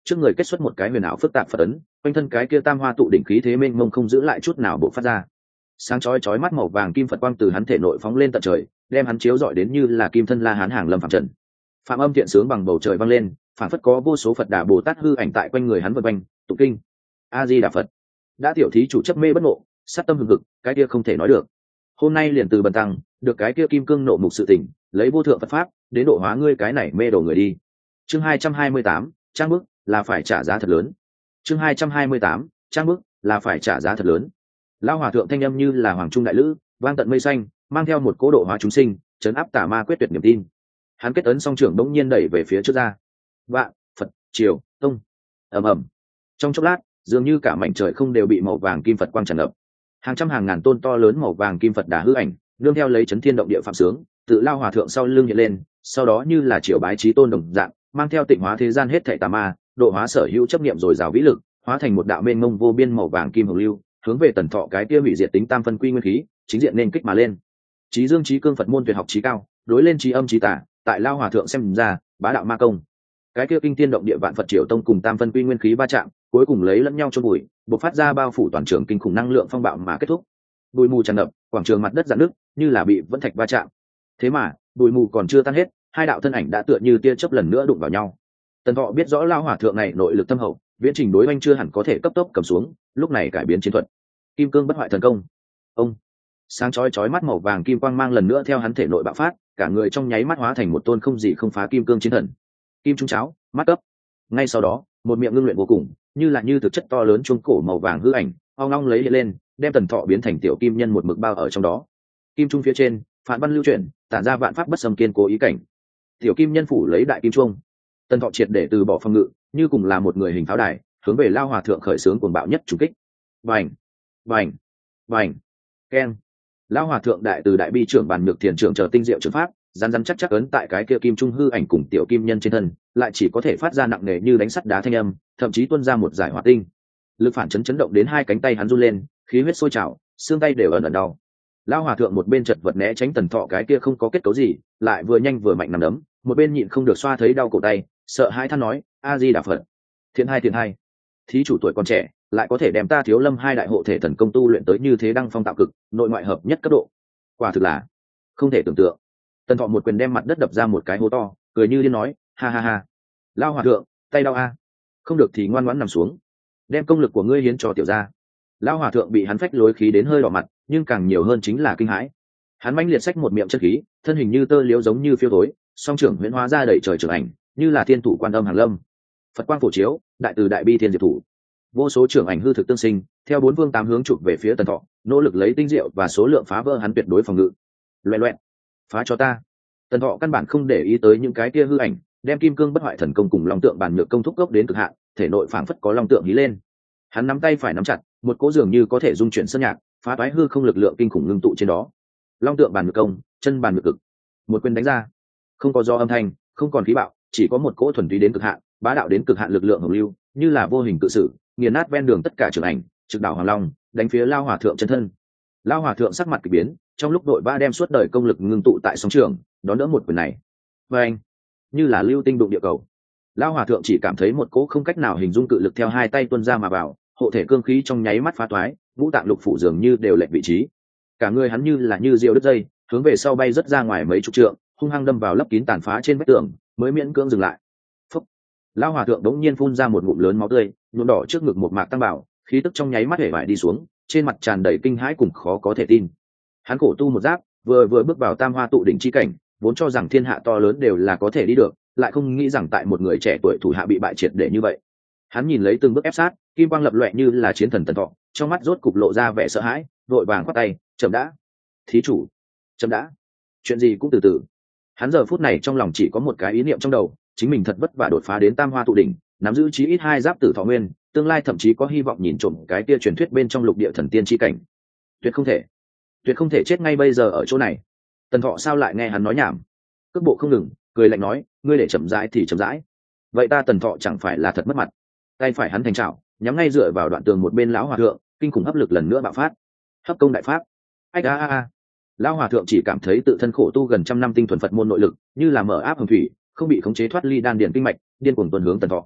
trước người kết xuất một cái huyền ảo phức tạp phật ấn, quanh thân cái kia tam hoa tụ đỉnh khí thế mênh mông không giữ lại chút nào bộ phát ra. Sáng chói chói mắt màu vàng kim phật quang từ hắn thể nội phóng lên tận trời, đem hắn chiếu rọi đến như là kim thân la hán hàng lâm phạm trần. Phạm âm thiện sướng bằng bầu trời vang lên, phản phất có vô số phật đà bồ tát hư ảnh tại quanh người hắn vần quanh tụng kinh. A Di Đà Phật. Đã tiểu thí chủ chấp mê bất ngộ, sát tâm hừng hực, cái kia không thể nói được. Hôm nay liền từ bần tăng được cái kia kim cương nộ mục sự tỉnh, lấy vô thượng Phật pháp đến độ hóa ngươi cái này mê đồ người đi. Chương hai trăm hai mươi tám, trang bức là phải trả giá thật lớn. Chương hai trăm hai mươi tám, trang bức là phải trả giá thật lớn. Lão hòa thượng thanh âm như là hoàng trung đại lữ, vang tận mây xanh, mang theo một cố độ hóa chúng sinh, chấn áp tà ma quyết tuyệt niềm tin. Hắn kết ấn song trưởng bỗng nhiên đẩy về phía trước ra. Vạn, Phật, Triều, Tông. Ầm ầm. Trong chốc lát, dường như cả mảnh trời không đều bị màu vàng kim Phật quang tràn ngập. Hàng trăm hàng ngàn tôn to lớn màu vàng kim Phật đà hư ảnh, nương theo lấy chấn thiên động địa phạm sướng, tự lao hòa thượng sau lưng hiện lên, sau đó như là triều bái chí tôn đồng dạng, mang theo tịnh hóa thế gian hết thảy tà ma, độ hóa sở hữu chấp niệm rồi rào vĩ lực, hóa thành một đạo mênh mông vô biên màu vàng kim hồng lưu, hướng về Tần Thọ cái kia hủy diệt tính tam phân quy nguyên khí, chính diện nên kích mà lên. Chí dương chí cương Phật môn tuyệt học chí cao, đối lên chí âm chí tả, tại lao hòa thượng xem ra, bá đạo ma công. Cái kia kinh thiên động địa vạn Phật triều tông cùng tam phân quy nguyên khí va chạm, cuối cùng lấy lẫn nhau chôn bụi, bộc phát ra bao phủ toàn trường kinh khủng năng lượng phong bạo mà kết thúc. Bụi mù tràn ngập, quảng trường mặt đất rạn nứt, như là bị vẫn thạch va chạm. Thế mà, bụi mù còn chưa tan hết, hai đạo thân ảnh đã tựa như tia chớp lần nữa đụng vào nhau. Tần Thọ biết rõ lao hòa thượng này nội lực thâm hậu, viễn trình đối oanh chưa hẳn có thể cấp tốc cầm xuống, lúc này cải biến chiến thuật. Kim cương bất hoại thần công. Ông sáng chói chói mắt màu vàng kim quang mang lần nữa theo hắn thể nội bạo phát, cả người trong nháy mắt hóa thành một tôn không gì không phá kim cương chiến thần. Kim trung cháo, mắt cấp. Ngay sau đó, một miệng ngưng luyện vô cùng, như là như thực chất to lớn chuông cổ màu vàng hư ảnh, ong ong lấy lên, đem Tần Thọ biến thành tiểu kim nhân một mực bao ở trong đó. Kim trung phía trên, phản văn lưu chuyển, tản ra vạn pháp bất xâm kiên cố ý cảnh. Tiểu kim nhân phủ lấy đại kim trung. Tần Thọ triệt để từ bỏ phòng ngự, như cùng là một người hình pháo đài, hướng về lao hòa thượng khởi xướng cuồng bạo nhất trùng kích. Vành, vành, vành, keng. Lao hòa thượng đại từ đại bi trưởng bản nhược thiền trưởng chờ tinh diệu trường pháp, rắn rắn chắc chắc ấn tại cái kia kim trung hư ảnh cùng tiểu kim nhân trên thân, lại chỉ có thể phát ra nặng nề như đánh sắt đá thanh âm, thậm chí tuôn ra một giải hỏa tinh. Lực phản chấn chấn động đến hai cánh tay hắn run lên, khí huyết sôi trào, xương tay đều ẩn ẩn đau. Lao hòa thượng một bên chật vật né tránh Tần Thọ cái kia không có kết cấu gì, lại vừa nhanh vừa mạnh nằm đấm, một bên nhịn không được xoa thấy đau cổ tay, sợ hãi than nói: A Di Đà Phật. Thiện hai thiện hai. Thí chủ tuổi còn trẻ, lại có thể đem ta Thiếu Lâm hai đại hộ thể thần công tu luyện tới như thế đăng phong tạo cực, nội ngoại hợp nhất cấp độ. Quả thực là không thể tưởng tượng. Tần Thọ một quyền đem mặt đất đập ra một cái hố to, cười như điên nói: ha ha ha. Lao hòa thượng, tay đau a. Không được thì ngoan ngoãn nằm xuống, đem công lực của ngươi hiến cho tiểu gia. Lao hòa thượng bị hắn phách lối khí đến hơi đỏ mặt, nhưng càng nhiều hơn chính là kinh hãi. Hắn mãnh liệt xách một miệng chân khí, thân hình như tơ liễu giống như phiêu tối, song trưởng huyễn hóa ra đầy trời trường ảnh, như là thiên thủ quan âm hàng lâm. Phật quang phổ chiếu, đại từ đại bi thiên diệt thủ. Vô số trưởng ảnh hư thực tương sinh, theo bốn phương tám hướng chụp về phía Tần Thọ, nỗ lực lấy tinh diệu và số lượng phá vỡ hắn tuyệt đối phòng ngự. Loẹt loẹt, phá cho ta. Tần Thọ căn bản không để ý tới những cái kia hư ảnh, đem kim cương bất hoại thần công cùng long tượng bản nhược công thúc gốc đến cực hạn, thể nội phảng phất có long tượng hí lên. Hắn nắm tay phải nắm chặt, một cỗ dường như có thể dung chuyển sơn nhạc, phá toái hư không lực lượng kinh khủng ngưng tụ trên đó. Long tượng bản nhược công, chân bản nhược cực. Một quyền đánh ra, không có do âm thanh, không còn khí bạo, chỉ có một cỗ thuần túy đến cực hạn, bá đạo đến cực hạn lực lượng hồng lưu, như là vô hình cự sử, nghiền nát ven đường tất cả trường ảnh, trực đảo hoàng long, đánh phía lao hòa thượng chân thân. Lao hòa thượng sắc mặt kỳ biến, trong lúc đội ba đem suốt đời công lực ngưng tụ tại sóng trường, đón đỡ một quyền này. Và anh, như là lưu tinh đụng địa cầu. Lao hòa thượng chỉ cảm thấy một cỗ không cách nào hình dung cự lực theo hai tay tuôn ra mà vào, hộ thể cương khí trong nháy mắt phá toái, ngũ tạng lục phủ dường như đều lệch vị trí. Cả người hắn như là như diều đứt dây, hướng về sau bay rất ra ngoài mấy chục trượng, hung hăng đâm vào lấp kín tàn phá trên vách tường, mới miễn cưỡng dừng lại. Phúc. Lao hòa thượng đống nhiên phun ra một ngụm lớn máu tươi, nhuộm đỏ trước ngực một mạc tăng bảo, khí tức trong nháy mắt hể vải đi xuống, trên mặt tràn đầy kinh hãi cùng khó có thể tin. Hắn khổ tu một giáp, vừa vừa bước vào tam hoa tụ đỉnh chi cảnh, vốn cho rằng thiên hạ to lớn đều là có thể đi được, lại không nghĩ rằng tại một người trẻ tuổi thủ hạ bị bại triệt để như vậy. Hắn nhìn lấy từng bước ép sát, kim quang lập loè như là chiến thần Tần Thọ, trong mắt rốt cục lộ ra vẻ sợ hãi, vội vàng quát tay: chậm đã, thí chủ, chậm đã. Chuyện gì cũng từ từ. Hắn giờ phút này trong lòng chỉ có một cái ý niệm trong đầu, chính mình thật vất vả đột phá đến tam hoa tụ đỉnh, nắm giữ chí ít hai giáp tử thọ nguyên, tương lai thậm chí có hy vọng nhìn trộm cái tia truyền thuyết bên trong lục địa thần tiên chi cảnh. Tuyệt không thể, tuyệt không thể chết ngay bây giờ ở chỗ này. Tần Thọ sao lại nghe hắn nói nhảm, cước bộ không ngừng, cười lạnh nói: ngươi để chậm rãi thì chậm rãi, vậy ta Tần Thọ chẳng phải là thật mất mặt. Tay phải hắn thành trảo, nhắm ngay dựa vào đoạn tường một bên lão hòa thượng, kinh khủng hấp lực lần nữa bạo phát. Hấp công đại pháp. Ách a a a. Lão hòa thượng chỉ cảm thấy tự thân khổ tu gần trăm năm tinh thuần Phật môn nội lực, như là mở áp hồng thủy, không bị khống chế thoát ly đan điền kinh mạch, điên cuồng tuần hướng Tần Thọ.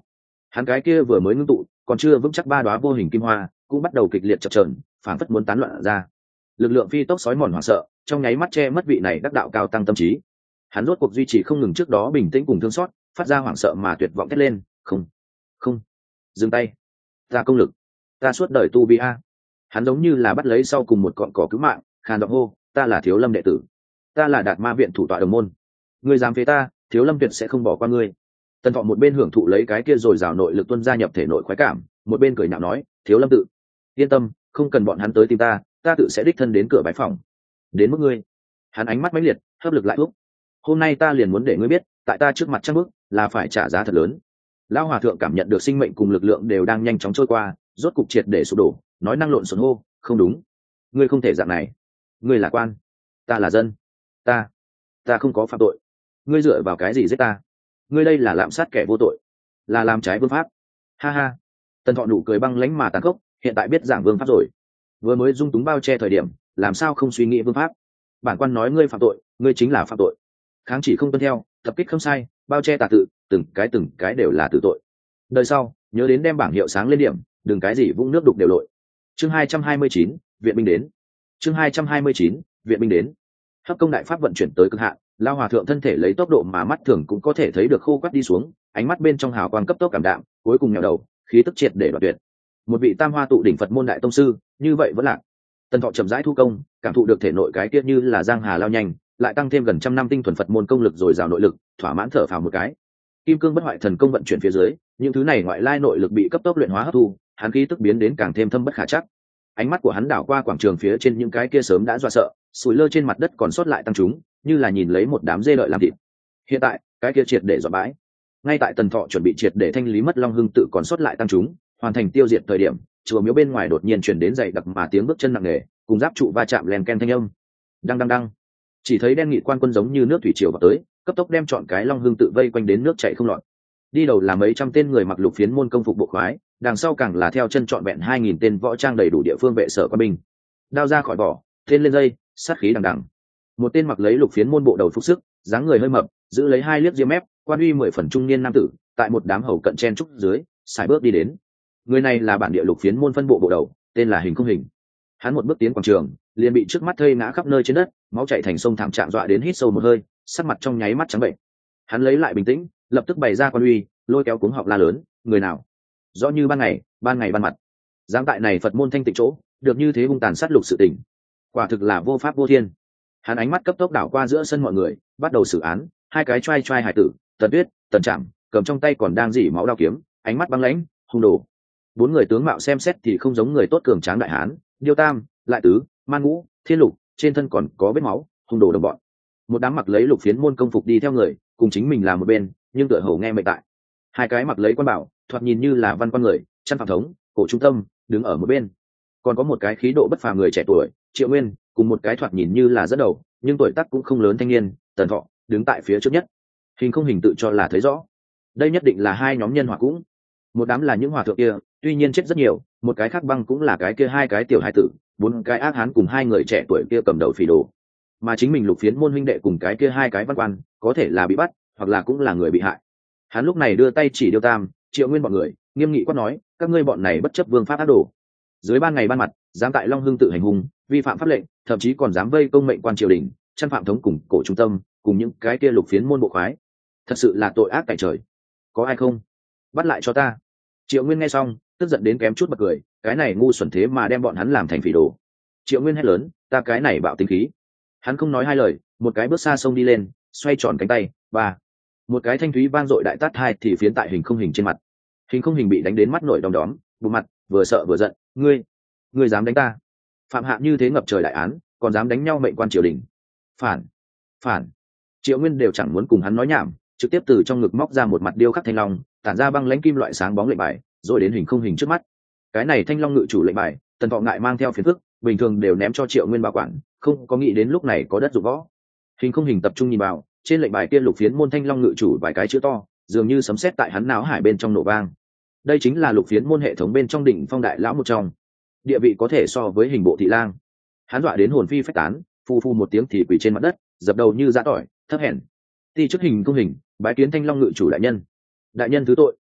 hắn cái kia vừa mới ngưng tụ còn chưa vững chắc ba đóa vô hình kim hoa cũng bắt đầu kịch liệt chập chờn, phảng phất muốn tán loạn ra. Lực lượng phi tốc sói mòn hoảng sợ trong nháy mắt che mất vị này đắc đạo cao tăng tâm trí. Hắn rốt cuộc duy trì không ngừng trước đó bình tĩnh cùng thương xót, phát ra hoảng sợ mà tuyệt vọng thét lên, không không dừng tay, ta công lực, ta suốt đời tu vi a. Hắn giống như là bắt lấy sau cùng một cọn cỏ cứu mạng, khàn giọng hô, ta là Thiếu Lâm đệ tử, ta là Đạt Ma viện thủ tọa đồng môn, ngươi dám phế ta, Thiếu Lâm tuyệt sẽ không bỏ qua ngươi. Tần Thọ một bên hưởng thụ lấy cái kia rồi rào nội lực tuôn ra nhập thể nội khoái cảm, một bên cười nhạo nói, Thiếu Lâm tự, yên tâm, không cần bọn hắn tới tìm ta, ta tự sẽ đích thân đến cửa bái phòng. Đến mức ngươi, hắn ánh mắt mãnh liệt, hấp lực lại thuốc. Hôm nay ta liền muốn để ngươi biết, tại ta trước mặt trăng bước là phải trả giá thật lớn. Lão hòa thượng cảm nhận được sinh mệnh cùng lực lượng đều đang nhanh chóng trôi qua, rốt cục triệt để sụp đổ, nói năng lộn xộn hô, không đúng, ngươi không thể dạng này, ngươi là quan, ta là dân, ta ta không có phạm tội, ngươi dựa vào cái gì giết ta? Ngươi đây là lạm sát kẻ vô tội, là làm trái vương pháp. Ha ha. Tần Thọ nụ cười băng lãnh mà tàn khốc, hiện tại biết giảng vương pháp rồi, vừa mới dung túng bao che thời điểm làm sao không suy nghĩ vương pháp. Bản quan nói ngươi phạm tội, ngươi chính là phạm tội, kháng chỉ không tuân theo, tập kích không sai, bao che tà tự, từng cái từng cái đều là tử tội. Đời sau nhớ đến đem bảng hiệu sáng lên điểm, đừng cái gì vũng nước đục đều lội. Chương hai trăm hai mươi chín, viện binh đến. Chương hai trăm hai mươi chín, viện binh đến. Hấp công đại pháp vận chuyển tới cực hạn, Lao hòa thượng thân thể lấy tốc độ mà mắt thường cũng có thể thấy được khô quắt đi xuống, ánh mắt bên trong hào quang cấp tốc cảm đạm, cuối cùng nhào đầu, khí tức triệt để đoạt tuyệt. Một vị tam hoa tụ đỉnh Phật môn đại tông sư, như vậy vẫn lạc. Tần Thọ chậm rãi thu công, cảm thụ được thể nội cái tiết như là giang hà lao nhanh, lại tăng thêm gần trăm năm tinh thuần Phật môn công lực rồi rào nội lực, thỏa mãn thở phào một cái. Kim cương bất hoại thần công vận chuyển phía dưới, những thứ này ngoại lai nội lực bị cấp tốc luyện hóa hấp thu, hắn khí tức biến đến càng thêm thâm bất khả chắc. Ánh mắt của hắn đảo qua quảng trường phía trên những cái kia sớm đã dọa sợ, sủi lơ trên mặt đất còn sót lại tăng chúng, như là nhìn lấy một đám dê đợi làm thịt. Hiện tại, cái kia triệt để dọa bãi. Ngay tại Tần Thọ chuẩn bị triệt để thanh lý mất Long Hưng tự còn sót lại tăng chúng, hoàn thành tiêu diệt thời điểm, chùa miếu bên ngoài đột nhiên truyền đến dày đặc mà tiếng bước chân nặng nề, cùng giáp trụ va chạm len ken thanh âm. Đăng đăng đăng. Chỉ thấy đen nghị quan quân giống như nước thủy triều vào tới, cấp tốc đem trọn cái Long Hưng tự vây quanh đến nước chảy không lọt. Đi đầu là mấy trăm tên người mặc lục phiến môn công phục bộ khoái, đằng sau càng là theo chân trọn vẹn hai nghìn tên võ trang đầy đủ địa phương vệ sở quân binh. Đao ra khỏi vỏ, tên lên dây, sát khí đằng đằng. Một tên mặc lấy lục phiến môn bộ đầu phục sức, dáng người hơi mập, giữ lấy hai liếc ria mép, quan uy mười phần trung niên nam tử, tại một đám hầu cận chen trúc dưới, sải bước đi đến. Người này là bản địa lục phiến môn phân bộ bộ đầu, tên là Hình Không Hình. Hắn một bước tiến quảng trường, liền bị trước mắt thây ngã khắp nơi trên đất, máu chảy thành sông thảm trạng dọa đến hít sâu một hơi, sắc mặt trong nháy mắt trắng bệnh. Hắn lấy lại bình tĩnh, lập tức bày ra quan uy, lôi kéo cuống họng la lớn, người nào rõ như ban ngày ban ngày ban mặt dám tại này Phật môn thanh tịnh chỗ được như thế hung tàn sát lục sự tình, quả thực là vô pháp vô thiên. Hắn ánh mắt cấp tốc đảo qua giữa sân mọi người, bắt đầu xử án. Hai cái trai trai hải tử, Tần Tuyết, Tần Trạm, cầm trong tay còn đang dỉ máu đao kiếm, ánh mắt băng lãnh hung đồ. Bốn người tướng mạo xem xét thì không giống người tốt cường tráng đại hán, Điêu Tam, Lại Tứ, Man Ngũ, Thiên Lục, trên thân còn có vết máu, hung đồ đồng bọn. Một đám mặc lấy lục phiến môn công phục đi theo người, cùng chính mình là một bên, nhưng tựa hồ nghe mệnh tại. Hai cái mặc lấy quan bảo, thoạt nhìn như là văn quan người, chân phạm thống, cổ trung tâm, đứng ở một bên. Còn có một cái khí độ bất phàm người trẻ tuổi, Triệu Nguyên, cùng một cái thoạt nhìn như là dẫn đầu, nhưng tuổi tác cũng không lớn thanh niên, Tần Thọ, đứng tại phía trước nhất. Hình Không Hình tự cho là thấy rõ, đây nhất định là hai nhóm nhân hòa cũng. Một đám là những hòa thượng kia, tuy nhiên chết rất nhiều, một cái khác băng cũng là cái kia hai cái tiểu hai tử, bốn cái ác hán cùng hai người trẻ tuổi kia cầm đầu phỉ đồ. Mà chính mình lục phiến môn huynh đệ cùng cái kia hai cái văn quan, có thể là bị bắt, hoặc là cũng là người bị hại. Hắn lúc này đưa tay chỉ Điêu Tam, Triệu Nguyên bọn người, nghiêm nghị quát nói, các ngươi bọn này bất chấp vương pháp ác đồ, dưới ban ngày ban mặt dám tại Long Hưng tự hành hung, vi phạm pháp lệnh, thậm chí còn dám vây công mệnh quan triều đình, chân phạm thống cùng cổ trung tâm, cùng những cái kia lục phiến môn bộ khoái, thật sự là tội ác tại trời. Có ai không? Bắt lại cho ta. Triệu Nguyên nghe xong, tức giận đến kém chút bật cười, cái này ngu xuẩn thế mà đem bọn hắn làm thành phỉ đồ. Triệu Nguyên hét lớn, ta cái này bạo tính khí. Hắn không nói hai lời, một cái bước xa sông đi lên, xoay tròn cánh tay, ba, một cái thanh thúy vang dội đại tát hai thì phiến tại Hình Không Hình trên mặt. Hình Không Hình bị đánh đến mắt nổi đom đóm, bụng mặt, vừa sợ vừa giận, ngươi, ngươi dám đánh ta? Phạm hạ như thế ngập trời đại án, còn dám đánh nhau mệnh quan triều đình? Phản, phản. Triệu Nguyên đều chẳng muốn cùng hắn nói nhảm, trực tiếp từ trong ngực móc ra một mặt điêu khắc thanh long, tản ra băng lãnh kim loại sáng bóng lệnh bài, rồi đến Hình Không Hình trước mắt. Cái này thanh long ngự chủ lệnh bài, Tần Thọ ngại mang theo phiền phức, bình thường đều ném cho Triệu Nguyên bảo quản, không có nghĩ đến lúc này có đất dụng võ. Hình Không Hình tập trung nhìn vào, trên lệnh bài kia lục phiến môn thanh long ngự chủ vài cái chữ to, dường như sấm sét tại hắn não hải bên trong nổ vang. Đây chính là lục phiến môn hệ thống bên trong đỉnh phong đại lão một trong, địa vị có thể so với Hình Bộ thị lang. Hắn dọa đến hồn phi phách tán, phu phu một tiếng thì quỳ trên mặt đất, dập đầu như giã tỏi, thấp hèn. Ti chức Hình Không Hình, bái kiến thanh long ngự chủ đại nhân. Đại nhân thứ tội.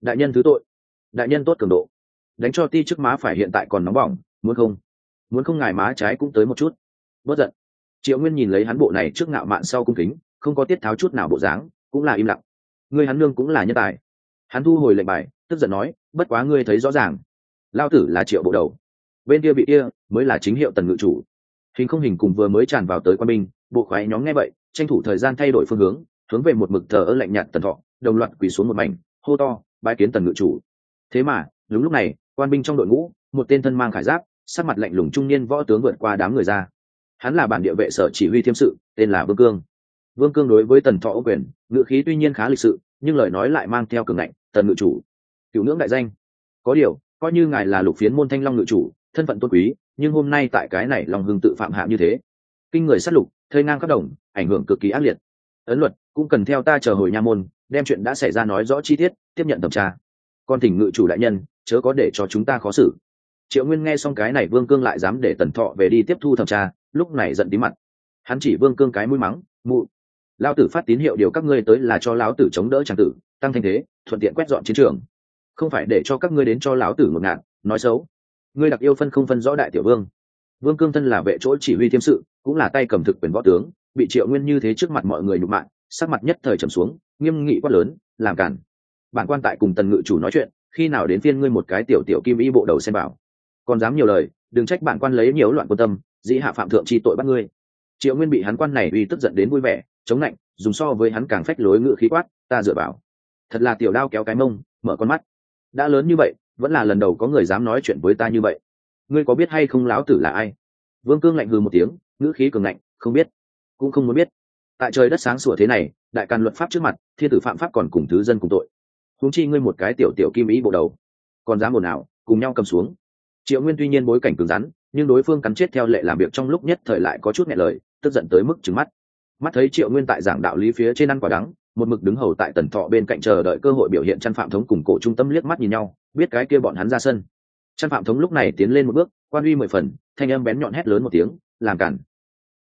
đại nhân thứ tội, đại nhân tốt cường độ, đánh cho ti trước má phải hiện tại còn nóng bỏng, muốn không muốn không ngài má trái cũng tới một chút. Bớt giận. Triệu Nguyên nhìn lấy hắn bộ này trước ngạo mạn sau cung kính, không có tiết tháo chút nào bộ dáng, cũng là im lặng. Ngươi hắn nương cũng là nhân tài. Hắn thu hồi lệnh bài, tức giận nói, bất quá ngươi thấy rõ ràng, lao tử là Triệu bộ đầu, bên kia bị kia mới là chính hiệu Tần ngự chủ. Hình không hình cùng vừa mới tràn vào tới quan binh, bộ khoái nhóm nghe vậy, tranh thủ thời gian thay đổi phương hướng, hướng về một mực thờ ơ lạnh nhạt Tần Thọ, đồng loạt quỳ xuống một mảnh, hô to, bái kiến Tần ngự chủ. Thế mà, đúng lúc này, quan binh trong đội ngũ, một tên thân mang khải giáp, sắc mặt lạnh lùng trung niên võ tướng vượt qua đám người ra. Hắn là bản địa vệ sở chỉ huy thiêm sự, tên là Vương Cương. Vương Cương đối với Tần Thọ ô quyền, ngữ khí tuy nhiên khá lịch sự, nhưng lời nói lại mang theo cường ngạnh, Tần ngự chủ, cửu ngưỡng đại danh. Có điều, coi như ngài là Lục Phiến môn Thanh Long ngự chủ, thân phận tôn quý, nhưng hôm nay tại cái này Long Hưng tự phạm hạ như thế, kinh người sát lục, thây ngang khắp đồng, ảnh hưởng cực kỳ ác liệt. Ấn luật cũng cần theo ta chờ hồi nha môn, đem chuyện đã xảy ra nói rõ chi tiết, tiếp nhận thẩm tra. Còn thỉnh ngự chủ đại nhân, chớ có để cho chúng ta khó xử. Triệu Nguyên nghe xong cái này, Vương Cương lại dám để Tần Thọ về đi tiếp thu thẩm tra, lúc này giận tí mặt. Hắn chỉ Vương Cương cái mũi mắng, mụ, lão tử phát tín hiệu điều các ngươi tới là cho lão tử chống đỡ tràng tử, tăng thanh thế, thuận tiện quét dọn chiến trường, không phải để cho các ngươi đến cho lão tử một ngạn, nói xấu. Ngươi đặc yêu phân không phân rõ đại tiểu vương. Vương Cương thân là vệ chỗ chỉ huy thiêm sự, cũng là tay cầm thực quyền võ tướng, bị Triệu Nguyên như thế trước mặt mọi người nhục mạ, sắc mặt nhất thời trầm xuống, nghiêm nghị quát lớn, làm cản. Bản quan tại cùng Tần ngự chủ nói chuyện, khi nào đến phiên ngươi một cái tiểu tiểu kim y bộ đầu xen vào, còn dám nhiều lời, đừng trách bản quan lấy nhiều loạn quan tâm, dĩ hạ phạm thượng chi tội bắt ngươi. Triệu Nguyên bị hắn quan này uy tức giận đến vui vẻ, chống lạnh, dùng so với hắn càng phách lối ngự khí quát, ta dựa vào, thật là tiểu đao kéo cái mông, mở con mắt. Đã lớn như vậy, vẫn là lần đầu có người dám nói chuyện với ta như vậy. Ngươi có biết hay không lão tử là ai? Vương Cương lạnh hừ một tiếng, ngữ khí cường ngạnh, không biết, cũng không muốn biết. Tại trời đất sáng sủa thế này, đại càn luật pháp trước mặt, thiên tử phạm pháp còn cùng thứ dân cùng tội. Huống chi ngươi một cái tiểu tiểu kim ý bộ đầu, còn dám ồn ào, cùng nhau cầm xuống. Triệu Nguyên tuy nhiên bối cảnh cứng rắn, nhưng đối phương cắn chết theo lệ làm việc trong lúc nhất thời lại có chút nghẹn lời, tức giận tới mức trừng mắt. Mắt thấy Triệu Nguyên tại giảng đạo lý phía trên ăn quả đắng, một mực đứng hầu tại Tần Thọ bên cạnh chờ đợi cơ hội biểu hiện, Chân Phạm Thống cùng Cổ Trung Tâm liếc mắt nhìn nhau, biết cái kia bọn hắn ra sân. Chân Phạm Thống lúc này tiến lên một bước, quan uy mười phần, thanh âm bén nhọn hét lớn một tiếng, làm cản.